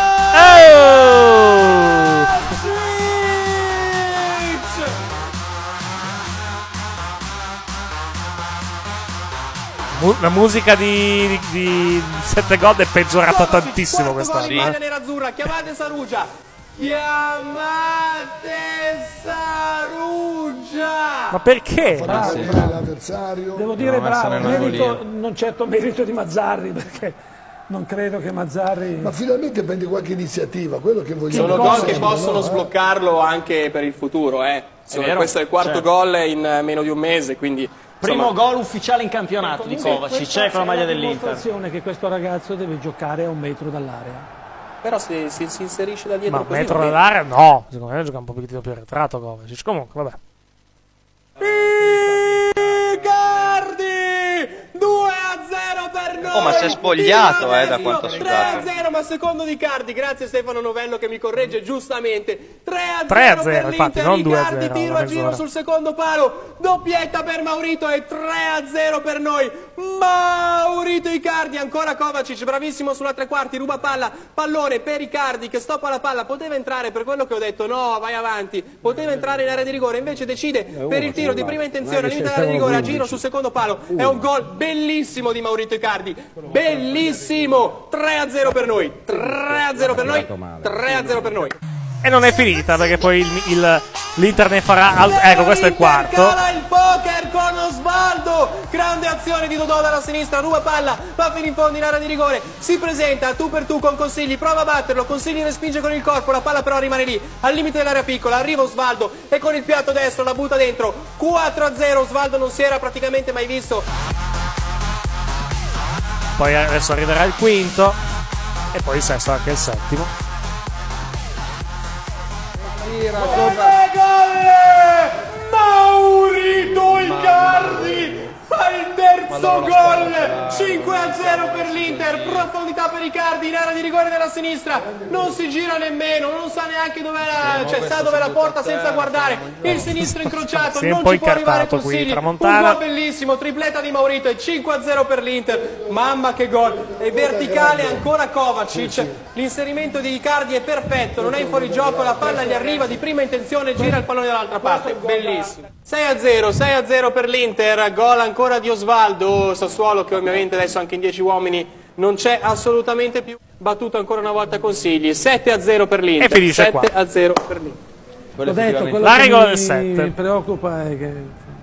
Oh! La musica di, di, di sette God è peggiorata tantissimo quest'anno. Sì. Nerazzurra, chiamate Sarugia. Chiamate Sarugia. Ma perché? Devo dire bravo, merito, non certo merito di Mazzarri, perché non credo che Mazzarri... Ma finalmente prendi qualche iniziativa, quello che vogliamo. Sono gol che possono no, sbloccarlo eh? anche per il futuro, eh. Insomma, questo è il quarto certo. gol in meno di un mese, quindi... Primo gol ufficiale in campionato di Kovacic, c'è con la maglia dell'Inter. È che questo ragazzo deve giocare a un metro dall'area. Però se si, si inserisce da dietro ma così... Ma metro dall'area no, secondo me gioca un pochettino più arretrato Kovacic. Comunque, vabbè. Icardi! due a zero per noi! Oh, ma si è spogliato, eh, da quanto ha tre a zero, ma secondo di Icardi, grazie a Stefano Novello che mi corregge giustamente. tre a zero per infatti, non due a zero. Icardi, tiro a giro sul secondo palo, doppietta per Maurito e tre a zero per noi. Maurito Icardi, ancora Kovacic, bravissimo sulla tre quarti, ruba palla, pallone per Icardi che stoppa la palla, poteva entrare per quello che ho detto, no, vai avanti, poteva entrare in area di rigore, invece decide per il tiro di prima intenzione, al limite dell'area di rigore, a giro sul secondo palo, è un gol bellissimo di Maurito Icardi, bellissimo, tre a zero per noi, tre a zero per noi, tre a zero per noi. E non è finita perché poi il, il, l'Inter ne farà alt- ecco questo è il quarto. Cala il poker con Osvaldo, grande azione di Dodò dalla sinistra, ruba palla, va fino in fondo in area di rigore, si presenta tu per tu con Consigli, prova a batterlo, Consigli respinge con il corpo, la palla però rimane lì al limite dell'area piccola, arriva Osvaldo e con il piatto destro la butta dentro, quattro a zero. Osvaldo non si era praticamente mai visto. Poi adesso arriverà il quinto e poi il sesto, anche il settimo. Maurito Icardi fa il terzo gol, cinque a zero per l'Inter, profondità per Icardi in area di rigore della sinistra, non si gira nemmeno, non sa neanche dove la, cioè sta dove la porta senza guardare, il sinistro incrociato, non ci può arrivare Consigli, un gol bellissimo, tripletta di Maurito e cinque a zero per l'Inter, mamma che gol, è verticale ancora Kovacic, l'inserimento di Icardi è perfetto, non è in fuorigioco, la palla gli arriva di prima intenzione, gira il pallone dall'altra parte, bellissimo. sei a zero, sei a zero per l'Inter, gol ancora di Osvaldo, Sassuolo che ovviamente adesso anche in dieci uomini non c'è assolutamente più, battuto ancora una volta Consigli, sette a zero per l'Inter, e finisce sette a zero per l'Inter. L'ho detto, quello la regola del sette. Mi preoccupa è che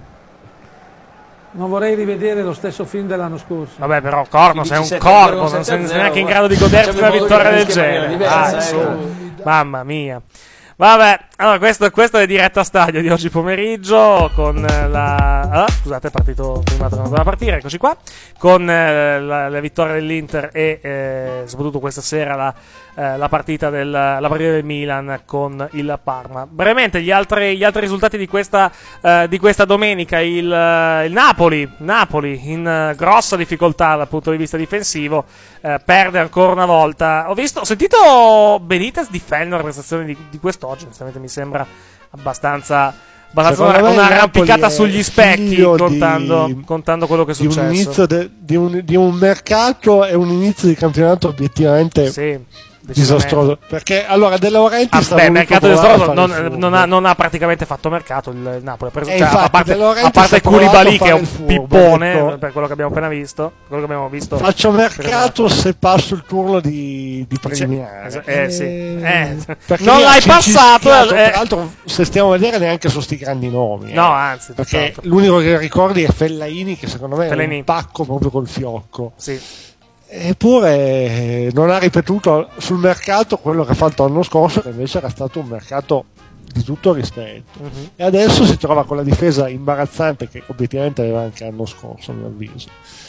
non vorrei rivedere lo stesso film dell'anno scorso. Vabbè, però Corno sei un corpo, non sei neanche in grado di goderti una vittoria del genere. Ah, mamma mia. Vabbè, allora questo, questo è diretta stadio di oggi pomeriggio con la... Ah, scusate, è partito filmato, non doveva partire, eccoci qua. Con eh, la, la vittoria dell'Inter e eh, soprattutto questa sera la, eh, la, partita del, la partita del Milan con il Parma. Brevemente gli altri, gli altri risultati di questa, eh, di questa domenica. Il, il Napoli, Napoli in eh, grossa difficoltà dal punto di vista difensivo, eh, perde ancora una volta. Ho visto, ho sentito Benitez difendere la prestazione di, di quest'oggi, onestamente mi sembra abbastanza, abbastanza una, una arrampicata sugli specchi contando, di, contando quello che è successo di un, inizio de, di, un, di un mercato e un inizio di campionato obiettivamente sì. disastroso. Perché allora De Laurentiis ah, sta beh, mercato disastroso non, non, ha, non ha praticamente fatto mercato il Napoli. Ha preso, cioè, infatti, a parte, a parte Koulibaly che è un furbo, pippone detto, per quello che abbiamo appena visto. Quello che abbiamo visto faccio mercato se passo il turno di, di premiare. Eh, eh, sì. eh, non l'hai passato. Eh. Tra l'altro, se stiamo a vedere, neanche su sti grandi nomi. No, eh. anzi, perché certo. l'unico che ricordi è Fellaini, che secondo me Fellaini. è un pacco proprio col fiocco. Sì. Eppure non ha ripetuto sul mercato quello che ha fatto l'anno scorso, che invece era stato un mercato di tutto rispetto. Uh-huh. E adesso si trova con la difesa imbarazzante che obiettivamente aveva anche l'anno scorso, a mio avviso.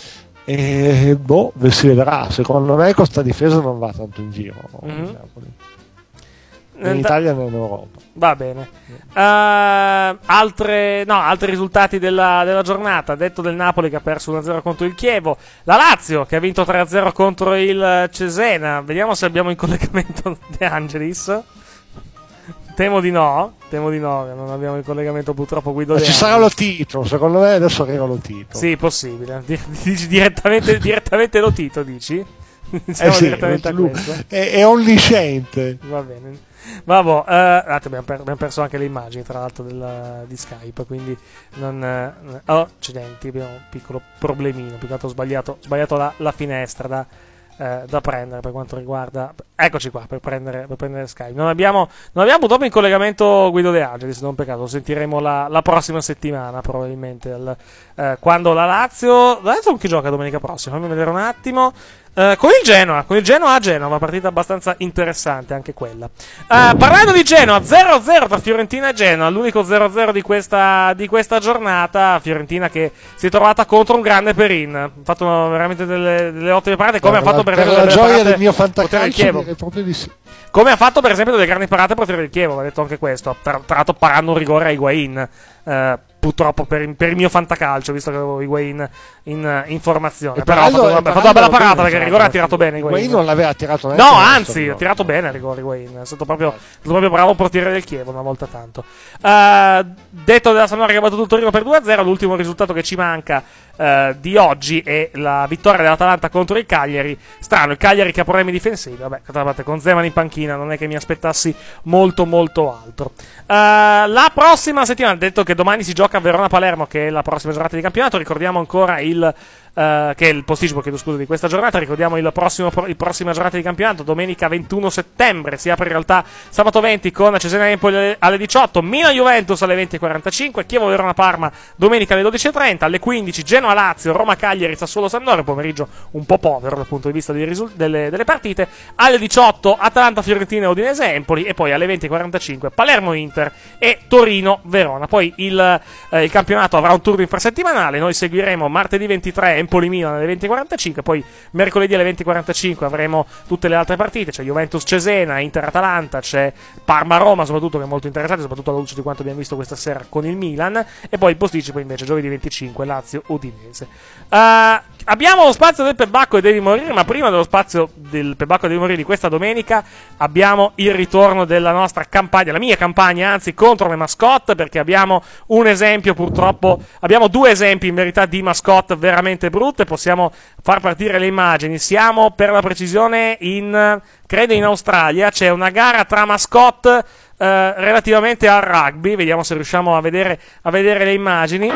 E boh, si vedrà. Secondo me questa difesa non va tanto in giro. Uh-huh. In Napoli. In Italia né in Europa. Va bene. Uh, altre, no, altri risultati della, della giornata. Detto del Napoli che ha perso uno a zero contro il Chievo. La Lazio che ha vinto tre a zero contro il Cesena. Vediamo se abbiamo in collegamento De Angelis. Temo di no. Temo di no. Non abbiamo in collegamento purtroppo Guido Ma De ci Angelis. sarà lo Tito. Secondo me adesso arriva lo Tito. Sì, possibile. Dici direttamente, direttamente lo Tito, dici? Eh sì, direttamente a questo. È, è onnisciente. Va bene. Vabbè, eh, abbiamo, per, abbiamo perso anche le immagini tra l'altro del, di Skype, quindi non eh, oh, accidenti, abbiamo un piccolo problemino, più che altro ho sbagliato, sbagliato la, la finestra da, eh, da prendere per quanto riguarda, eccoci qua per prendere, per prendere Skype. Non abbiamo, non abbiamo purtroppo in collegamento Guido De Angelis, non peccato, lo sentiremo la, la prossima settimana probabilmente, al, eh, quando la Lazio, la Lazio con chi gioca domenica prossima, fammi vedere un attimo. Uh, con il Genoa, con il Genoa a Genova, partita abbastanza interessante anche quella. Uh, parlando di Genoa, zero a zero tra Fiorentina e Genoa, l'unico zero a zero di questa, di questa giornata. Fiorentina che si è trovata contro un grande Perin, ha fatto veramente delle, delle ottime parate, come per ha fatto per, per esempio la delle gioia parate del mio potere del Chievo. fantacalcio proprio di sì. Come ha fatto per esempio delle grandi parate a potere del Chievo, va detto anche questo, tra, tra l'altro parando un rigore a Higuain. Uh, purtroppo per, per il mio fantacalcio, visto che avevo Higuain in, in formazione, però ha fatto, fatto una bella parata perché il rigore ha tirato bene Higuain. Higuain non l'aveva tirato neanche. No, anzi, ha tirato bene il rigore Higuain, è stato proprio, è stato proprio bravo portiere del Chievo una volta tanto. Uh, detto della Sampdoria che ha battuto il Torino per due a zero, l'ultimo risultato che ci manca uh, di oggi è la vittoria dell'Atalanta contro il Cagliari. Strano, il Cagliari che ha problemi difensivi, vabbè, tra l'altro con Zeman in panchina non è che mi aspettassi molto molto altro. Uh, la prossima settimana, detto che domani si gioca a Verona-Palermo, che è la prossima giornata di campionato, ricordiamo ancora il Uh, che è il posticipo, chiedo scusa, di questa giornata. Ricordiamo il prossimo il prossima giornata di campionato, domenica ventuno settembre, si apre in realtà sabato venti con Cesena Empoli alle diciotto, Milan Juventus alle venti e quarantacinque, Chievo Verona Parma domenica alle dodici e trenta, alle quindici Genoa Lazio, Roma Cagliari, Sassuolo Sampdoria, pomeriggio un po' povero dal punto di vista dei risul- delle, delle partite, alle diciotto Atalanta Fiorentina e Udinese Empoli, e poi alle venti e quarantacinque Palermo Inter e Torino Verona. Poi il, eh, il campionato avrà un turno infrasettimanale, noi seguiremo martedì ventitré Empoli-Milan alle venti e quarantacinque, poi mercoledì alle venti e quarantacinque avremo tutte le altre partite, c'è Juventus-Cesena, Inter-Atalanta, c'è Parma-Roma soprattutto, che è molto interessante, soprattutto alla luce di quanto abbiamo visto questa sera con il Milan, e poi il posticipo invece giovedì venticinque Lazio-Udinese. Uh, abbiamo lo spazio del Pebbacco e devi morire, ma prima dello spazio del Pebbacco e devi morire di questa domenica abbiamo il ritorno della nostra campagna, la mia campagna anzi, contro le mascotte, perché abbiamo un esempio, purtroppo abbiamo due esempi in verità di mascotte veramente brutte. Possiamo far partire le immagini. Siamo per la precisione in, credo in Australia, c'è una gara tra mascotte eh, relativamente al rugby, vediamo se riusciamo a vedere, a vedere le immagini.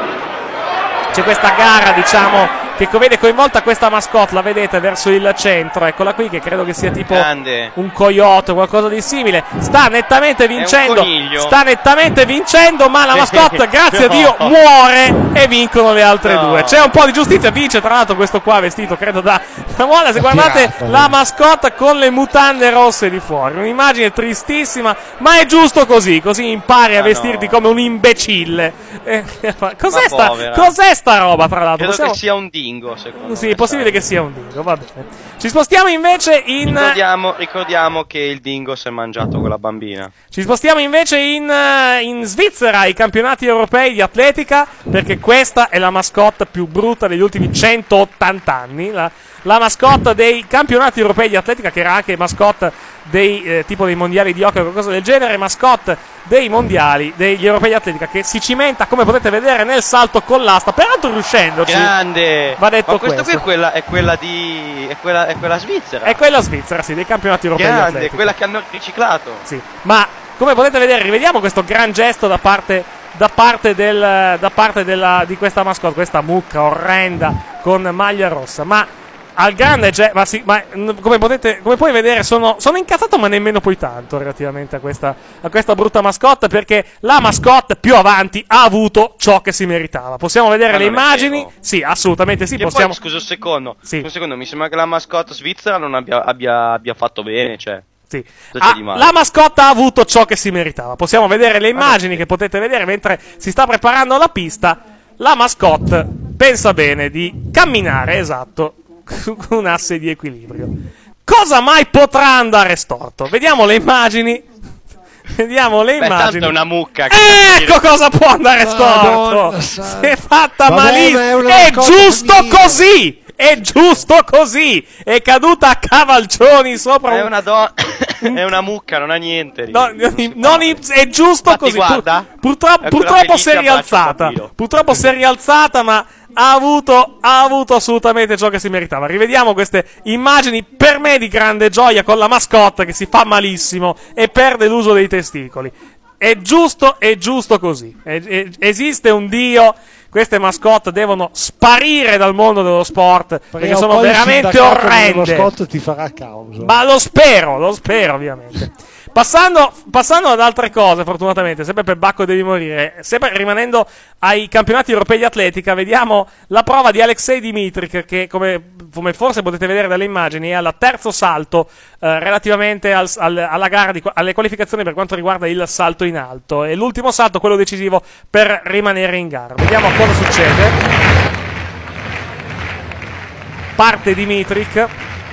C'è questa gara, diciamo, che vede coinvolta questa mascotte, la vedete verso il centro, eccola qui, che credo che sia tipo Grande. un coyote o qualcosa di simile. Sta nettamente vincendo, È un coniglio. sta nettamente vincendo, ma la mascotte, grazie No. a Dio, muore e vincono le altre No. due. C'è un po' di giustizia, vince tra l'altro questo qua vestito, credo da, da Wallace. Se guardate Pirata, la mascotte con le mutande rosse di fuori, un'immagine tristissima, ma è giusto così, così impari a Ma vestirti no. come un imbecille. Eh, cos'è, Ma sta, povera. cos'è sta roba, tra l'altro? Credo Possiamo- che sia un dingo, secondo Sì, me. è possibile che sia un dingo, va bene. Ci spostiamo invece in... Ricordiamo, ricordiamo che il dingo si è mangiato quella bambina. Ci spostiamo invece in, eh, in Svizzera, ai campionati europei di atletica, perché questa è la mascotte più brutta degli ultimi centottanta anni, la, la mascotte dei campionati europei di atletica, che era anche mascotte dei eh, tipo dei mondiali di hockey o qualcosa del genere, mascotte dei mondiali degli europei di atletica, che si cimenta, come potete vedere, nel salto con l'asta, peraltro riuscendoci. Grande. Va detto Ma questo questo. qui è quella, è quella di è quella, è quella svizzera. È quella svizzera, sì, dei campionati europei di Grande, atletica. quella che hanno riciclato. Sì, ma come potete vedere, rivediamo questo gran gesto da parte, da parte, del, da parte della, di questa mascotte, questa mucca orrenda con maglia rossa. Ma al grande, ge- ma, sì, ma come, potete, come puoi vedere, sono, sono incazzato, ma nemmeno poi tanto relativamente a questa, a questa brutta mascotte, perché la mascotte più avanti ha avuto ciò che si meritava. Possiamo vedere Ma le non è immagini? vero. Sì, assolutamente sì. Che Possiamo... poi, scusa un secondo, Sì. un secondo, mi sembra che la mascotte svizzera non abbia, abbia, abbia fatto bene, cioè. Sì. Cosa c'è Ah, di male? la mascotte ha avuto ciò che si meritava. Possiamo vedere le immagini che potete vedere mentre si sta preparando la pista. La mascotte pensa bene di camminare, esatto, con un asse di equilibrio. Cosa mai potrà andare storto? Vediamo le immagini. Vediamo le Beh, tanto immagini. è una mucca. Ecco cosa può andare storto. Madonna, Si è fatta Vabbè, malissimo. ma è una È mascotte giusto femminile. così. È giusto così. È caduta a cavalcioni sopra È un... una donna. È una mucca, non ha niente. No, non i- è giusto Infatti, così. Pur- guarda. purtroppo È quella purtroppo che si è gli abbraccia il rialzata. bambino. Purtroppo si è rialzata, ma ha avuto, ha avuto assolutamente ciò che si meritava. Rivediamo queste immagini, per me di grande gioia, con la mascotte che si fa malissimo e perde l'uso dei testicoli. È giusto, è giusto così. È- è- esiste un Dio. Queste mascotte devono sparire dal mondo dello sport perché Prima o sono poi il veramente sindacato delle orrende. mascotte ti farà causa. Ma lo spero, lo spero ovviamente. Passando, passando ad altre cose, fortunatamente, sempre per Bacco devi morire, sempre rimanendo ai campionati europei di atletica, vediamo la prova di Alexei Dimitric, che come, come forse potete vedere dalle immagini è al terzo salto eh, relativamente al, al, alla gara, di, alle qualificazioni per quanto riguarda il salto in alto. E l'ultimo salto, quello decisivo per rimanere in gara. Vediamo cosa succede. Parte Dimitric.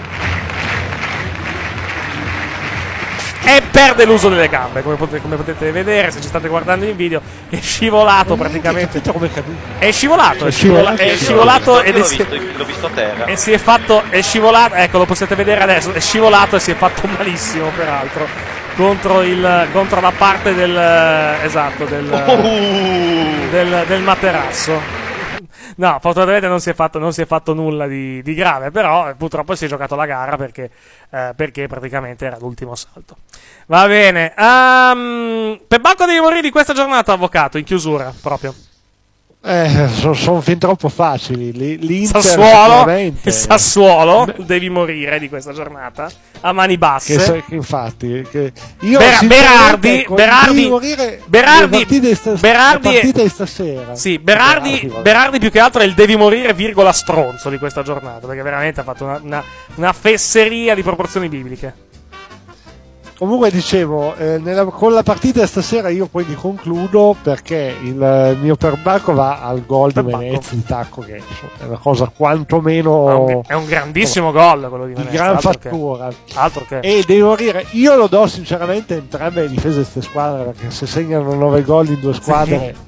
E perde l'uso delle gambe, come potete, come potete vedere se ci state guardando in video. È scivolato praticamente. È scivolato, è scivolato, è scivolato ed Io è l'ho si- visto, l'ho visto a terra. e si è fatto, è scivolato, ecco, lo potete vedere adesso, è scivolato e si è fatto malissimo peraltro contro, il, contro la parte del, esatto, del, Uh. del, del materasso. No, fortunatamente non si è fatto, non si è fatto nulla di, di grave, però eh, purtroppo si è giocato la gara perché, eh, perché praticamente era l'ultimo salto. Va bene. Um, per Bacco devi morire di questa giornata, avvocato, in chiusura proprio. Eh, sono son fin troppo facili. Li- L'Inter Sassuolo, sicuramente. il Sassuolo devi morire di questa giornata a mani basse. Che, se- che infatti che io Ber- sinceramente, Berardi, ecco, Berardi, devi morire Berardi, le partite di sta- Berardi, le partite di stasera. Sì, Berardi, Berardi, vabbè. Berardi più che altro è il devi morire virgola stronzo di questa giornata, perché veramente ha fatto una, una, una fesseria di proporzioni bibliche. Comunque dicevo, eh, nella- con la partita di stasera io poi li concludo perché il eh, mio perbacco va al gol di Venezia di tacco, che insomma, è una cosa quantomeno È un, è un grandissimo gol quello di di Venezia, gran altro che- fattura. altro che. E devi morire. Io lo do sinceramente a entrambe le difese di queste squadre, perché se segnano nove gol in due squadre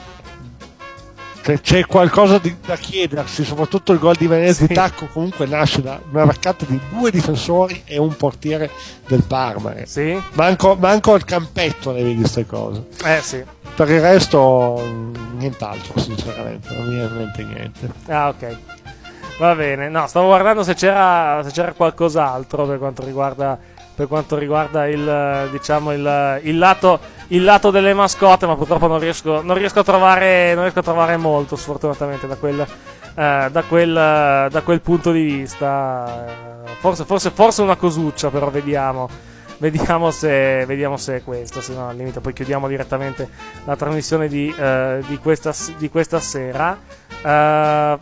c'è, c'è qualcosa di- da chiedersi, soprattutto il gol di Venezia di tacco comunque nasce da una raccata di due difensori e un portiere del Parma. eh. Sì? Manco, manco al campetto ne vedi queste cose. Eh sì. Per il resto mh, nient'altro sinceramente, non mi viene in mente niente. Ah, ok. Va bene. No, stavo guardando se c'era, se c'era qualcos'altro per quanto riguarda, per quanto riguarda il, eh, diciamo, il, il lato, il lato delle mascotte, ma purtroppo non riesco, non riesco a trovare, non riesco a trovare molto, sfortunatamente, da quel, eh, da quel, da quel punto di vista. Eh, Forse, forse, forse una cosuccia, però vediamo. Vediamo se, vediamo se è questo, se no al limite poi chiudiamo direttamente la trasmissione di, eh, di, questa, di questa sera. Eh,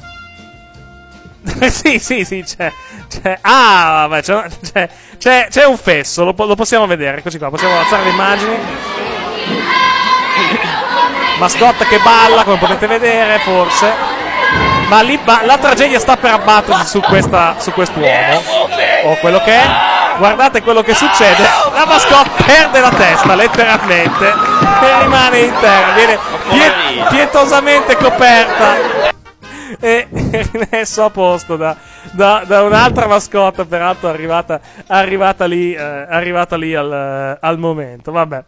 sì, sì, sì, c'è, c'è ah, vabbè, c'è, c'è, c'è, c'è un fesso, lo, po- lo possiamo vedere, eccoci qua, possiamo alzare le immagini. Mascotte che balla, come potete vedere, forse. Ma lì ma la tragedia sta per abbattersi su, questa, su quest'uomo, o quello che è. Guardate quello che succede. La mascotte perde la testa, letteralmente, e rimane in terra, viene pie- pietosamente coperta. e rimesso a posto da, da, da un'altra mascotte, peraltro arrivata, arrivata lì, eh, arrivata lì al, al momento. Vabbè.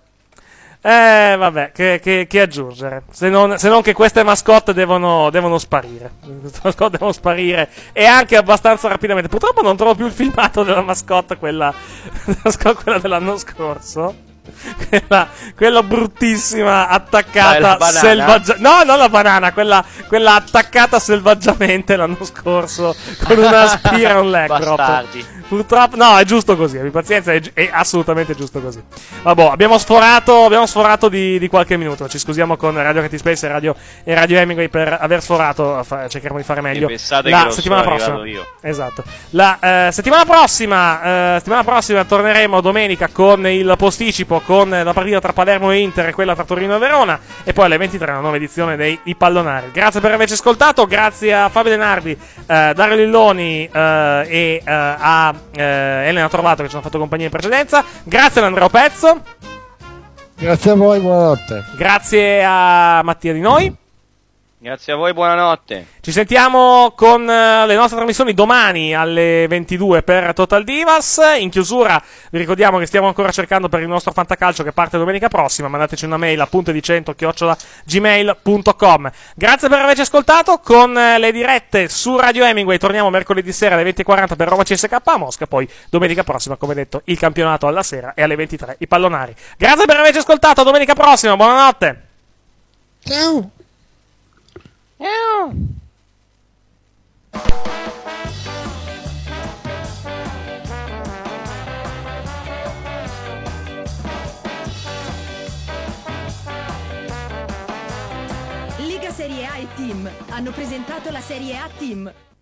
Eh, vabbè, che, che, che aggiungere? Se non, se non che queste mascotte devono, devono sparire. Queste mascotte devono sparire e anche abbastanza rapidamente. Purtroppo non trovo più il filmato della mascotte, quella, quella dell'anno scorso. Quella, quella bruttissima attaccata selvaggiamente. No, non la banana, quella, quella attaccata selvaggiamente l'anno scorso con una Spiron leg. Bastardi. Purtroppo, no, è giusto così. Abbi pazienza, è, è assolutamente giusto così. Vabbè, abbiamo sforato, abbiamo sforato di, di qualche minuto. Ci scusiamo con Radio Creative Space e Radio, e Radio Hemingway per aver sforato. Fa, cercheremo di fare meglio. Pensate la che settimana sono prossima. io. Esatto. La eh, settimana prossima, eh, settimana prossima torneremo domenica con il posticipo, con la partita tra Palermo e Inter e quella tra Torino e Verona, e poi alle ventitré una nuova edizione dei I Pallonari. Grazie per averci ascoltato, grazie a Fabio Denardi, eh, Dario Lilloni eh, e eh, a eh, Elena Trovato che ci hanno fatto compagnia in precedenza. Grazie ad Andrea Pezzo. Grazie a voi, buonanotte. Grazie a Mattia Di Noi. Grazie a voi, buonanotte. Ci sentiamo con uh, le nostre trasmissioni domani alle ventidue per Total Divas. In chiusura vi ricordiamo che stiamo ancora cercando per il nostro fantacalcio che parte domenica prossima. Mandateci una mail a punto di cento chiocciola gmail punto com. Grazie per averci ascoltato. Con uh, le dirette su Radio Hemingway torniamo mercoledì sera alle venti e quaranta per Roma C S K a Mosca. Poi domenica prossima, come detto, il campionato alla sera e alle ventitré i Pallonari. Grazie per averci ascoltato. A domenica prossima. Buonanotte. Ciao. Liga Serie A e Team hanno presentato la Serie A Team.